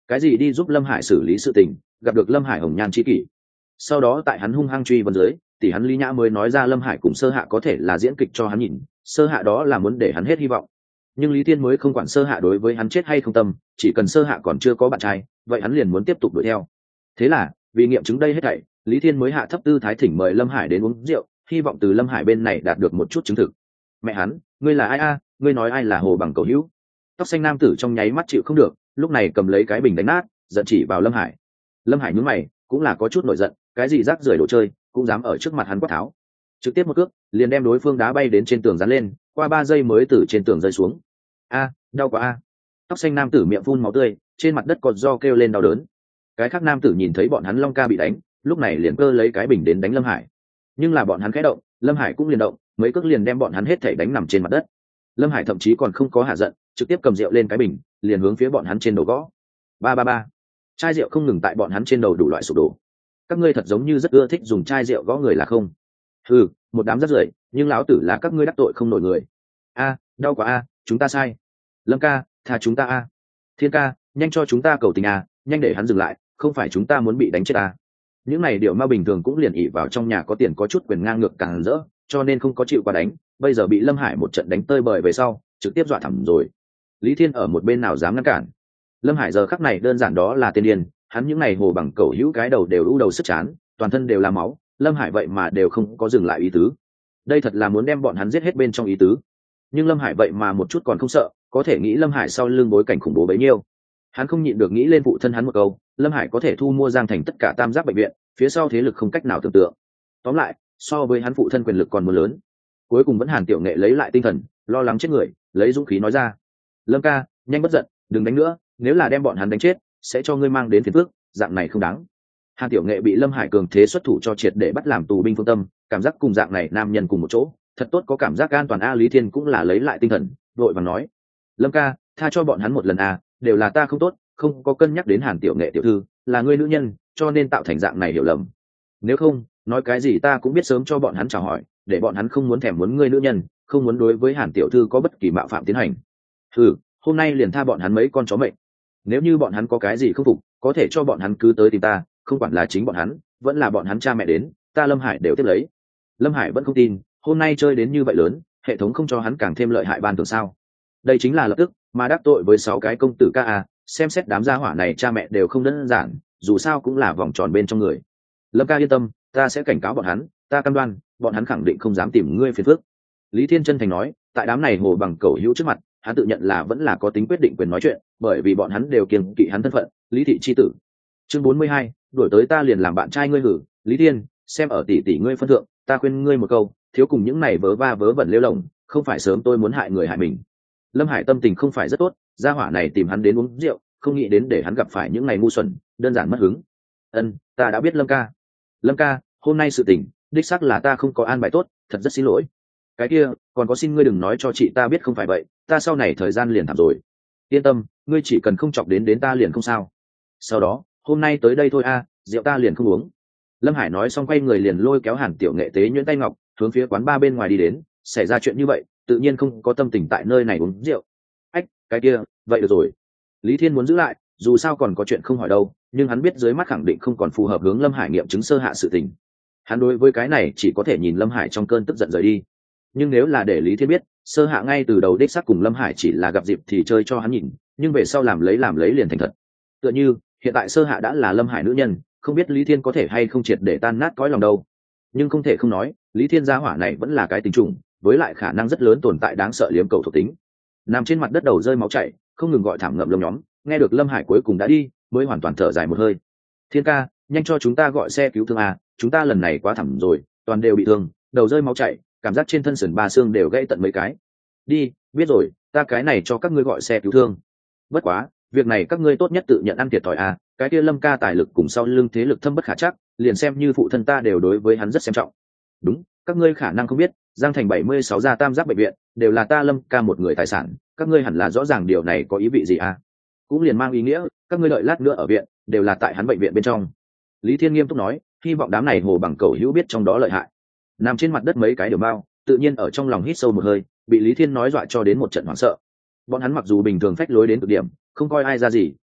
cái gì đi giúp lâm hải xử lý sự tình, gặp được lâm hải hồng nhan c kỷ. Sau đó tại hắn hung hăng truy vấn dưới, thì hắn Lý Nhã mới nói ra lâm hải cùng Sơ Hạ có thể là diễn kịch cho hắn nhìn, Sơ Hạ đó là muốn để hắn hết hy vọng. Nhưng Lý Thiên mới không quản Sơ Hạ đối với hắn chết hay không tâm, chỉ cần Sơ Hạ còn chưa có bạn trai, vậy hắn liền muốn tiếp tục đuổi theo. Thế là vì nghiệm chứng đây hết thảy, Lý Thiên mới hạ thấp tư thái thỉnh mời lâm hải đến uống rượu, hy vọng từ lâm hải bên này đạt được một chút chứng thực. Mẹ hắn, ngươi là ai a? Ngươi nói ai là Hồ Bằng Cầu Hữu? Tóc xanh nam tử trong nháy mắt chịu không được, lúc này cầm lấy cái bình đánh nát, giận chỉ vào lâm hải. Lâm hải nhướng mày, cũng là có chút nổi giận, cái gì rác rưởi đồ chơi cũng dám ở trước mặt hắn quát tháo. Trực tiếp một cước liền đem đối phương đá bay đến trên tường dán lên, qua 3 giây mới từ trên tường rơi xuống. A, đau quá a. Tóc xanh nam tử miệng phun máu tươi, trên mặt đất còn do kêu lên đau đớn. Cái khác nam tử nhìn thấy bọn hắn Long ca bị đánh, lúc này liền cơ lấy cái bình đến đánh lâm hải. Nhưng là bọn hắn khẽ động, lâm hải cũng liền động, mấy cước liền đem bọn hắn hết thảy đánh nằm trên mặt đất. Lâm hải thậm chí còn không có hạ giận, trực tiếp cầm rượu lên cái bình, liền hướng phía bọn hắn trên đầu gõ. Ba ba ba. Chai rượu không ngừng tại bọn hắn trên đầu đủ loại sụp đổ. Các ngươi thật giống như rất ưa thích dùng chai rượu gõ người là không? Ừ, một đám rất rưởi, nhưng lão tử là các ngươi đắc tội không nổi người. A, đau quá a, chúng ta sai. Lâm ca, tha chúng ta a. Thiên ca, nhanh cho chúng ta cầu tình a, nhanh để hắn dừng lại, không phải chúng ta muốn bị đánh chết a. Những này điệu ma bình thường cũng liền ỉ vào trong nhà có tiền có chút quyền ngang ngược càng rỡ, cho nên không có chịu qua đánh, bây giờ bị Lâm Hải một trận đánh tơi bời về sau, trực tiếp dọa thẳm rồi. Lý Thiên ở một bên nào dám ngăn cản. Lâm Hải giờ khắc này đơn giản đó là tên điên, hắn những này Hồ Bằng Cẩu hữu cái đầu đều u đầu sức chán, toàn thân đều là máu, Lâm Hải vậy mà đều không có dừng lại ý tứ. Đây thật là muốn đem bọn hắn giết hết bên trong ý tứ. Nhưng Lâm Hải vậy mà một chút còn không sợ, có thể nghĩ Lâm Hải sau lưng bối cảnh khủng bố bấy nhiêu. Hắn không nhịn được nghĩ lên phụ thân hắn một câu, Lâm Hải có thể thu mua Giang Thành tất cả tam giác bệnh viện, phía sau thế lực không cách nào tưởng tượng. Tóm lại, so với hắn phụ thân quyền lực còn muốn lớn. Cuối cùng vẫn Hàn Tiểu Nghệ lấy lại tinh thần, lo lắng chết người, lấy dũng khí nói ra: Lâm ca, nhanh bất giận, đừng đánh nữa, nếu là đem bọn hắn đánh chết sẽ cho ngươi mang đến phiền phức, dạng này không đáng. Hàn Tiểu Nghệ bị Lâm Hải cường thế xuất thủ cho triệt để bắt làm tù binh phương tâm, cảm giác cùng dạng này nam nhân cùng một chỗ thật tốt, có cảm giác an toàn a. Lý Thiên cũng là lấy lại tinh thần, đội vàng nói: Lâm ca, tha cho bọn hắn một lần a, đều là ta không tốt, không có cân nhắc đến Hàn Tiểu Nghệ tiểu thư là ngươi nữ nhân, cho nên tạo thành dạng này hiểu lầm. Nếu không, nói cái gì ta cũng biết sớm cho bọn hắn chào hỏi, để bọn hắn không muốn thèm muốn ngươi nữ nhân, không muốn đối với Hàn tiểu thư có bất kỳ mạo phạm tiến hành. Ừ, hôm nay liền tha bọn hắn mấy con chó mệnh. Nếu như bọn hắn có cái gì không phục, có thể cho bọn hắn cứ tới tìm ta, không quản là chính bọn hắn vẫn là bọn hắn cha mẹ đến, ta Lâm Hải đều tiếp lấy. Lâm Hải vẫn không tin, hôm nay chơi đến như vậy lớn, hệ thống không cho hắn càng thêm lợi hại ban thường sao? Đây chính là lập tức mà đắc tội với 6 cái công tử ca a, xem xét đám gia hỏa này cha mẹ đều không đơn giản, dù sao cũng là vòng tròn bên trong người. Lâm ca yên tâm, ta sẽ cảnh cáo bọn hắn, ta cam đoan bọn hắn khẳng định không dám tìm ngươi phiền phức. Lý Thiên chân thành nói, tại đám này Hồ Bằng Cẩu hữu trước mặt, hắn tự nhận là vẫn là có tính quyết định quyền nói chuyện, bởi vì bọn hắn đều kiêng kỵ hắn thân phận, Lý thị chi tử. Chương 42, đuổi tới ta liền làm bạn trai ngươi hử. Lý Thiên, xem ở tỷ tỷ ngươi phân thượng, ta khuyên ngươi một câu, thiếu cùng những này vớ va vớ vẩn lêu lồng, không phải sớm tôi muốn hại người hại mình. Lâm Hải tâm tình không phải rất tốt, gia hỏa này tìm hắn đến uống rượu, không nghĩ đến để hắn gặp phải những ngày ngu xuẩn, đơn giản mất hứng. Ta đã biết Lâm ca. Lâm ca, hôm nay sự tình đích xác là ta không có an bài tốt, thật rất xin lỗi. Cái kia, còn có xin ngươi đừng nói cho chị ta biết không phải vậy, ta sau này thời gian liền thảm rồi. Yên tâm, ngươi chỉ cần không chọc đến ta liền không sao. Sau đó, hôm nay tới đây thôi a, rượu ta liền không uống. Lâm Hải nói xong quay người liền lôi kéo Hàn Tiểu Nghệ tế nhuyễn tay ngọc, hướng phía quán bar bên ngoài đi đến. Xảy ra chuyện như vậy, tự nhiên không có tâm tình tại nơi này uống rượu. Ách, cái kia, vậy được rồi. Lý Thiên muốn giữ lại, dù sao còn có chuyện không hỏi đâu, nhưng hắn biết dưới mắt khẳng định không còn phù hợp hướng Lâm Hải nghiệm chứng sơ hạ sự tình. Hắn đối với cái này chỉ có thể nhìn Lâm Hải trong cơn tức giận rời đi. Nhưng nếu là để Lý Thiên biết, sơ hạ ngay từ đầu đích xác cùng Lâm Hải chỉ là gặp dịp thì chơi cho hắn nhìn, nhưng về sau làm lấy liền thành thật. Tựa như hiện tại sơ hạ đã là Lâm Hải nữ nhân, không biết Lý Thiên có thể hay không triệt để tan nát cõi lòng đâu. Nhưng không thể không nói, Lý Thiên gia hỏa này vẫn là cái tình trùng, với lại khả năng rất lớn tồn tại đáng sợ liếm cầu thuộc tính. Nằm trên mặt đất đầu rơi máu chảy, không ngừng gọi thảm ngậm lông nhóm, nghe được Lâm Hải cuối cùng đã đi, mới hoàn toàn thở dài một hơi. Thiên ca, nhanh cho chúng ta gọi xe cứu thương à, chúng ta lần này quá thảm rồi, toàn đều bị thương, đầu rơi máu chảy, cảm giác trên thân sườn ba xương đều gãy tận mấy cái. Đi, biết rồi, ta cái này cho các ngươi gọi xe cứu thương. Bất quá, việc này các ngươi tốt nhất tự nhận ăn thiệt thòi à, cái kia Lâm ca tài lực cùng sau lưng thế lực thâm bất khả chắc, liền xem như phụ thân ta đều đối với hắn rất xem trọng. Đúng, các ngươi khả năng không biết, Giang Thành 76 gia tam giác bệnh viện đều là ta Lâm ca một người tài sản, các ngươi hẳn là rõ ràng điều này có ý vị gì à? Cũng liền mang ý nghĩa, các ngươi đợi lát nữa ở viện, đều là tại hắn bệnh viện bên trong. Lý Thiên nghiêm túc nói, hy vọng đám này Hồ Bằng Cẩu hữu biết trong đó lợi hại. Nằm trên mặt đất mấy cái điều bao, tự nhiên ở trong lòng hít sâu một hơi, bị Lý Thiên nói dọa cho đến một trận hoảng sợ. Bọn hắn mặc dù bình thường phách lối đến cực điểm, không coi ai ra gì,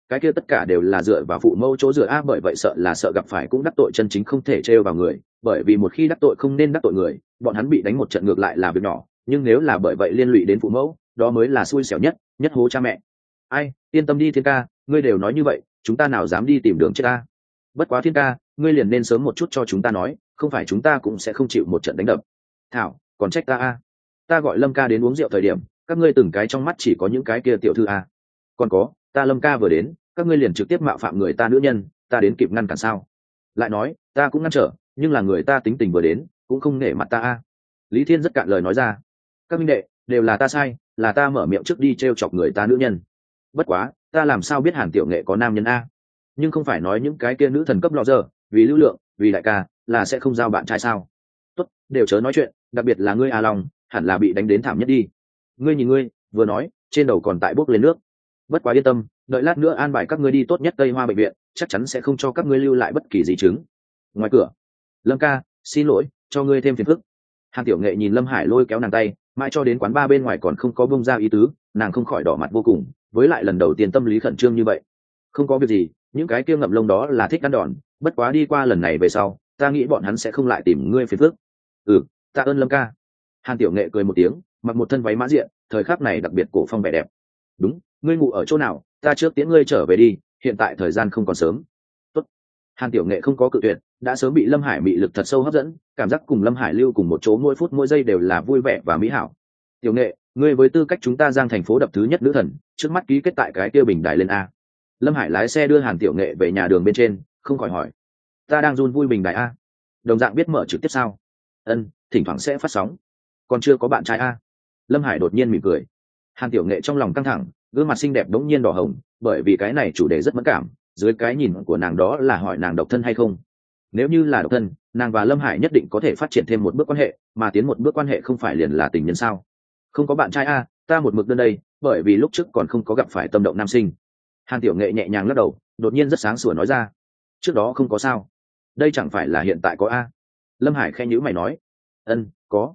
cái kia tất cả đều là dựa vào phụ mẫu chỗ dựa bởi vậy sợ gặp phải cũng đắc tội chân chính không thể trêu vào người, bởi vì một khi đắc tội không nên đắc tội người, bọn hắn bị đánh một trận ngược lại là việc nhỏ, nhưng nếu là bởi vậy liên lụy đến phụ mẫu, đó mới là xui xẻo nhất, nhất hố cha mẹ. Ai, yên tâm đi Thiên ca, ngươi đều nói như vậy, chúng ta nào dám đi tìm đường chết ta. Bất quá Thiên ca, ngươi liền nên sớm một chút cho chúng ta nói, không phải chúng ta cũng sẽ không chịu một trận đánh đập. Thảo, còn trách ta ta gọi Lâm ca đến uống rượu thời điểm, các ngươi từng cái trong mắt chỉ có những cái kia tiểu thư còn có, ta Lâm ca vừa đến, các ngươi liền trực tiếp mạo phạm người ta nữ nhân, ta đến kịp ngăn cản sao? Lại nói, ta cũng ngăn trở, nhưng là người ta tính tình vừa đến, cũng không nể mặt ta Lý Thiên rất cạn lời nói ra. Các minh đệ, đều là ta sai, là ta mở miệng trước đi trêu chọc người ta nữ nhân. Bất quá, ta làm sao biết Hàn Tiểu Nghệ có nam nhân nhưng không phải nói những cái kia nữ thần cấp lọ giờ, vì lưu lượng, vì đại ca, là sẽ không giao bạn trai sao? Tốt, đều chớ nói chuyện, đặc biệt là ngươi Long, hẳn là bị đánh đến thảm nhất đi. Ngươi nhìn ngươi, vừa nói, trên đầu còn tại bốc lên nước. Bất quá yên tâm, đợi lát nữa an bài các ngươi đi tốt nhất Tây Hoa bệnh viện, chắc chắn sẽ không cho các ngươi lưu lại bất kỳ di chứng. Ngoài cửa, Lâm ca, xin lỗi, cho ngươi thêm phiền phức. Hàn Tiểu Nghệ nhìn Lâm Hải lôi kéo nàng tay, mãi cho đến quán ba bên ngoài còn không có bông ra ý tứ, nàng không khỏi đỏ mặt vô cùng, với lại lần đầu tiên tâm lý khẩn trương như vậy. Không có việc gì, những cái kia ngậm lông đó là thích ăn đòn, bất quá đi qua lần này về sau, ta nghĩ bọn hắn sẽ không lại tìm ngươi phiền phức. Tạ ơn Lâm ca. Hàn Tiểu Nghệ cười một tiếng, mặc một thân váy mã diện, thời khắc này đặc biệt cổ phong vẻ đẹp. Đúng, ngươi ngủ ở chỗ nào, ta trước tiễn ngươi trở về đi, hiện tại thời gian không còn sớm. Tốt. Hàn Tiểu Nghệ không có cự tuyệt, đã sớm bị Lâm Hải mị lực thật sâu hấp dẫn, cảm giác cùng Lâm Hải lưu cùng một chỗ mỗi phút mỗi giây đều là vui vẻ và mỹ hảo. Tiểu Nghệ, ngươi với tư cách chúng ta Giang thành phố đập thứ nhất nữ thần, trước mắt ký kết tại cái kia bình đài lên Lâm Hải lái xe đưa Hàn Tiểu Nghệ về nhà đường bên trên, không khỏi hỏi. Ta đang run vui bình đài đồng dạng biết mở trực tiếp sao? Ân, thỉnh thoảng sẽ phát sóng. Còn chưa có bạn trai Lâm Hải đột nhiên mỉm cười. Hàn Tiểu Nghệ trong lòng căng thẳng, gương mặt xinh đẹp đống nhiên đỏ hồng, bởi vì cái này chủ đề rất mẫn cảm, dưới cái nhìn của nàng đó là hỏi nàng độc thân hay không. Nếu như là độc thân, nàng và Lâm Hải nhất định có thể phát triển thêm một bước quan hệ, mà tiến một bước quan hệ không phải liền là tình nhân sao? Không có bạn trai ta một mực đơn đây, bởi vì lúc trước còn không có gặp phải tâm động nam sinh. Hàn Tiểu Nghệ nhẹ nhàng lắc đầu, đột nhiên rất sáng sủa nói ra. Trước đó không có sao. Đây chẳng phải là hiện tại có Lâm Hải khẽ nhíu mày nói. Ân, có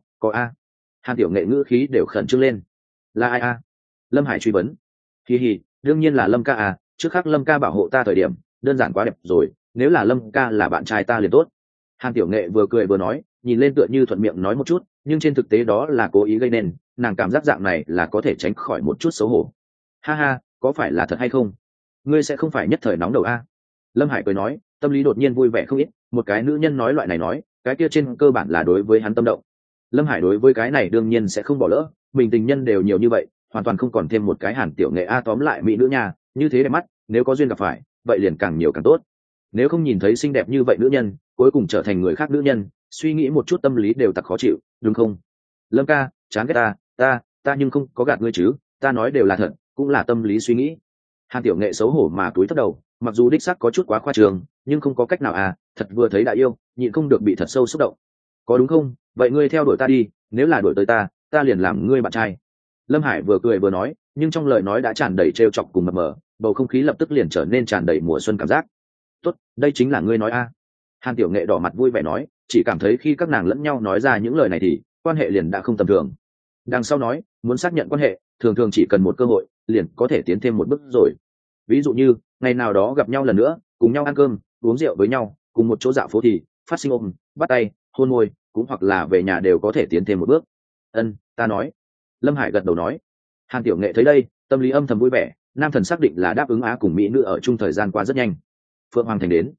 Hàn Tiểu Nghệ ngữ khí đều khẩn trương lên. Là ai Lâm Hải truy vấn. Hi, đương nhiên là Lâm ca trước khác Lâm ca bảo hộ ta thời điểm, đơn giản quá đẹp rồi, nếu là Lâm ca là bạn trai ta liền tốt. Hàn Tiểu Nghệ vừa cười vừa nói, nhìn lên tựa như thuận miệng nói một chút, nhưng trên thực tế đó là cố ý gây nên, nàng cảm giác dạng này là có thể tránh khỏi một chút xấu hổ. Ha, có phải là thật hay không? Ngươi sẽ không phải nhất thời nóng đầu Lâm Hải cười nói, tâm lý đột nhiên vui vẻ không ít, một cái nữ nhân nói loại này nói, cái kia trên cơ bản là đối với hắn tâm động. Lâm Hải đối với cái này đương nhiên sẽ không bỏ lỡ, mình tình nhân đều nhiều như vậy, hoàn toàn không còn thêm một cái Hàn Tiểu Nghệ tóm lại mỹ nữ nha, như thế đẹp mắt, nếu có duyên gặp phải, vậy liền càng nhiều càng tốt. Nếu không nhìn thấy xinh đẹp như vậy nữ nhân, cuối cùng trở thành người khác nữ nhân, suy nghĩ một chút tâm lý đều tặc khó chịu, đúng không? Lâm ca, chán ghét ta nhưng không có gạt ngươi chứ, ta nói đều là thật, cũng là tâm lý suy nghĩ. Hàn Tiểu Nghệ xấu hổ mà túi thấp đầu, mặc dù đích xác có chút quá khoa trương, nhưng không có cách nào thật vừa thấy đã yêu, nhịn không được bị thật sâu xúc động. Có đúng không? Vậy ngươi theo đuổi ta đi, nếu là đuổi tới ta liền làm ngươi bạn trai. Lâm Hải vừa cười vừa nói, nhưng trong lời nói đã tràn đầy trêu chọc cùng mập mờ, bầu không khí lập tức liền trở nên tràn đầy mùa xuân cảm giác. Tốt, đây chính là ngươi nói Hàn Tiểu Nghệ đỏ mặt vui vẻ nói, chỉ cảm thấy khi các nàng lẫn nhau nói ra những lời này thì quan hệ liền đã không tầm thường. Đằng sau nói, muốn xác nhận quan hệ, thường thường chỉ cần một cơ hội, liền có thể tiến thêm một bước rồi. Ví dụ như, ngày nào đó gặp nhau lần nữa, cùng nhau ăn cơm, uống rượu với nhau, cùng một chỗ dạo phố thì phát sinh ôm, bắt tay, hôn môi, cũng hoặc là về nhà đều có thể tiến thêm một bước. Ân, ta nói. Lâm Hải gật đầu nói. Hàn Tiểu Nghệ thấy đây, tâm lý âm thầm vui vẻ, nam thần xác định là đáp ứng cùng mỹ nữ ở chung thời gian qua rất nhanh. Phượng Hoàng Thành đến.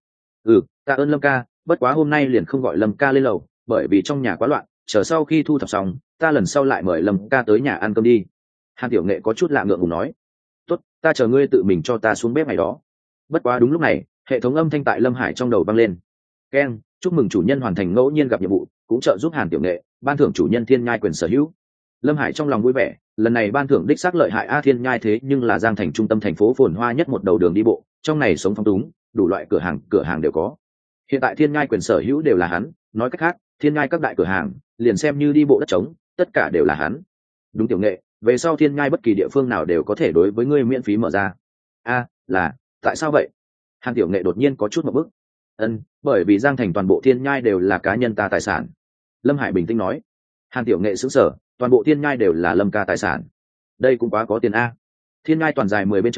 Tạ ơn Lâm ca, bất quá hôm nay liền không gọi Lâm ca lên lầu, bởi vì trong nhà quá loạn, chờ sau khi thu thập xong, ta lần sau lại mời Lâm ca tới nhà ăn cơm đi. Hàn Tiểu Nghệ có chút lạ ngượng ngùng nói. Tốt, ta chờ ngươi tự mình cho ta xuống bếp ngày đó. Bất quá đúng lúc này, hệ thống âm thanh tại Lâm Hải trong đầu vang lên. Keng, chúc mừng chủ nhân hoàn thành ngẫu nhiên gặp nhiệm vụ, cũng trợ giúp Hàn Tiểu Nghệ, ban thưởng chủ nhân thiên nhai quyền sở hữu. Lâm Hải trong lòng vui vẻ, lần này ban thưởng đích xác lợi hại thiên nhai thế nhưng là Giang thành trung tâm thành phố phồn hoa nhất một đầu đường đi bộ, trong này sống phong túng, đủ loại cửa hàng đều có. Hiện tại thiên nhai quyền sở hữu đều là hắn, nói cách khác, thiên nhai các đại cửa hàng, liền xem như đi bộ đất trống, tất cả đều là hắn. Đúng Tiểu Nghệ, về sau thiên nhai bất kỳ địa phương nào đều có thể đối với ngươi miễn phí mở ra. Là, tại sao vậy? Hàn Tiểu Nghệ đột nhiên có chút một bức. Bởi vì Giang thành toàn bộ thiên nhai đều là cá nhân ta tài sản. Lâm Hải bình tĩnh nói. Hàn Tiểu Nghệ sững sờ, toàn bộ thiên nhai đều là Lâm ca tài sản. Đây cũng quá có tiền thiên nhai toàn dài 10 bên trong,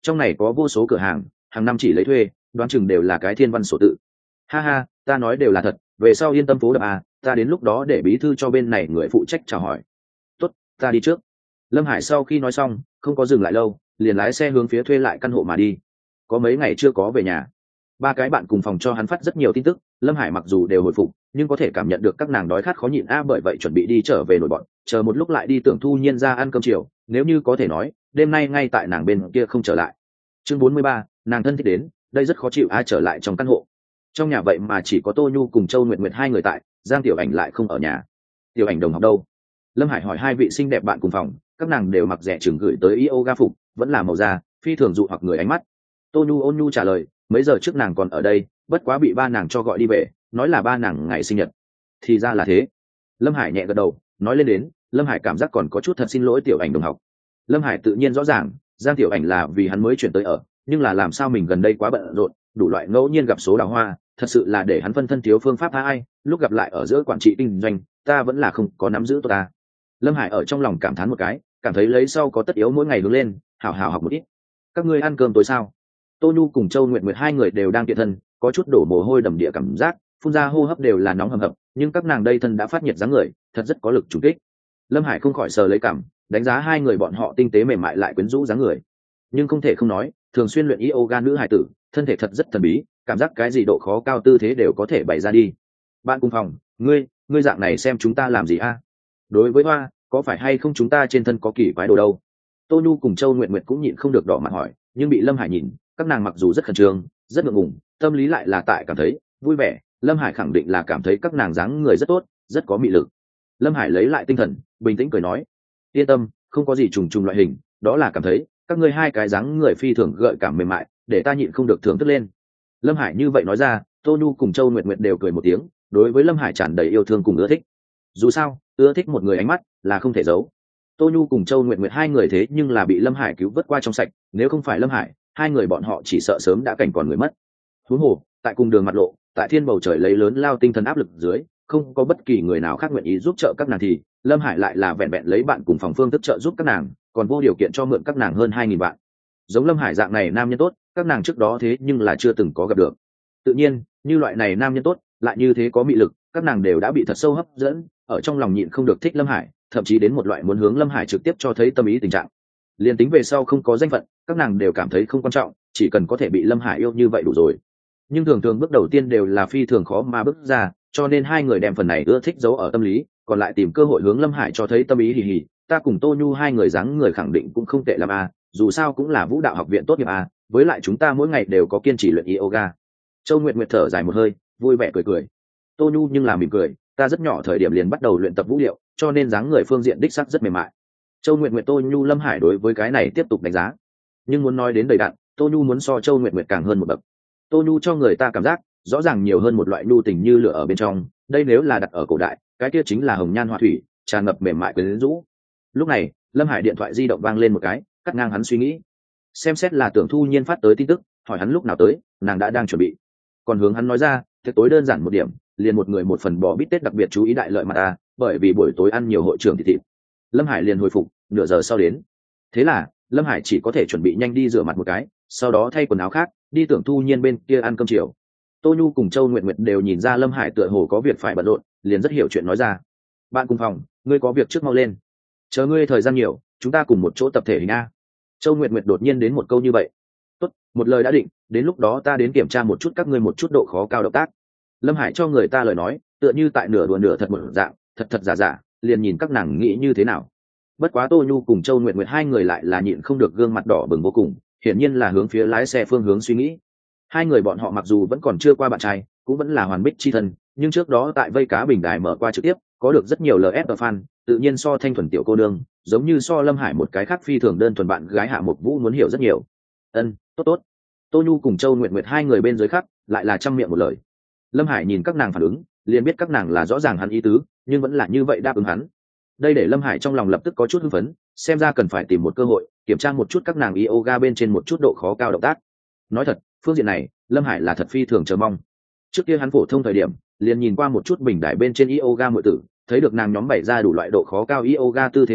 trong này có vô số cửa hàng, hàng năm chỉ lấy thuê, đoán chừng đều là cái thiên văn sổ tự. Ha ha, ta nói đều là thật, về sau yên tâm phố đập à, ta đến lúc đó để bí thư cho bên này người phụ trách chào hỏi. Tốt, ta đi trước. Lâm Hải sau khi nói xong không có dừng lại lâu, liền lái xe hướng phía thuê lại căn hộ mà đi. Có mấy ngày chưa có về nhà, ba cái bạn cùng phòng cho hắn phát rất nhiều tin tức. Lâm Hải mặc dù đều hồi phục, nhưng có thể cảm nhận được các nàng đói khát khó nhịn bởi vậy chuẩn bị đi trở về nội bọn, chờ một lúc lại đi Tưởng Thu Nhiên ra ăn cơm chiều, nếu như có thể nói đêm nay ngay tại nàng bên kia không trở lại. Chương 43, nàng thân thích đến, đây rất khó chịu trở lại trong căn hộ. Trong nhà vậy mà chỉ có Tô Nhu cùng Châu Nguyệt Nguyệt hai người tại, Giang Tiểu Ảnh lại không ở nhà. Tiểu Ảnh đồng học đâu? Lâm Hải hỏi hai vị xinh đẹp bạn cùng phòng, các nàng đều mặc rẻ chừng gửi tới yoga phục, vẫn là màu da phi thường dụ hoặc người ánh mắt. Tô Nhu ôn nhu trả lời, mấy giờ trước nàng còn ở đây, bất quá bị ba nàng cho gọi đi về, nói là ba nàng ngày sinh nhật. Thì ra là thế. Lâm Hải nhẹ gật đầu, nói lên đến, Lâm Hải cảm giác còn có chút thật xin lỗi Tiểu Ảnh đồng học. Lâm Hải tự nhiên rõ ràng, Giang Tiểu Ảnh là vì hắn mới chuyển tới ở, nhưng là làm sao mình gần đây quá bận rộn, đủ loại ngẫu nhiên gặp số đào hoa, thật sự là để hắn phân thân thiếu phương pháp ai, lúc gặp lại ở giữa quản trị kinh doanh, ta vẫn là không có nắm giữ tốt ta. Lâm Hải ở trong lòng cảm thán một cái, cảm thấy lấy sau có tất yếu mỗi ngày hướng lên, hảo hảo học một ít. Các ngươi ăn cơm tối sao? Tô Nhu cùng Châu Nguyệt Nguyệt hai người đều đang kiện thân, có chút đổ mồ hôi đầm địa cảm giác, phun ra hô hấp đều là nóng hầm hập, nhưng các nàng đây thân đã phát nhiệt dáng người, thật rất có lực trùng kích. Lâm Hải không khỏi sờ lấy cảm, đánh giá hai người bọn họ tinh tế mềm mại lại quyến rũ dáng người. Nhưng không thể không nói, thường xuyên luyện yoga nữ hải tử, thân thể thật rất thần bí, cảm giác cái gì độ khó cao tư thế đều có thể bày ra đi. Bạn cùng phòng, ngươi dạng này xem chúng ta làm gì a? Đối với Hoa, có phải hay không chúng ta trên thân có kỳ quái đồ đâu? Tô Nhu cùng Châu Nguyệt Nguyệt cũng nhịn không được đỏ mặt hỏi, nhưng bị Lâm Hải nhìn, các nàng mặc dù rất khẩn trương, rất ngượng ngùng, tâm lý lại là tại cảm thấy vui vẻ. Lâm Hải khẳng định là cảm thấy các nàng dáng người rất tốt, rất có mị lực. Lâm Hải lấy lại tinh thần, bình tĩnh cười nói, yên tâm, không có gì trùng trùng loại hình, đó là cảm thấy các ngươi hai cái dáng người phi thường gợi cảm mềm mại, để ta nhịn không được thưởng thức lên. Lâm Hải như vậy nói ra, Tô Nhu cùng Châu Nguyệt Nguyệt đều cười một tiếng, đối với Lâm Hải tràn đầy yêu thương cùng ưa thích. Dù sao, ưa thích một người ánh mắt là không thể giấu. Tô Nhu cùng Châu Nguyệt Nguyệt hai người thế nhưng là bị Lâm Hải cứu vớt qua trong sạch, nếu không phải Lâm Hải, hai người bọn họ chỉ sợ sớm đã cảnh còn người mất. Huống hồ, tại cùng đường mặt lộ, tại thiên bầu trời lấy lớn lao tinh thần áp lực dưới, không có bất kỳ người nào khác nguyện ý giúp trợ các nàng thì Lâm Hải lại là vẹn vẹn lấy bạn cùng phòng phương thức trợ giúp các nàng, còn vô điều kiện cho mượn các nàng hơn 2.000 vạn. Giống Lâm Hải dạng này nam nhân tốt, các nàng trước đó thế nhưng là chưa từng có gặp được. Tự nhiên, như loại này nam nhân tốt, lại như thế có mị lực, các nàng đều đã bị thật sâu hấp dẫn, ở trong lòng nhịn không được thích Lâm Hải, thậm chí đến một loại muốn hướng Lâm Hải trực tiếp cho thấy tâm ý tình trạng. Liên tính về sau không có danh phận, các nàng đều cảm thấy không quan trọng, chỉ cần có thể bị Lâm Hải yêu như vậy đủ rồi. Nhưng thường thường bước đầu tiên đều là phi thường khó mà bước ra, cho nên hai người đem phần này ưa thích giấu ở tâm lý, còn lại tìm cơ hội hướng Lâm Hải cho thấy tâm ý hì hì. Ta cùng Tô Nhu hai người dáng người khẳng định cũng không tệ lắm dù sao cũng là vũ đạo học viện tốt nghiệp với lại chúng ta mỗi ngày đều có kiên trì luyện yoga. Châu Nguyệt Nguyệt thở dài một hơi, vui vẻ cười cười. Tô Nhu nhưng là mỉm cười, ta rất nhỏ thời điểm liền bắt đầu luyện tập vũ điệu, cho nên dáng người phương diện đích sắc rất mềm mại. Châu Nguyệt Nguyệt Tô Nhu Lâm Hải đối với cái này tiếp tục đánh giá, nhưng muốn nói đến đầy đặn, Tô Nhu muốn so Châu Nguyệt Nguyệt càng hơn một bậc. Tô Nhu cho người ta cảm giác rõ ràng nhiều hơn một loại nhu tình như lửa ở bên trong, đây nếu là đặt ở cổ đại, cái kia chính là hồng nhan họa thủy, tràn ngập mềm mại quyến rũ. Lúc này, Lâm Hải điện thoại di động vang lên một cái, cắt ngang hắn suy nghĩ. Xem xét là Tưởng Thu Nhiên phát tới tin tức, hỏi hắn lúc nào tới, nàng đã đang chuẩn bị. Còn hướng hắn nói ra, tiệc tối đơn giản một điểm, liền một người một phần bò bít tết đặc biệt chú ý đại lợi mà bởi vì buổi tối ăn nhiều hội trưởng thịt. Lâm Hải liền hồi phục, nửa giờ sau đến. Thế là, Lâm Hải chỉ có thể chuẩn bị nhanh đi rửa mặt một cái, sau đó thay quần áo khác, đi Tưởng Thu Nhiên bên kia ăn cơm chiều. Tô Nhu cùng Châu Nguyệt Nguyệt đều nhìn ra Lâm Hải tựa hồ có việc phải bận rộn, liền rất hiểu chuyện nói ra. Bạn cùng phòng, ngươi có việc trước mau lên. Chờ ngươi thời gian nhiều, chúng ta cùng một chỗ tập thể hình a. Châu Nguyệt Nguyệt đột nhiên đến một câu như vậy. Tốt, một lời đã định, đến lúc đó ta đến kiểm tra một chút các ngươi một chút độ khó cao động tác. Lâm Hải cho người ta lời nói, tựa như tại nửa đùa nửa thật một dạng, thật thật giả giả, liền nhìn các nàng nghĩ như thế nào. Bất quá Tô Nhu cùng Châu Nguyệt Nguyệt hai người lại là nhịn không được gương mặt đỏ bừng vô cùng, hiển nhiên là hướng phía lái xe phương hướng suy nghĩ. Hai người bọn họ mặc dù vẫn còn chưa qua bạn trai, cũng vẫn là hoàn bích chi thân, nhưng trước đó tại vây cá bình đài mở qua trực tiếp, có được rất nhiều LF fan, tự nhiên so thanh thuần tiểu cô nương, giống như so Lâm Hải một cái khác phi thường đơn thuần bạn gái Hạ Mộc Vũ muốn hiểu rất nhiều. Tốt tốt. Tô Nhu cùng Châu Nguyệt Nguyệt hai người bên dưới khác, lại là trăm miệng một lời. Lâm Hải nhìn các nàng phản ứng, liền biết các nàng là rõ ràng hắn ý tứ, nhưng vẫn là như vậy đáp ứng hắn. Đây để Lâm Hải trong lòng lập tức có chút hưng phấn, xem ra cần phải tìm một cơ hội kiểm tra một chút các nàng yoga bên trên một chút độ khó cao động tác. Nói thật, phương diện này Lâm Hải là thật phi thường chờ mong. Trước kia hắn phổ thông thời điểm liền nhìn qua một chút bình đài bên trên yoga muội tử, thấy được nàng nhóm bày ra đủ loại độ khó cao yoga tư thế thì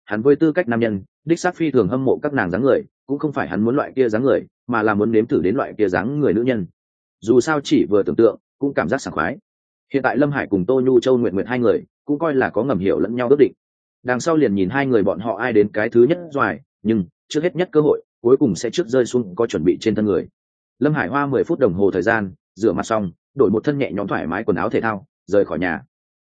hắn với tư cách nam nhân đích xác phi thường hâm mộ các nàng dáng người, cũng không phải hắn muốn loại kia dáng người, mà là muốn nếm thử đến loại kia dáng người nữ nhân. Dù sao chỉ vừa tưởng tượng cũng cảm giác sảng khoái. Hiện tại Lâm Hải cùng Tô Nhu Châu Nguyệt Nguyệt hai người cũng coi là có ngầm hiểu lẫn nhau ước định, đằng sau liền nhìn hai người bọn họ ai đến cái thứ nhất doài, nhưng trước hết nhất cơ hội cuối cùng sẽ trước rơi xuống có chuẩn bị trên thân người. Lâm Hải hoa 10 phút đồng hồ thời gian rửa mặt xong, đổi một thân nhẹ nhõm thoải mái quần áo thể thao, rời khỏi nhà.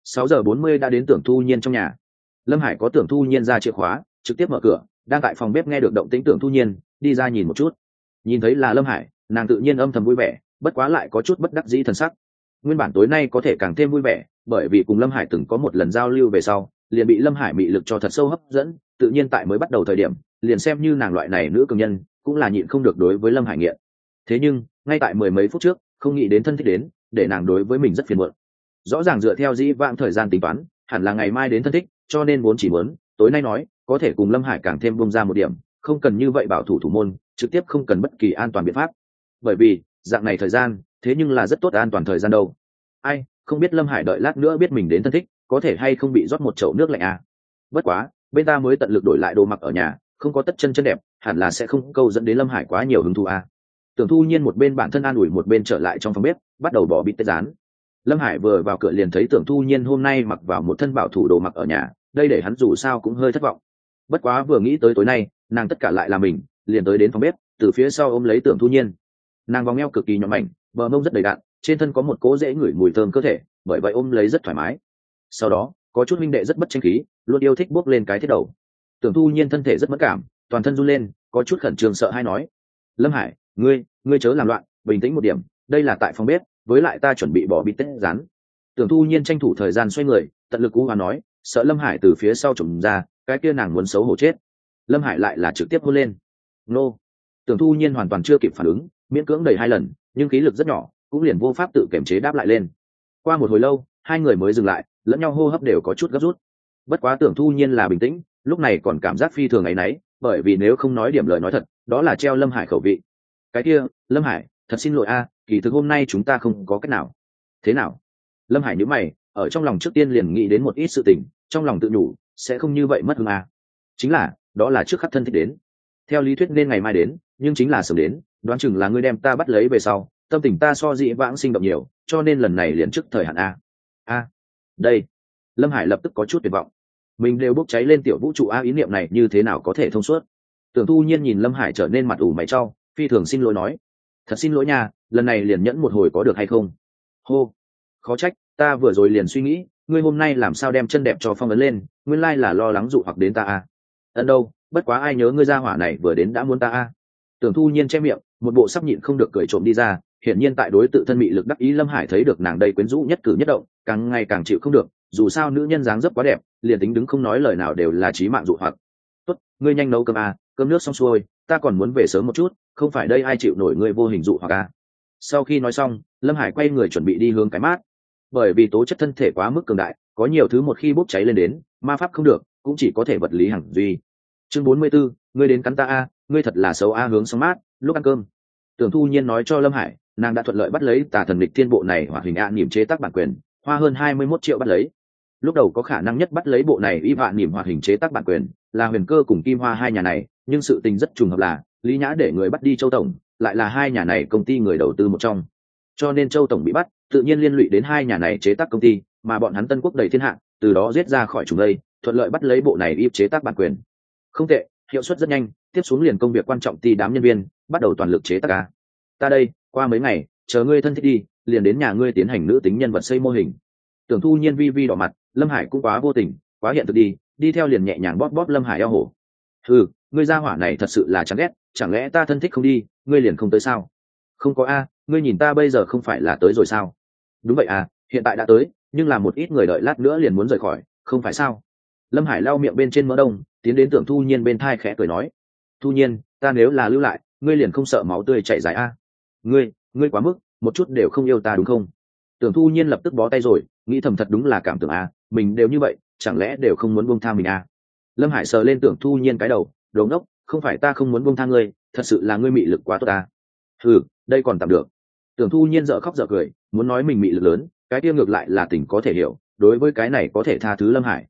6:40 đã đến Tưởng Thu Nhiên trong nhà. Lâm Hải có Tưởng Thu Nhiên ra chìa khóa, trực tiếp mở cửa, đang tại phòng bếp nghe được động tĩnh Tưởng Thu Nhiên đi ra nhìn một chút. Nhìn thấy là Lâm Hải, nàng tự nhiên âm thầm vui vẻ, bất quá lại có chút bất đắc dĩ thần sắc. Nguyên bản tối nay có thể càng thêm vui vẻ, bởi vì cùng Lâm Hải từng có một lần giao lưu về sau, liền bị Lâm Hải mị lực cho thật sâu hấp dẫn, tự nhiên tại mới bắt đầu thời điểm, liền xem như nàng loại này nữ cường nhân, cũng là nhịn không được đối với Lâm Hải nghiện. Thế nhưng, ngay tại mười mấy phút trước, không nghĩ đến thân thích đến, để nàng đối với mình rất phiền muộn. Rõ ràng dựa theo dĩ vãng thời gian tính toán, hẳn là ngày mai đến thân thích, cho nên vốn chỉ muốn tối nay nói, có thể cùng Lâm Hải càng thêm bung ra một điểm, không cần như vậy bảo thủ thủ môn, trực tiếp không cần bất kỳ an toàn biện pháp. Bởi vì, dạng này thời gian, thế nhưng là rất tốt an toàn thời gian đâu. Ai, không biết Lâm Hải đợi lát nữa biết mình đến thân thích, có thể hay không bị rót một chậu nước lạnh à. Bất quá, bên ta mới tận lực đổi lại đồ mặc ở nhà, không có tất chân chân đẹp, hẳn là sẽ không câu dẫn đến Lâm Hải quá nhiều hứng thú à. Tưởng Thu Nhiên một bên bản thân an ủi một bên trở lại trong phòng bếp, bắt đầu bỏ bít tết rán. Lâm Hải vừa vào cửa liền thấy Tưởng Thu Nhiên hôm nay mặc vào một thân bảo thủ đồ mặc ở nhà, đây để hắn dù sao cũng hơi thất vọng. Bất quá vừa nghĩ tới tối nay, nàng tất cả lại là mình, liền tới đến phòng bếp, từ phía sau ôm lấy Tưởng Thu Nhiên. Nàng vòng eo cực kỳ nhỏ mảnh, bờ mông rất đầy đặn, trên thân có một cỗ dễ ngửi mùi thơm cơ thể, bởi vậy ôm lấy rất thoải mái. Sau đó, có chút minh đệ rất bất tranh khí, luôn yêu thích bước lên cái thiết đầu. Tưởng Thu Nhiên thân thể rất mất cảm, toàn thân run lên, có chút khẩn trương sợ hãi nói: "Lâm Hải, ngươi chớ làm loạn, bình tĩnh một điểm, đây là tại phòng bếp, với lại ta chuẩn bị bỏ bít tết rán." Tưởng Thu Nhiên tranh thủ thời gian xoay người, tận lực cú hòa nói, sợ Lâm Hải từ phía sau chồm ra, cái kia nàng muốn xấu hổ chết. Lâm Hải lại là trực tiếp hôn lên. Nô. Tưởng Thu Nhiên hoàn toàn chưa kịp phản ứng, miễn cưỡng đẩy 2 lần, nhưng khí lực rất nhỏ, cũng liền vô pháp tự kiểm chế đáp lại lên. Qua một hồi lâu, hai người mới dừng lại, lẫn nhau hô hấp đều có chút gấp rút. Bất quá Tưởng Thu Nhiên là bình tĩnh, lúc này còn cảm giác phi thường ấy nấy, bởi vì nếu không nói điểm lời nói thật, đó là treo Lâm Hải khẩu vị. Cái kia, Lâm Hải, thật xin lỗi a, kỳ thực hôm nay chúng ta không có cách nào. Thế nào? Lâm Hải nhíu mày, ở trong lòng trước tiên liền nghĩ đến một ít sự tình, trong lòng tự nhủ, sẽ không như vậy mất hứng a. Chính là, đó là trước khắc thân thích đến. Theo lý thuyết nên ngày mai đến, nhưng chính là sớm đến, đoán chừng là ngươi đem ta bắt lấy về sau, tâm tình ta so dị vãng sinh động nhiều, cho nên lần này liền trước thời hạn a. Đây. Lâm Hải lập tức có chút tuyệt vọng. Mình đều bốc cháy lên tiểu vũ trụ ý niệm này như thế nào có thể thông suốt. Tưởng Thu Nhiên nhìn Lâm Hải trở nên mặt ủ mày trao, phi thường xin lỗi nói: "Thật xin lỗi nha, lần này liền nhẫn một hồi có được hay không?" Hô, khó trách, ta vừa rồi liền suy nghĩ, ngươi hôm nay làm sao đem chân đẹp cho phong ấn lên, nguyên lai là lo lắng dụ hoặc đến ta a. Ấn đâu, bất quá ai nhớ ngươi ra hỏa này vừa đến đã muốn ta a. Tưởng Thu Nhiên che miệng, một bộ sắp nhịn không được cười trộm đi ra, hiển nhiên tại đối tự thân mị lực đắc ý. Lâm Hải thấy được nàng đây quyến rũ nhất cử nhất động, càng ngày càng chịu không được, dù sao nữ nhân dáng dấp quá đẹp, liền tính đứng không nói lời nào đều là chí mạng dụ hoặc. "Tốt, ngươi nhanh nấu cơm a, cơm nước xong xuôi, ta còn muốn về sớm một chút, không phải đây ai chịu nổi ngươi vô hình dụ hoặc a." Sau khi nói xong, Lâm Hải quay người chuẩn bị đi hướng cái mát. Bởi vì tố chất thân thể quá mức cường đại, có nhiều thứ một khi bốc cháy lên đến, ma pháp không được, cũng chỉ có thể vật lý hằng duy. Chương 44, ngươi đến cắn ta a, ngươi thật là xấu a. Hướng xong mát, lúc ăn cơm. Tưởng Thu Nhiên nói cho Lâm Hải, nàng đã thuận lợi bắt lấy Tà Thần Lịch Thiên bộ này hoạt hình niệm chế tác bản quyền, hoa hơn 21 triệu bắt lấy. Lúc đầu có khả năng nhất bắt lấy bộ này niệm hoạt hình chế tác bản quyền là Huyền Cơ cùng Kim Hoa hai nhà này, nhưng sự tình rất trùng hợp là Lý Nhã để người bắt đi Châu tổng, lại là hai nhà này công ty người đầu tư một trong. Cho nên Châu tổng bị bắt, tự nhiên liên lụy đến hai nhà này chế tác công ty, mà bọn hắn Tân Quốc đầy thiên hạ, từ đó giết ra khỏi chúng đây, thuận lợi bắt lấy bộ này chế tác bản quyền. Không tệ, hiệu suất rất nhanh, tiếp xuống liền công việc quan trọng ti đám nhân viên bắt đầu toàn lực chế tác ca. Ta đây, qua mấy ngày, chờ ngươi thân thích đi, liền đến nhà ngươi tiến hành nữ tính nhân vật xây mô hình. Tưởng Thu Nhiên vi vi đỏ mặt, Lâm Hải cũng quá vô tình, quá hiện thực đi theo liền nhẹ nhàng bóp bóp Lâm Hải eo hổ. Ngươi gia hỏa này thật sự là chán ghét, chẳng lẽ ta thân thích không đi, ngươi liền không tới sao? Không có a, ngươi nhìn ta bây giờ không phải là tới rồi sao? Đúng vậy à, hiện tại đã tới, nhưng là một ít người đợi lát nữa liền muốn rời khỏi, không phải sao? Lâm Hải lau miệng bên trên mỡ đông, tiến đến Tưởng Thu Nhiên bên thai khẽ cười nói: "Thu Nhiên, ta nếu là lưu lại, ngươi liền không sợ máu tươi chảy dài a? Ngươi quá mức, một chút đều không yêu ta đúng không?" Tưởng Thu Nhiên lập tức bó tay rồi, nghĩ thầm thật đúng là cảm tưởng a, mình đều như vậy, chẳng lẽ đều không muốn buông tha mình a? Lâm Hải sờ lên Tưởng Thu Nhiên cái đầu, đồ ngốc, không phải ta không muốn buông tha ngươi, thật sự là ngươi mị lực quá tốt ta. Đây còn tạm được. Tưởng Thu Nhiên dở khóc dở cười, muốn nói mình mị lực lớn, cái kia ngược lại là tình có thể hiểu, đối với cái này có thể tha thứ Lâm Hải.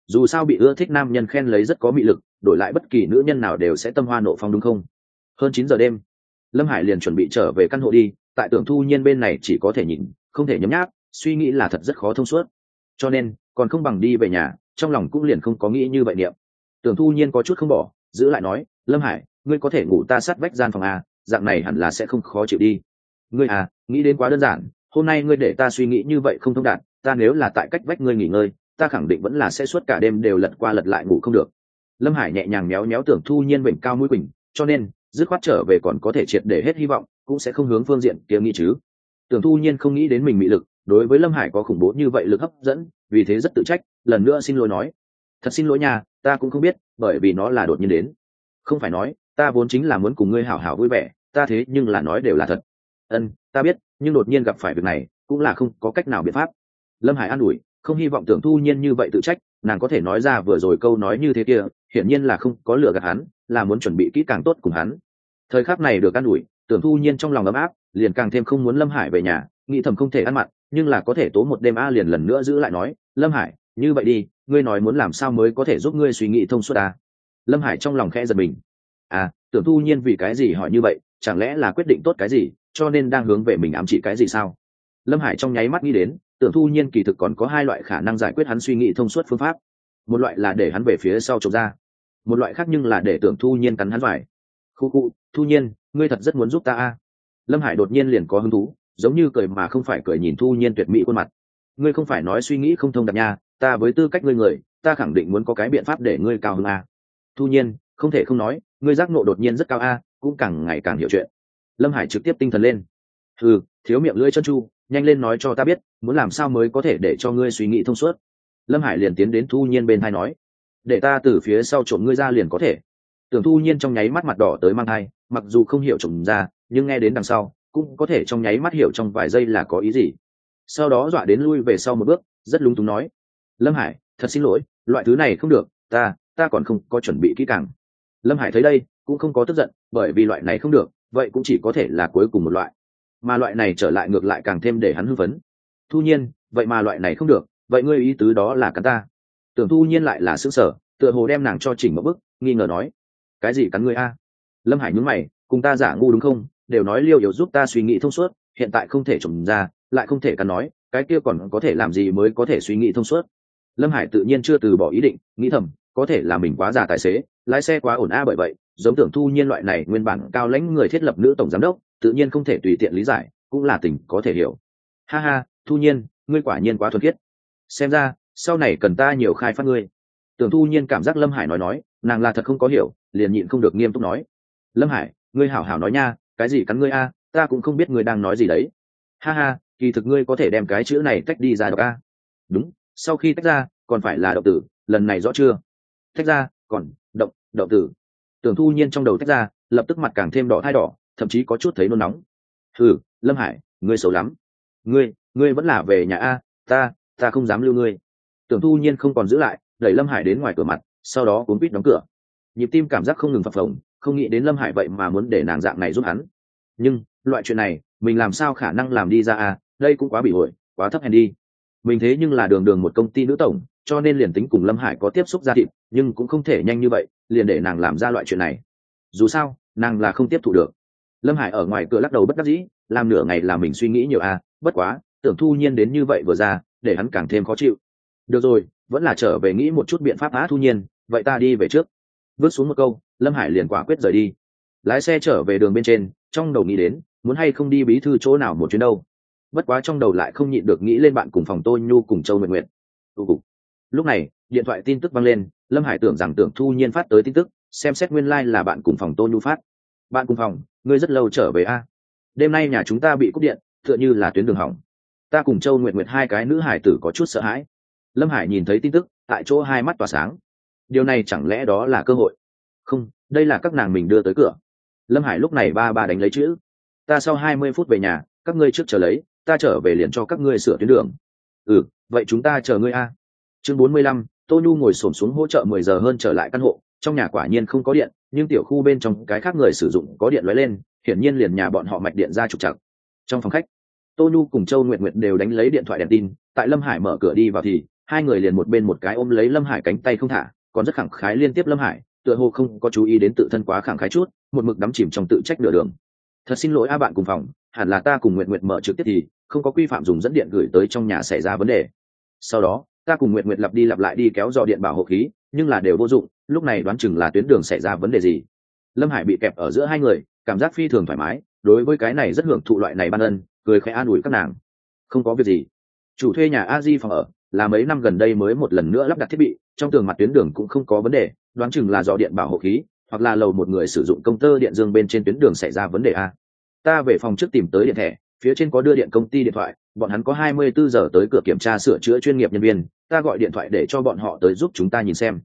dù sao bị ưa thích nam nhân khen lấy rất có mị lực, đổi lại bất kỳ nữ nhân nào đều sẽ tâm hoa nộ phong đúng không? Hơn 9 giờ đêm, Lâm Hải liền chuẩn bị trở về căn hộ đi, tại Tưởng Thu Nhiên bên này chỉ có thể nhìn, không thể nhấm nháp, suy nghĩ là thật rất khó thông suốt, cho nên còn không bằng đi về nhà, trong lòng cũng liền không có nghĩ như vậy niệm. Tưởng Thu Nhiên có chút không bỏ, giữ lại nói, Lâm Hải, ngươi có thể ngủ ta sát vách gian phòng à, dạng này hẳn là sẽ không khó chịu đi. Ngươi à, nghĩ đến quá đơn giản, hôm nay ngươi để ta suy nghĩ như vậy không thông đạt, ta nếu là tại cách vách ngươi nghỉ ngơi, ta khẳng định vẫn là sẽ suốt cả đêm đều lật qua lật lại ngủ không được. Lâm Hải nhẹ nhàng méo méo Tưởng Thu Nhiên vểnh cao mũi quỳnh, cho nên dứt khoát trở về còn có thể triệt để hết hy vọng, cũng sẽ không hướng phương diện kia nghĩ chứ. Tưởng Thu Nhiên không nghĩ đến mình mị lực đối với Lâm Hải có khủng bố như vậy lực hấp dẫn, vì thế rất tự trách, lần nữa xin lỗi nói, thật xin lỗi nha, ta cũng không biết, bởi vì nó là đột nhiên đến. Không phải nói, ta vốn chính là muốn cùng ngươi hảo hảo vui vẻ, ta thế nhưng là nói đều là thật. Ta biết, nhưng đột nhiên gặp phải việc này cũng là không có cách nào biện pháp. Lâm Hải an ủi, không hy vọng Tưởng Thu Nhiên như vậy tự trách, nàng có thể nói ra vừa rồi câu nói như thế kia, hiển nhiên là không có lừa gạt hắn, là muốn chuẩn bị kỹ càng tốt cùng hắn. Thời khắc này được an ủi, Tưởng Thu Nhiên trong lòng ấm áp, liền càng thêm không muốn Lâm Hải về nhà, nghĩ thầm không thể ăn mặn, nhưng là có thể tố một đêm liền lần nữa giữ lại nói, Lâm Hải, như vậy đi, ngươi nói muốn làm sao mới có thể giúp ngươi suy nghĩ thông suốt à? Lâm Hải trong lòng khẽ giật mình. Tưởng Thu Nhiên vì cái gì hỏi như vậy, chẳng lẽ là quyết định tốt cái gì, cho nên đang hướng về mình ám chỉ cái gì sao? Lâm Hải trong nháy mắt nghĩ đến, Tưởng Thu Nhiên kỳ thực còn có hai loại khả năng giải quyết hắn suy nghĩ thông suốt phương pháp. Một loại là để hắn về phía sau trộm ra, một loại khác nhưng là để Tưởng Thu Nhiên cắn hắn vải. Khu, Thu Nhiên, ngươi thật rất muốn giúp ta à? Lâm Hải đột nhiên liền có hứng thú, giống như cười mà không phải cười nhìn Thu Nhiên tuyệt mỹ khuôn mặt. Ngươi không phải nói suy nghĩ không thông đạt nha, ta với tư cách ngươi người, ta khẳng định muốn có cái biện pháp để ngươi cao hơn à. Thu Nhiên, không thể không nói, ngươi giác ngộ đột nhiên rất cao a, cũng càng ngày càng hiểu chuyện. Lâm Hải trực tiếp tinh thần lên. Thiếu miệng lưỡi chân chu, nhanh lên nói cho ta biết, muốn làm sao mới có thể để cho ngươi suy nghĩ thông suốt. Lâm Hải liền tiến đến Thu Nhiên bên thai nói, để ta từ phía sau trộm ngươi ra liền có thể. Tưởng Thu Nhiên trong nháy mắt mặt đỏ tới mang thai, mặc dù không hiểu trộm ra, nhưng nghe đến đằng sau cũng có thể trong nháy mắt hiểu trong vài giây là có ý gì. Sau đó dọa đến lui về sau một bước, rất lúng túng nói, Lâm Hải, thật xin lỗi, loại thứ này không được, ta còn không có chuẩn bị kỹ càng. Lâm Hải thấy đây cũng không có tức giận, bởi vì loại này không được, vậy cũng chỉ có thể là cuối cùng một loại, mà loại này trở lại ngược lại càng thêm để hắn hưng phấn. Thu Nhiên, vậy mà loại này không được, vậy ngươi ý tứ đó là cắn ta? Tưởng Thu Nhiên lại là sững sờ, tựa hồ đem nàng cho chỉnh một bức, nghi ngờ nói, cái gì cắn ngươi a? Lâm Hải nhún mày, cùng ta giả ngu đúng không? Đều nói Liêu Yếu giúp ta suy nghĩ thông suốt, hiện tại không thể trộm ra, lại không thể cắn nói, cái kia còn có thể làm gì mới có thể suy nghĩ thông suốt? Lâm Hải tự nhiên chưa từ bỏ ý định, nghĩ thầm, có thể là mình quá già tài xế, lái xe quá ổn bởi vậy giống Tưởng Thu Nhiên loại này nguyên bản cao lãnh người thiết lập nữ tổng giám đốc tự nhiên không thể tùy tiện lý giải, cũng là tình có thể hiểu. Ha ha, Thu Nhiên, ngươi quả nhiên quá thuần khiết, xem ra sau này cần ta nhiều khai phát ngươi. Tưởng Thu Nhiên cảm giác Lâm Hải nói nàng là thật không có hiểu, liền nhịn không được nghiêm túc nói, Lâm Hải, ngươi hảo hảo nói nha, cái gì cắn ngươi a, ta cũng không biết ngươi đang nói gì đấy. Ha ha, kỳ thực ngươi có thể đem cái chữ này tách đi ra được a? Đúng, sau khi tách ra còn phải là động tử, lần này rõ chưa? Tách ra còn động tử. Tưởng Thu Nhiên trong đầu tách ra, lập tức mặt càng thêm đỏ thai đỏ, thậm chí có chút thấy nôn nóng. Lâm Hải, ngươi xấu lắm, ngươi vẫn là về nhà a, ta không dám lưu ngươi. Tưởng Thu Nhiên không còn giữ lại, đẩy Lâm Hải đến ngoài cửa mặt, sau đó cuốn quýt đóng cửa. Nhịp tim cảm giác không ngừng phập phồng, không nghĩ đến Lâm Hải vậy mà muốn để nàng dạng này giúp hắn. Nhưng loại chuyện này mình làm sao khả năng làm đi ra a, đây cũng quá bị ổi, quá thấp hèn đi. Mình thế nhưng là đường một công ty nữ tổng, cho nên liền tính cùng Lâm Hải có tiếp xúc ra thịt, nhưng cũng không thể nhanh như vậy liền để nàng làm ra loại chuyện này. Dù sao nàng là không tiếp thụ được. Lâm Hải ở ngoài cửa lắc đầu bất đắc dĩ, làm nửa ngày là mình suy nghĩ nhiều bất quá Tưởng Thu Nhiên đến như vậy vừa ra, để hắn càng thêm khó chịu. Được rồi, vẫn là trở về nghĩ một chút biện pháp Thu Nhiên, vậy ta đi về trước. Vứt xuống một câu, Lâm Hải liền quả quyết rời đi. Lái xe trở về đường bên trên, trong đầu nghĩ đến muốn hay không đi bí thư chỗ nào một chuyến đâu. Bất quá trong đầu lại không nhịn được nghĩ lên bạn cùng phòng Tô Nhu cùng Châu Nguyệt Nguyệt. Lúc này điện thoại tin tức vang lên, Lâm Hải tưởng rằng Tưởng Thu Nhiên phát tới tin tức, xem xét nguyên lai là bạn cùng phòng Tô Nhu phát. Bạn cùng phòng, ngươi rất lâu trở về a? Đêm nay nhà chúng ta bị cúp điện, tựa như là tuyến đường hỏng. Ta cùng Châu Nguyệt Nguyệt hai cái nữ hải tử có chút sợ hãi. Lâm Hải nhìn thấy tin tức, tại chỗ hai mắt tỏa sáng. Điều này chẳng lẽ đó là cơ hội? Không, đây là các nàng mình đưa tới cửa. Lâm Hải lúc này ba đánh lấy chữ. Ta sau 20 phút về nhà, các ngươi trước chờ lấy, ta trở về liền cho các ngươi sửa tuyến đường. Vậy chúng ta chờ ngươi a. Chương 45, Tô Nhu ngồi xổm xuống hỗ trợ 10 giờ hơn trở lại căn hộ, trong nhà quả nhiên không có điện, nhưng tiểu khu bên trong cái khác người sử dụng có điện lóe lên, hiển nhiên liền nhà bọn họ mạch điện ra trục trặc. Trong phòng khách, Tô Nhu cùng Châu Nguyệt Nguyệt đều đánh lấy điện thoại đèn tin, tại Lâm Hải mở cửa đi vào thì hai người liền một bên một cái ôm lấy Lâm Hải cánh tay không thả, còn rất khẳng khái liên tiếp Lâm Hải, tựa hồ không có chú ý đến tự thân quá khẳng khái chút, một mực đắm chìm trong tự trách nửa đường. Thật xin lỗi bạn cùng phòng, hẳn là ta cùng Nguyệt Nguyệt mở trực tiếp thì không có quy phạm dùng dẫn điện gửi tới trong nhà xảy ra vấn đề. Sau đó ta cùng Nguyệt Nguyệt lặp đi lặp lại đi kéo dò điện bảo hộ khí, nhưng là đều vô dụng, lúc này đoán chừng là tuyến đường xảy ra vấn đề gì. Lâm Hải bị kẹp ở giữa hai người, cảm giác phi thường thoải mái, đối với cái này rất hưởng thụ loại này ban ân, cười khẽ an ủi các nàng. Không có việc gì. Chủ thuê nhà A Di phòng ở là mấy năm gần đây mới một lần nữa lắp đặt thiết bị, trong tường mặt tuyến đường cũng không có vấn đề, đoán chừng là do điện bảo hộ khí, hoặc là lầu một người sử dụng công tơ điện dương bên trên tuyến đường xảy ra vấn đề a. Ta về phòng trước tìm tới điện thẻ, phía trên có đưa điện công ty điện thoại, bọn hắn có 24 giờ tới cửa kiểm tra sửa chữa chuyên nghiệp nhân viên, ta gọi điện thoại để cho bọn họ tới giúp chúng ta nhìn xem.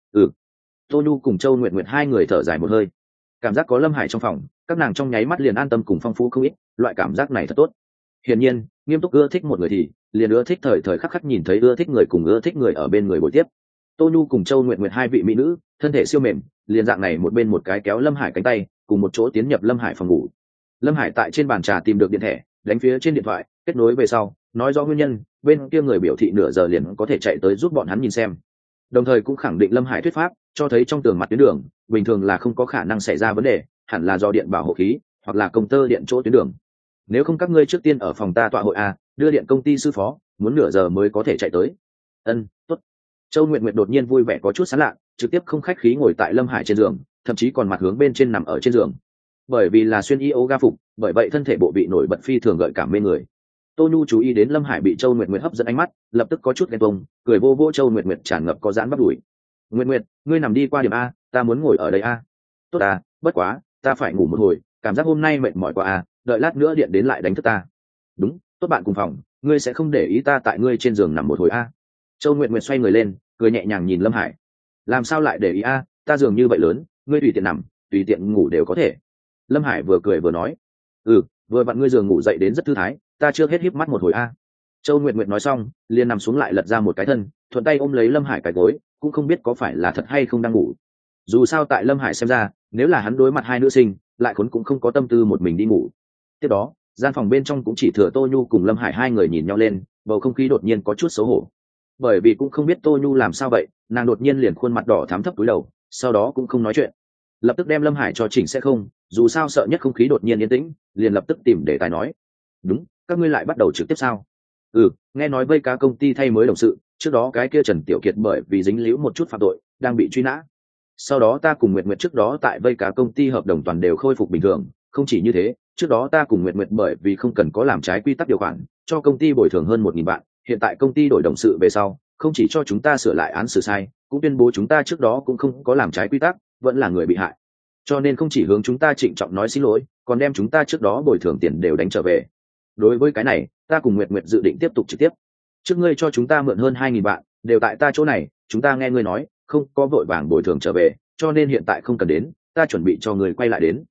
Tô Nhu cùng Châu Nguyệt Nguyệt hai người thở dài một hơi, cảm giác có Lâm Hải trong phòng, các nàng trong nháy mắt liền an tâm cùng phong phú không ít, loại cảm giác này thật tốt. Hiển nhiên, nghiêm túc ưa thích một người thì liền ưa thích thời thời khắc khắc nhìn thấy ưa thích người cùng ưa thích người ở bên người bồi tiếp. Tô Nhu cùng Châu Nguyệt Nguyệt hai vị mỹ nữ, thân thể siêu mềm, liền dạng này một bên một cái kéo Lâm Hải cánh tay, cùng một chỗ tiến nhập Lâm Hải phòng ngủ. Lâm Hải tại trên bàn trà tìm được điện thẻ, đánh phía trên điện thoại, kết nối về sau, nói rõ nguyên nhân, bên kia người biểu thị nửa giờ liền có thể chạy tới giúp bọn hắn nhìn xem. Đồng thời cũng khẳng định Lâm Hải thuyết pháp, cho thấy trong tường mặt tuyến đường, bình thường là không có khả năng xảy ra vấn đề, hẳn là do điện bảo hộ khí, hoặc là công tơ điện chỗ tuyến đường. Nếu không các ngươi trước tiên ở phòng ta tọa hội a, đưa điện công ty sư phó, muốn nửa giờ mới có thể chạy tới. Tốt. Châu Nguyệt Nguyệt đột nhiên vui vẻ có chút sán lạ, trực tiếp không khách khí ngồi tại Lâm Hải trên giường, thậm chí còn mặt hướng bên trên nằm ở trên giường. Bởi vì là xuyên yoga phục, bởi vậy thân thể bộ vị nổi bật phi thường gợi cảm mê người. Tô Nhu chú ý đến Lâm Hải bị Châu Nguyệt Nguyệt hấp dẫn ánh mắt, lập tức có chút ghen tuông, cười vô vô Châu Nguyệt Nguyệt tràn ngập có giãn bắp đùi. Nguyệt Nguyệt, ngươi nằm đi qua điểm a, ta muốn ngồi ở đây a. Tốt à, bất quá, ta phải ngủ một hồi, cảm giác hôm nay mệt mỏi quá a, đợi lát nữa điện đến lại đánh thức ta. Đúng, tốt bạn cùng phòng, ngươi sẽ không để ý ta tại ngươi trên giường nằm một hồi a. Châu Nguyệt Nguyệt xoay người lên, cười nhẹ nhàng nhìn Lâm Hải. Làm sao lại để ý a, ta giường như vậy lớn, ngươi tùy tiện nằm, tùy tiện ngủ đều có thể. Lâm Hải vừa cười vừa nói, vừa vặn ngươi giường ngủ dậy đến rất thư thái, ta chưa hết híp mắt một hồi a. Châu Nguyệt Nguyệt nói xong, liền nằm xuống lại lật ra một cái thân, thuận tay ôm lấy Lâm Hải cái gối, cũng không biết có phải là thật hay không đang ngủ. Dù sao tại Lâm Hải xem ra, nếu là hắn đối mặt hai nữ sinh, lại khốn cũng không có tâm tư một mình đi ngủ. Tiếp đó, gian phòng bên trong cũng chỉ thừa Tô Nhu cùng Lâm Hải hai người nhìn nhau lên, bầu không khí đột nhiên có chút xấu hổ. Bởi vì cũng không biết Tô Nhu làm sao vậy, nàng đột nhiên liền khuôn mặt đỏ thắm thấp túi đầu, sau đó cũng không nói chuyện. Lập tức đem Lâm Hải cho chỉnh sẽ không, dù sao sợ nhất không khí đột nhiên yên tĩnh, liền lập tức tìm đề tài nói. Đúng, các ngươi lại bắt đầu trực tiếp sao? Nghe nói vây cá công ty thay mới đồng sự, trước đó cái kia Trần Tiểu Kiệt bởi vì dính líu một chút phạm tội, đang bị truy nã. Sau đó ta cùng Nguyệt Nguyệt trước đó tại vây cá công ty hợp đồng toàn đều khôi phục bình thường, không chỉ như thế, trước đó ta cùng Nguyệt Nguyệt bởi vì không cần có làm trái quy tắc điều khoản, cho công ty bồi thường hơn 1.000 vạn, hiện tại công ty đổi đồng sự về sau, không chỉ cho chúng ta sửa lại án xử sai, cũng tuyên bố chúng ta trước đó cũng không có làm trái quy tắc, vẫn là người bị hại. Cho nên không chỉ hướng chúng ta trịnh trọng nói xin lỗi, còn đem chúng ta trước đó bồi thường tiền đều đánh trở về. Đối với cái này, ta cùng Nguyệt Nguyệt dự định tiếp tục trực tiếp. Trước ngươi cho chúng ta mượn hơn 2.000 vạn, đều tại ta chỗ này, chúng ta nghe ngươi nói, không có vội vàng bồi thường trở về, cho nên hiện tại không cần đến, ta chuẩn bị cho người quay lại đến.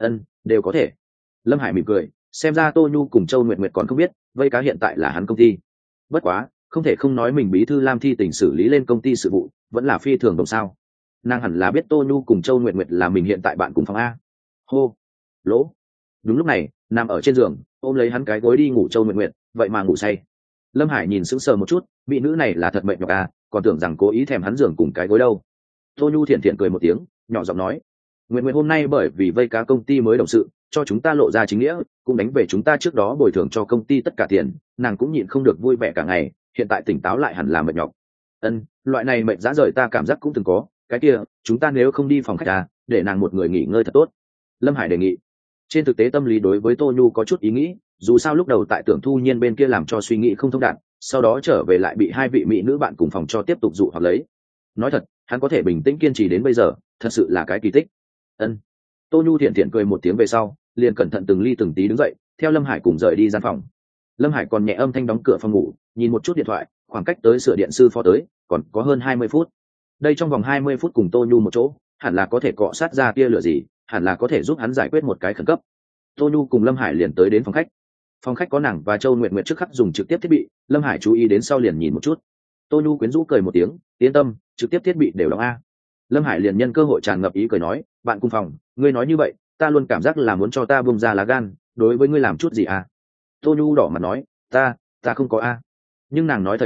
Đều có thể. Lâm Hải mỉm cười, xem ra Tô Nhu cùng Châu Nguyệt Nguyệt còn không biết, vây cá hiện tại là hắn công ty. Bất quá, không thể không nói mình bí thư Lam Thi Tình xử lý lên công ty sự vụ, vẫn là phi thường đồng sao. Nàng hẳn là biết Tô Nhu cùng Châu Nguyệt Nguyệt là mình hiện tại bạn cùng phòng a. Hô, lỗ. Đúng lúc này, nằm ở trên giường, ôm lấy hắn cái gối đi ngủ Châu Nguyệt Nguyệt, vậy mà ngủ say. Lâm Hải nhìn sững sờ một chút, mỹ nữ này là thật mệnh nhọc à, còn tưởng rằng cố ý thèm hắn giường cùng cái gối đâu. Tô Nhu thiện thiện cười một tiếng, nhỏ giọng nói, Nguyệt Nguyệt hôm nay bởi vì vây cá công ty mới đồng sự, cho chúng ta lộ ra chính nghĩa, cũng đánh về chúng ta trước đó bồi thường cho công ty tất cả tiền, nàng cũng nhịn không được vui vẻ cả ngày, hiện tại tỉnh táo lại hẳn là mệt nhọc. Loại này mệt dã rời ta cảm giác cũng từng có, cái kia, chúng ta nếu không đi phòng khách à, để nàng một người nghỉ ngơi thật tốt. Lâm Hải đề nghị. Trên thực tế tâm lý đối với Tô Nhu có chút ý nghĩ, dù sao lúc đầu tại Tưởng Thu Nhiên bên kia làm cho suy nghĩ không thông đạt, sau đó trở về lại bị hai vị mỹ nữ bạn cùng phòng cho tiếp tục dụ hoặc lấy. Nói thật, hắn có thể bình tĩnh kiên trì đến bây giờ, thật sự là cái kỳ tích. Tô Nhu thiện thiện cười một tiếng về sau, liền cẩn thận từng ly từng tí đứng dậy, theo Lâm Hải cùng rời đi gian phòng. Lâm Hải còn nhẹ âm thanh đóng cửa phòng ngủ, nhìn một chút điện thoại, khoảng cách tới sửa điện sư phó tới, còn có hơn 20 phút. Đây trong vòng 20 phút cùng Tô Nhu một chỗ, hẳn là có thể cọ sát ra tia lửa gì, hẳn là có thể giúp hắn giải quyết một cái khẩn cấp. Tô Nhu cùng Lâm Hải liền tới đến phòng khách. Phòng khách có nàng và Châu Nguyệt Nguyệt trước khắc dùng trực tiếp thiết bị, Lâm Hải chú ý đến sau liền nhìn một chút. Tô Nhu quyến rũ cười một tiếng, yên tâm, trực tiếp thiết bị đều đóng a. Lâm Hải liền nhân cơ hội tràn ngập ý cười nói, bạn cùng phòng, ngươi nói như vậy, ta luôn cảm giác là muốn cho ta buông ra lá gan, đối với ngươi làm chút gì à? Tô Nhu đỏ mặt nói, ta không có a. Nhưng nàng nói thời điểm,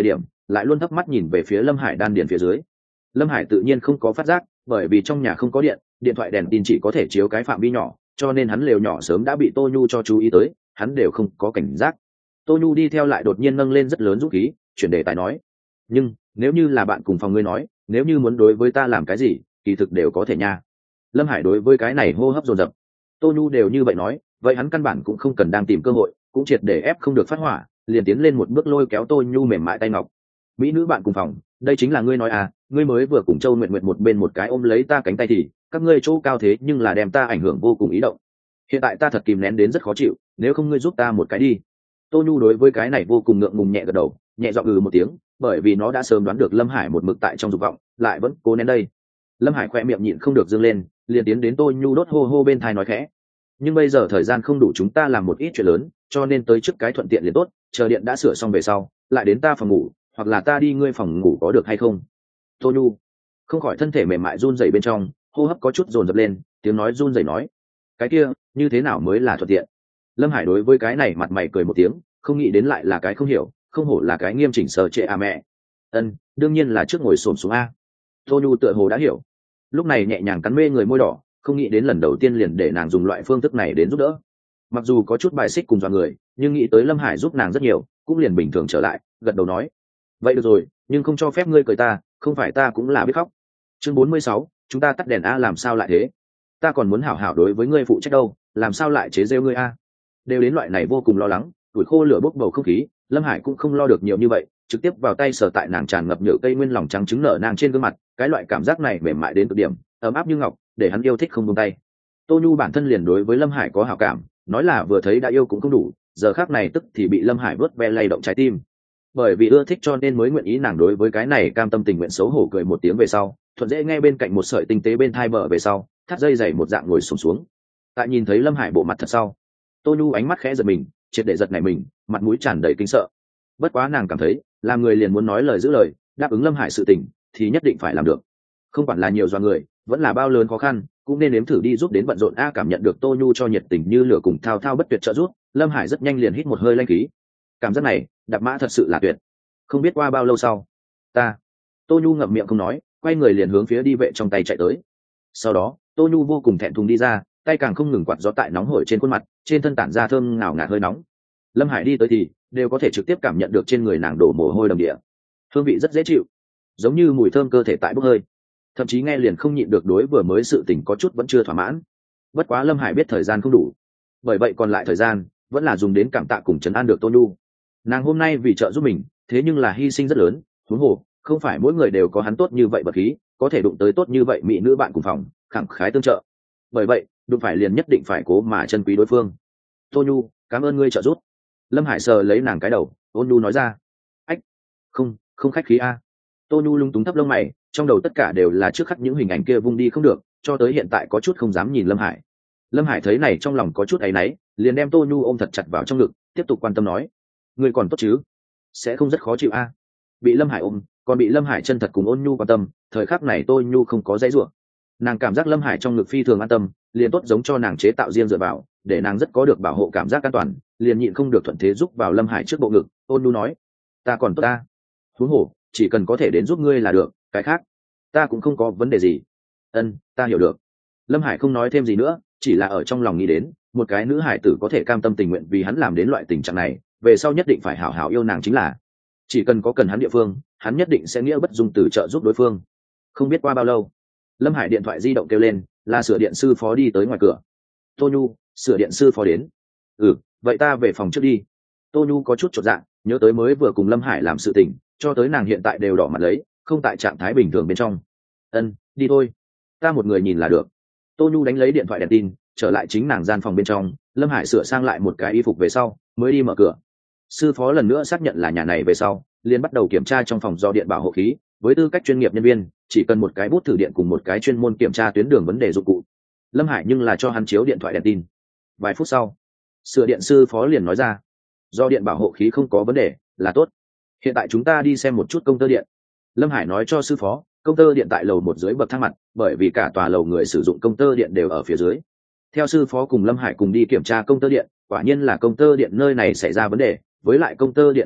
lại luôn thấp mắt nhìn về phía Lâm Hải đan điền phía dưới. Lâm Hải tự nhiên không có phát giác, bởi vì trong nhà không có điện, điện thoại đèn tin chỉ có thể chiếu cái phạm vi nhỏ, cho nên hắn lều nhỏ sớm đã bị Tô Nhu cho chú ý tới, hắn đều không có cảnh giác. Tô Nhu đi theo lại đột nhiên nâng lên rất lớn dũng khí, chuyển đề tài nói: nhưng nếu như là bạn cùng phòng ngươi nói, nếu như muốn đối với ta làm cái gì, kỳ thực đều có thể nha. Lâm Hải đối với cái này hô hấp dồn dập. Tô Nhu đều như vậy nói, vậy hắn căn bản cũng không cần đang tìm cơ hội, cũng triệt để ép không được phát hỏa, liền tiến lên một bước lôi kéo Tô Nhu mềm mại tay ngọc. Mỹ nữ bạn cùng phòng, đây chính là ngươi nói à? Ngươi mới vừa cùng Châu Nguyệt Nguyệt một bên một cái ôm lấy ta cánh tay thì các ngươi chỗ cao thế nhưng là đem ta ảnh hưởng vô cùng ý động. Hiện tại ta thật kìm nén đến rất khó chịu, nếu không ngươi giúp ta một cái đi. Tô Nhu đối với cái này vô cùng ngượng ngùng nhẹ gật đầu, nhẹ giọng một tiếng, bởi vì nó đã sớm đoán được Lâm Hải một mực tại trong dục vọng, lại vẫn cố nén đây. Lâm Hải khỏe miệng nhịn không được dương lên, liền tiến đến Tô Nhu đốt hô hô bên tai nói khẽ: nhưng bây giờ thời gian không đủ, chúng ta làm một ít chuyện lớn, cho nên tới trước cái thuận tiện liền tốt, chờ điện đã sửa xong về sau lại đến ta phòng ngủ, hoặc là ta đi ngươi phòng ngủ có được hay không? Tô Nhu không khỏi thân thể mềm mại run rẩy bên trong, hô hấp có chút dồn dập lên, tiếng nói run rẩy nói: cái kia như thế nào mới là thuận tiện? Lâm Hải đối với cái này mặt mày cười một tiếng, không nghĩ đến lại là cái không hiểu, không hổ là cái nghiêm chỉnh sở trệ à mẹ. Đương nhiên là trước ngồi xổm xuống a. Tô Nhu tựa hồ đã hiểu, lúc này nhẹ nhàng cắn mê người môi đỏ, không nghĩ đến lần đầu tiên liền để nàng dùng loại phương thức này đến giúp đỡ. Mặc dù có chút bài xích cùng dọa người, nhưng nghĩ tới Lâm Hải giúp nàng rất nhiều, cũng liền bình thường trở lại, gật đầu nói: vậy được rồi, nhưng không cho phép ngươi cười ta, không phải ta cũng là biết khóc. Chương 46, chúng ta tắt đèn a. Làm sao lại thế? Ta còn muốn hảo hảo đối với ngươi phụ trách đâu, làm sao lại chế giễu ngươi a? Đều đến loại này vô cùng lo lắng, tuổi khô lửa bốc bầu không khí, Lâm Hải cũng không lo được nhiều như vậy, trực tiếp vào tay sờ tại nàng tràn ngập nhựa cây nguyên lòng trắng trứng nở nàng trên gương mặt, cái loại cảm giác này mềm mại đến cực điểm, ấm áp như ngọc, để hắn yêu thích không buông tay. Tô Nhu bản thân liền đối với Lâm Hải có hảo cảm, nói là vừa thấy đã yêu cũng không đủ, giờ khắc này tức thì bị Lâm Hải vớt ve lay động trái tim. Bởi vì ưa thích cho nên mới nguyện ý, nàng đối với cái này cam tâm tình nguyện, xấu hổ cười một tiếng về sau, thuận dễ nghe bên cạnh một sợi tinh tế bên thai bờ về sau, thắt dây dày một dạng ngồi xuống. Tại nhìn thấy Lâm Hải bộ mặt thật sau, Tô Nhu ánh mắt khẽ giật mình, triệt để giật nảy mình, mặt mũi tràn đầy kinh sợ. Bất quá nàng cảm thấy, làm người liền muốn nói lời giữ lời, đáp ứng Lâm Hải sự tình thì nhất định phải làm được. Không quản là nhiều do người, vẫn là bao lớn khó khăn, cũng nên nếm thử đi giúp đến bận rộn a. Cảm nhận được Tô Nhu cho nhiệt tình như lửa cùng thao thao bất tuyệt trợ giúp, Lâm Hải rất nhanh liền hít một hơi lanh khí. Cảm giác này, đạp mã thật sự là tuyệt. Không biết qua bao lâu sau, Tô Nhu ngậm miệng không nói, quay người liền hướng phía đi vệ trong tay chạy tới. Sau đó, Tô Nhu vô cùng thẹn thùng đi ra, tay càng không ngừng quạt gió tại nóng hổi trên khuôn mặt, trên thân tản ra thơm ngào ngạt hơi nóng. Lâm Hải đi tới thì đều có thể trực tiếp cảm nhận được trên người nàng đổ mồ hôi đầm địa, hương vị rất dễ chịu, giống như mùi thơm cơ thể tại bốc hơi, thậm chí nghe liền không nhịn được đối vừa mới sự tình có chút vẫn chưa thỏa mãn. Bất quá Lâm Hải biết thời gian không đủ, bởi vậy còn lại thời gian vẫn là dùng đến cảm tạ cùng trấn an được Tô Nhu. Nàng hôm nay vì trợ giúp mình, thế nhưng là hy sinh rất lớn, huống hồ không phải mỗi người đều có hắn tốt như vậy bậc khí, có thể đụng tới tốt như vậy mỹ nữ bạn cùng phòng, khẳng khái tương trợ. Bởi vậy đụng phải liền nhất định phải cố mà trân quý đối phương. Tô Nhu, cảm ơn ngươi trợ giúp. Lâm Hải sờ lấy nàng cái đầu, ôn nhu nói ra. Ách, không khách khí a. Tô Nhu lung túng thấp lông mày, trong đầu tất cả đều là trước khắc những hình ảnh kia vung đi không được, cho tới hiện tại có chút không dám nhìn Lâm Hải. Lâm Hải thấy này trong lòng có chút áy náy, liền đem Tô Nhu ôm thật chặt vào trong ngực, tiếp tục quan tâm nói: ngươi còn tốt chứ? Sẽ không rất khó chịu a? Bị Lâm Hải ôm, còn bị Lâm Hải chân thật cùng ôn nhu quan tâm, thời khắc này Tô Nhu không có dãy rủa. Nàng cảm giác Lâm Hải trong ngực phi thường an tâm, liền tốt giống cho nàng chế tạo riêng dựa vào, để nàng rất có được bảo hộ cảm giác an toàn, liền nhịn không được thuận thế giúp vào Lâm Hải trước bộ ngực, ôn nhu nói: ta còn tốt ta. Huống hồ, chỉ cần có thể đến giúp ngươi là được, cái khác ta cũng không có vấn đề gì. Ta hiểu được. Lâm Hải không nói thêm gì nữa, chỉ là ở trong lòng nghĩ đến, một cái nữ hải tử có thể cam tâm tình nguyện vì hắn làm đến loại tình trạng này, về sau nhất định phải hảo hảo yêu nàng chính là. Chỉ cần có cần hắn địa phương, hắn nhất định sẽ nghĩa bất dung từ trợ giúp đối phương. Không biết qua bao lâu, Lâm Hải điện thoại di động kêu lên, là sửa điện sư phó đi tới ngoài cửa. Tô Nhu, sửa điện sư phó đến. Vậy ta về phòng trước đi. Tô Nhu có chút chột dạ, nhớ tới mới vừa cùng Lâm Hải làm sự tình, cho tới nàng hiện tại đều đỏ mặt lấy, không tại trạng thái bình thường bên trong. Đi thôi, ta một người nhìn là được. Tô Nhu đánh lấy điện thoại đèn tin, trở lại chính nàng gian phòng bên trong. Lâm Hải sửa sang lại một cái y phục về sau mới đi mở cửa. Sư phó lần nữa xác nhận là nhà này về sau, liền bắt đầu kiểm tra trong phòng do điện bảo hộ khí. Với tư cách chuyên nghiệp nhân viên, chỉ cần một cái bút thử điện cùng một cái chuyên môn kiểm tra tuyến đường vấn đề dụng cụ. Lâm Hải nhưng là cho hắn chiếu điện thoại đèn tin. Vài phút sau, sửa điện sư phó liền nói ra: do điện bảo hộ khí không có vấn đề là tốt, hiện tại chúng ta đi xem một chút công tơ điện. Lâm Hải nói cho sư phó, công tơ điện tại lầu 1 dưới bậc thang mặt, bởi vì cả tòa lầu người sử dụng công tơ điện đều ở phía dưới. Theo sư phó cùng Lâm Hải cùng đi kiểm tra công tơ điện, quả nhiên là công tơ điện nơi này xảy ra vấn đề, với lại công tơ điện là tốt,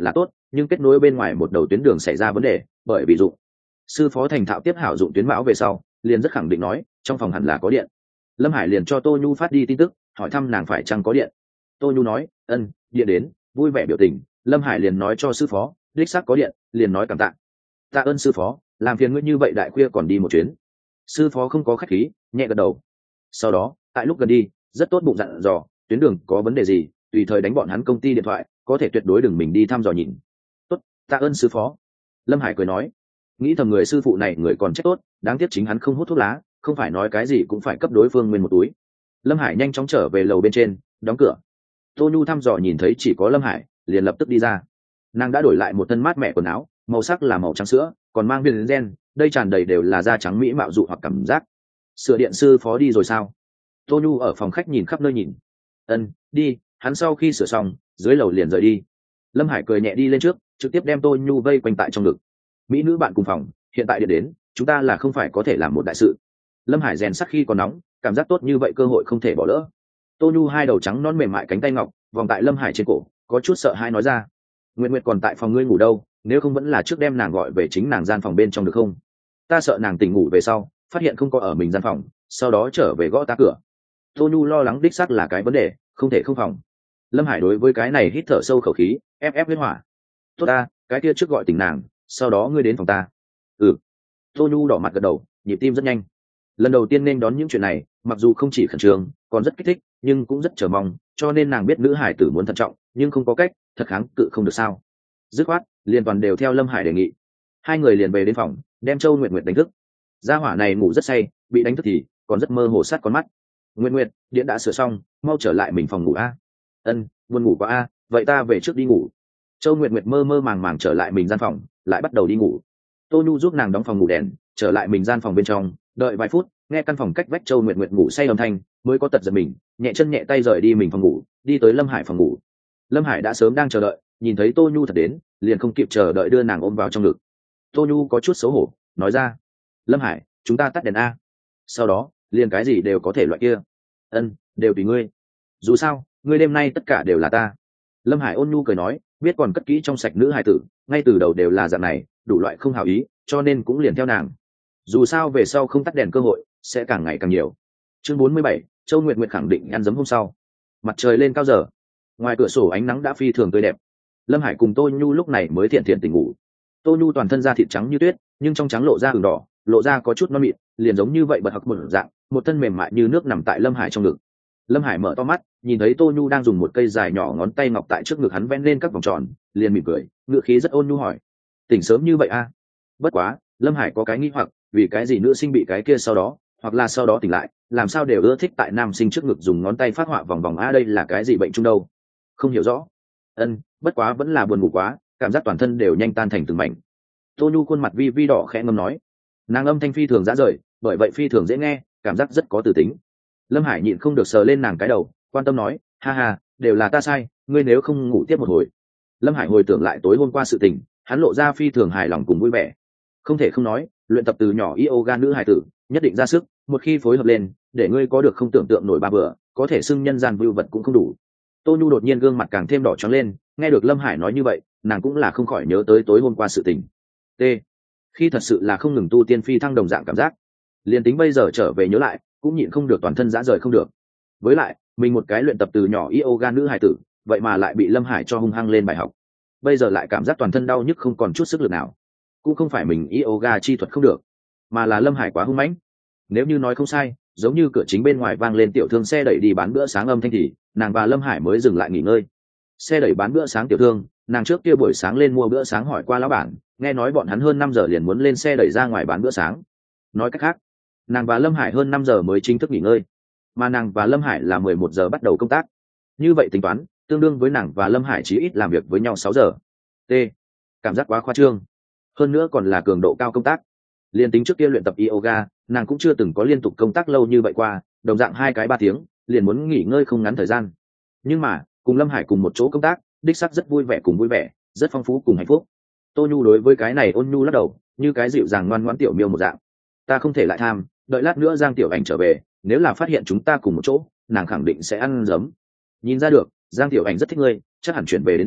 nhưng kết nối bên ngoài một đầu tuyến đường xảy ra vấn đề, bởi vì dụng sư phó thành thạo tiếp hảo dụng tuyến mão về sau liền rất khẳng định nói trong phòng hẳn là có điện. Lâm Hải liền cho Tô Nhu phát đi tin tức hỏi thăm nàng phải chăng có điện. Tô Nhu nói ân, điện đến, vui vẻ biểu tình. Lâm Hải liền nói cho sư phó đích xác có điện, liền nói cảm tạ. Tạ ơn sư phó, làm phiền ngươi như vậy đại khuya còn đi một chuyến. Sư phó không có khách khí, nhẹ gật đầu. Sau đó tại lúc gần đi rất tốt bụng dặn dò tuyến đường có vấn đề gì tùy thời đánh bọn hắn công ty điện thoại, có thể tuyệt đối đừng mình đi thăm dò nhìn. Tốt, tạ ơn sư phó. Lâm Hải cười nói, nghĩ thầm người sư phụ này người còn trách tốt, đáng tiếc chính hắn không hút thuốc lá, không phải nói cái gì cũng phải cấp đối phương nguyên một túi. Lâm Hải nhanh chóng trở về lầu bên trên, đóng cửa. Tô Nhu thăm dò nhìn thấy chỉ có Lâm Hải, liền lập tức đi ra. Nàng đã đổi lại một thân mát mẻ quần áo, màu sắc là màu trắng sữa, còn mang viên gen, đây tràn đầy đều là da trắng mỹ mạo dụ hoặc cảm giác. Sửa điện sư phó đi rồi sao? Tô Nhu ở phòng khách nhìn khắp nơi nhìn. Ân, đi, hắn sau khi sửa xong, dưới lầu liền rời đi. Lâm Hải cười nhẹ đi lên trước, trực tiếp đem Tô Nhu vây quanh tại trong ngực. Mỹ nữ bạn cùng phòng, hiện tại điện đến, chúng ta là không phải có thể làm một đại sự. Lâm Hải rèn sắc khi còn nóng, cảm giác tốt như vậy cơ hội không thể bỏ lỡ. Tô Nhu hai đầu trắng non mềm mại cánh tay ngọc vòng tại Lâm Hải trên cổ, có chút sợ hãi nói ra. Nguyệt Nguyệt còn tại phòng ngươi ngủ đâu, nếu không vẫn là trước đem nàng gọi về chính nàng gian phòng bên trong được không? Ta sợ nàng tỉnh ngủ về sau phát hiện không có ở mình gian phòng, sau đó trở về gõ ta cửa. Tô Nhu lo lắng đích xác là cái vấn đề, không thể không phòng. Lâm Hải đối với cái này hít thở sâu khẩu khí, ép huyết hỏa. Tốt ta, cái kia trước gọi tỉnh nàng, sau đó ngươi đến phòng ta. Ừ. Tô Nhu đỏ mặt gật đầu, nhịp tim rất nhanh. Lần đầu tiên nên đón những chuyện này, mặc dù không chỉ khẩn trương, còn rất kích thích, nhưng cũng rất chờ mong, cho nên nàng biết nữ hải tử muốn thận trọng, nhưng không có cách, thật kháng cự không được sao. Dứt khoát, liền toàn đều theo Lâm Hải đề nghị. Hai người liền về đến phòng, đem Châu Nguyệt Nguyệt đánh thức. Gia hỏa này ngủ rất say, bị đánh thức thì còn rất mơ hồ sát con mắt. Nguyệt Nguyệt, điện đã sửa xong, mau trở lại mình phòng ngủ a. Ân, buồn ngủ quá a, vậy ta về trước đi ngủ. Châu Nguyệt Nguyệt mơ mơ màng màng trở lại mình gian phòng, lại bắt đầu đi ngủ. Tô Nhu giúp nàng đóng phòng ngủ đèn, trở lại mình gian phòng bên trong, đợi vài phút, nghe căn phòng cách vách Châu Nguyệt Nguyệt ngủ say âm thanh, mới có tật giật mình, nhẹ chân nhẹ tay rời đi mình phòng ngủ, đi tới Lâm Hải phòng ngủ. Lâm Hải đã sớm đang chờ đợi, nhìn thấy Tô Nhu thật đến, liền không kịp chờ đợi đưa nàng ôm vào trong ngực. Tô Nhu có chút xấu hổ, nói ra: Lâm Hải, chúng ta tắt đèn a. Sau đó, liền cái gì đều có thể loại kia. Ân, đều tùy ngươi. Dù sao, ngươi đêm nay tất cả đều là ta. Lâm Hải ôn nhu cười nói, biết còn cất kỹ trong sạch nữ hài tử, ngay từ đầu đều là dạng này, đủ loại không hào ý, cho nên cũng liền theo nàng. Dù sao về sau không tắt đèn cơ hội sẽ càng ngày càng nhiều. Chương 47, Châu Nguyệt Nguyệt khẳng định ăn dấm hôm sau. Mặt trời lên cao giờ, ngoài cửa sổ ánh nắng đã phi thường tươi đẹp. Lâm Hải cùng Tô Nhu lúc này mới thiện thiện tỉnh ngủ. Tô Nhu toàn thân da thịt trắng như tuyết, nhưng trong trắng lộ ra ửng đỏ, lộ ra có chút non mịn, liền giống như vậy bật hặc một dạng, một thân mềm mại như nước nằm tại Lâm Hải trong ngực. Lâm Hải mở to mắt, nhìn thấy Tô Nhu đang dùng một cây dài nhỏ ngón tay ngọc tại trước ngực hắn vẽ lên các vòng tròn, liền mỉm cười, ngữ khí rất ôn nhu hỏi: tỉnh sớm như vậy a? Bất quá, Lâm Hải có cái nghi hoặc, vì cái gì nữ sinh bị cái kia sau đó, hoặc là sau đó tỉnh lại, làm sao đều ưa thích tại nam sinh trước ngực dùng ngón tay phát họa vòng vòng a, đây là cái gì bệnh chung đâu? Không hiểu rõ. Ân, bất quá vẫn là buồn ngủ quá, cảm giác toàn thân đều nhanh tan thành từng mảnh. Tô Nhu khuôn mặt vi vi đỏ khẽ ngâm nói, nàng âm thanh phi thường dã rời, bởi vậy phi thường dễ nghe, cảm giác rất có từ tính. Lâm Hải nhịn không được sờ lên nàng cái đầu, quan tâm nói, ha ha, đều là ta sai, ngươi nếu không ngủ tiếp một hồi. Lâm Hải hồi tưởng lại tối hôm qua sự tình, hắn lộ ra phi thường hài lòng cùng vui vẻ. Không thể không nói, luyện tập từ nhỏ yoga nữ hài tử nhất định ra sức, một khi phối hợp lên, để ngươi có được không tưởng tượng nổi ba bữa, có thể xưng nhân gian vưu vật cũng không đủ. Tô Nhu đột nhiên gương mặt càng thêm đỏ trắng lên, nghe được Lâm Hải nói như vậy, nàng cũng là không khỏi nhớ tới tối hôm qua sự tình. T. Khi thật sự là không ngừng tu tiên phi thăng đồng dạng cảm giác, liền tính bây giờ trở về nhớ lại, cũng nhịn không được toàn thân dã rời không được. Với lại, mình một cái luyện tập từ nhỏ yoga nữ hài tử, vậy mà lại bị Lâm Hải cho hung hăng lên bài học. Bây giờ lại cảm giác toàn thân đau nhức không còn chút sức lực nào. Cũng không phải mình yoga chi thuật không được, mà là Lâm Hải quá hung mãnh. Nếu như nói không sai, giống như cửa chính bên ngoài vang lên tiểu thương xe đẩy đi bán bữa sáng âm thanh thì nàng và Lâm Hải mới dừng lại nghỉ ngơi. Xe đẩy bán bữa sáng tiểu thương, nàng trước kia buổi sáng lên mua bữa sáng hỏi qua lão bản, nghe nói bọn hắn hơn 5 giờ liền muốn lên xe đẩy ra ngoài bán bữa sáng. Nói cách khác, nàng và Lâm Hải hơn 5 giờ mới chính thức nghỉ ngơi, mà nàng và Lâm Hải là 11 giờ bắt đầu công tác. Như vậy tính toán, tương đương với nàng và Lâm Hải chỉ ít làm việc với nhau 6 giờ. T. Cảm giác quá khoa trương. Hơn nữa còn là cường độ cao công tác. Liên tính trước kia luyện tập yoga, nàng cũng chưa từng có liên tục công tác lâu như vậy qua, đồng dạng 2 cái 3 tiếng, liền muốn nghỉ ngơi không ngắn thời gian. Nhưng mà, cùng Lâm Hải cùng một chỗ công tác, đích xác rất vui vẻ cùng vui vẻ, rất phong phú cùng hạnh phúc. Tô Nhu đối với cái này ôn nhu lắc đầu, như cái dịu dàng ngoan ngoãn tiểu miêu một dạng. Ta không thể lại tham, đợi lát nữa Giang Tiểu Ảnh trở về, nếu là phát hiện chúng ta cùng một chỗ, nàng khẳng định sẽ ăn giấm. Nhìn ra được, Giang Tiểu Ảnh rất thích ngươi, chắc hẳn chuyển về đến ở,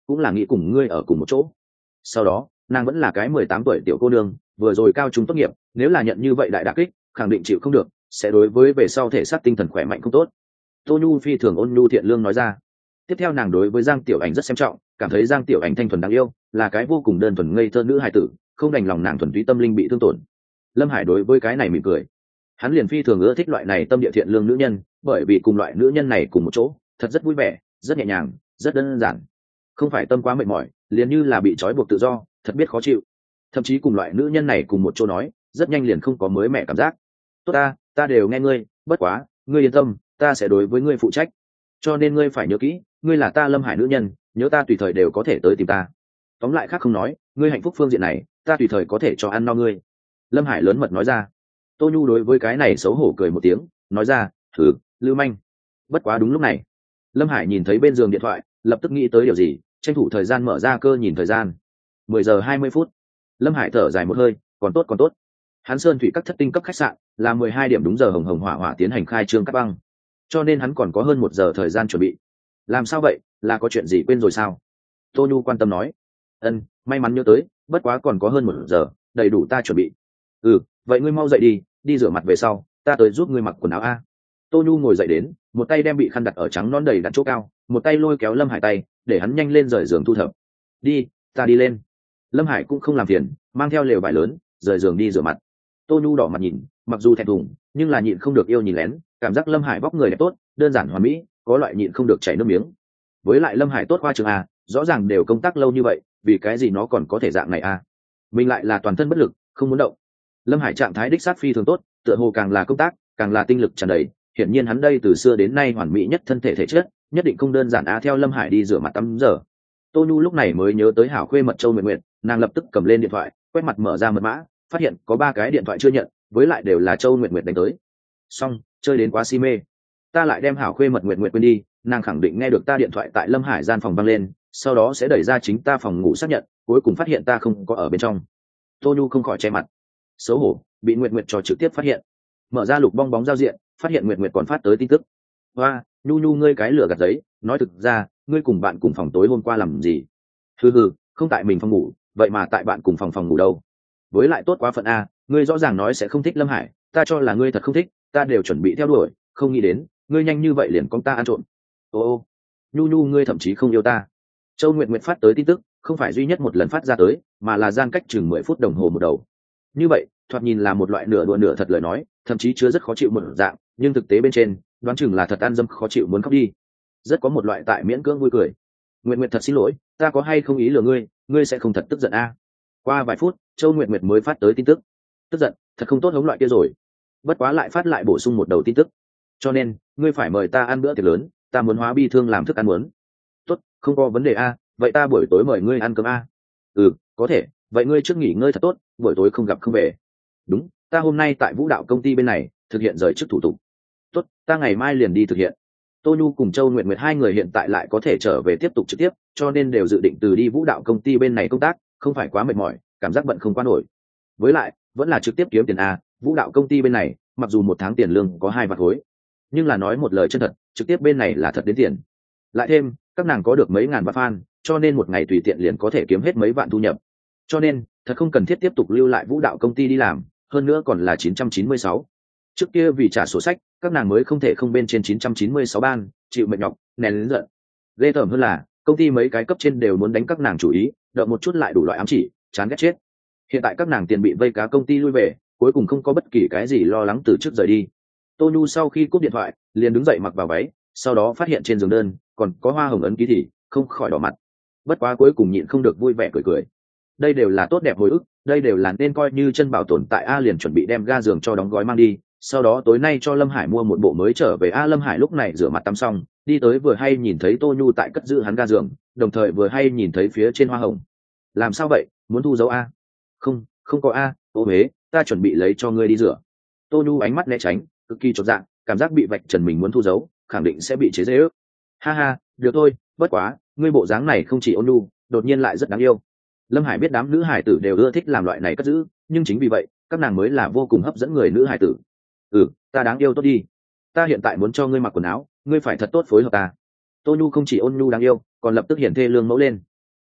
cũng là nghĩ cùng ngươi ở cùng một chỗ. Sau đó nàng vẫn là cái 18 tuổi tiểu cô nương, vừa rồi cao trung tốt nghiệp, nếu là nhận như vậy đại đả kích khẳng định chịu không được, sẽ đối với về sau thể xác tinh thần khỏe mạnh không tốt. Tô Nhu phi thường ôn nhu thiện lương nói ra. Tiếp theo nàng đối với Giang Tiểu Ảnh rất xem trọng, cảm thấy Giang Tiểu Ảnh thanh thuần đáng yêu, là cái vô cùng đơn thuần ngây thơ nữ hài tử, không đành lòng nàng thuần túy tâm linh bị thương tổn. Lâm Hải đối với cái này mỉm cười, hắn liền phi thường ưa thích loại này tâm địa thiện lương nữ nhân, bởi vì cùng loại nữ nhân này cùng một chỗ thật rất vui vẻ, rất nhẹ nhàng, rất đơn giản, không phải tâm quá mệt mỏi, liền như là bị trói buộc tự do, thật biết khó chịu. Thậm chí cùng loại nữ nhân này cùng một chỗ nói, rất nhanh liền không có mới mẻ cảm giác. Tốt ta đều nghe ngươi, bất quá ngươi yên tâm, ta sẽ đối với ngươi phụ trách, cho nên ngươi phải nhớ kỹ, ngươi là ta Lâm Hải nữ nhân, nhớ ta tùy thời đều có thể tới tìm ta. Tóm lại khác không nói, ngươi hạnh phúc phương diện này ta tùy thời có thể cho ăn no ngươi. Lâm Hải lớn mật nói ra. Tô Nhu đối với cái này xấu hổ cười một tiếng, nói ra, thử lưu manh. Bất quá đúng lúc này Lâm Hải nhìn thấy bên giường điện thoại, lập tức nghĩ tới điều gì, tranh thủ thời gian mở ra cơ nhìn thời gian. 10:20. Lâm Hải thở dài một hơi, còn tốt. Hắn Sơn Thủy các thất tinh cấp khách sạn là 12 điểm đúng giờ hồng hồng hỏa hỏa tiến hành khai trương cắt băng, cho nên hắn còn có hơn 1 giờ thời gian chuẩn bị. Làm sao vậy, là có chuyện gì quên rồi sao? Tô Nhu quan tâm nói. May mắn nhớ tới, bất quá còn có hơn 1 giờ, đầy đủ ta chuẩn bị. Vậy ngươi mau dậy đi rửa mặt về sau ta tới giúp ngươi mặc quần áo a. Tô Nhu ngồi dậy đến, một tay đem bị khăn đặt ở trắng nón đầy đặt chỗ cao, một tay lôi kéo Lâm Hải tay để hắn nhanh lên rời giường thu thập. Đi, ta đi lên. Lâm Hải cũng không làm phiền, mang theo lều vải lớn rời giường đi rửa mặt. Tô Nhu đỏ mặt nhìn, mặc dù thẹn thùng nhưng là nhịn không được yêu nhìn lén, cảm giác Lâm Hải vóc người đẹp tốt, đơn giản hoàn mỹ, có loại nhịn không được chảy nước miếng. Với lại Lâm Hải tốt khoa trường a, rõ ràng đều công tác lâu như vậy, vì cái gì nó còn có thể dạng này a? Mình lại là toàn thân bất lực, không muốn động. Lâm Hải trạng thái đích sát phi thường tốt, tựa hồ càng là công tác càng là tinh lực tràn đầy, hiển nhiên hắn đây từ xưa đến nay hoàn mỹ nhất thân thể thể chất, nhất định không đơn giản a. Theo Lâm Hải đi rửa mặt tắm giờ, Tô Nhu lúc này mới nhớ tới hảo khuê mật Châu Nguyệt Nguyệt, nàng lập tức cầm lên điện thoại quét mặt mở ra mật mã, phát hiện có 3 cái điện thoại chưa nhận, với lại đều là Châu Nguyệt Nguyệt đánh tới. Xong, chơi đến quá si mê, ta lại đem hảo khuê mật Nguyệt Nguyệt quên đi, nàng khẳng định nghe được ta điện thoại tại Lâm Hải gian phòng vang lên, sau đó sẽ đẩy ra chính ta phòng ngủ xác nhận, cuối cùng phát hiện ta không có ở bên trong. Tô Nhu không khỏi che mặt xấu hổ, bị Nguyệt Nguyệt cho trực tiếp phát hiện. Mở ra lục bong bóng giao diện, phát hiện Nguyệt Nguyệt còn phát tới tin tức. Hoa, Nhu ngươi cái lửa gạt giấy, nói thực ra ngươi cùng bạn cùng phòng tối hôm qua làm gì? Hừ, không tại mình phòng ngủ, vậy mà tại bạn cùng phòng ngủ đâu? Với lại tốt quá phận a, ngươi rõ ràng nói sẽ không thích Lâm Hải, ta cho là ngươi thật không thích, ta đều chuẩn bị theo đuổi, không nghĩ đến ngươi nhanh như vậy liền con ta ăn trộm. Ô, Nhu ngươi thậm chí không yêu ta. Châu Nguyệt Nguyệt phát tới tin tức, không phải duy nhất một lần phát ra tới, mà là gian cách chừng 10 phút đồng hồ một đầu. Như vậy thoạt nhìn là một loại nửa đùa nửa thật lời nói, thậm chí chứa rất khó chịu một dạng, nhưng thực tế bên trên đoán chừng là thật ăn dâm khó chịu muốn khóc đi, rất có một loại tại miễn cưỡng vui cười. Nguyệt Nguyệt thật xin lỗi, ta có hay không ý lừa ngươi, ngươi sẽ không thật tức giận a? Qua vài phút Châu Nguyệt Nguyệt mới phát tới tin tức, tức giận thật không tốt hống loại kia rồi, bất quá lại phát lại bổ sung một đầu tin tức, cho nên ngươi phải mời ta ăn bữa tiệc lớn, ta muốn hóa bi thương làm thức ăn muốn. Tốt, không có vấn đề a, vậy ta buổi tối mời ngươi ăn cơm a. Có thể, vậy ngươi trước nghỉ ngơi thật tốt, buổi tối không gặp không về. Đúng, ta hôm nay tại vũ đạo công ty bên này thực hiện rời chức thủ tục. Tốt, ta ngày mai liền đi thực hiện. Tô Nhu cùng Châu Nguyệt Nguyệt hai người hiện tại lại có thể trở về tiếp tục trực tiếp, cho nên đều dự định từ đi vũ đạo công ty bên này công tác, không phải quá mệt mỏi, cảm giác bận không qua nổi. Với lại vẫn là trực tiếp kiếm tiền a, vũ đạo công ty bên này mặc dù 1 tháng tiền lương có 2 vạn khối, nhưng là nói một lời chân thật, trực tiếp bên này là thật đến tiền. Lại thêm các nàng có được mấy ngàn vạn fan, cho nên một ngày tùy tiện liền có thể kiếm hết mấy vạn thu nhập, cho nên thật không cần thiết tiếp tục lưu lại vũ đạo công ty đi làm, hơn nữa còn là 996. Trước kia vì trả sổ sách, các nàng mới không thể không bên trên 996 ban, chịu mệt nhọc, nén lớn giận. Ghê tởm hơn là công ty mấy cái cấp trên đều muốn đánh các nàng chủ ý, đợi một chút lại đủ loại ám chỉ, chán ghét chết. Hiện tại các nàng tiền bị vây cá công ty lui về, cuối cùng không có bất kỳ cái gì lo lắng từ trước rời đi. Tô Nhu sau khi cúp điện thoại liền đứng dậy mặc vào váy, sau đó phát hiện trên giường đơn còn có hoa hồng ấn ký thì không khỏi đỏ mặt, bất quá cuối cùng nhịn không được vui vẻ cười. Đây đều là tốt đẹp hồi ức, đây đều là nên coi như chân bảo tồn tại a. Liền chuẩn bị đem ga giường cho đóng gói mang đi, sau đó tối nay cho Lâm Hải mua một bộ mới trở về a. Lâm Hải lúc này rửa mặt tắm xong đi tới, vừa hay nhìn thấy Tô Nhu tại cất giữ hắn ga giường, đồng thời vừa hay nhìn thấy phía trên hoa hồng. Làm sao vậy, muốn thu dấu a? Không có a, ô huế, ta chuẩn bị lấy cho ngươi đi rửa. Tô Nhu ánh mắt né tránh, cực kỳ chột dạ, cảm giác bị vạch trần mình muốn thu dấu khẳng định sẽ bị chế giễu ước. Ha, được thôi, bất quá ngươi bộ dáng này không chỉ ôn nhu, đột nhiên lại rất đáng yêu. Lâm Hải biết đám nữ hải tử đều ưa thích làm loại này cất giữ, nhưng chính vì vậy các nàng mới là vô cùng hấp dẫn người nữ hải tử. Ta đáng yêu tốt đi, ta hiện tại muốn cho ngươi mặc quần áo, ngươi phải thật tốt phối hợp ta. Tô Nhu không chỉ ôn nhu đáng yêu, còn lập tức hiển thê lương mẫu lên.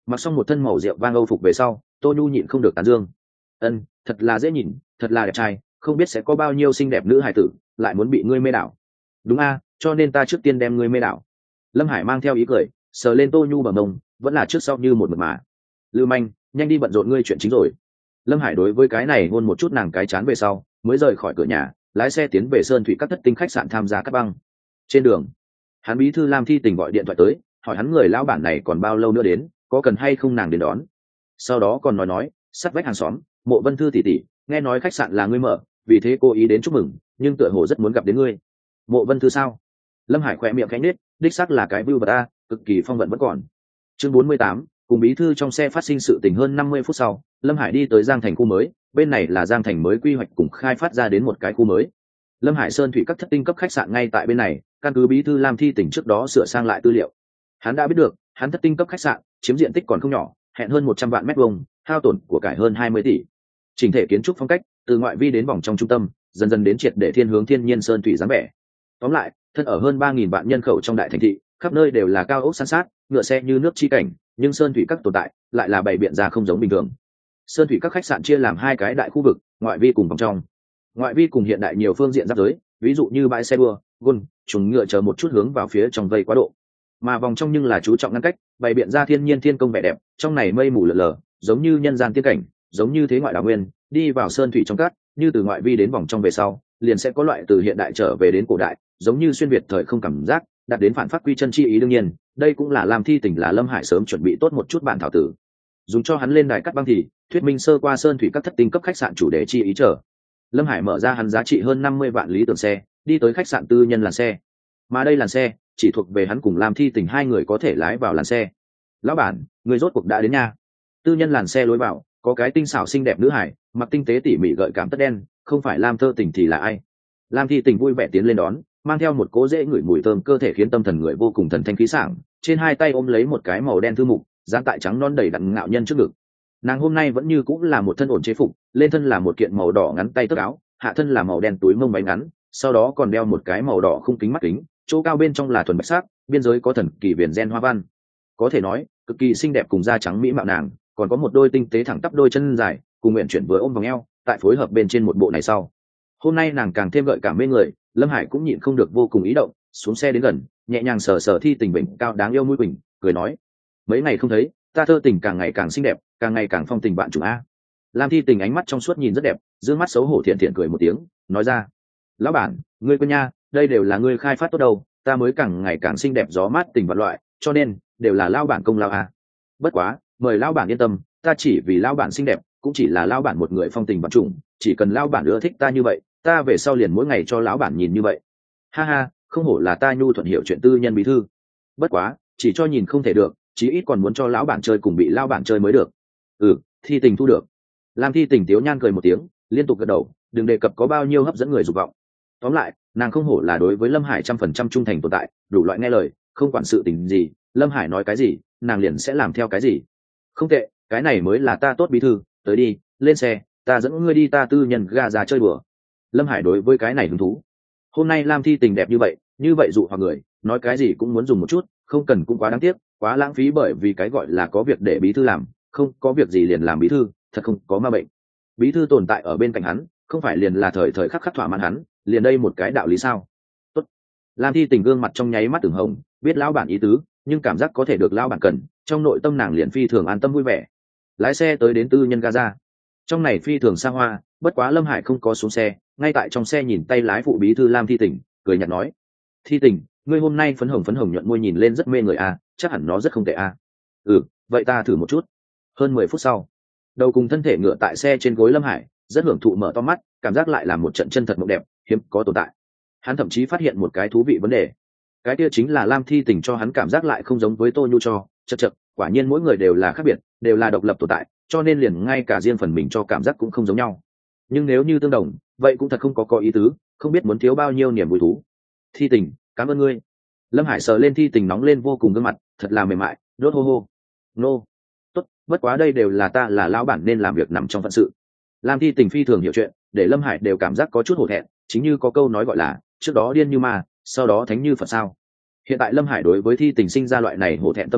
Mặc xong một thân màu rượu vang âu phục về sau, Tô Nhu nhịn không được tán dương. Ân, thật là dễ nhìn, thật là đẹp trai, không biết sẽ có bao nhiêu xinh đẹp nữ hài tử lại muốn bị ngươi mê đảo. Đúng a, cho nên ta trước tiên đem ngươi mê đảo. Lâm Hải mang theo ý cười, sờ lên Tô Nhu bằng mông, vẫn là trước sau như một mực mà. Lưu manh, nhanh đi bận rộn ngươi chuyện chính rồi. Lâm Hải đối với cái này hôn một chút nàng cái chán về sau, mới rời khỏi cửa nhà, lái xe tiến về Sơn Thủy các thất tinh khách sạn tham gia cắt băng. Trên đường, hắn bí thư Lam Thi Tình gọi điện thoại tới, hỏi hắn người lão bản này còn bao lâu nữa đến, có cần hay không nàng đến đón. Sau đó còn nói sắt vách hàng xóm, Mộ Vân Thư tỷ tỷ, nghe nói khách sạn là ngươi mở, vì thế cô ý đến chúc mừng, nhưng tựa hồ rất muốn gặp đến ngươi. Mộ Vân Thư sao? Lâm Hải khỏe miệng khẽ nhếch, đích xác là cái view bata, cực kỳ phong vận vẫn còn. Chương 48, cùng bí thư trong xe phát sinh sự tình hơn 50 phút sau, Lâm Hải đi tới Giang Thành khu mới, bên này là Giang Thành mới quy hoạch cùng khai phát ra đến một cái khu mới. Lâm Hải Sơn Thủy các thất tinh cấp khách sạn ngay tại bên này, căn cứ bí thư Lam Thi tỉnh trước đó sửa sang lại tư liệu. Hắn đã biết được, hắn thất tinh cấp khách sạn chiếm diện tích còn không nhỏ, hẹn hơn 100 vạn mét vuông, hao tổn của cải hơn 20 tỷ. Chỉnh thể kiến trúc phong cách, từ ngoại vi đến vòng trong trung tâm, dần dần đến triệt để thiên hướng thiên nhiên sơn thủy dáng vẻ. Tóm lại, thân ở hơn 3.000 vạn nhân khẩu trong đại thành thị, khắp nơi đều là cao ốc san sát, ngựa xe như nước chi cảnh, nhưng sơn thủy các tồn tại lại là bảy biện ra không giống bình thường. Sơn thủy các khách sạn chia làm hai cái đại khu vực, ngoại vi cùng vòng trong. Ngoại vi cùng hiện đại nhiều phương diện giáp giới, ví dụ như bãi xe đua, gôn, chuồng ngựa chờ một chút hướng vào phía trong vây quá độ. Mà vòng trong nhưng là chú trọng ngăn cách, bày biện ra thiên nhiên thiên công vẻ đẹp, trong này mây mù lờ lờ, giống như nhân gian tiên cảnh, giống như thế ngoại đảo nguyên, đi vào sơn thủy trong cát, như từ ngoại vi đến vòng trong về sau, liền sẽ có loại từ hiện đại trở về đến cổ đại, giống như xuyên việt thời không cảm giác, đạt đến phản phát quy chân chi ý. Đương nhiên, đây cũng là Lam Thi Tỉnh là Lâm Hải sớm chuẩn bị tốt một chút bản thảo tử, dùng cho hắn lên đài cắt băng thì thuyết minh sơ qua sơn thủy các thất tinh cấp khách sạn chủ đề chi ý trở. Lâm Hải mở ra hắn giá trị hơn 50 vạn lý tưởng xe, đi tới khách sạn tư nhân làn xe, mà đây làn xe chỉ thuộc về hắn cùng Lam Thi Tỉnh hai người có thể lái vào làn xe. Lão bản, người rốt cuộc đã đến nha. Tư nhân làn xe lối vào có cái tinh xảo xinh đẹp nữ hải, mặc tinh tế tỉ mỉ gợi cảm tất đen, không phải Lam Thơ Tỉnh thì là ai? Lam Thi Tỉnh vui vẻ tiến lên đón, mang theo một cỗ dễ ngửi mùi thơm cơ thể khiến tâm thần người vô cùng thần thanh khí sảng, trên hai tay ôm lấy một cái màu đen thư mục, dáng tại trắng non đầy đặn ngạo nhân trước ngực. Nàng hôm nay vẫn như cũng là một thân ổn chế phục, lên thân là một kiện màu đỏ ngắn tay tấc áo, hạ thân là màu đen túi mông váy ngắn, sau đó còn đeo một cái màu đỏ khung kính mắt kính, chỗ cao bên trong là thuần bạch sắc, biên giới có thần kỳ viền gen hoa văn. Có thể nói, cực kỳ xinh đẹp cùng da trắng mỹ mạo nàng, còn có một đôi tinh tế thẳng tắp đôi chân dài, cùng nguyện chuyển vừa ôm vòng eo, tại phối hợp bên trên một bộ này sau. Hôm nay nàng càng thêm gợi cảm mê người, Lâm Hải cũng nhịn không được vô cùng ý động, xuống xe đến gần, nhẹ nhàng sờ sờ Thi Tình bệnh cao đáng yêu mũi quỳnh, cười nói: mấy ngày không thấy, ta Thơ Tình càng ngày càng xinh đẹp, càng ngày càng phong tình bạn chủ a. Lam Thi Tình ánh mắt trong suốt nhìn rất đẹp, dương mắt xấu hổ thiện thiện cười một tiếng, nói ra: lão bản, ngươi quên nha, đây đều là ngươi khai phát tốt đâu, ta mới càng ngày càng xinh đẹp gió mát tình vật loại, cho nên đều là lão bản công lao a. Bất quá, mời lão bản yên tâm, ta chỉ vì lão bản xinh đẹp, cũng chỉ là lão bản một người phong tình bạn chủng, chỉ cần lão bản ưa thích ta như vậy, ta về sau liền mỗi ngày cho lão bản nhìn như vậy. Ha ha, không hổ là ta nhu thuận hiểu chuyện tư nhân bí thư. Bất quá, chỉ cho nhìn không thể được, chí ít còn muốn cho lão bản chơi cùng bị lão bản chơi mới được. Thi Tình thu được. Lam Thi Tình tiếu nhan cười một tiếng, liên tục gật đầu, đừng đề cập có bao nhiêu hấp dẫn người dục vọng. Tóm lại, nàng không hổ là đối với Lâm Hải 100% trung thành tồn tại, đủ loại nghe lời, không quản sự tình gì, Lâm Hải nói cái gì, nàng liền sẽ làm theo cái gì. Không tệ, cái này mới là ta tốt bí thư, tới đi, lên xe, ta dẫn ngươi đi ta tư nhân ga ra chơi bừa. Lâm Hải đối với cái này hứng thú. Hôm nay Lam Thi Tình đẹp như vậy dụ hoặc người, nói cái gì cũng muốn dùng một chút, không cần cũng quá đáng tiếc, quá lãng phí, bởi vì cái gọi là có việc để bí thư làm, không có việc gì liền làm bí thư, thật không có ma bệnh. Bí thư tồn tại ở bên cạnh hắn, không phải liền là thời thời khắc khắc thỏa mãn hắn, liền đây một cái đạo lý sao? Tốt. Lam Thi Tình gương mặt trong nháy mắt ửng hồng, biết lão bản ý tứ, nhưng cảm giác có thể được lão bản cần, trong nội tâm nàng liền phi thường an tâm vui vẻ. Lái xe tới đến tư nhân Gaza. Trong này phi thường xa hoa, bất quá Lâm Hải không có xuống xe, ngay tại trong xe nhìn tay lái phụ bí thư Lam Thi Tình, cười nhạt nói: Thi Tình, ngươi hôm nay phấn hồng nhuận môi nhìn lên rất mê người a, chắc hẳn nó rất không tệ a. Vậy ta thử một chút. Hơn 10 phút sau, đầu cùng thân thể ngựa tại xe trên gối Lâm Hải rất hưởng thụ mở to mắt, cảm giác lại là một trận chân thật mộng đẹp, hiếm có tồn tại. Hắn thậm chí phát hiện một cái thú vị vấn đề, cái kia chính là Lam Thi Tình cho hắn cảm giác lại không giống với Tô Nhu cho, chậc, quả nhiên mỗi người đều là khác biệt, đều là độc lập tồn tại, cho nên liền ngay cả riêng phần mình cho cảm giác cũng không giống nhau. Nhưng nếu như tương đồng, vậy cũng thật không có ý tứ, không biết muốn thiếu bao nhiêu niềm vui thú. Thi Tình, cảm ơn ngươi. Lâm Hải sờ lên Thi Tình nóng lên vô cùng gương mặt, thật là mềm mại, đốt hô hô. Nô, tốt, bất quá đây đều là ta là lão bản nên làm việc nằm trong phận sự. Lam Thi Tình phi thường hiểu chuyện, để Lâm Hải đều cảm giác có chút hổ thẹn, chính như có câu nói gọi là trước đó điên như ma, sau đó thánh như Phật sao. Hiện tại Lâm Hải đối với Thi Tình sinh ra loại này hổ thẹn tâm lý,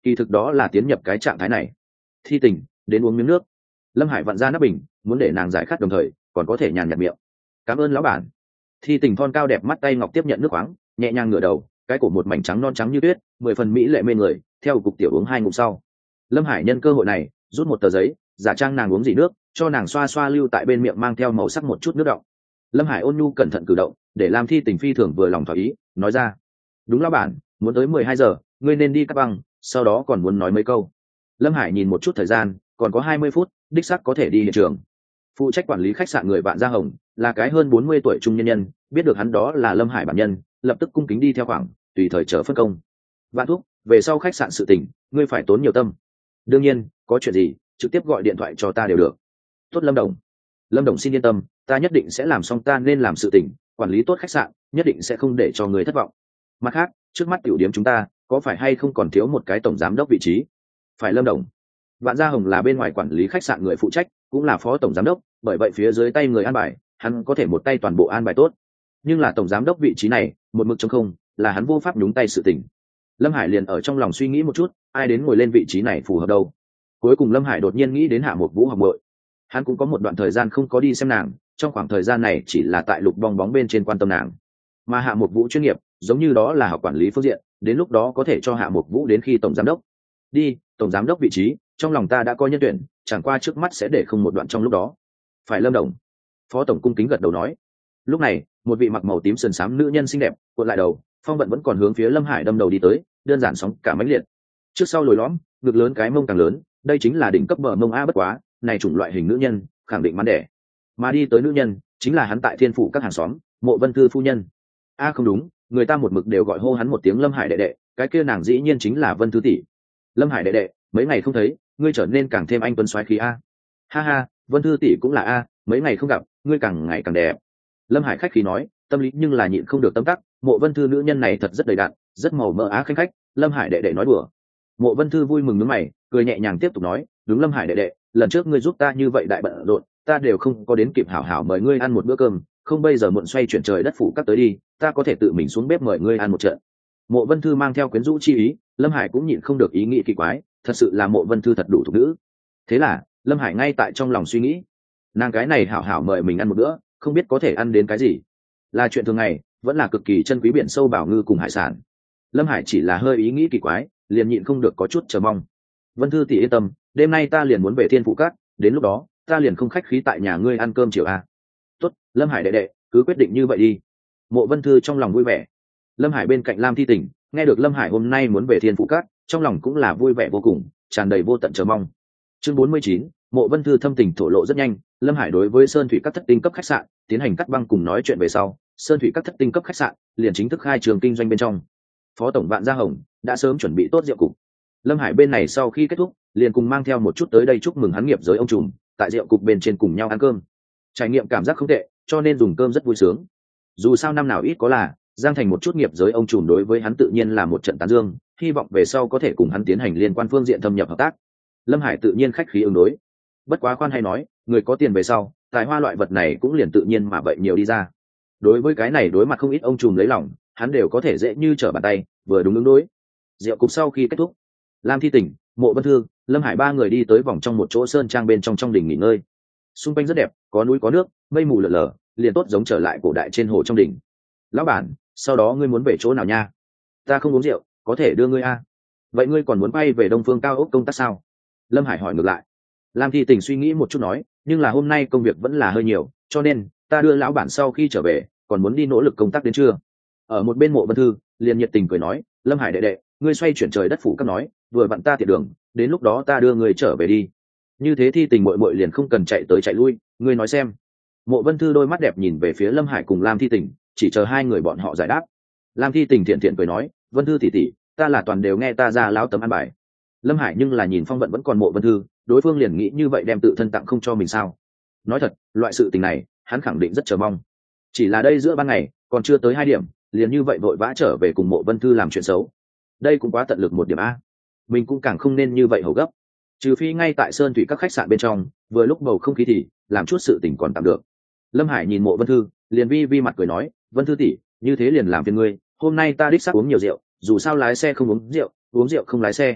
kỳ thực đó là tiến nhập cái trạng thái này. Thi Tình, đến uống miếng nước. Lâm Hải vặn ra nắp bình, muốn để nàng giải khát đồng thời còn có thể nhàn nhạt miệng. Cảm ơn lão bản. Thi Tình thon cao đẹp mắt tay ngọc tiếp nhận nước khoáng, nhẹ nhàng ngửa đầu, cái cổ một mảnh trắng non trắng như tuyết, 10 phần mỹ lệ mê người. Theo cục tiểu uống 2 ngụm sau, Lâm Hải nhân cơ hội này rút một tờ giấy, giả trang nàng uống gì nước, cho nàng xoa xoa lưu tại bên miệng mang theo màu sắc một chút nước đọng. Lâm Hải ôn nhu cẩn thận cử động, để làm Thi Tình phi thường vừa lòng thỏa ý, nói ra: đúng lão bản, muốn tới 12 giờ, ngươi nên đi cắt băng, sau đó còn muốn nói mấy câu. Lâm Hải nhìn một chút thời gian, còn có 20 phút, đích xác có thể đi hiện trường. Phụ trách quản lý khách sạn người Vạn Gia Hồng là cái hơn 40 tuổi trung nhân nhân, biết được hắn đó là Lâm Hải bản nhân, lập tức cung kính đi theo khoảng, tùy thời chờ phân công. Vạn thúc, về sau khách sạn sự tình, ngươi phải tốn nhiều tâm. Đương nhiên, có chuyện gì, trực tiếp gọi điện thoại cho ta đều được. Tốt Lâm Đồng. Lâm Đồng xin yên tâm, ta nhất định sẽ làm xong ta nên làm sự tình, quản lý tốt khách sạn, nhất định sẽ không để cho người thất vọng. Mặt khác, trước mắt tiểu điểm chúng ta, có phải hay không còn thiếu một cái tổng giám đốc vị trí? Phải Lâm Đồng. Vạn Gia Hồng là bên ngoài quản lý khách sạn người phụ trách, cũng là phó tổng giám đốc, bởi vậy phía dưới tay người an bài, hắn có thể một tay toàn bộ an bài tốt. Nhưng là tổng giám đốc vị trí này, một mực trống không, là hắn vô pháp nhúng tay sự tình. Lâm Hải liền ở trong lòng suy nghĩ một chút, ai đến ngồi lên vị trí này phù hợp đâu. Cuối cùng Lâm Hải đột nhiên nghĩ đến Hạ Một Vũ học muội. Hắn cũng có một đoạn thời gian không có đi xem nàng, trong khoảng thời gian này chỉ là tại Lục Bong bóng bên trên quan tâm nàng. Mà Hạ Một Vũ chuyên nghiệp, giống như đó là học quản lý phương diện, đến lúc đó có thể cho Hạ Một Vũ đến khi tổng giám đốc. Đi, tổng giám đốc vị trí, trong lòng ta đã có nhân tuyển, chẳng qua trước mắt sẽ để không một đoạn trong lúc đó. Phải Lâm Đồng. Phó tổng cung kính gật đầu nói. Lúc này, một vị mặc màu tím sườn xám nữ nhân xinh đẹp, cuộn lại đầu, phong vận vẫn còn hướng phía Lâm Hải đâm đầu đi tới, đơn giản sóng cả mãnh liệt. Trước sau lồi lõm, ngực lớn cái mông càng lớn, đây chính là đỉnh cấp bờ mông a bất quá, này chủng loại hình nữ nhân, khẳng định mắn đẻ. Mà đi tới nữ nhân, chính là hắn tại Thiên Phủ các hàng xóm, Mộ Vân Thư phu nhân. A không đúng, người ta một mực đều gọi hô hắn một tiếng Lâm Hải đệ đệ, cái kia nàng dĩ nhiên chính là Vân Thư tỷ. Lâm Hải đệ đệ, mấy ngày không thấy, ngươi trở nên càng thêm anh tuấn soái khí a. Ha ha, Vân Thư tỷ cũng là a, mấy ngày không gặp, ngươi càng ngày càng đẹp. Lâm Hải khách khí nói, tâm lý nhưng là nhịn không được tâm tắc, Mộ Vân Thư nữ nhân này thật rất đầy đặn, rất màu mỡ á khanh khách. Lâm Hải đệ đệ nói đùa. Mộ Vân Thư vui mừng nhướng mày, cười nhẹ nhàng tiếp tục nói, đúng Lâm Hải đệ đệ, lần trước ngươi giúp ta như vậy đại bận rộn, ta đều không có đến kịp hảo hảo mời ngươi ăn một bữa cơm, không bây giờ muộn xoay chuyển trời đất phủ cắt tới đi, ta có thể tự mình xuống bếp mời ngươi ăn một trận. Mộ Vân Thư mang theo quyến rũ chi ý, Lâm Hải cũng nhịn không được ý nghĩ kỳ quái, thật sự là Mộ Vân Thư thật đủ thục nữ. Thế là, Lâm Hải ngay tại trong lòng suy nghĩ, nàng cái này hảo hảo mời mình ăn một bữa, không biết có thể ăn đến cái gì. Là chuyện thường ngày, vẫn là cực kỳ chân quý biển sâu bảo ngư cùng hải sản. Lâm Hải chỉ là hơi ý nghĩ kỳ quái, liền nhịn không được có chút chờ mong. Vân Thư tỷ yên tâm, đêm nay ta liền muốn về Thiên Phụ Các, đến lúc đó, ta liền không khách khí tại nhà ngươi ăn cơm chiều a. Tốt, Lâm Hải đệ đệ, cứ quyết định như vậy đi. Mộ Vân Thư trong lòng vui vẻ. Lâm Hải bên cạnh Lam Thi Tình, nghe được Lâm Hải hôm nay muốn về Thiên Phụ Các, trong lòng cũng là vui vẻ vô cùng, tràn đầy vô tận chờ mong. Chương 49, Mộ Vân Thư thâm tình thổ lộ rất nhanh, Lâm Hải đối với Sơn Thủy các thất tinh cấp khách sạn tiến hành cắt băng cùng nói chuyện về sau, Sơn Thủy các thất tinh cấp khách sạn liền chính thức khai trường kinh doanh bên trong. Phó tổng Vạn Gia Hồng đã sớm chuẩn bị tốt rượu cục. Lâm Hải bên này sau khi kết thúc, liền cùng mang theo một chút tới đây chúc mừng hắn nghiệp giới ông trùm, tại rượu cục bên trên cùng nhau ăn cơm. Trải nghiệm cảm giác không tệ, cho nên dùng cơm rất vui sướng. Dù sao năm nào ít có là, Giang Thành một chút nghiệp giới ông trùm đối với hắn tự nhiên là một trận tán dương, hy vọng về sau có thể cùng hắn tiến hành liên quan phương diện thâm nhập hợp tác. Lâm Hải tự nhiên khách khí ứng đối. Bất quá khoan hay nói, người có tiền về sau, tài hoa loại vật này cũng liền tự nhiên mà vậy nhiều đi ra. Đối với cái này đối mặt không ít ông trùm lấy lòng, hắn đều có thể dễ như trở bàn tay, vừa đúng ứng đối. Rượu cục sau khi kết thúc, Lam Thi Tình, Mộ Vân Thư, Lâm Hải ba người đi tới vòng trong một chỗ sơn trang bên trong đỉnh nghỉ ngơi. Xung quanh rất đẹp, có núi có nước, mây mù lờ lờ, liền tốt giống trở lại cổ đại trên hồ trong đỉnh. Lão bản, sau đó ngươi muốn về chỗ nào nha? Ta không uống rượu, có thể đưa ngươi a. Vậy ngươi còn muốn bay về Đông Phương Cao ốc công tác sao? Lâm Hải hỏi ngược lại. Lam Thi Tình suy nghĩ một chút nói, nhưng là hôm nay công việc vẫn là hơi nhiều, cho nên ta đưa lão bản sau khi trở về, còn muốn đi nỗ lực công tác đến trưa. Ở một bên Mộ Vân Thư liền nhiệt tình cười nói, Lâm Hải đệ đệ, ngươi xoay chuyển trời đất phủ các nói, vừa vặn ta tiện đường, đến lúc đó ta đưa ngươi trở về đi. Như thế Thi Tình muội muội liền không cần chạy tới chạy lui, ngươi nói xem. Mộ Vân Thư đôi mắt đẹp nhìn về phía Lâm Hải cùng Lam Thi Tình, chỉ chờ hai người bọn họ giải đáp. Lam Thi Tình thiện thiện cười nói, Vân Thư tỷ tỷ, ta là toàn đều nghe ta ra lão tấm ăn bài. Lâm Hải nhưng là nhìn phong vận vẫn còn Mộ Vân Thư, đối phương liền nghĩ như vậy đem tự thân tặng không cho mình sao? Nói thật, loại sự tình này, hắn khẳng định rất chờ mong. Chỉ là đây giữa ban ngày, còn chưa tới 2 điểm, liền như vậy vội vã trở về cùng Mộ Vân Thư làm chuyện xấu. Đây cũng quá tận lực một điểm a. Mình cũng càng không nên như vậy hầu gấp. Trừ phi ngay tại Sơn Thủy các khách sạn bên trong, vừa lúc bầu không khí thì làm chút sự tình còn tạm được. Lâm Hải nhìn Mộ Vân Thư, liền vi mặt cười nói, Vân Thư tỷ, như thế liền làm phiền ngươi, hôm nay ta đích xác uống nhiều rượu, dù sao lái xe không uống rượu không lái xe.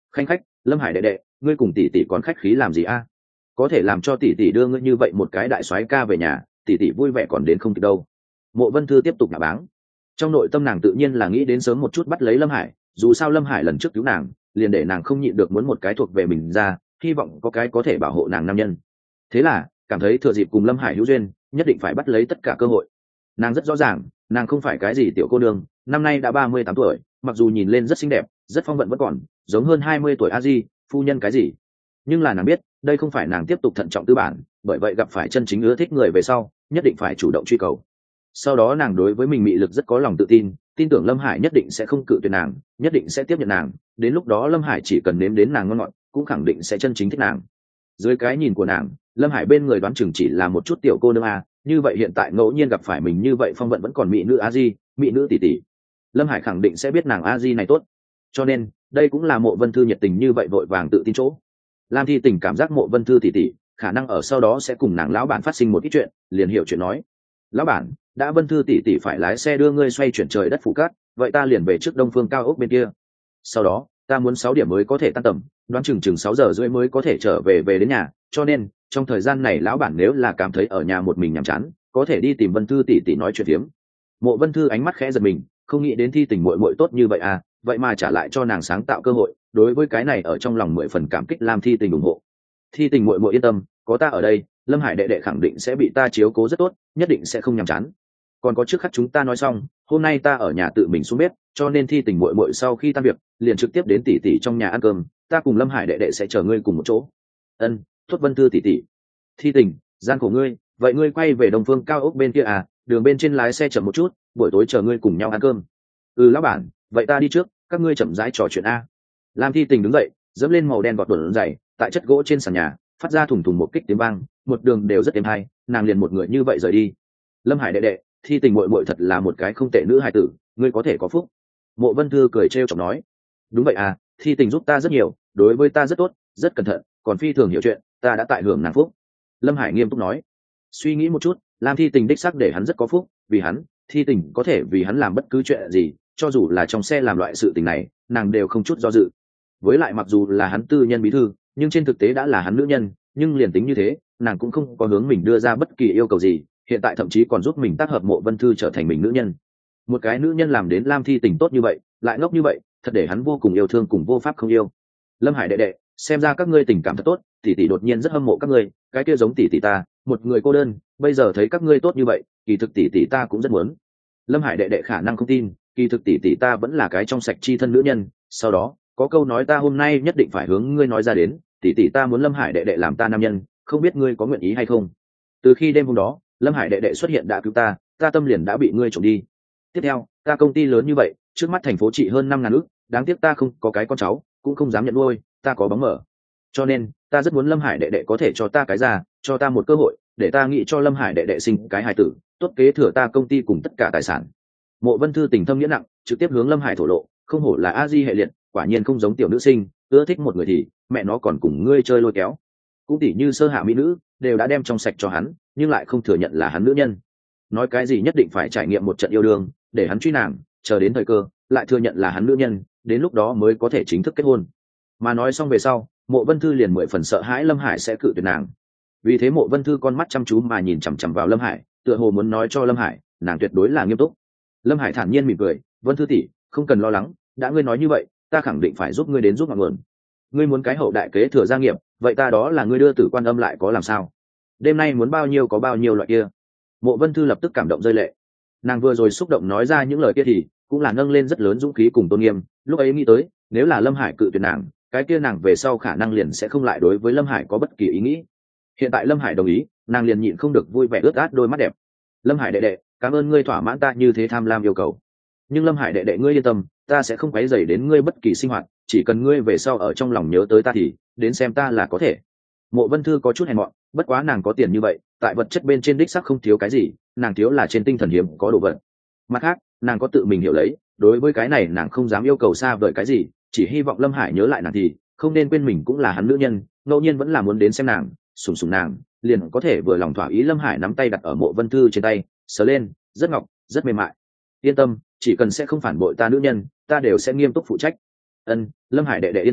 Khanh khách, Lâm Hải đệ đệ, ngươi cùng tỷ tỷ còn khách khí làm gì a? Có thể làm cho tỷ tỷ đưa ngươi như vậy một cái đại soái ca về nhà, tỷ tỷ vui vẻ còn đến không kịp đâu. Mộ Vân Thư tiếp tục nhả báng. Trong nội tâm nàng tự nhiên là nghĩ đến sớm một chút bắt lấy Lâm Hải, dù sao Lâm Hải lần trước cứu nàng, liền để nàng không nhịn được muốn một cái thuộc về mình ra, hy vọng có cái có thể bảo hộ nàng nam nhân. Thế là cảm thấy thừa dịp cùng Lâm Hải hữu duyên, nhất định phải bắt lấy tất cả cơ hội. Nàng rất rõ ràng, nàng không phải cái gì tiểu cô nương, năm nay đã 38 tuổi, mặc dù nhìn lên rất xinh đẹp, rất phong vận vẫn còn giống hơn 20 tuổi a di phu nhân cái gì, nhưng là nàng biết đây không phải nàng tiếp tục thận trọng tư bản, bởi vậy gặp phải chân chính ưa thích người về sau nhất định phải chủ động truy cầu. Sau đó nàng đối với mình mị lực rất có lòng tự tin, tin tưởng Lâm Hải nhất định sẽ không cự tuyệt nàng, nhất định sẽ tiếp nhận nàng, đến lúc đó Lâm Hải chỉ cần nếm đến nàng ngon ngọt cũng khẳng định sẽ chân chính thích nàng. Dưới cái nhìn của nàng, Lâm Hải bên người đoán chừng chỉ là một chút tiểu cô nương a, như vậy hiện tại ngẫu nhiên gặp phải mình như vậy phong vận vẫn còn mỹ nữ a di, mỹ nữ tỷ tỷ, Lâm Hải khẳng định sẽ biết nàng a di này tốt. Cho nên đây cũng là Mộ Vân Thư nhiệt tình như vậy vội vàng tự tin chỗ. Lam Thi Tình cảm giác Mộ Vân Thư tỷ tỷ khả năng ở sau đó sẽ cùng nàng lão bản phát sinh một ít chuyện, liền hiểu chuyện nói: lão bản, đã Vân Thư tỷ tỷ phải lái xe đưa ngươi xoay chuyển trời đất phủ cát, vậy ta liền về trước Đông Phương cao ốc bên kia. Sau đó ta muốn 6 điểm mới có thể tan tầm, đoán chừng 6 giờ rưỡi mới có thể trở về đến nhà, cho nên trong thời gian này lão bản nếu là cảm thấy ở nhà một mình nhàm chán, có thể đi tìm Vân Thư tỷ tỷ nói chuyện phiếm. Mộ Vân Thư ánh mắt khẽ giật mình, không nghĩ đến Thi Tình muội muội tốt như vậy à, vậy mà trả lại cho nàng sáng tạo cơ hội, đối với cái này ở trong lòng 10 phần cảm kích Lam Thi Tình ủng hộ. Thi Tình muội muội yên tâm, có ta ở đây, Lâm Hải đệ đệ khẳng định sẽ bị ta chiếu cố rất tốt, nhất định sẽ không nhàm chán. Còn có trước khắc chúng ta nói xong, hôm nay ta ở nhà tự mình xuống bếp, cho nên Thi Tình muội muội sau khi tan việc, liền trực tiếp đến tỷ tỷ trong nhà ăn cơm, ta cùng Lâm Hải đệ đệ sẽ chờ ngươi cùng một chỗ. Ân, tốt Vân Thư tỷ tỷ. Thi Tình, gian của ngươi, vậy ngươi quay về Đông Phương cao ốc bên kia à, đường bên trên lái xe chậm một chút, buổi tối chờ ngươi cùng nhau ăn cơm. Ừ lão bản, vậy ta đi trước, các ngươi chậm rãi trò chuyện a. Lam Thi Tình đứng dậy, dẫm lên màu đen gọt đuổi dày, tại chất gỗ trên sàn nhà phát ra thùng thùng một kích tiếng vang, một đường đều rất êm hay, nàng liền một người như vậy rời đi. Lâm Hải đệ đệ, Thi Tình muội muội thật là một cái không tệ nữ hài tử, ngươi có thể có phúc. Mộ Vân Thư cười trêu chọc nói: đúng vậy à, Thi Tình giúp ta rất nhiều, đối với ta rất tốt, rất cẩn thận, còn phi thường hiểu chuyện, ta đã tại hưởng nàng phúc. Lâm Hải nghiêm túc nói. Suy nghĩ một chút, Lam Thi Tình đích xác để hắn rất có phúc, vì hắn, Thi Tình có thể vì hắn làm bất cứ chuyện gì, cho dù là trong xe làm loại sự tình này, nàng đều không chút do dự. Với lại mặc dù là hắn tư nhân bí thư, nhưng trên thực tế đã là hắn nữ nhân, nhưng liền tính như thế, nàng cũng không có hướng mình đưa ra bất kỳ yêu cầu gì, hiện tại thậm chí còn giúp mình tác hợp Mộ Vân Thư trở thành mình nữ nhân. Một cái nữ nhân làm đến Lam Thi Tình tốt như vậy, lại ngốc như vậy, thật để hắn vô cùng yêu thương cùng vô pháp không yêu. Lâm Hải đệ đệ, xem ra các ngươi tình cảm thật tốt, tỷ tỷ đột nhiên rất hâm mộ các ngươi, cái kia giống tỷ tỷ ta, một người cô đơn, bây giờ thấy các ngươi tốt như vậy, kỳ thực tỷ tỷ ta cũng rất muốn. Lâm Hải đệ đệ khả năng không tin, kỳ thực tỷ tỷ ta vẫn là cái trong sạch chi thân nữ nhân, sau đó có câu nói ta hôm nay nhất định phải hướng ngươi nói ra đến, tỷ tỷ ta muốn Lâm Hải đệ đệ làm ta nam nhân, không biết ngươi có nguyện ý hay không. Từ khi đêm hôm đó Lâm Hải đệ đệ xuất hiện đã cứu ta, ta tâm liền đã bị ngươi trộm đi. Tiếp theo ta công ty lớn như vậy, trước mắt thành phố trị hơn 5.000 ức, đáng tiếc ta không có cái con cháu, cũng không dám nhận nuôi, ta có bóng mở, cho nên ta rất muốn Lâm Hải đệ đệ có thể cho ta cái ra, cho ta một cơ hội, để ta nghĩ cho Lâm Hải đệ đệ sinh cái hài tử, tốt kế thừa ta công ty cùng tất cả tài sản. Mộ Vân Thư tình thâm nghĩa nặng, trực tiếp hướng Lâm Hải thổ lộ, không hổ là a di hệ liệt, quả nhiên không giống tiểu nữ sinh, ưa thích một người thì mẹ nó còn cùng ngươi chơi lôi kéo. Cũng tỉ như sơ hạ mỹ nữ đều đã đem trong sạch cho hắn, nhưng lại không thừa nhận là hắn nữ nhân. Nói cái gì nhất định phải trải nghiệm một trận yêu đương, để hắn truy nàng, chờ đến thời cơ lại thừa nhận là hắn nữ nhân, đến lúc đó mới có thể chính thức kết hôn. Mà nói xong về sau, Mộ Vân Thư liền 10 phần sợ hãi Lâm Hải sẽ cự tuyệt nàng. Vì thế Mộ Vân Thư con mắt chăm chú mà nhìn chằm chằm vào Lâm Hải, tựa hồ muốn nói cho Lâm Hải, nàng tuyệt đối là nghiêm túc. Lâm Hải thản nhiên mỉm cười, "Vân Thư tỷ, không cần lo lắng, đã ngươi nói như vậy, ta khẳng định phải giúp ngươi đến giúp ngọn nguồn. Ngươi muốn cái hậu đại kế thừa gia nghiệp, vậy ta đó là ngươi đưa tử quan âm lại có làm sao? Đêm nay muốn bao nhiêu có bao nhiêu loại kia." Mộ Vân Thư lập tức cảm động rơi lệ. Nàng vừa rồi xúc động nói ra những lời kia thì cũng là nâng lên rất lớn dũng khí cùng tôn nghiêm, lúc ấy nghĩ tới, nếu là Lâm Hải cự tuyệt nàng, cái kia nàng về sau khả năng liền sẽ không lại đối với Lâm Hải có bất kỳ ý nghĩ. Hiện tại Lâm Hải đồng ý, nàng liền nhịn không được vui vẻ ướt át đôi mắt đẹp. "Lâm Hải đệ đệ, cảm ơn ngươi thỏa mãn ta như thế tham lam yêu cầu. Nhưng Lâm Hải đệ đệ ngươi yên tâm, ta sẽ không quấy rầy đến ngươi bất kỳ sinh hoạt, chỉ cần ngươi về sau ở trong lòng nhớ tới ta thì đến xem ta là có thể." Mộ Vân Thư có chút hèn mọn, bất quá nàng có tiền như vậy, tại vật chất bên trên đích sắc không thiếu cái gì, nàng thiếu là trên tinh thần hiếm có đồ vật. Mặt khác, nàng có tự mình hiểu lấy, đối với cái này nàng không dám yêu cầu xa vời cái gì, chỉ hy vọng Lâm Hải nhớ lại nàng thì không nên quên mình cũng là hắn nữ nhân, ngẫu nhiên vẫn là muốn đến xem nàng, sủng sủng nàng, liền có thể vừa lòng thỏa ý. Lâm Hải nắm tay đặt ở Mộ Vân Thư trên tay, sờ lên, rất ngọc, rất mềm mại. "Yên tâm, chỉ cần sẽ không phản bội ta nữ nhân, ta đều sẽ nghiêm túc phụ trách." "Ân, Lâm Hải đệ đệ yên tâm,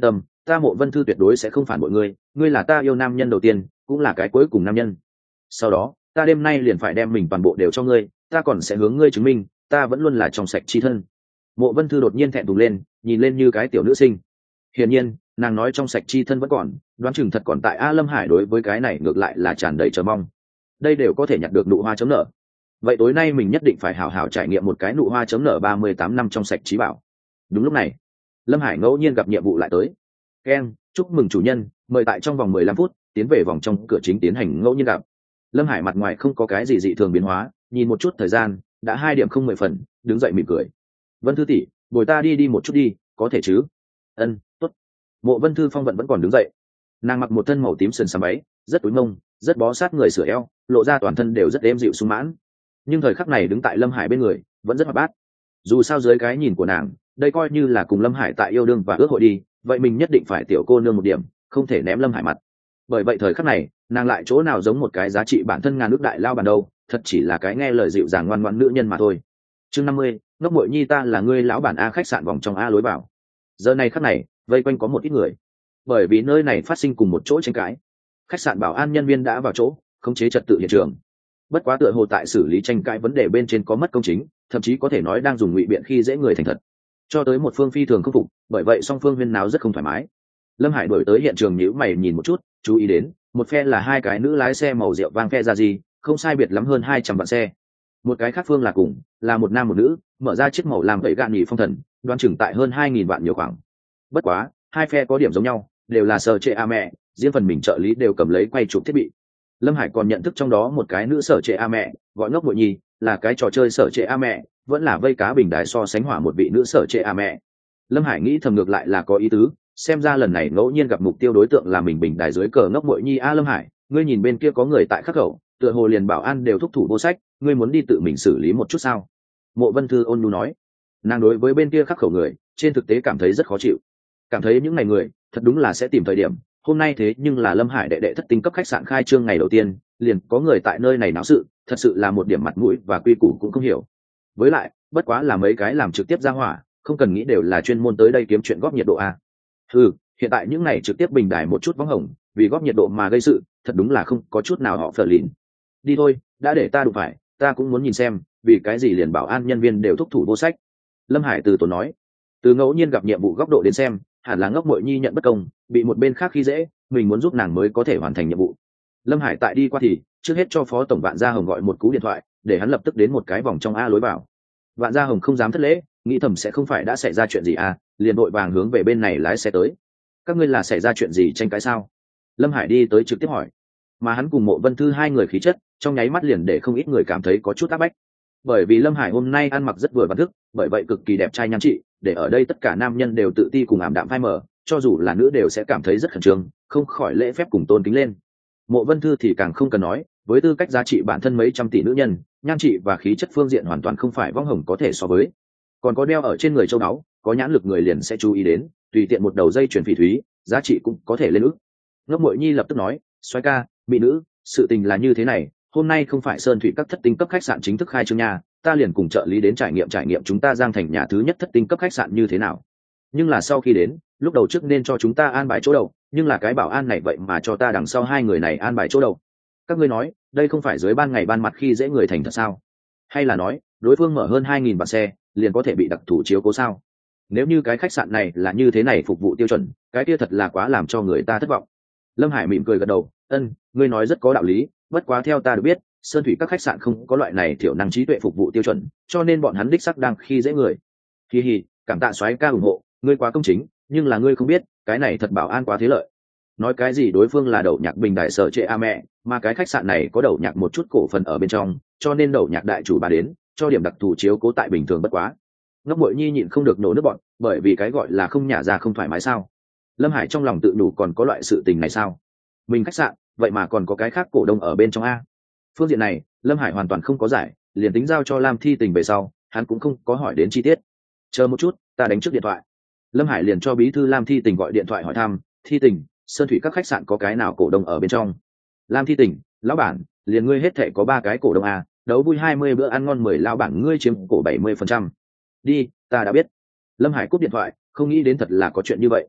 ta Mộ Vân Thư tuyệt đối sẽ không phản bội ngươi, ngươi là ta yêu nam nhân đầu tiên, cũng là cái cuối cùng nam nhân. Sau đó ta đêm nay liền phải đem mình toàn bộ đều cho ngươi, ta còn sẽ hướng ngươi chứng minh ta vẫn luôn là trong sạch chi thân. Mộ Vân Thư đột nhiên thẹn thùng lên, nhìn lên như cái tiểu nữ sinh. Hiển nhiên nàng nói trong sạch chi thân vẫn còn, đoán chừng thật còn tại. A Lâm Hải đối với cái này ngược lại là tràn đầy chờ mong, đây đều có thể nhặt được nụ hoa chấm nở, vậy tối nay mình nhất định phải hảo hảo trải nghiệm một cái nụ hoa chấm nở 38 năm trong sạch trí bảo. Đúng lúc này Lâm Hải ngẫu nhiên gặp nhiệm vụ lại tới. Ken, chúc mừng chủ nhân, mời tại trong vòng 15 phút tiến về vòng trong cửa chính tiến hành ngẫu nhiên gặp. Lâm Hải mặt ngoài không có cái gì dị thường biến hóa, nhìn một chút thời gian đã 2 điểm không 10 phần, đứng dậy mỉm cười. Vân Thư tỷ, bồi ta đi một chút đi, có thể chứ? Ân, tốt. Mộ Vân Thư phong vận vẫn còn đứng dậy, nàng mặc một thân màu tím sườn xám váy, rất túi mông, rất bó sát người sửa eo, lộ ra toàn thân đều rất êm dịu sung mãn. Nhưng thời khắc này đứng tại Lâm Hải bên người vẫn rất hoạt bát. Dù sao dưới cái nhìn của nàng, đây coi như là cùng Lâm Hải tại yêu đương và ước hội đi, vậy mình nhất định phải tiểu cô nương một điểm, không thể ném Lâm Hải mặt. Bởi vậy thời khắc này nàng lại chỗ nào giống một cái giá trị bản thân ngàn nước đại lao bản đâu, thật chỉ là cái nghe lời dịu dàng ngoan ngoãn nữ nhân mà thôi. Chương 50, ngốc muội nhi ta là ngươi lão bản a. Khách sạn vòng trong A lối vào. Giờ này khắc này vây quanh có một ít người, bởi vì nơi này phát sinh cùng một chỗ tranh cãi. Khách sạn bảo an nhân viên đã vào chỗ khống chế trật tự hiện trường. Bất quá tựa hồ tại xử lý tranh cãi vấn đề bên trên có mất công chính, thậm chí có thể nói đang dùng ngụy biện khi dễ người thành thật, cho tới một phương phi thường không phục. Bởi vậy song phương huyên náo rất không thoải mái. Lâm Hải đổi tới hiện trường nhíu mày nhìn một chút, chú ý đến một phe là 2 cái nữ lái xe màu rượu vang phe ra gì, không sai biệt lắm hơn 200 vạn xe. Một cái khác phương là cùng là một nam một nữ, mở ra chiếc màu làm vậy gạn nhì phong thần, đoán chừng tại hơn 2000 vạn nhiều khoảng. Bất quá 2 phe có điểm giống nhau, đều là sở trệ a mẹ, riêng phần mình trợ lý đều cầm lấy quay chụp thiết bị. Lâm Hải còn nhận thức trong đó một cái nữ sở trệ a mẹ, gọi ngốc muội nhi, là cái trò chơi sở trệ a mẹ, vẫn là vây cá bình đài so sánh hỏa một vị nữ sở trệ a mẹ. Lâm Hải nghĩ thầm ngược lại là có ý tứ, xem ra lần này ngẫu nhiên gặp mục tiêu đối tượng là mình bình đài dưới cờ ngốc muội nhi a. Lâm Hải, ngươi nhìn bên kia có người tại khắc khẩu, tựa hồ liền bảo an đều thúc thủ vô sách, ngươi muốn đi tự mình xử lý một chút sao? Mộ Vân Thư ôn nhu nói. Nàng đối với bên kia khắc khẩu người trên thực tế cảm thấy rất khó chịu, cảm thấy những ngày người thật đúng là sẽ tìm thời điểm. Hôm nay thế nhưng là Lâm Hải đệ thất tinh cấp khách sạn khai trương ngày đầu tiên, liền có người tại nơi này náo sự, thật sự là một điểm mặt mũi và quy củ cũng không hiểu. Với lại bất quá là mấy cái làm trực tiếp ra hỏa, không cần nghĩ đều là chuyên môn tới đây kiếm chuyện góp nhiệt độ a. Hiện tại những này trực tiếp bình đài một chút vắng hồng, vì góp nhiệt độ mà gây sự, thật đúng là không có chút nào họ phờ lìn. Đi thôi, đã để ta đụng phải, ta cũng muốn nhìn xem vì cái gì liền bảo an nhân viên đều thúc thủ vô sách. Lâm Hải từ tốn nói. Từ ngẫu nhiên gặp nhiệm vụ góc độ đến xem, hẳn là ngốc muội nhi nhận bất công, bị một bên khác khi dễ, mình muốn giúp nàng mới có thể hoàn thành nhiệm vụ. Lâm Hải tại đi qua thì trước hết cho phó tổng Vạn Gia Hồng gọi một cú điện thoại, để hắn lập tức đến một cái vòng trong A lối vào. Vạn Gia Hồng không dám thất lễ, nghĩ thầm sẽ không phải đã xảy ra chuyện gì à, liền vội vàng hướng về bên này lái xe tới. Các ngươi là xảy ra chuyện gì tranh cãi sao? Lâm Hải đi tới trực tiếp hỏi. Mà hắn cùng Mộ Vân Thư 2 người khí chất trong nháy mắt liền để không ít người cảm thấy có chút áp bách. Bởi vì Lâm Hải hôm nay ăn mặc rất vừa vặn thức, bởi vậy cực kỳ đẹp trai nhan trị, để ở đây tất cả nam nhân đều tự ti cùng ảm đạm phai mờ, cho dù là nữ đều sẽ cảm thấy rất khẩn trương, không khỏi lễ phép cùng tôn kính lên. Mộ Vân Thư thì càng không cần nói, với tư cách giá trị bản thân mấy trăm tỷ nữ nhân, nhan trị và khí chất phương diện hoàn toàn không phải võng hồng có thể so với. Còn có đeo ở trên người châu báu, có nhãn lực người liền sẽ chú ý đến, tùy tiện một đầu dây chuyền phỉ thúy, giá trị cũng có thể lên ức. Ngốc Muội Nhi lập tức nói, "Soái ca, mỹ nữ, sự tình là như thế này, hôm nay không phải Sơn Thủy các thất tinh cấp khách sạn chính thức khai trương nhà, ta liền cùng trợ lý đến trải nghiệm chúng ta Giang Thành nhà thứ nhất thất tinh cấp khách sạn như thế nào. Nhưng là sau khi đến, lúc đầu trước nên cho chúng ta an bài chỗ đầu, nhưng là cái bảo an này vậy mà cho ta đằng sau 2 người này an bài chỗ đầu. Các ngươi nói, đây không phải dưới ban ngày ban mặt khi dễ người thành thật sao? Hay là nói, đối phương mở hơn 2000 vạn xe, liền có thể bị đặc thủ chiếu cố sao? Nếu như cái khách sạn này là như thế này phục vụ tiêu chuẩn, cái kia thật là quá làm cho người ta thất vọng." Lâm Hải mỉm cười gật đầu, "Ngươi nói rất có đạo lý, bất quá theo ta được biết, Sơn Thủy các khách sạn không có loại này thiểu năng trí tuệ phục vụ tiêu chuẩn, cho nên bọn hắn đích sắc đang khi dễ người." Hi hi, cảm tạ soái ca ủng hộ, ngươi quá công chính, nhưng là ngươi không biết, cái này thật bảo an quá thế lợi. Nói cái gì đối phương là đậu nhạc bình đại sở trệ a mẹ, mà cái khách sạn này có đậu nhạc một chút cổ phần ở bên trong, cho nên đậu nhạc đại chủ bà đến, cho điểm đặc thù chiếu cố tại bình thường bất quá. Ngốc Muội Nhi nhịn không được nổ nước bọn, bởi vì cái gọi là không nhả ra không thoải mái sao? Lâm Hải trong lòng tự nhủ còn có loại sự tình này sao? Mình khách sạn, vậy mà còn có cái khác cổ đông ở bên trong a. Phương diện này, Lâm Hải hoàn toàn không có giải, liền tính giao cho Lam Thi Tình về sau, hắn cũng không có hỏi đến chi tiết. Chờ một chút, ta đánh trước điện thoại. Lâm Hải liền cho bí thư Lam Thi Tình gọi điện thoại hỏi thăm, "Thi Tình, Sơn Thủy các khách sạn có cái nào cổ đông ở bên trong?" Lam Thi Tình, "Lão bản, liền ngươi hết thảy có 3 cái cổ đông a, đấu vui 20 bữa ăn ngon 10 lão bản ngươi chiếm cổ 70%. Đi, ta đã biết." Lâm Hải cúp điện thoại, không nghĩ đến thật là có chuyện như vậy.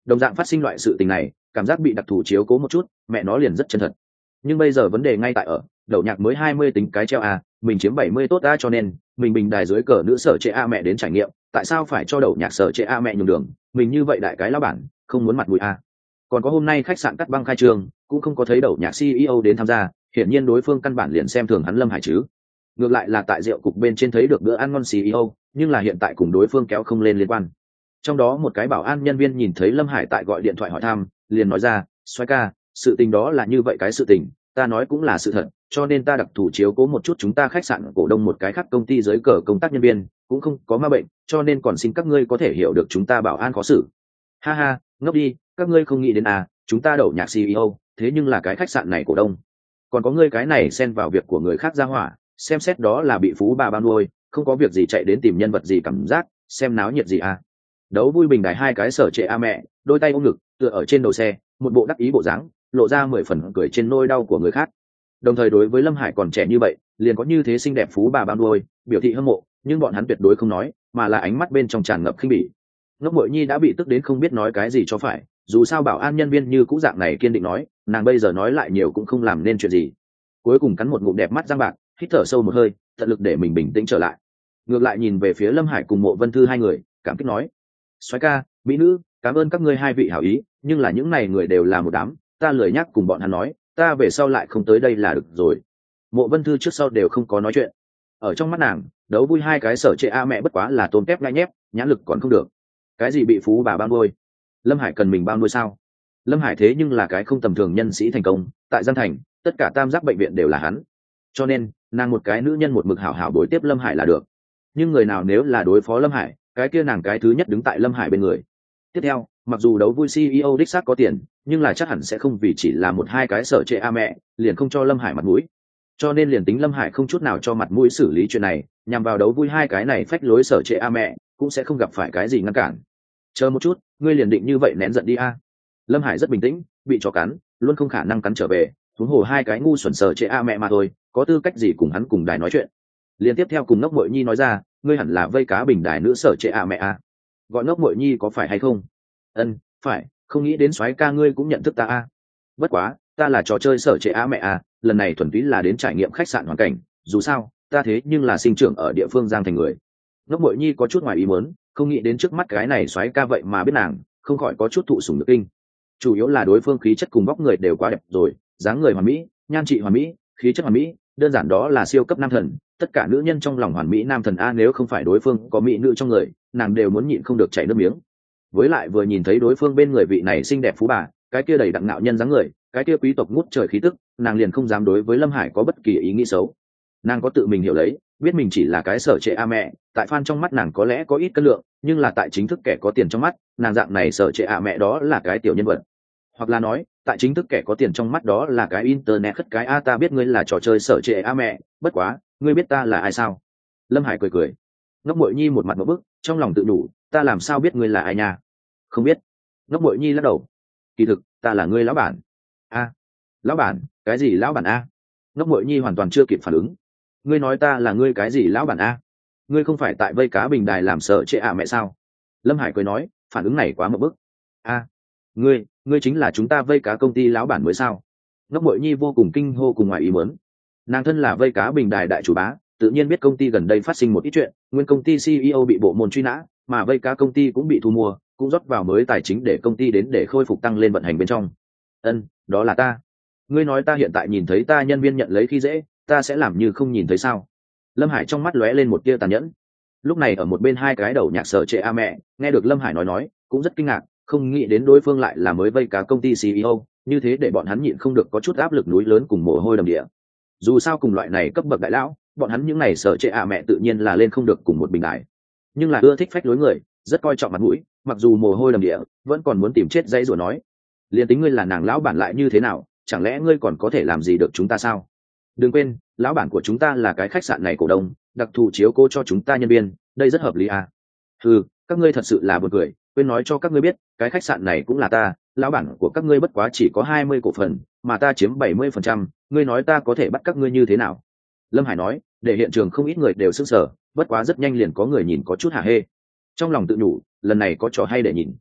đồng dạng phát sinh loại sự tình này, cảm giác bị đặc thù chiếu cố một chút, mẹ nó liền rất chân thật. Nhưng bây giờ vấn đề ngay tại ở đậu nhạc mới 20 tính cái treo a, mình chiếm 70 tốt a, cho nên mình bình đài dưới cờ nữ sở trệ a mẹ đến trải nghiệm, tại sao phải cho đậu nhạc sở trệ a mẹ nhường đường, mình như vậy đại cái lão bản không muốn mặt mũi a. Còn có hôm nay khách sạn cắt băng khai trương cũng không có thấy đậu nhạc CEO đến tham gia, hiển nhiên đối phương căn bản liền xem thường hắn Lâm Hải chứ. Ngược lại là tại rượu cục bên trên thấy được bữa ăn ngon CEO, nhưng là hiện tại cùng đối phương kéo không lên liên quan. Trong đó một cái bảo an nhân viên nhìn thấy Lâm Hải tại gọi điện thoại hỏi thăm, liền nói ra, xoay ca, sự tình đó là như vậy cái sự tình, ta nói cũng là sự thật, cho nên ta đặc thù chiếu cố một chút chúng ta khách sạn cổ đông một cái khác công ty dưới cờ công tác nhân viên cũng không có ma bệnh, cho nên còn xin các ngươi có thể hiểu được chúng ta bảo an khó xử. Ha ha, ngốc đi, các ngươi không nghĩ đến à, chúng ta đậu nhạc CEO, thế nhưng là cái khách sạn này cổ đông. Còn có ngươi cái này xen vào việc của người khác ra hỏa, xem xét đó là bị phú bà bao nuôi, không có việc gì chạy đến tìm nhân vật gì cảm giác, xem náo nhiệt gì à. Đấu vui bình đài hai cái sở trệ a mẹ, đôi tay ôm ngực, tựa ở trên đầu xe, một bộ đắc ý bộ dáng, lộ ra 10 phần cười trên nỗi đau của người khác. Đồng thời đối với Lâm Hải còn trẻ như vậy, liền có như thế xinh đẹp phú bà bao nuôi, biểu thị hâm mộ, nhưng bọn hắn tuyệt đối không nói, mà là ánh mắt bên trong tràn ngập khinh bỉ. Ngốc Mội Nhi đã bị tức đến không biết nói cái gì cho phải, dù sao bảo an nhân viên như cũ dạng này kiên định nói, nàng bây giờ nói lại nhiều cũng không làm nên chuyện gì. Cuối cùng cắn một ngụm đẹp mắt răng bạc, hít thở sâu một hơi, tận lực để mình bình tĩnh trở lại. Ngược lại nhìn về phía Lâm Hải cùng Mộ Vân Thư hai người, cảm kích nói: "Soái ca, mỹ nữ, cảm ơn các ngươi hai vị hảo ý, nhưng là những này người đều là một đám, ta lười nhắc cùng bọn hắn nói, ta về sau lại không tới đây là được rồi." Mộ Vân Thư trước sau đều không có nói chuyện. Ở trong mắt nàng, đấu vui hai cái sở trệ a mẹ bất quá là tôm tép ngay nhép, nhãn lực còn không được. Cái gì bị phú bà bao nuôi? Lâm Hải cần mình bao nuôi sao? Lâm Hải thế nhưng là cái không tầm thường nhân sĩ thành công, tại Giang Thành, tất cả tam giác bệnh viện đều là hắn. Cho nên, nàng một cái nữ nhân một mực hảo hảo đối tiếp Lâm Hải là được. Nhưng người nào nếu là đối phó Lâm Hải, cái kia nàng cái thứ nhất đứng tại Lâm Hải bên người. Tiếp theo, mặc dù đấu vui CEO đích xác có tiền, nhưng là chắc hẳn sẽ không vì chỉ là một hai cái sở trệ a mẹ, liền không cho Lâm Hải mặt mũi. Cho nên liền tính Lâm Hải không chút nào cho mặt mũi xử lý chuyện này, nhằm vào đấu vui hai cái này phách lối sở trệ a mẹ, cũng sẽ không gặp phải cái gì ngăn cản. Chờ một chút, ngươi liền định như vậy nén giận đi a. Lâm Hải rất bình tĩnh, bị chó cắn, luôn không khả năng cắn trở về, huống hồ hai cái ngu xuẩn sở trệ a mẹ mà thôi, có tư cách gì cùng hắn cùng đài nói chuyện. Liên tiếp theo cùng Ngốc Mội Nhi nói ra, ngươi hẳn là vây cá bình đài nữ sở trệ a mẹ a. Gọi Ngốc Mội Nhi có phải hay không? Ân, phải, không nghĩ đến soái ca ngươi cũng nhận thức ta a. Bất quá, ta là trò chơi sở trệ a mẹ a, lần này thuần túy là đến trải nghiệm khách sạn hoàn cảnh, dù sao, ta thế nhưng là sinh trưởng ở địa phương Giang Thành người. Ngốc Mội Nhi có chút ngoài ý muốn, không nghĩ đến trước mắt cái này soái ca vậy mà biết nàng, không khỏi có chút thụ sủng nhược kinh. Chủ yếu là đối phương khí chất cùng vóc người đều quá đẹp rồi, dáng người hoàn mỹ, nhan trị hoàn mỹ, khí chất hoàn mỹ, đơn giản đó là siêu cấp nam thần, tất cả nữ nhân trong lòng hoàn mỹ nam thần a, nếu không phải đối phương có mỹ nữ trong người, nàng đều muốn nhịn không được chảy nước miếng. Với lại vừa nhìn thấy đối phương bên người vị này xinh đẹp phú bà, cái kia đầy đặn ngạo nhân dáng người, cái kia quý tộc ngút trời khí tức, nàng liền không dám đối với Lâm Hải có bất kỳ ý nghĩ xấu. Nàng có tự mình hiểu lấy, biết mình chỉ là cái sở trệ a mẹ, tại fan trong mắt nàng có lẽ có ít cân lượng, nhưng là tại chính thức kẻ có tiền trong mắt, nàng dạng này sở trệ a mẹ đó là cái tiểu nhân vật. Hoặc là nói, tại chính thức kẻ có tiền trong mắt đó là cái internet khất cái a. Ta biết ngươi là trò chơi sở trệ a mẹ, bất quá, ngươi biết ta là ai sao? Lâm Hải cười cười. Ngốc Mội Nhi một mặt một bức, trong lòng tự đủ, ta làm sao biết ngươi là ai nha? Không biết. Ngốc Mội Nhi lắc đầu. Kỳ thực, ta là ngươi lão bản. A, lão bản? Cái gì lão bản a? Ngốc Mội Nhi hoàn toàn chưa kịp phản ứng. Ngươi nói ta là ngươi cái gì lão bản a? Ngươi không phải tại vây cá bình đài làm sở trệ a mẹ sao? Lâm Hải cười nói, phản ứng này quá một bức. A, ngươi chính là chúng ta vây cá công ty lão bản mới sao? Ngốc Mội Nhi vô cùng kinh hô cùng ngoài ý muốn. Nàng thân là vây cá bình đài đại chủ bá, tự nhiên biết công ty gần đây phát sinh một ít chuyện, nguyên công ty CEO bị bộ môn truy nã, mà vây cá công ty cũng bị thu mua, cũng rót vào mới tài chính để công ty đến để khôi phục tăng lên vận hành bên trong. Ân, đó là ta. Ngươi nói ta hiện tại nhìn thấy ta nhân viên nhận lấy khi dễ, ta sẽ làm như không nhìn thấy sao? Lâm Hải trong mắt lóe lên một tia tàn nhẫn. Lúc này ở một bên hai cái đầu nhạc sở trệ a mẹ, nghe được Lâm Hải nói, cũng rất kinh ngạc, không nghĩ đến đối phương lại là mới vây cá công ty CEO, như thế để bọn hắn nhịn không được có chút áp lực núi lớn cùng mồ hôi đầm địa. Dù sao cùng loại này cấp bậc đại lão, bọn hắn những này sở trệ a mẹ tự nhiên là lên không được cùng một bình đại. Nhưng là ưa thích phách lối người, rất coi trọng mặt mũi, mặc dù mồ hôi đầm địa, vẫn còn muốn tìm chết dãy rủa nói. Liên tính ngươi là nàng lão bản lại như thế nào, chẳng lẽ ngươi còn có thể làm gì được chúng ta sao? Đừng quên, lão bản của chúng ta là cái khách sạn này cổ đông, đặc thù chiếu cố cho chúng ta nhân viên, đây rất hợp lý à? Ừ, các ngươi thật sự là buồn cười, quên nói cho các ngươi biết, cái khách sạn này cũng là ta, lão bản của các ngươi bất quá chỉ có 20 cổ phần, mà ta chiếm 70%, ngươi nói ta có thể bắt các ngươi như thế nào? Lâm Hải nói, để hiện trường không ít người đều sững sờ, bất quá rất nhanh liền có người nhìn có chút hả hê. Trong lòng tự nhủ, lần này có trò hay để nhìn.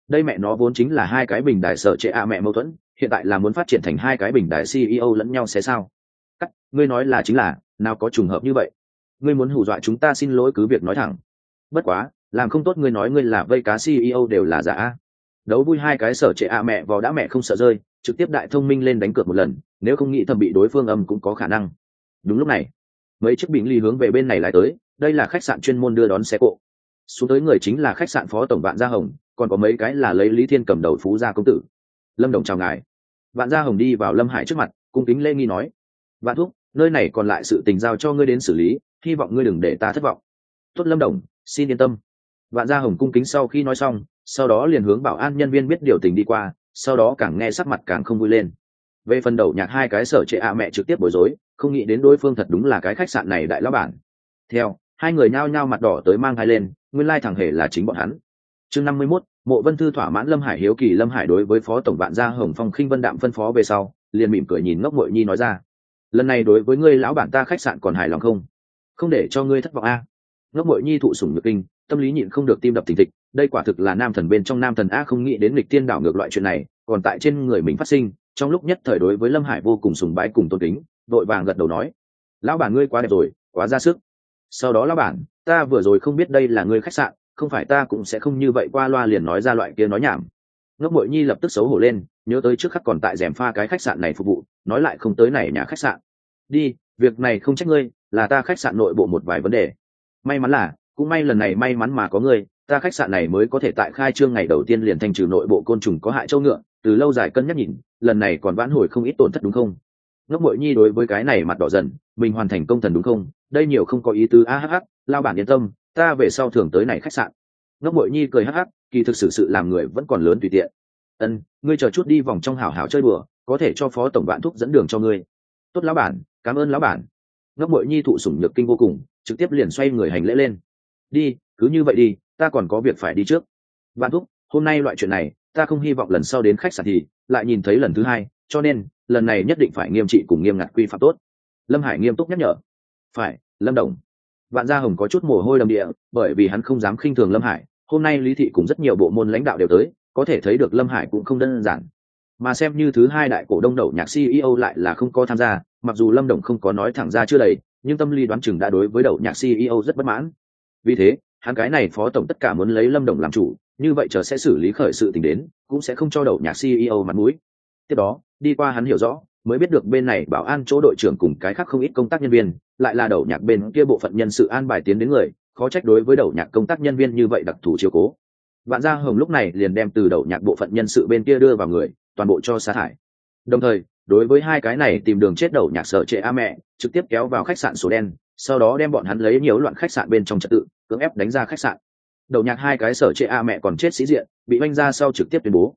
đây mẹ nó vốn chính là hai cái bình đài sở trệ ạ mẹ mâu thuẫn, hiện tại là muốn phát triển thành hai cái bình đài CEO lẫn nhau sẽ sao? Cắt, ngươi nói là chính là, nào có trùng hợp như vậy? Ngươi muốn hù dọa chúng ta, xin lỗi cứ việc nói thẳng. Bất quá, làm không tốt ngươi nói ngươi là vây cá CEO đều là giả. Đấu vui hai cái sở trệ ạ mẹ vào đã mẹ không sợ rơi, trực tiếp đại thông minh lên đánh cược một lần, nếu không nghĩ thầm bị đối phương âm cũng có khả năng. Đúng lúc này, mấy chiếc bình ly hướng về bên này lại tới, đây là khách sạn chuyên môn đưa đón xe cộ. Xuống tới người chính là khách sạn phó tổng Vạn Gia Hồng, còn có mấy cái là lấy Lý Thiên cầm đầu phú gia công tử. Lâm Đồng chào ngài. Vạn Gia Hồng đi vào Lâm Hải trước mặt, cung kính lễ nghi nói: Vạn thúc, nơi này còn lại sự tình giao cho ngươi đến xử lý, hy vọng ngươi đừng để ta thất vọng. Tốt Lâm Đồng, xin yên tâm. Vạn Gia Hồng cung kính sau khi nói xong, sau đó liền hướng bảo an nhân viên biết điều tình đi qua, sau đó càng nghe sắc mặt càng không vui lên. Về phần đầu nhạc hai cái sở trệ ạ mẹ trực tiếp bối rối, không nghĩ đến đối phương thật đúng là cái khách sạn này đại lão bản. Theo hai người nhao nhao mặt đỏ tới mang hai lên, nguyên lai thằng hề là chính bọn hắn. Chương 51, Mộ Vân Thư thỏa mãn Lâm Hải hiếu kỳ. Lâm Hải đối với phó tổng Vạn Gia Hồng Phong khinh vân đạm phân phó về sau, liền mỉm cười nhìn Ngốc Mội Nhi nói ra: lần này đối với ngươi lão bản ta khách sạn còn hài lòng không? Không để cho ngươi thất vọng a. Ngốc Mội Nhi thụ sủng nhược kinh, tâm lý nhịn không được tim đập thình thịch, đây quả thực là nam thần bên trong nam thần a, không nghĩ đến nghịch tiên đảo ngược loại chuyện này còn tại trên người mình phát sinh. Trong lúc nhất thời đối với Lâm Hải vô cùng sùng bái cùng tôn kính, đội vàng gật đầu nói: lão bản ngươi quá đẹp rồi, quá ra sức. Sau đó lão bản, ta vừa rồi không biết đây là ngươi khách sạn, không phải ta cũng sẽ không như vậy qua loa liền nói ra loại kia nói nhảm. Ngốc Mội Nhi lập tức xấu hổ lên, nhớ tới trước khắc còn tại rèm pha cái khách sạn này phục vụ, nói lại không tới này nhà khách sạn. Đi, việc này không trách ngươi, là ta khách sạn nội bộ một vài vấn đề. May mắn là, cũng may lần này may mắn mà có ngươi, ta khách sạn này mới có thể tại khai trương ngày đầu tiên liền thanh trừ nội bộ côn trùng có hại châu ngựa, từ lâu dài cân nhắc nhìn, lần này còn vãn hồi không ít tổn thất đúng không? Ngốc Mội Nhi đối với cái này mặt đỏ dần, mình hoàn thành công thần đúng không? Đây nhiều không có ý tứ a hắc hắc, lao bản yên tâm, ta về sau thường tới này khách sạn. Ngốc Mội Nhi cười hắc hắc, kỳ thực sự làm người vẫn còn lớn tùy tiện. Ngươi chờ chút đi vòng trong hảo hảo chơi bừa, có thể cho phó tổng Vạn thúc dẫn đường cho ngươi. Tốt lão bản, cảm ơn lão bản. Ngốc Mội Nhi thụ sủng nhược kinh vô cùng, trực tiếp liền xoay người hành lễ lên. Đi, cứ như vậy đi, ta còn có việc phải đi trước. Vạn thúc, hôm nay loại chuyện này, ta không hy vọng lần sau đến khách sạn thì lại nhìn thấy lần thứ hai, cho nên lần này nhất định phải nghiêm trị cùng nghiêm ngặt quy phạm tốt. Lâm Hải nghiêm túc nhắc nhở. Phải, Lâm Đồng. Vạn Gia Hồng có chút mồ hôi đầm địa, bởi vì hắn không dám khinh thường Lâm Hải. Hôm nay Lý thị cùng rất nhiều bộ môn lãnh đạo đều tới, có thể thấy được Lâm Hải cũng không đơn giản. Mà xem như thứ hai đại cổ đông đậu nhạc CEO lại là không có tham gia, mặc dù Lâm Đồng không có nói thẳng ra chưa đầy, nhưng tâm lý đoán chừng đã đối với đậu nhạc CEO rất bất mãn. Vì thế, hắn cái này phó tổng tất cả muốn lấy Lâm Đồng làm chủ, như vậy chờ sẽ xử lý khởi sự tình đến, cũng sẽ không cho đậu nhạc CEO mặt mũi. Tiếp đó, đi qua hắn hiểu rõ, mới biết được bên này bảo an chỗ đội trưởng cùng cái khác không ít công tác nhân viên, lại là đậu nhạc bên kia bộ phận nhân sự an bài tiến đến người, khó trách đối với đậu nhạc công tác nhân viên như vậy đặc thù chiếu cố. Vạn Gia Hồng lúc này liền đem từ đậu nhạc bộ phận nhân sự bên kia đưa vào người, toàn bộ cho sa thải. Đồng thời, đối với hai cái này tìm đường chết đậu nhạc sợ trệ a mẹ, trực tiếp kéo vào khách sạn số đen, sau đó đem bọn hắn lấy nhiễu loạn khách sạn bên trong trật tự, cưỡng ép đánh ra khách sạn. Đậu nhạc hai cái sở trệ a mẹ còn chết sĩ diện, bị oanh ra sau trực tiếp tuyên bố: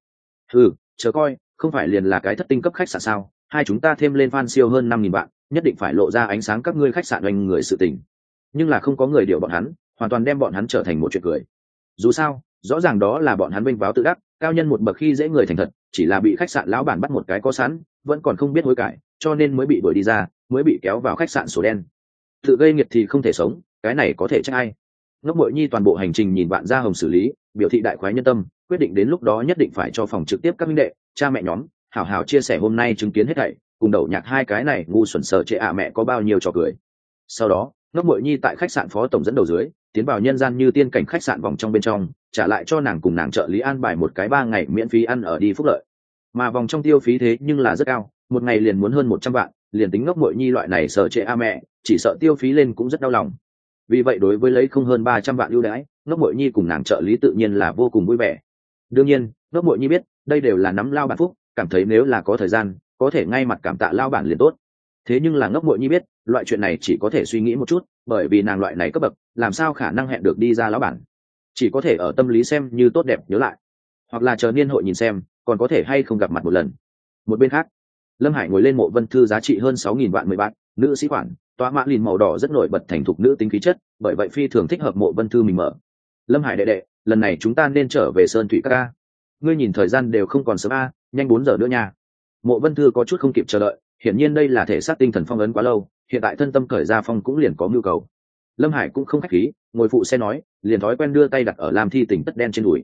chờ coi, không phải liền là cái thất tinh cấp khách sạn sao? Hai chúng ta thêm lên fan siêu hơn 5.000 vạn, nhất định phải lộ ra ánh sáng các ngươi khách sạn oanh người sự tình. Nhưng là không có người điều bọn hắn, hoàn toàn đem bọn hắn trở thành một chuyện cười. Dù sao, rõ ràng đó là bọn hắn vênh váo tự đắc, cao nhân một bậc khi dễ người thành thật, chỉ là bị khách sạn lão bản bắt một cái có sẵn, vẫn còn không biết hối cải, cho nên mới bị đuổi đi ra, mới bị kéo vào khách sạn số đen. Tự gây nghiệt thì không thể sống, cái này có thể trách ai? Ngốc Mội Nhi toàn bộ hành trình nhìn Vạn Gia Hồng xử lý, biểu thị đại khoái nhân tâm, quyết định đến lúc đó nhất định phải cho phòng trực tiếp các minh đệ, cha mẹ nhóm, hảo hảo chia sẻ hôm nay chứng kiến hết thảy, cùng đậu nhạc hai cái này ngu xuẩn sợ trệ mẹ có bao nhiêu trò cười. Sau đó, Ngốc Mội Nhi tại khách sạn phó tổng dẫn đầu dưới, tiến vào nhân gian như tiên cảnh khách sạn vòng trong bên trong, trả lại cho nàng cùng nàng trợ lý an bài một cái 3 ngày miễn phí ăn ở đi phúc lợi. Mà vòng trong tiêu phí thế nhưng là rất cao, một ngày liền muốn hơn 100 vạn, liền tính Ngốc Mội Nhi loại này sợ trệ mẹ, chỉ sợ tiêu phí lên cũng rất đau lòng. Vì vậy đối với lấy không hơn 300 vạn ưu đãi, Ngốc Mội Nhi cùng nàng trợ lý tự nhiên là vô cùng vui vẻ. Đương nhiên, Ngốc Mội Nhi biết, đây đều là nắm lao bản phúc, cảm thấy nếu là có thời gian, có thể ngay mặt cảm tạ lao bản liền tốt. Thế nhưng là Ngốc Mội Nhi biết, loại chuyện này chỉ có thể suy nghĩ một chút, bởi vì nàng loại này cấp bậc, làm sao khả năng hẹn được đi ra lão bản. Chỉ có thể ở tâm lý xem như tốt đẹp nhớ lại, hoặc là chờ niên hội nhìn xem, còn có thể hay không gặp mặt một lần. Một bên khác, Lâm Hải ngồi lên Mộ Vân Thư giá trị hơn 6.000 vạn 10 bát, nữ sĩ khoản, toa mã lìn màu đỏ rất nổi bật thành thục nữ tính khí chất, bởi vậy phi thường thích hợp Mộ Vân Thư mình mở. Lâm Hải đệ đệ, lần này chúng ta nên trở về Sơn Thủy ca. Ngươi nhìn thời gian đều không còn sớm a, nhanh 4 giờ nữa nha. Mộ Vân Thư có chút không kịp chờ đợi, hiển nhiên đây là thể xác tinh thần phong ấn quá lâu, hiện tại thân tâm cởi ra phong cũng liền có nhu cầu. Lâm Hải cũng không khách khí, ngồi phụ xe nói, liền thói quen đưa tay đặt ở Lam Thi Tỉnh tất đen trên đùi.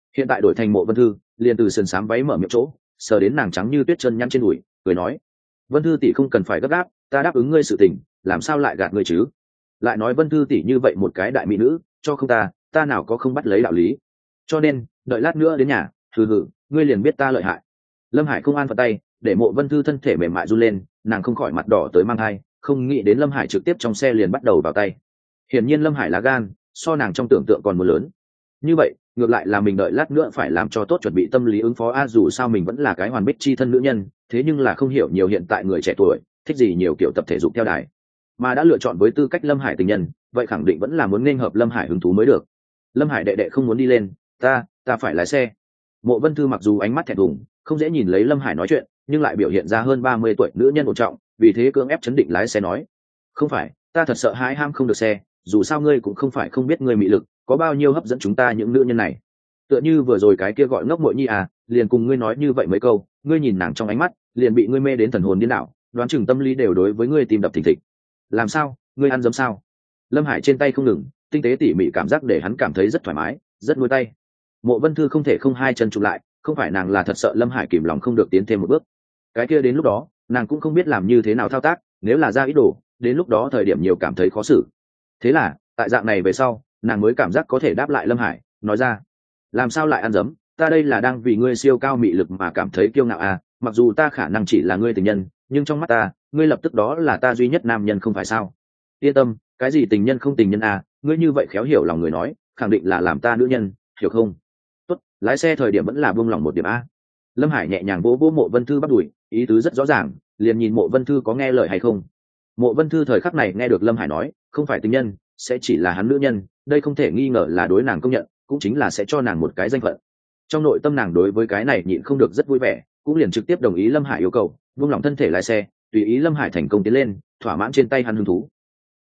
hiện tại đổi thành Mộ Vân Thư, liền từ sườn xám váy mở miệng chỗ sờ đến nàng trắng như tuyết chân nhăn trên đùi, cười nói: Vân Thư tỷ không cần phải gấp gáp, ta đáp ứng ngươi sự tình, làm sao lại gạt ngươi chứ? Lại nói Vân Thư tỷ như vậy một cái đại mỹ nữ, cho không ta nào có không bắt lấy đạo lý. Cho nên đợi lát nữa đến nhà, hừ, ngươi liền biết ta lợi hại. Lâm Hải không an phận tay, để Mộ Vân Thư thân thể mềm mại run lên, nàng không khỏi mặt đỏ tới mang thai, không nghĩ đến Lâm Hải trực tiếp trong xe liền bắt đầu vào tay. Hiển nhiên Lâm Hải lá gan so nàng trong tưởng tượng còn muốn lớn. Như vậy ngược lại là mình đợi lát nữa phải làm cho tốt chuẩn bị tâm lý ứng phó a, dù sao mình vẫn là cái hoàn bích chi thân nữ nhân, thế nhưng là không hiểu nhiều hiện tại người trẻ tuổi thích gì nhiều kiểu tập thể dục theo đài, mà đã lựa chọn với tư cách Lâm Hải tình nhân, vậy khẳng định vẫn là muốn nghênh hợp Lâm Hải hứng thú mới được. Lâm Hải đệ đệ không muốn đi lên, ta phải lái xe. Mộ Vân Thư mặc dù ánh mắt thẹn thùng, không dễ nhìn lấy Lâm Hải nói chuyện, nhưng lại biểu hiện ra hơn 30 tuổi nữ nhân ổn trọng, vì thế cưỡng ép chấn định lái xe nói: không phải, ta thật sợ hãi ham không được xe, dù sao ngươi cũng không phải không biết ngươi mị lực có bao nhiêu hấp dẫn chúng ta những nữ nhân này. Tựa như vừa rồi cái kia gọi ngốc muội nhi à, liền cùng ngươi nói như vậy mấy câu, ngươi nhìn nàng trong ánh mắt liền bị ngươi mê đến thần hồn điên đảo, đoán chừng tâm lý đều đối với ngươi tim đập thình thịch. Làm sao, ngươi ăn dấm sao? Lâm Hải trên tay không ngừng, tinh tế tỉ mỉ cảm giác để hắn cảm thấy rất thoải mái, rất nuôi tay. Mộ Vân Thư không thể không hai chân chụp lại, không phải nàng là thật sợ Lâm Hải kìm lòng không được tiến thêm một bước. Cái kia đến lúc đó nàng cũng không biết làm như thế nào thao tác, nếu là ra ý đồ, đến lúc đó thời điểm nhiều cảm thấy khó xử. Thế là tại dạng này về sau, nàng mới cảm giác có thể đáp lại Lâm Hải, nói ra: làm sao lại ăn dấm, ta đây là đang vì ngươi siêu cao mị lực mà cảm thấy kiêu ngạo à, mặc dù ta khả năng chỉ là ngươi tình nhân, nhưng trong mắt ta ngươi lập tức đó là ta duy nhất nam nhân không phải sao? Yên tâm, cái gì tình nhân không tình nhân à, ngươi như vậy khéo hiểu lòng người nói, khẳng định là làm ta nữ nhân, hiểu không? Tốt, lái xe thời điểm vẫn là buông lỏng một điểm a. Lâm Hải nhẹ nhàng vỗ vỗ Mộ Vân Thư bắt đùi, ý tứ rất rõ ràng, liền nhìn Mộ Vân Thư có nghe lời hay không. Mộ Vân Thư thời khắc này nghe được Lâm Hải nói không phải tình nhân, sẽ chỉ là hắn nữ nhân, đây không thể nghi ngờ là đối nàng công nhận, cũng chính là sẽ cho nàng một cái danh phận. Trong nội tâm nàng đối với cái này nhịn không được rất vui vẻ, cũng liền trực tiếp đồng ý Lâm Hải yêu cầu, buông lỏng thân thể lái xe, tùy ý Lâm Hải thành công tiến lên, thỏa mãn trên tay hắn hứng thú.